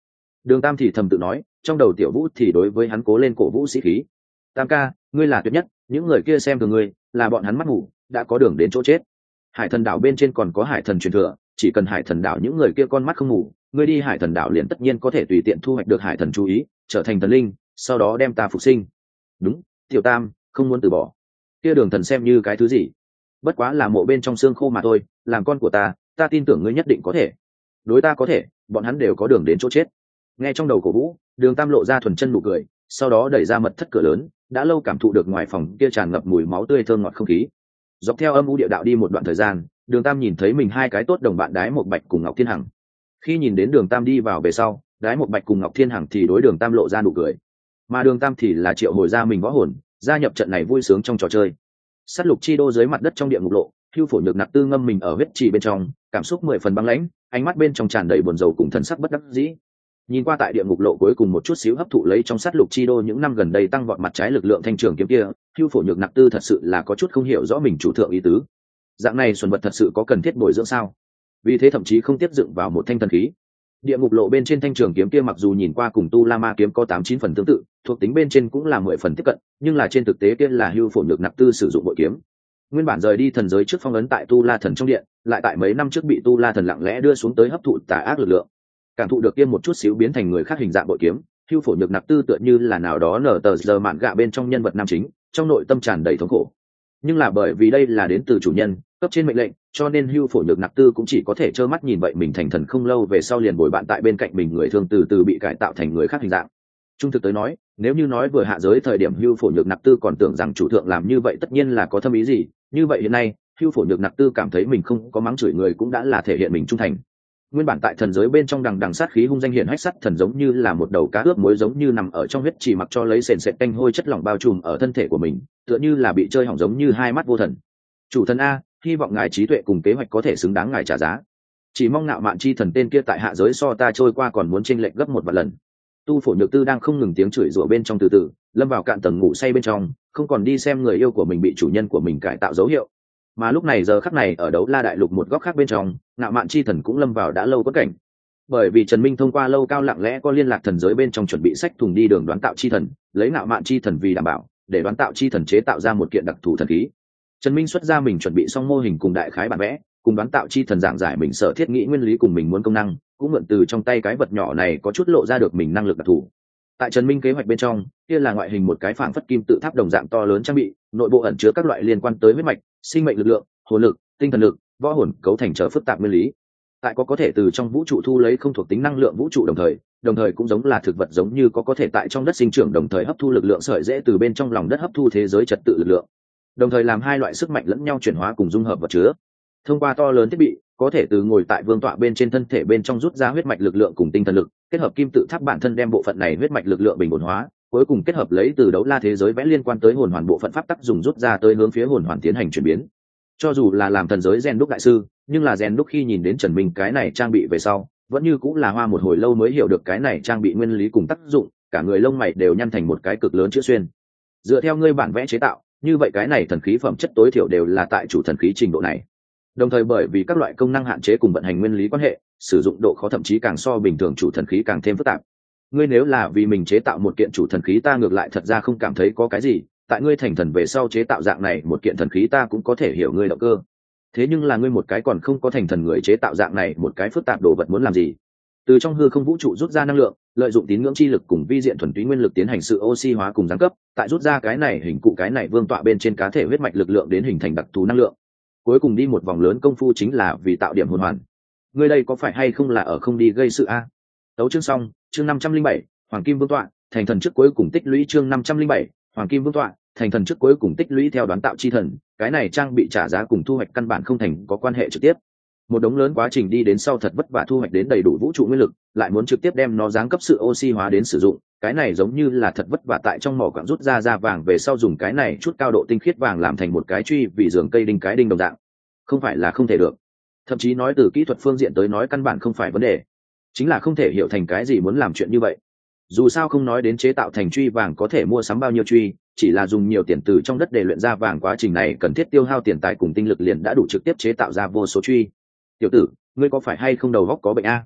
Đường Tam thì thầm tự nói, trong đầu Tiểu Vũ thì đối với hắn cố lên cổ vũ sĩ khí. Tam ca, ngươi là tuyệt nhất, những người kia xem thường ngươi, là bọn hắn mắt ngủ, đã có đường đến chỗ chết. Hải Thần đảo bên trên còn có Hải Thần truyền thừa, chỉ cần Hải Thần đảo những người kia con mắt không ngủ, ngươi đi Hải Thần đảo liền tất nhiên có thể tùy tiện thu hoạch được Hải Thần chú ý, trở thành thần linh, sau đó đem ta phục sinh. Đúng, Tiểu Tam, không muốn từ bỏ. Kia Đường Thần xem như cái thứ gì? Bất quá là mộ bên trong xương khô mà thôi, làm con của ta tin tưởng ngươi nhất định có thể. Đối ta có thể, bọn hắn đều có đường đến chỗ chết. Nghe trong đầu cổ vũ, Đường Tam lộ ra thuần chân nụ cười, sau đó đẩy ra mật thất cửa lớn, đã lâu cảm thụ được ngoài phòng kia tràn ngập mùi máu tươi thơm ngọt không khí. Dọc theo âm u địa đạo đi một đoạn thời gian, Đường Tam nhìn thấy mình hai cái tốt đồng bạn Đái Một Bạch cùng Ngọc Thiên Hằng. Khi nhìn đến Đường Tam đi vào về sau, Đái Một Bạch cùng Ngọc Thiên Hằng thì đối Đường Tam lộ ra nụ cười, mà Đường Tam thì là triệu hồi ra mình võ hồn, gia nhập trận này vui sướng trong trò chơi. Sát lục chi đô dưới mặt đất trong địa ngục lộ, Hưu Phổ Nhược Nặc Tư ngâm mình ở huyết trì bên trong, cảm xúc 10 phần băng lãnh, ánh mắt bên trong tràn đầy buồn rầu cùng thần sắc bất đắc dĩ. Nhìn qua tại địa ngục lộ cuối cùng một chút xíu hấp thụ lấy trong sát lục chi đô những năm gần đây tăng vọt mặt trái lực lượng thanh trường kiếm kia, Hưu Phổ Nhược Nặc Tư thật sự là có chút không hiểu rõ mình chủ thượng ý tứ. Dạng này xuân vật thật sự có cần thiết bồi dưỡng sao? Vì thế thậm chí không tiếp dựng vào một thanh thần khí. Địa ngục lộ bên trên thanh trường kiếm kia mặc dù nhìn qua cùng Tu La Ma kiếm có 8-9 phần tương tự, thuộc tính bên trên cũng là 10 phần tiếp cận, nhưng là trên thực tế kia là Hưu Phổ Nhược Nặc Tư sử dụng bội kiếm. Nguyên bản rời đi thần giới trước phong ấn tại Tu La Thần trong điện, lại tại mấy năm trước bị Tu La Thần lặng lẽ đưa xuống tới hấp thụ tà ác lực lượng. Cảm thụ được kia một chút xíu biến thành người khác hình dạng bội kiếm, Hưu Phổ Nhược Nặc Tư tựa như là nào đó nở tờ giờ mạn gạ bên trong nhân vật nam chính, trong nội tâm tràn đầy thống khổ. Nhưng là bởi vì đây là đến từ chủ nhân cấp trên mệnh lệnh, cho nên Hưu Phổ Nhược Nặc Tư cũng chỉ có thể trơ mắt nhìn vậy mình thành thần không lâu về sau liền bồi bạn tại bên cạnh mình người thương từ từ bị cải tạo thành người khác hình dạng. Trung thực tới nói, nếu như nói vừa hạ giới thời điểm Hưu Phổ Nhược Nặc Tư còn tưởng rằng chủ thượng làm như vậy tất nhiên là có thâm ý gì, như vậy hiện nay Hưu Phổ Nhược Nặc Tư cảm thấy mình không có mắng chửi người cũng đã là thể hiện mình trung thành. Nguyên bản tại thần giới bên trong đằng đằng sát khí hung danh hiển hách sắt thần giống như là một đầu cá ướp muối giống như nằm ở trong huyết chỉ mặc cho lấy sền sệt tanh hôi chất lỏng bao trùm ở thân thể của mình, tựa như là bị chơi hỏng giống như hai mắt vô thần. Chủ thần a, hy vọng ngài trí tuệ cùng kế hoạch có thể xứng đáng ngài trả giá. Chỉ mong Ngạo Mạn chi thần tên kia tại hạ giới so ta trôi qua còn muốn chênh lệch gấp một vạn lần. Tu Phổ Nhược Tư đang không ngừng tiếng chửi rủa bên trong từ từ lâm vào cạn tầng ngủ say bên trong, không còn đi xem người yêu của mình bị chủ nhân của mình cải tạo dấu hiệu. Mà lúc này giờ khắc này ở Đấu La Đại Lục một góc khác bên trong, Ngạo Mạn chi thần cũng lâm vào đã lâu bất cảnh. Bởi vì Trần Minh thông qua lâu cao lặng lẽ có liên lạc thần giới bên trong chuẩn bị sách thùng đi đường đoán tạo chi thần, lấy Ngạo Mạn chi thần vì đảm bảo, để đoán tạo chi thần chế tạo ra một kiện đặc thù thần khí. Trần Minh xuất ra mình chuẩn bị xong mô hình cùng đại khái bản vẽ, cùng đoán tạo chi thần giảng giải mình sở thiết nghĩ nguyên lý cùng mình muốn công năng, cũng mượn từ trong tay cái vật nhỏ này có chút lộ ra được mình năng lực đặc thù. Tại Trần Minh kế hoạch bên trong, kia là ngoại hình một cái phảng phất kim tự tháp đồng dạng to lớn trang bị, nội bộ ẩn chứa các loại liên quan tới huyết mạch, sinh mệnh lực lượng, hồn lực, tinh thần lực, võ hồn cấu thành trở phức tạp nguyên lý. Tại có thể từ trong vũ trụ thu lấy không thuộc tính năng lượng vũ trụ đồng thời cũng giống là thực vật giống như có thể tại trong đất sinh trưởng đồng thời hấp thu lực lượng sợi rễ từ bên trong lòng đất hấp thu thế giới trật tự lực lượng. Đồng thời làm hai loại sức mạnh lẫn nhau chuyển hóa cùng dung hợp vật chứa. Thông qua to lớn thiết bị, có thể từ ngồi tại vương tọa bên trên thân thể bên trong rút ra huyết mạch lực lượng cùng tinh thần lực, kết hợp kim tự tháp bản thân đem bộ phận này huyết mạch lực lượng bình ổn hóa, cuối cùng kết hợp lấy từ Đấu La thế giới vẽ liên quan tới hồn hoàn bộ phận pháp tắc dùng rút ra tới hướng phía hồn hoàn tiến hành chuyển biến. Cho dù là làm thần giới rèn đúc đại sư, nhưng là rèn đúc khi nhìn đến Trần Minh cái này trang bị về sau, vẫn như cũng là hoa một hồi lâu mới hiểu được cái này trang bị nguyên lý cùng tác dụng, cả người lông mày đều nhăn thành một cái cực lớn chữ xuyên. Dựa theo ngươi bản vẽ chế tạo, như vậy cái này thần khí phẩm chất tối thiểu đều là tại chủ thần khí trình độ này. Đồng thời bởi vì các loại công năng hạn chế cùng vận hành nguyên lý quan hệ, sử dụng độ khó thậm chí càng so bình thường chủ thần khí càng thêm phức tạp. Ngươi nếu là vì mình chế tạo một kiện chủ thần khí ta ngược lại thật ra không cảm thấy có cái gì, tại ngươi thành thần về sau chế tạo dạng này một kiện thần khí ta cũng có thể hiểu ngươi động cơ. Thế nhưng là ngươi một cái còn không có thành thần người chế tạo dạng này một cái phức tạp đồ vật muốn làm gì? Từ trong hư không vũ trụ rút ra năng lượng, lợi dụng tín ngưỡng chi lực cùng vi diện thuần túy nguyên lực tiến hành sự oxy hóa cùng giáng cấp, tại rút ra cái này hình cụ cái này vương tọa bên trên cá thể huyết mạch lực lượng đến hình thành đặc thù năng lượng. Cuối cùng đi một vòng lớn công phu chính là vì tạo điểm hồn hoàn. Ngươi đây có phải hay không là ở không đi gây sự a? Tấu chương xong, chương 507, Hoàng Kim Vương tọa, thành thần trước cuối cùng tích lũy chương 507, Hoàng Kim Vương tọa, thành thần trước cuối cùng tích lũy theo đoán tạo chi thần, cái này trang bị trả giá cùng thu hoạch căn bản không thành có quan hệ trực tiếp. Một đống lớn quá trình đi đến sau thật vất vả thu hoạch đến đầy đủ vũ trụ nguyên lực, lại muốn trực tiếp đem nó giáng cấp sự oxy hóa đến sử dụng, cái này giống như là thật vất vả tại trong mỏ quặng rút ra vàng về sau dùng cái này chút cao độ tinh khiết vàng làm thành một cái truy vì giường cây đinh cái đinh đồng dạng. Không phải là không thể được, thậm chí nói từ kỹ thuật phương diện tới nói căn bản không phải vấn đề, chính là không thể hiểu thành cái gì muốn làm chuyện như vậy. Dù sao không nói đến chế tạo thành truy vàng có thể mua sắm bao nhiêu truy, chỉ là dùng nhiều tiền từ trong đất để luyện ra vàng quá trình này cần thiết tiêu hao tiền tài cùng tinh lực liền đã đủ trực tiếp chế tạo ra vô số truy. Tiểu tử, ngươi có phải hay không đầu óc có bệnh a?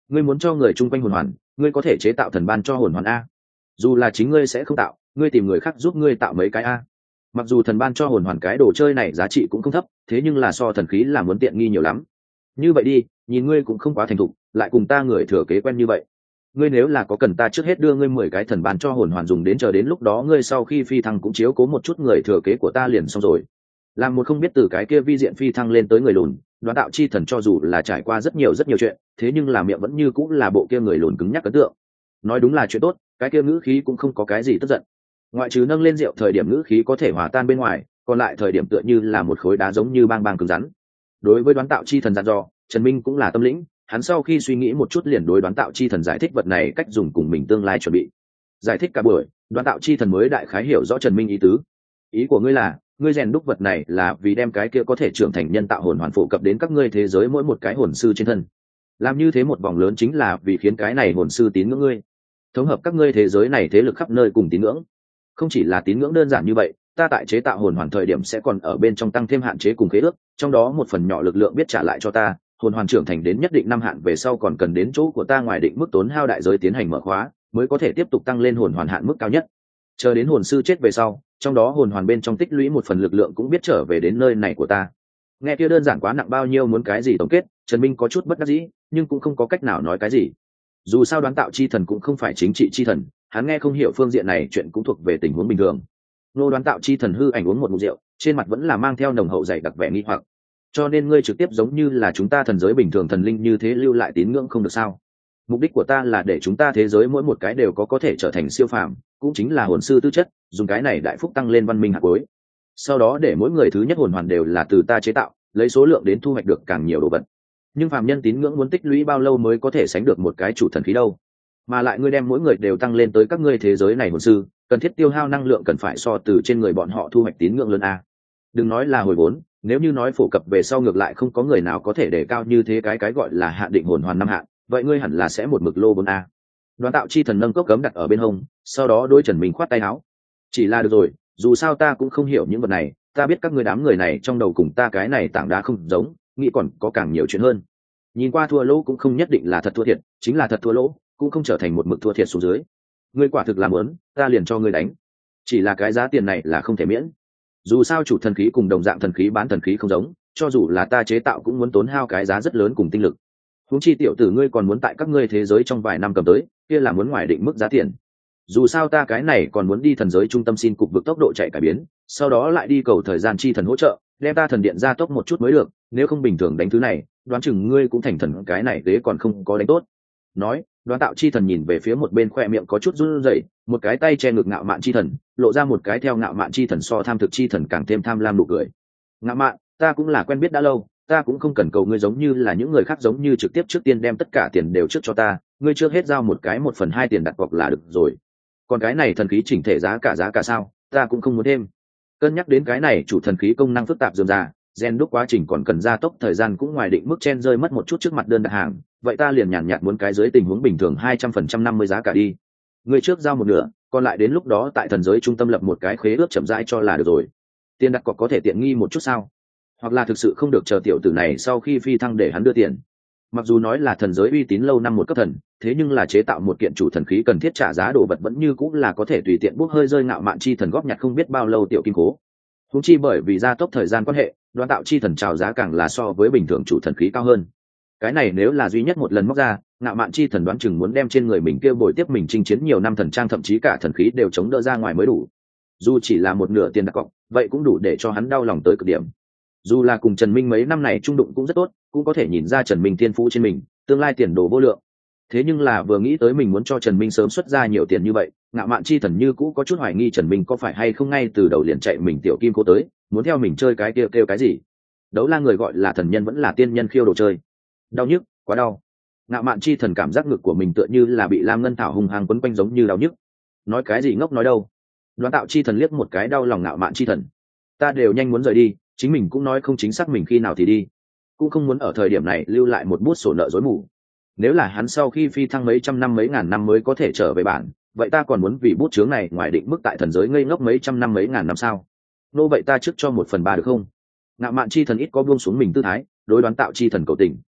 Ngươi muốn cho người chung quanh hồn hoàn, ngươi có thể chế tạo thần ban cho hồn hoàn a. Dù là chính ngươi sẽ không tạo, ngươi tìm người khác giúp ngươi tạo mấy cái a. Mặc dù thần ban cho hồn hoàn cái đồ chơi này giá trị cũng không thấp, thế nhưng là so thần khí là muốn tiện nghi nhiều lắm. Như vậy đi, nhìn ngươi cũng không quá thành thục, lại cùng ta người thừa kế quen như vậy. Ngươi nếu là có cần ta trước hết đưa ngươi 10 cái thần ban cho hồn hoàn dùng đến, chờ đến lúc đó ngươi sau khi phi thăng cũng chiếu cố một chút người thừa kế của ta liền xong rồi. Làm một không biết từ cái kia vi diện phi thăng lên tới người lùn, Đoán Tạo Chi Thần cho dù là trải qua rất nhiều chuyện, thế nhưng là miệng vẫn như cũng là bộ kia người lùn cứng nhắc ấn tượng. Nói đúng là chuyện tốt, cái kia ngữ khí cũng không có cái gì tức giận. Ngoại trừ nâng lên rượu thời điểm ngữ khí có thể hòa tan bên ngoài, còn lại thời điểm tựa như là một khối đá giống như bang bang cứng rắn. Đối với Đoán Tạo Chi Thần dặn dò, Trần Minh cũng là tâm lĩnh, hắn sau khi suy nghĩ một chút liền đối Đoán Tạo Chi Thần giải thích vật này cách dùng cùng mình tương lai chuẩn bị. Giải thích cả buổi, Đoán Tạo Chi Thần mới đại khái hiểu rõ Trần Minh ý tứ. Ý của ngươi là, ngươi rèn đúc vật này là vì đem cái kia có thể trưởng thành nhân tạo hồn hoàn phổ cập đến các ngươi thế giới mỗi một cái hồn sư trên thân. Làm như thế một vòng lớn chính là vì khiến cái này hồn sư tín ngưỡng ngươi, thống hợp các ngươi thế giới này thế lực khắp nơi cùng tín ngưỡng. Không chỉ là tín ngưỡng đơn giản như vậy, ta tại chế tạo hồn hoàn thời điểm sẽ còn ở bên trong tăng thêm hạn chế cùng khế ước, trong đó một phần nhỏ lực lượng biết trả lại cho ta, hồn hoàn trưởng thành đến nhất định năm hạn về sau còn cần đến chỗ của ta ngoài định mức tốn hao đại giới tiến hành mở khóa, mới có thể tiếp tục tăng lên hồn hoàn hạn mức cao nhất. Chờ đến hồn sư chết về sau, trong đó hồn hoàn bên trong tích lũy một phần lực lượng cũng biết trở về đến nơi này của ta. Nghe kia đơn giản quá nặng bao nhiêu muốn cái gì tổng kết, Trần Minh có chút bất đắc dĩ, nhưng cũng không có cách nào nói cái gì. Dù sao Đoán Tạo Chi Thần cũng không phải chính trị chi thần, hắn nghe không hiểu phương diện này chuyện cũng thuộc về tình huống bình thường. Nô Đoán Tạo Chi Thần hư ảnh uống một ngụm rượu, trên mặt vẫn là mang theo nồng hậu dày đặc vẻ nghi hoặc. Cho nên ngươi trực tiếp giống như là chúng ta thần giới bình thường thần linh như thế lưu lại tín ngưỡng không được sao? Mục đích của ta là để chúng ta thế giới mỗi một cái đều có thể trở thành siêu phàm, cũng chính là hồn sư tư chất, dùng cái này đại phúc tăng lên văn minh hạt cuối. Sau đó để mỗi người thứ nhất hồn hoàn đều là từ ta chế tạo, lấy số lượng đến thu hoạch được càng nhiều đồ vật. Nhưng phàm nhân tín ngưỡng muốn tích lũy bao lâu mới có thể sánh được một cái chủ thần khí đâu? Mà lại ngươi đem mỗi người đều tăng lên tới các ngươi thế giới này hồn sư, cần thiết tiêu hao năng lượng cần phải so từ trên người bọn họ thu hoạch tín ngưỡng lớn a. Đừng nói là hồi vốn, nếu như nói phổ cập về sau ngược lại không có người nào có thể đề cao như thế cái gọi là hạn định hồn hoàn năm hạn, vậy ngươi hẳn là sẽ một mực lô 4A. Đoán Tạo Chi Thần nâng cốc cấm đặt ở bên hông, sau đó đôi Trần Minh khoát tay áo. Chỉ là được rồi, dù sao ta cũng không hiểu những vật này, ta biết các ngươi đám người này trong đầu cùng ta cái này tảng đá không giống, nghĩ còn có càng nhiều chuyện hơn. Nhìn qua thua lỗ cũng không nhất định là thật thua thiệt, chính là thật thua lỗ, cũng không trở thành một mực thua thiệt xuống dưới. Ngươi quả thực làm muốn, ta liền cho ngươi đánh. Chỉ là cái giá tiền này là không thể miễn. Dù sao chủ thần khí cùng đồng dạng thần khí bán thần khí không giống, cho dù là ta chế tạo cũng muốn tốn hao cái giá rất lớn cùng tinh lực. Huống chi tiểu tử ngươi còn muốn tại các ngươi thế giới trong vài năm cầm tới, kia là muốn ngoài định mức giá tiền. Dù sao ta cái này còn muốn đi thần giới trung tâm xin cục vực tốc độ chạy cải biến, sau đó lại đi cầu thời gian chi thần hỗ trợ, đem ta thần điện ra tốc một chút mới được, nếu không bình thường đánh thứ này, đoán chừng ngươi cũng thành thần cái này ghế còn không có đánh tốt. Nói, Đoán Tạo Chi Thần nhìn về phía một bên khoe miệng có chút run rẩy, một cái tay che ngực Ngạo Mạn Chi Thần, lộ ra một cái theo Ngạo Mạn Chi Thần so tham thực chi thần càng thêm tham lam nụ cười. Ngạo Mạn, ta cũng là quen biết đã lâu, ta cũng không cần cầu ngươi giống như là những người khác giống như trực tiếp trước tiên đem tất cả tiền đều trước cho ta, ngươi trước hết giao một cái 1/2 tiền đặt cọc là được rồi. Còn cái này thần khí chỉnh thể giá cả sao, ta cũng không muốn thêm. Cân nhắc đến cái này chủ thần khí công năng phức tạp rườm rà, gen đúc quá trình còn cần gia tốc thời gian cũng ngoài định mức chen rơi mất một chút trước mặt đơn đặt hàng, vậy ta liền nhàn nhạt muốn cái dưới tình huống bình thường 200% 50 giá cả đi. Ngươi trước giao một nửa, còn lại đến lúc đó tại thần giới trung tâm lập một cái khế ước chậm rãi cho là được rồi. Tiền đặt cọc có thể tiện nghi một chút sao? Hoặc là thực sự không được chờ tiểu tử này sau khi phi thăng để hắn đưa tiền. Mặc dù nói là thần giới uy tín lâu năm một cấp thần, thế nhưng là chế tạo một kiện chủ thần khí cần thiết trả giá đồ vật vẫn như cũng là có thể tùy tiện bốc hơi rơi Ngạo Mạn Chi Thần góp nhặt không biết bao lâu tiểu kim cố. Huống chi bởi vì gia tốc thời gian quan hệ, Đoán Tạo Chi Thần chào giá càng là so với bình thường chủ thần khí cao hơn. Cái này nếu là duy nhất một lần móc ra, Ngạo Mạn Chi Thần đoán chừng muốn đem trên người mình kêu bồi tiếp mình chinh chiến nhiều năm thần trang thậm chí cả thần khí đều chống đỡ ra ngoài mới đủ. Dù chỉ là một nửa tiền đặt cọc, vậy cũng đủ để cho hắn đau lòng tới cực điểm. Dù là cùng Trần Minh mấy năm này trung đụng cũng rất tốt, cũng có thể nhìn ra Trần Minh thiên phú trên mình, tương lai tiền đồ vô lượng. Thế nhưng là vừa nghĩ tới mình muốn cho Trần Minh sớm xuất ra nhiều tiền như vậy, Ngạo Mạn Chi Thần như cũ có chút hoài nghi Trần Minh có phải hay không ngay từ đầu liền chạy mình tiểu kim cố tới, muốn theo mình chơi cái kêu cái gì. Đấu la người gọi là thần nhân vẫn là tiên nhân khiêu đồ chơi. Đau nhức, quá đau. Ngạo Mạn Chi Thần cảm giác ngực của mình tựa như là bị lam ngân thảo hung hăng quấn quanh giống như đau nhức. Nói cái gì ngốc nói đâu. Đoán Tạo Chi Thần liếc một cái đau lòng Ngạo Mạn Chi Thần. Ta đều nhanh muốn rời đi, chính mình cũng nói không chính xác mình khi nào thì đi, cũng không muốn ở thời điểm này lưu lại một bút sổ nợ rối mù. Nếu là hắn sau khi phi thăng mấy trăm năm mấy ngàn năm mới có thể trở về bản, vậy ta còn muốn vì bút chướng này ngoài định mức tại thần giới ngây ngốc mấy trăm năm mấy ngàn năm sao? Nô vậy ta trước cho 1/3 được không? Ngạo Mạn Chi Thần ít có buông xuống mình tư thái, đối Đoán Tạo Chi Thần cầu tình.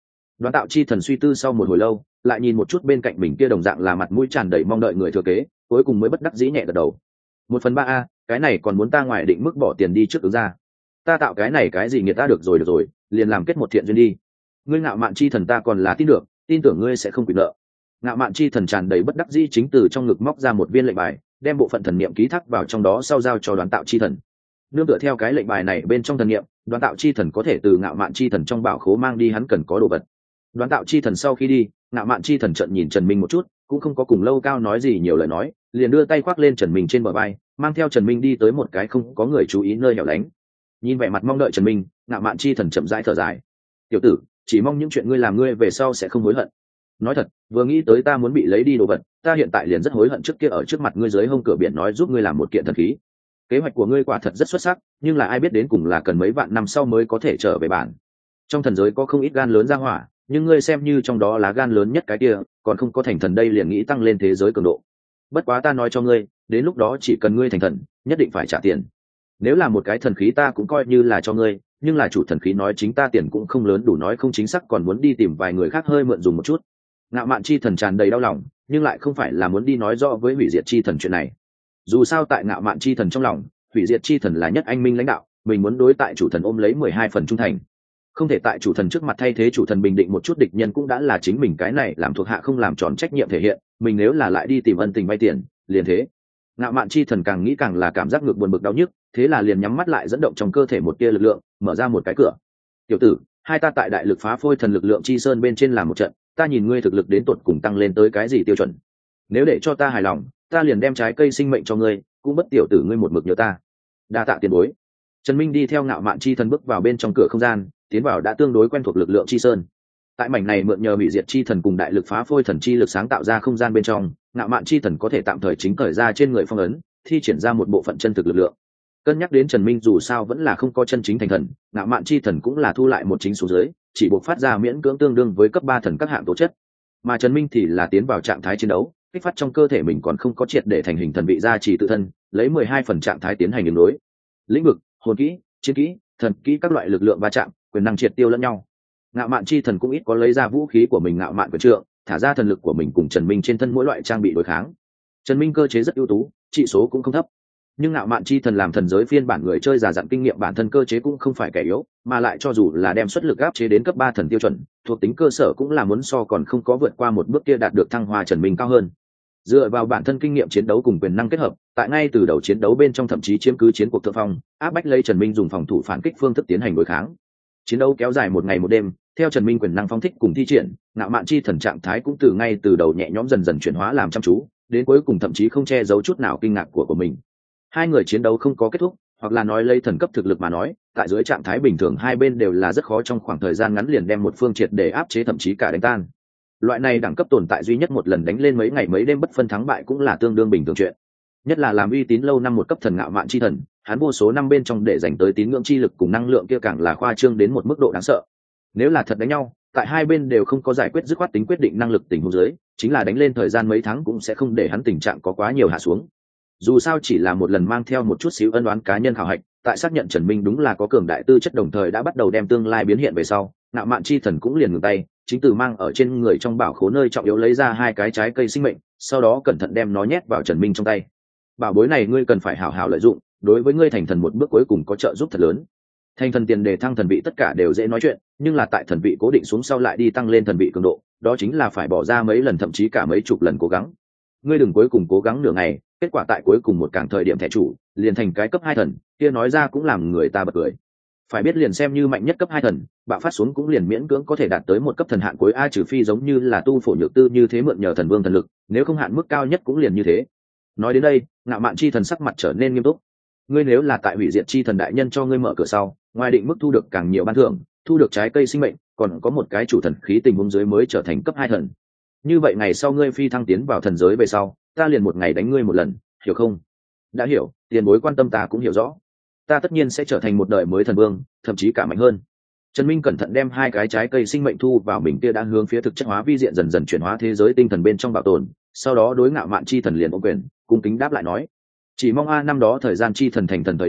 Đoán tạo chi thần suy tư sau một hồi lâu, lại nhìn một chút bên cạnh mình kia đồng dạng là mặt mũi tràn đầy mong đợi người thừa kế, cuối cùng mới bất đắc dĩ nhẹ gật đầu. 1/3 a, cái này còn muốn ta ngoài định mức bỏ tiền đi trước ứng ra. Ta tạo cái này cái gì nghiệt ta, được rồi, liền làm kết một thiện duyên đi. Ngươi Ngạo Mạn chi thần ta còn là tin được, tin tưởng ngươi sẽ không quỵt nợ. Ngạo Mạn chi thần tràn đầy bất đắc dĩ chính từ trong ngực móc ra một viên lệnh bài, đem bộ phận thần niệm ký thác vào trong đó sau giao cho Đoán tạo chi thần. Nương tựa theo cái lệnh bài này bên trong thần niệm, Đoán tạo chi thần có thể từ Ngạo Mạn chi thần trong bảo khố mang đi hắn cần có đồ vật. Đoán tạo chi thần sau khi đi, Ngạo Mạn chi thần trợn nhìn Trần Minh một chút, cũng không có cùng Lâu Cao nói gì nhiều lời nói, liền đưa tay khoác lên Trần Minh trên bờ vai, mang theo Trần Minh đi tới một cái không có người chú ý nơi hẻo lánh. Nhìn vẻ mặt mong đợi Trần Minh, Ngạo Mạn chi thần chậm rãi thở dài. "Tiểu tử, chỉ mong những chuyện ngươi làm ngươi về sau sẽ không hối hận. Nói thật, vừa nghĩ tới ta muốn bị lấy đi đồ vật, ta hiện tại liền rất hối hận trước kia ở trước mặt ngươi dưới hông cửa biển nói giúp ngươi làm một kiện thần khí. Kế hoạch của ngươi quả thật rất xuất sắc, nhưng là ai biết đến cùng là cần mấy vạn năm sau mới có thể trở về bản. Trong thần giới có không ít gan lớn ra hỏa, nhưng ngươi xem như trong đó là gan lớn nhất cái kia, còn không có thành thần đây liền nghĩ tăng lên thế giới cường độ. Bất quá ta nói cho ngươi, đến lúc đó chỉ cần ngươi thành thần, nhất định phải trả tiền. Nếu là một cái thần khí ta cũng coi như là cho ngươi, nhưng là chủ thần khí nói chính ta tiền cũng không lớn đủ nói không chính xác còn muốn đi tìm vài người khác hơi mượn dùng một chút." Ngạo Mạn chi thần tràn đầy đau lòng, nhưng lại không phải là muốn đi nói rõ với hủy diệt chi thần chuyện này. Dù sao tại Ngạo Mạn chi thần trong lòng, hủy diệt chi thần là nhất anh minh lãnh đạo, mình muốn đối tại chủ thần ôm lấy 12 phần trung thành. Không thể tại chủ thần trước mặt thay thế chủ thần bình định một chút địch nhân cũng đã là chính mình cái này làm thuộc hạ không làm tròn trách nhiệm thể hiện, mình nếu là lại đi tìm ân tình vay tiền, liền thế. Ngạo Mạn chi thần càng nghĩ càng là cảm giác ngược buồn bực đau nhức, thế là liền nhắm mắt lại dẫn động trong cơ thể một tia lực lượng, mở ra một cái cửa. "Tiểu tử, hai ta tại đại lực phá phôi thần lực lượng chi sơn bên trên làm một trận, ta nhìn ngươi thực lực đến tột cùng tăng lên tới cái gì tiêu chuẩn. Nếu để cho ta hài lòng, ta liền đem trái cây sinh mệnh cho ngươi, cũng bất tiểu tử ngươi một mực nhớ ta. Đa tạ tiền bối." Trần Minh đi theo Ngạo Mạn chi thần bước vào bên trong cửa không gian, tiến vào đã tương đối quen thuộc lực lượng chi sơn. Tại mảnh này mượn nhờ hủy diệt chi thần cùng đại lực phá phôi thần chi lực sáng tạo ra không gian bên trong, Ngạo Mạn chi thần có thể tạm thời chính cởi ra trên người phong ấn, thi triển ra một bộ phận chân thực lực lượng. Cân nhắc đến Trần Minh dù sao vẫn là không có chân chính thành thần, Ngạo Mạn chi thần cũng là thu lại một chính số dưới, chỉ buộc phát ra miễn cưỡng tương đương với cấp 3 thần các hạng tố chất. Mà Trần Minh thì là tiến vào trạng thái chiến đấu, kích phát trong cơ thể mình còn không có triệt để thành hình thần vị gia trì tự thân, lấy 12 phần trạng thái tiến hành ứng đối. Lĩnh vực, hồn kỹ, chiến kỹ, thần kỹ các loại lực lượng va chạm, quyền năng triệt tiêu lẫn nhau. Ngạo Mạn chi thần cũng ít có lấy ra vũ khí của mình Ngạo Mạn quyền trượng, thả ra thần lực của mình cùng Trần Minh trên thân mỗi loại trang bị đối kháng. Trần Minh cơ chế rất ưu tú, trị số cũng không thấp. Nhưng Ngạo Mạn chi thần làm thần giới phiên bản người chơi già dặn kinh nghiệm bản thân cơ chế cũng không phải kẻ yếu, mà lại cho dù là đem xuất lực áp chế đến cấp 3 thần tiêu chuẩn, thuộc tính cơ sở cũng là muốn so còn không có vượt qua một bước kia đạt được thăng hoa Trần Minh cao hơn. Dựa vào bản thân kinh nghiệm chiến đấu cùng quyền năng kết hợp, tại ngay từ đầu chiến đấu bên trong thậm chí chiếm cứ chiến cuộc thượng phong, áp bách lấy Trần Minh dùng phòng thủ phản kích phương thức tiến hành đối kháng. Chiến đấu kéo dài một ngày một đêm, theo Trần Minh quyền năng phong thích cùng thi triển, Ngạo Mạn chi thần trạng thái cũng từ ngay từ đầu nhẹ nhõm dần dần chuyển hóa làm chăm chú, đến cuối cùng thậm chí không che giấu chút nào kinh ngạc của mình. Hai người chiến đấu không có kết thúc, hoặc là nói lấy thần cấp thực lực mà nói, tại dưới trạng thái bình thường hai bên đều là rất khó trong khoảng thời gian ngắn liền đem một phương triệt để áp chế thậm chí cả đánh tan. Loại này đẳng cấp tồn tại duy nhất một lần đánh lên mấy ngày mấy đêm bất phân thắng bại cũng là tương đương bình thường chuyện. Nhất là làm uy tín lâu năm một cấp thần Ngạo Mạn chi thần, hắn vô số năm bên trong để dành tới tín ngưỡng chi lực cùng năng lượng kia càng là khoa trương đến một mức độ đáng sợ. Nếu là thật đánh nhau, tại hai bên đều không có giải quyết dứt khoát tính quyết định năng lực tình huống dưới, chính là đánh lên thời gian mấy tháng cũng sẽ không để hắn tình trạng có quá nhiều hạ xuống. Dù sao chỉ là một lần mang theo một chút xíu ân oán cá nhân khảo hạch, tại xác nhận Trần Minh đúng là có cường đại tư chất đồng thời đã bắt đầu đem tương lai biến hiện về sau, Ngạo Mạn chi thần cũng liền ngừng tay, chính từ mang ở trên người trong bảo khố nơi trọng yếu lấy ra hai cái trái cây sinh mệnh, sau đó cẩn thận đem nó nhét vào Trần Minh trong tay. Bảo bối này ngươi cần phải hảo hảo lợi dụng, đối với ngươi thành thần một bước cuối cùng có trợ giúp thật lớn. Thành thần tiền đề thăng thần vị tất cả đều dễ nói chuyện, nhưng là tại thần vị cố định xuống sau lại đi tăng lên thần vị cường độ, đó chính là phải bỏ ra mấy lần thậm chí cả mấy chục lần cố gắng. Ngươi đừng cuối cùng cố gắng nửa ngày, kết quả tại cuối cùng một càng thời điểm thẻ chủ, liền thành cái cấp 2 thần, kia nói ra cũng làm người ta bật cười. Phải biết liền xem như mạnh nhất cấp 2 thần, bạo phát xuống cũng liền miễn cưỡng có thể đạt tới một cấp thần hạn cuối a, trừ phi giống như là tu phổ nhược tư như thế mượn nhờ thần vương thần lực, nếu không hạn mức cao nhất cũng liền như thế. Nói đến đây, Ngạo Mạn chi thần sắc mặt trở nên nghiêm túc. Ngươi nếu là tại hủy diệt chi thần đại nhân cho ngươi mở cửa sau, ngoài định mức thu được càng nhiều ban thưởng, thu được trái cây sinh mệnh, còn có một cái chủ thần khí tình huống dưới mới trở thành cấp 2 thần. Như vậy ngày sau ngươi phi thăng tiến vào thần giới về sau, ta liền một ngày đánh ngươi một lần, hiểu không? Đã hiểu, tiền bối quan tâm ta cũng hiểu rõ. Ta tất nhiên sẽ trở thành một đời mới thần vương, thậm chí cả mạnh hơn. Trần Minh cẩn thận đem hai cái trái cây sinh mệnh thu vào mình kia đang hướng phía thực chất hóa vi diện dần dần chuyển hóa thế giới tinh thần bên trong bảo tồn, sau đó đối Ngạo Mạn chi thần liền ôm quyền, cung kính đáp lại nói: chỉ mong a năm đó thời gian chi thần thành thần thời điểm,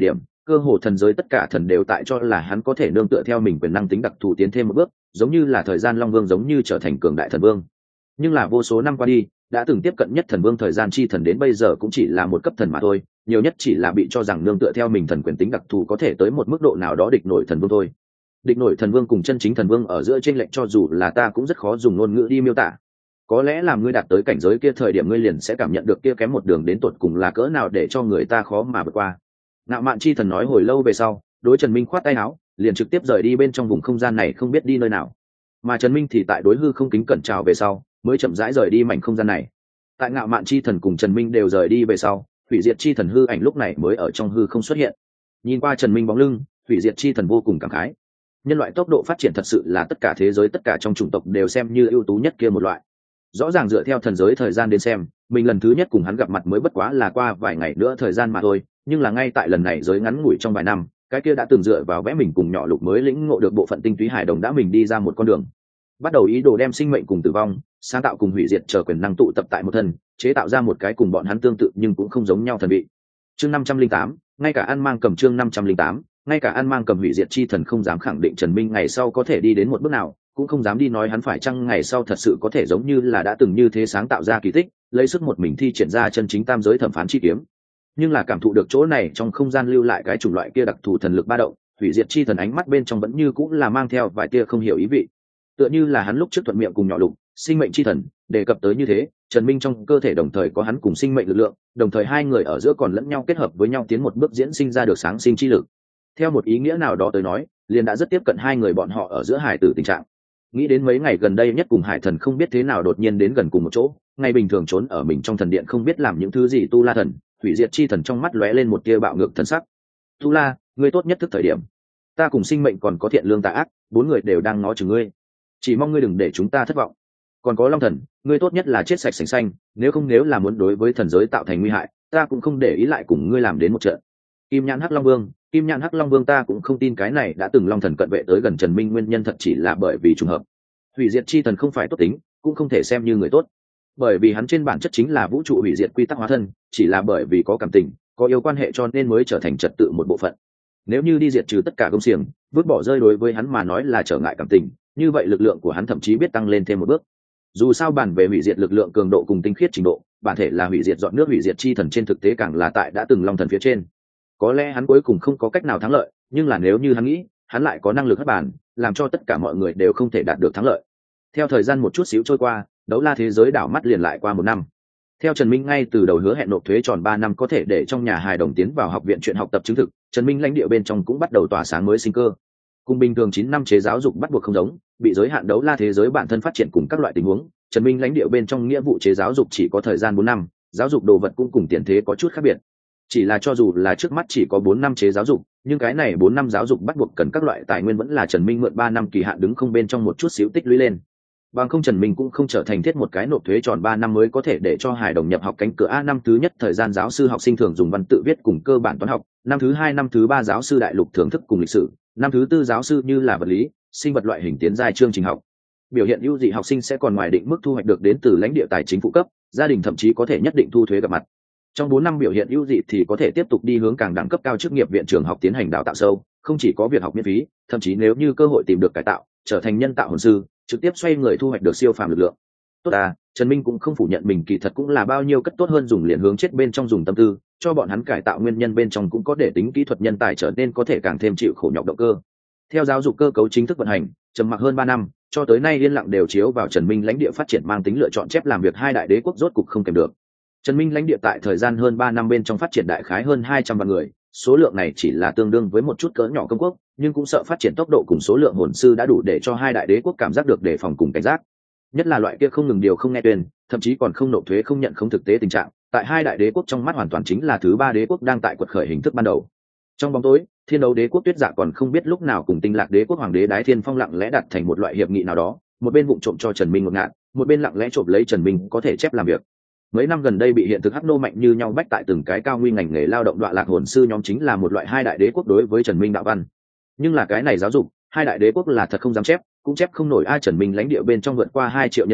cơ hồ thần giới tất cả thần đều tại cho là hắn có thể nương tựa theo mình quyền năng tính đặc thù tiến thêm một bước, giống như là thời gian long vương giống như trở thành cường đại thần vương. Nhưng là vô số năm qua đi, đã từng tiếp cận nhất thần vương thời gian chi thần đến bây giờ cũng chỉ là một cấp thần mà thôi, nhiều nhất chỉ là bị cho rằng nương tựa theo mình thần quyền tính đặc thù có thể tới một mức độ nào đó địch nổi thần vương thôi. Địch nổi thần vương cùng chân chính thần vương ở giữa chênh lệch cho dù là ta cũng rất khó dùng ngôn ngữ đi miêu tả. Có lẽ làm ngươi đạt tới cảnh giới kia thời điểm ngươi liền sẽ cảm nhận được kia kém một đường đến tột cùng là cỡ nào để cho người ta khó mà vượt qua. Ngạo mạn chi thần nói hồi lâu về sau, đối Trần Minh khoát tay áo, liền trực tiếp rời đi bên trong vùng không gian này không biết đi nơi nào. Mà Trần Minh thì tại đối hư không kính cẩn chào về sau, mới chậm rãi rời đi mảnh không gian này. Tại ngạo mạn chi thần cùng Trần Minh đều rời đi về sau, hủy diệt chi thần hư ảnh lúc này mới ở trong hư không xuất hiện. Nhìn qua Trần Minh bóng lưng, hủy diệt chi thần vô cùng cảm khái. Nhân loại tốc độ phát triển thật sự là tất cả thế giới tất cả trong chủng tộc đều xem như ưu tú nhất kia một loại. Rõ ràng dựa theo thần giới thời gian đến xem, mình lần thứ nhất cùng hắn gặp mặt mới bất quá là qua vài ngày nữa thời gian mà thôi, nhưng là ngay tại lần này giới ngắn ngủi trong vài năm, cái kia đã từng dựa vào vẽ mình cùng nhỏ lục mới lĩnh ngộ được bộ phận tinh túy hải đồng đã mình đi ra một con đường, bắt đầu ý đồ đem sinh mệnh cùng tử vong, sáng tạo cùng hủy diệt chờ quyền năng tụ tập tại một thân, chế tạo ra một cái cùng bọn hắn tương tự nhưng cũng không giống nhau thần vị. Chương 508, ngay cả An Mang Cầm chương 508, ngay cả An Mang Cầm hủy diệt chi thần không dám khẳng định Trần Minh ngày sau có thể đi đến một bước nào, cũng không dám đi nói hắn phải chăng ngày sau thật sự có thể giống như là đã từng như thế sáng tạo ra kỳ tích, lấy sức một mình thi triển ra chân chính tam giới thẩm phán chi kiếm. Nhưng là cảm thụ được chỗ này trong không gian lưu lại cái chủng loại kia đặc thù thần lực ba động, hủy diệt chi thần ánh mắt bên trong vẫn như cũng là mang theo vài tia không hiểu ý vị. Tựa như là hắn lúc trước thuận miệng cùng nhỏ lục, sinh mệnh chi thần đề cập tới như thế, Trần Minh trong cơ thể đồng thời có hắn cùng sinh mệnh lực lượng, đồng thời hai người ở giữa còn lẫn nhau kết hợp với nhau tiến một bước diễn sinh ra được sáng sinh chi lực. Theo một ý nghĩa nào đó tới nói, liền đã rất tiếp cận hai người bọn họ ở giữa hài tử tình trạng. Nghĩ đến mấy ngày gần đây nhất cùng hải thần không biết thế nào đột nhiên đến gần cùng một chỗ, ngày bình thường trốn ở mình trong thần điện không biết làm những thứ gì tu la thần, hủy diệt chi thần trong mắt lóe lên một tia bạo ngược thần sắc. Tu la, ngươi tốt nhất thức thời điểm. Ta cùng sinh mệnh còn có thiện lương tà ác, bốn người đều đang ngó chừng ngươi. Chỉ mong ngươi đừng để chúng ta thất vọng. Còn có long thần, ngươi tốt nhất là chết sạch sành xanh, nếu là muốn đối với thần giới tạo thành nguy hại, ta cũng không để ý lại cùng ngươi làm đến một trận. Kim nhãn hắc long vương ta cũng không tin cái này đã từng long thần cận vệ tới gần Trần Minh nguyên nhân thật chỉ là bởi vì trùng hợp. Hủy diệt chi thần không phải tốt tính, cũng không thể xem như người tốt, bởi vì hắn trên bản chất chính là vũ trụ hủy diệt quy tắc hóa thân, chỉ là bởi vì có cảm tình, có yêu quan hệ cho nên mới trở thành trật tự một bộ phận. Nếu như đi diệt trừ tất cả công xiềng, vứt bỏ rơi đối với hắn mà nói là trở ngại cảm tình, như vậy lực lượng của hắn thậm chí biết tăng lên thêm một bước. Dù sao bản về hủy diệt lực lượng cường độ cùng tinh khiết trình độ, bản thể là hủy diệt dọn nước hủy diệt chi thần trên thực tế càng là tại đã từng long thần phía trên. Có lẽ hắn cuối cùng không có cách nào thắng lợi, nhưng là nếu như hắn nghĩ, hắn lại có năng lực hất bàn, làm cho tất cả mọi người đều không thể đạt được thắng lợi. Theo thời gian một chút xíu trôi qua, đấu la thế giới đảo mắt liền lại qua một năm. Theo Trần Minh ngay từ đầu hứa hẹn nộp thuế tròn 3 năm có thể để trong nhà hài đồng tiến vào học viện chuyện học tập chứng thực, Trần Minh lãnh địa bên trong cũng bắt đầu tỏa sáng mới sinh cơ. Cùng bình thường 9 năm chế giáo dục bắt buộc không giống, bị giới hạn đấu la thế giới bản thân phát triển cùng các loại tình huống, Trần Minh lãnh địa bên trong nghĩa vụ chế giáo dục chỉ có thời gian 4 năm, giáo dục đồ vật cũng cùng tiền thế có chút khác biệt. Chỉ là cho dù là trước mắt chỉ có 4 năm chế giáo dục, nhưng cái này 4 năm giáo dục bắt buộc cần các loại tài nguyên vẫn là Trần Minh mượn 3 năm kỳ hạn đứng không bên trong một chút xíu tích lũy lên. Bằng không Trần Minh cũng không trở thành thiết một cái nộp thuế tròn 3 năm mới có thể để cho hài đồng nhập học cánh cửa A. Năm thứ nhất thời gian giáo sư học sinh thường dùng văn tự viết cùng cơ bản toán học, năm thứ 2 năm thứ 3 giáo sư đại lục thưởng thức cùng lịch sử, năm thứ 4 giáo sư như là vật lý, sinh vật loại hình tiến giai chương trình học. Biểu hiện ưu dị học sinh sẽ còn ngoài định mức thu hoạch được đến từ lãnh địa tài chính phụ cấp, gia đình thậm chí có thể nhất định thu thuế gặp mặt. Trong 4 năm biểu hiện ưu dị thì có thể tiếp tục đi hướng càng đẳng cấp cao chức nghiệp viện trường học tiến hành đào tạo sâu, không chỉ có việc học miễn phí, thậm chí nếu như cơ hội tìm được cải tạo, trở thành nhân tạo hồn sư, trực tiếp xoay người thu hoạch được siêu phàm lực lượng. Tốt à, Trần Minh cũng không phủ nhận mình kỳ thật cũng là bao nhiêu cất tốt hơn dùng liền hướng chết bên trong dùng tâm tư, cho bọn hắn cải tạo nguyên nhân bên trong cũng có để tính kỹ thuật nhân tài trở nên có thể càng thêm chịu khổ nhọc động cơ. Theo giáo dục cơ cấu chính thức vận hành, trầm mặc hơn 3 năm, cho tới nay yên lặng đều chiếu vào Trần Minh lãnh địa phát triển mang tính lựa chọn chép làm việc hai đại đế quốc rốt cục không kèm được. Trần Minh lãnh địa tại thời gian hơn 3 năm bên trong phát triển đại khái hơn 200 vạn người, số lượng này chỉ là tương đương với một chút cỡ nhỏ công quốc, nhưng cũng sợ phát triển tốc độ cùng số lượng hồn sư đã đủ để cho hai đại đế quốc cảm giác được đề phòng cùng cảnh giác. Nhất là loại kia không ngừng điều không nghe tuyên, thậm chí còn không nộp thuế không nhận không thực tế tình trạng, tại hai đại đế quốc trong mắt hoàn toàn chính là thứ ba đế quốc đang tại quật khởi hình thức ban đầu. Trong bóng tối, Thiên Đấu đế quốc Tuyết Dạ còn không biết lúc nào cùng Tinh Lạc đế quốc hoàng đế Đái Thiên Phong lặng lẽ đặt thành một loại hiệp nghị nào đó, một bên vụng trộm cho Trần Minh một ngạn, một bên lặng lẽ trộm lấy Trần Minh có thể chép làm việc. Mấy năm gần đây bị hiện thực hắc nô mạnh như nhau bách tại từng cái cao nguy ngành nghề lao động đọa lạc hồn sư nhóm chính là một loại hai đại đế quốc đối với Trần Minh đạo văn. Nhưng là cái này giáo dục, hai đại đế quốc là thật không dám chép, cũng chép không nổi. Ai Trần Minh lãnh địa bên trong vượt qua 2 triệu nhân khẩu,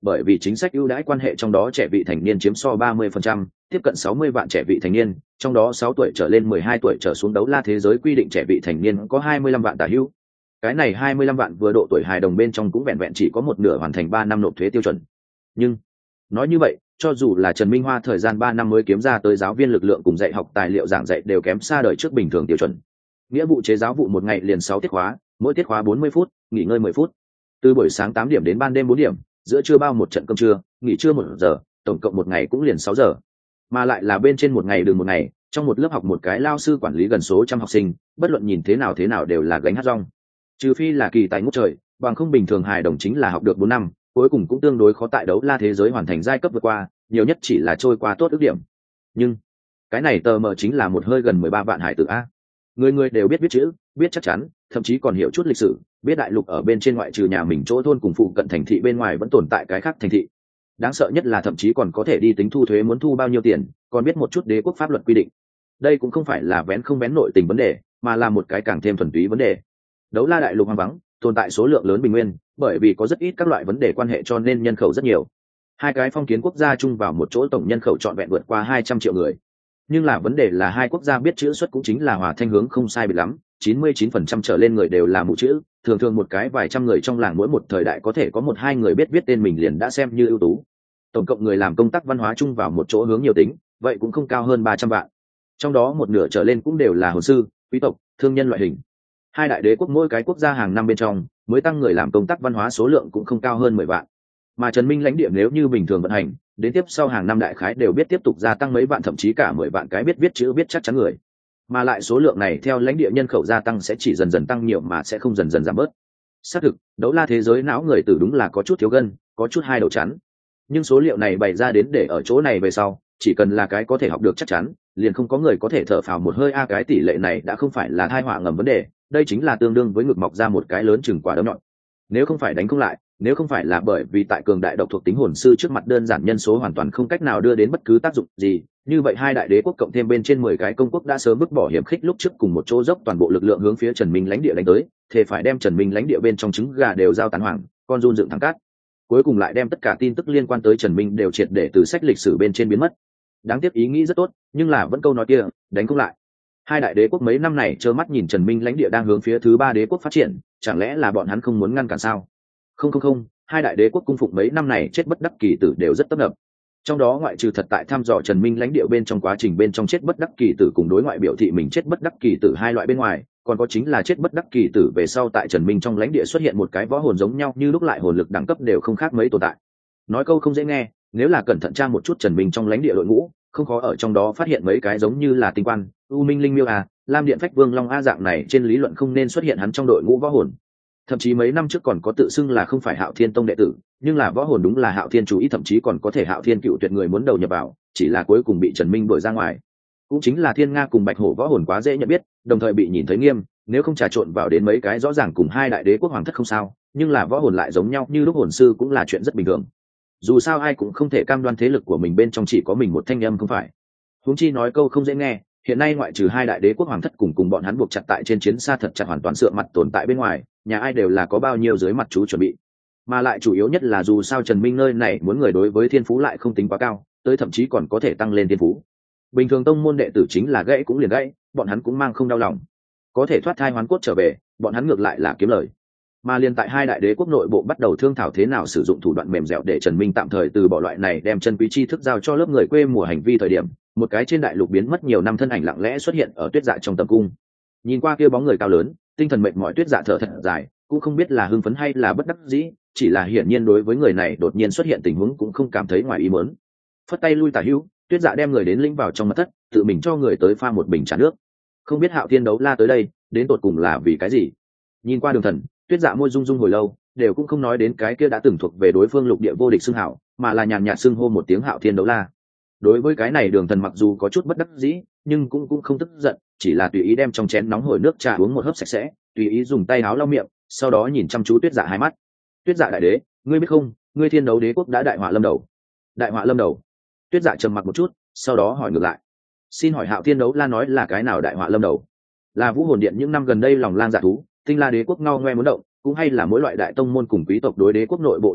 bởi vì chính sách ưu đãi quan hệ trong đó trẻ vị thành niên chiếm so 30%, tiếp cận 60 vạn trẻ vị thành niên, trong đó 6 tuổi trở lên 12 tuổi trở xuống đấu la thế giới quy định trẻ vị thành niên có 25 vạn tả hữu. Cái này 25 vạn vừa độ tuổi hài đồng bên trong cũng vẹn vẹn chỉ có một nửa hoàn thành 3 năm nộp thuế tiêu chuẩn. Nhưng nói như vậy, cho dù là Trần Minh Hoa thời gian 3 năm mới kiếm ra tới giáo viên lực lượng cùng dạy học tài liệu giảng dạy đều kém xa đời trước bình thường tiêu chuẩn. Nghĩa vụ chế giáo vụ một ngày liền 6 tiết khóa, mỗi tiết khóa 40 phút, nghỉ ngơi 10 phút. Từ buổi sáng 8 điểm đến ban đêm 4 điểm, giữa trưa bao một trận cơm trưa, nghỉ trưa 1 giờ, tổng cộng một ngày cũng liền 6 giờ. Mà lại là bên trên một ngày đường một ngày, trong một lớp học một cái lao sư quản lý gần số trăm học sinh, bất luận nhìn thế nào đều là gánh hát rong. Trừ phi là kỳ tài ngút trời, bằng không bình thường hài đồng chính là học được 4 năm, cuối cùng cũng tương đối khó tại đấu la thế giới hoàn thành giai cấp vượt qua, nhiều nhất chỉ là trôi qua tốt ước điểm. Nhưng cái này tờ mờ chính là một hơi gần 13 vạn hải tử a. Người người đều biết viết chữ, biết chắc chắn, thậm chí còn hiểu chút lịch sử, biết đại lục ở bên trên ngoại trừ nhà mình chỗ thôn cùng phụ cận thành thị bên ngoài vẫn tồn tại cái khác thành thị. Đáng sợ nhất là thậm chí còn có thể đi tính thu thuế muốn thu bao nhiêu tiền, còn biết một chút đế quốc pháp luật quy định. Đây cũng không phải là vén không vén nội tình vấn đề, mà là một cái càng thêm thuần túy vấn đề. Đấu la đại lục hoang vắng, tồn tại số lượng lớn bình nguyên, bởi vì có rất ít các loại vấn đề quan hệ cho nên nhân khẩu rất nhiều. Hai cái phong kiến quốc gia chung vào một chỗ tổng nhân khẩu trọn vẹn vượt qua 200 triệu người. Nhưng là vấn đề là hai quốc gia biết chữ xuất cũng chính là hòa thanh hướng không sai biệt lắm, 99% trở lên người đều là mù chữ, thường thường một cái vài trăm người trong làng mỗi một thời đại có thể có một hai người biết viết tên mình liền đã xem như ưu tú. Tổng cộng người làm công tác văn hóa chung vào một chỗ hướng nhiều tính, vậy cũng không cao hơn 300 vạn. Trong đó một nửa trở lên cũng đều là hồn sư, quý tộc, thương nhân loại hình. Hai đại đế quốc mỗi cái quốc gia hàng năm bên trong mới tăng người làm công tác văn hóa số lượng cũng không cao hơn 10 vạn. Mà Trần Minh lãnh địa nếu như bình thường vận hành, đến tiếp sau hàng năm đại khái đều biết tiếp tục gia tăng mấy vạn thậm chí cả 10 vạn cái biết viết chữ biết chắc chắn người. Mà lại số lượng này theo lãnh địa nhân khẩu gia tăng sẽ chỉ dần dần tăng nhiều mà sẽ không dần dần giảm bớt. Xác thực, đấu la thế giới não người tử đúng là có chút thiếu gân, có chút hai đầu chắn. Nhưng số liệu này bày ra đến để ở chỗ này về sau, chỉ cần là cái có thể học được chắc chắn, liền không có người có thể thở phào một hơi cái tỷ lệ này đã không phải là tai họa ngầm vấn đề, đây chính là tương đương với ngực mọc ra một cái lớn chừng quả đấm nhọn. Nếu không phải đánh không lại, nếu không phải là bởi vì tại cường đại độc thuộc tính hồn sư trước mặt đơn giản nhân số hoàn toàn không cách nào đưa đến bất cứ tác dụng gì, như vậy hai đại đế quốc cộng thêm bên trên 10 cái công quốc đã sớm vứt bỏ hiểm khích lúc trước cùng một chỗ dốc toàn bộ lực lượng hướng phía Trần Minh lãnh địa đánh tới, thì phải đem Trần Minh lãnh địa bên trong trứng gà đều giao tán hoàng, con run dựng thẳng cát. Cuối cùng lại đem tất cả tin tức liên quan tới Trần Minh đều triệt để từ sách lịch sử bên trên biến mất. Đáng tiếc ý nghĩ rất tốt, nhưng là vẫn câu nói kia, đánh không lại. Hai đại đế quốc mấy năm này trơ mắt nhìn Trần Minh lãnh địa đang hướng phía thứ ba đế quốc phát triển, chẳng lẽ là bọn hắn không muốn ngăn cản sao? Không, hai đại đế quốc cung phụng mấy năm này chết bất đắc kỳ tử đều rất tấp nập. Trong đó ngoại trừ thật tại thăm dò Trần Minh lãnh địa bên trong quá trình bên trong chết bất đắc kỳ tử cùng đối ngoại biểu thị mình chết bất đắc kỳ tử hai loại bên ngoài, còn có chính là chết bất đắc kỳ tử về sau tại Trần Minh trong lãnh địa xuất hiện một cái võ hồn giống nhau như lúc lại hồn lực đẳng cấp đều không khác mấy tồn tại. Nói câu không dễ nghe, nếu là cẩn thận tra một chút Trần Minh trong lãnh địa đội ngũ, không khó ở trong đó phát hiện mấy cái giống như là tinh quan, u minh linh miêu lam điện phách vương long dạng này trên lý luận không nên xuất hiện hắn trong đội ngũ võ hồn. Thậm chí mấy năm trước còn có tự xưng là không phải Hạo Thiên Tông đệ tử, nhưng là võ hồn đúng là Hạo Thiên chủ ý, thậm chí còn có thể Hạo Thiên cựu tuyệt người muốn đầu nhập vào, chỉ là cuối cùng bị Trần Minh đuổi ra ngoài. Cũng chính là Thiên Nga cùng Bạch Hổ võ hồn quá dễ nhận biết, đồng thời bị nhìn thấy nghiêm, nếu không trà trộn vào đến mấy cái rõ ràng cùng hai đại đế quốc hoàng thất không sao, nhưng là võ hồn lại giống nhau như lúc hồn sư cũng là chuyện rất bình thường. Dù sao ai cũng không thể cam đoan thế lực của mình bên trong chỉ có mình một thanh âm không phải. Huống chi nói câu không dễ nghe, hiện nay ngoại trừ hai đại đế quốc hoàng thất cùng bọn hắn buộc chặt tại trên chiến xa thật chặt hoàn toàn sượng mặt tồn tại bên ngoài, nhà ai đều là có bao nhiêu dưới mặt chú chuẩn bị. Mà lại chủ yếu nhất là dù sao Trần Minh nơi này muốn người đối với thiên phú lại không tính quá cao, tới thậm chí còn có thể tăng lên thiên phú. Bình thường tông môn đệ tử chính là gãy cũng liền gãy, bọn hắn cũng mang không đau lòng. Có thể thoát thai hoán cốt trở về, bọn hắn ngược lại là kiếm lời. Mà liền tại hai đại đế quốc nội bộ bắt đầu thương thảo thế nào sử dụng thủ đoạn mềm dẻo để Trần Minh tạm thời từ bỏ loại này đem chân quý tri thức giao cho lớp người quê mùa hành vi thời điểm, một cái trên đại lục biến mất nhiều năm thân ảnh lặng lẽ xuất hiện ở Tuyết Dạ trong tầm cung. Nhìn qua kia bóng người cao lớn, tinh thần mệt mỏi Tuyết Dạ thở thật dài, cũng không biết là hưng phấn hay là bất đắc dĩ, chỉ là hiển nhiên đối với người này đột nhiên xuất hiện tình huống cũng không cảm thấy ngoài ý muốn. Phất tay lui tả hữu, Tuyết Dạ đem người đến lĩnh vào trong mật thất, tự mình cho người tới pha một bình trà nước. Không biết Hạo Thiên đấu la tới đây, đến tột cùng là vì cái gì? Nhìn qua Đường Thần, Tuyết Dạ môi rung rung hồi lâu, đều cũng không nói đến cái kia đã từng thuộc về đối phương lục địa vô địch xưng hảo, mà là nhàn nhạt xưng hô một tiếng Hạo Thiên đấu la. Đối với cái này Đường Thần mặc dù có chút bất đắc dĩ, nhưng cũng không tức giận, chỉ là tùy ý đem trong chén nóng hổi nước trà uống một hớp sạch sẽ, tùy ý dùng tay áo lau miệng, sau đó nhìn chăm chú Tuyết Dạ hai mắt. Tuyết Dạ đại đế, ngươi biết không, ngươi Thiên Đấu Đế quốc đã đại họa lâm đầu. Đại họa lâm đầu? Tuyết Dạ trầm mặc một chút, sau đó hỏi ngược lại. Xin hỏi Hạo Thiên đấu la nói là cái nào đại họa lâm đầu? Là Vũ Hồn Điện những năm gần đây lòng lang dạ thú, Tinh La Đế quốc ngao ngoe muốn động, cũng hay là mỗi loại đại tông môn cùng quý tộc đối đế quốc nội bộ lục đục,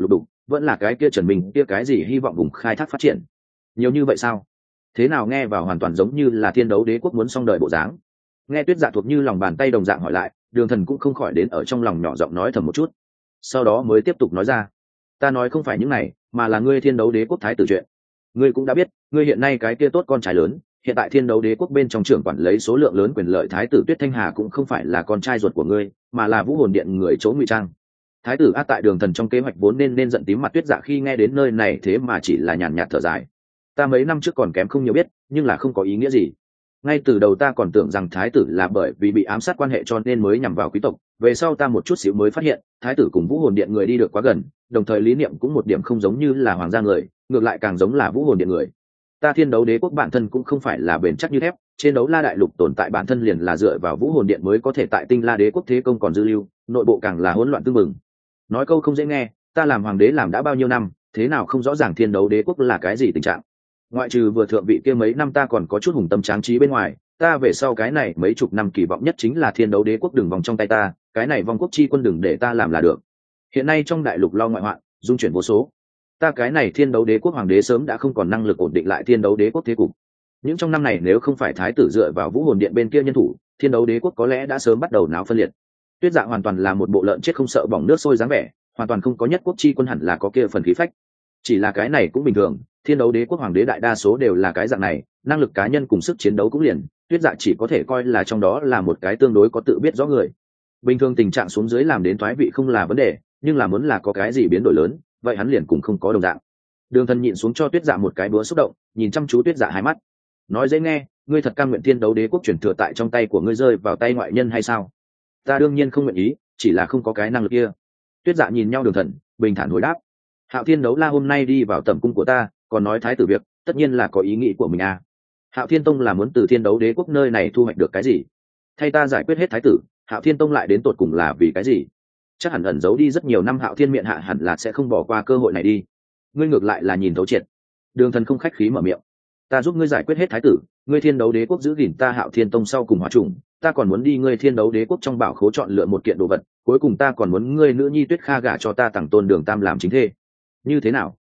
vẫn là cái kia Trần Minh kia cái gì hy vọng vùng khai thác phát triển? Nhiều như vậy sao? Thế nào nghe vào hoàn toàn giống như là Thiên Đấu Đế quốc muốn xong đời bộ dáng. Nghe Tuyết Dạ thuộc như lòng bàn tay đồng dạng hỏi lại, Đường Thần cũng không khỏi đến ở trong lòng nhỏ giọng nói thầm một chút, sau đó mới tiếp tục nói ra, ta nói không phải những này, mà là ngươi Thiên Đấu Đế quốc thái tử chuyện. Ngươi cũng đã biết, ngươi hiện nay cái kia tốt con trai lớn, hiện tại Thiên Đấu Đế quốc bên trong trưởng quản lấy số lượng lớn quyền lợi thái tử Tuyết Thanh Hà cũng không phải là con trai ruột của ngươi, mà là Vũ Hồn Điện người chỗ ngụy trang. Thái tử át tại Đường Thần trong kế hoạch vốn nên giận tím mặt Tuyết Dạ khi nghe đến nơi này thế mà chỉ là nhàn nhạt thở dài. Ta mấy năm trước còn kém không nhiều biết, nhưng là không có ý nghĩa gì. Ngay từ đầu ta còn tưởng rằng thái tử là bởi vì bị ám sát quan hệ cho nên mới nhằm vào quý tộc, về sau ta một chút xíu mới phát hiện thái tử cùng Vũ Hồn Điện người đi được quá gần, đồng thời lý niệm cũng một điểm không giống như là hoàng gia người, ngược lại càng giống là Vũ Hồn Điện người. Ta Thiên Đấu Đế quốc bản thân cũng không phải là bền chắc như thép, trên đấu la đại lục tồn tại bản thân liền là dựa vào Vũ Hồn Điện mới có thể tại Tinh La Đế quốc thế công còn dư lưu, nội bộ càng là hỗn loạn tương mừng. Nói câu không dễ nghe, ta làm hoàng đế làm đã bao nhiêu năm, thế nào không rõ ràng Thiên Đấu Đế quốc là cái gì tình trạng. Ngoại trừ vừa thượng vị kia mấy năm ta còn có chút hùng tâm tráng trí bên ngoài, ta về sau cái này mấy chục năm kỳ vọng nhất chính là Thiên Đấu Đế quốc đừng vòng trong tay ta, cái này vong quốc chi quân đừng để ta làm là được. Hiện nay trong đại lục lo ngoại hoạn, dung chuyển vô số, ta cái này Thiên Đấu Đế quốc hoàng đế sớm đã không còn năng lực ổn định lại Thiên Đấu Đế quốc thế cục. Những trong năm này nếu không phải thái tử dựa vào Vũ Hồn Điện bên kia nhân thủ, Thiên Đấu Đế quốc có lẽ đã sớm bắt đầu náo phân liệt. Tuyết Dạ hoàn toàn là một bộ lợn chết không sợ bỏng nước sôi dáng vẻ, hoàn toàn không có nhất quốc chi quân hẳn là có kia phần khí phách. Chỉ là cái này cũng bình thường, Thiên Đấu Đế quốc hoàng đế đại đa số đều là cái dạng này, năng lực cá nhân cùng sức chiến đấu cũng liền, Tuyết Dạ chỉ có thể coi là trong đó là một cái tương đối có tự biết rõ người. Bình thường tình trạng xuống dưới làm đến thoái vị không là vấn đề, nhưng là muốn là có cái gì biến đổi lớn, vậy hắn liền cũng không có đồng dạng. Đường Thần nhịn xuống cho Tuyết Dạ một cái búa xúc động, nhìn chăm chú Tuyết Dạ hai mắt. Nói dễ nghe, ngươi thật cam nguyện Thiên Đấu Đế quốc chuyển thừa tại trong tay của ngươi rơi vào tay ngoại nhân hay sao? Ta đương nhiên không nguyện ý, chỉ là không có cái năng lực kia. Tuyết Dạ nhìn nhau Đường Thần, bình thản hồi đáp. Hạo Thiên Đấu La hôm nay đi vào tẩm cung của ta, còn nói thái tử việc, tất nhiên là có ý nghĩ của mình à. Hạo Thiên Tông là muốn từ Thiên Đấu Đế quốc nơi này thu hoạch được cái gì? Thay ta giải quyết hết thái tử, Hạo Thiên Tông lại đến tột cùng là vì cái gì? Chắc hẳn ẩn giấu đi rất nhiều năm Hạo Thiên miệng hạ hẳn là sẽ không bỏ qua cơ hội này đi. Ngươi ngược lại là nhìn thấu triệt. Đường Thần không khách khí mở miệng. Ta giúp ngươi giải quyết hết thái tử, ngươi Thiên Đấu Đế quốc giữ gìn ta Hạo Thiên Tông sau cùng hóa trùng, ta còn muốn đi ngươi Thiên Đấu Đế quốc trong bảo khố chọn lựa một kiện đồ vật, cuối cùng ta còn muốn ngươi nữ nhi Tuyết Kha gả cho ta Tằng Tôn Đường Tam làm chính thê. Như thế nào?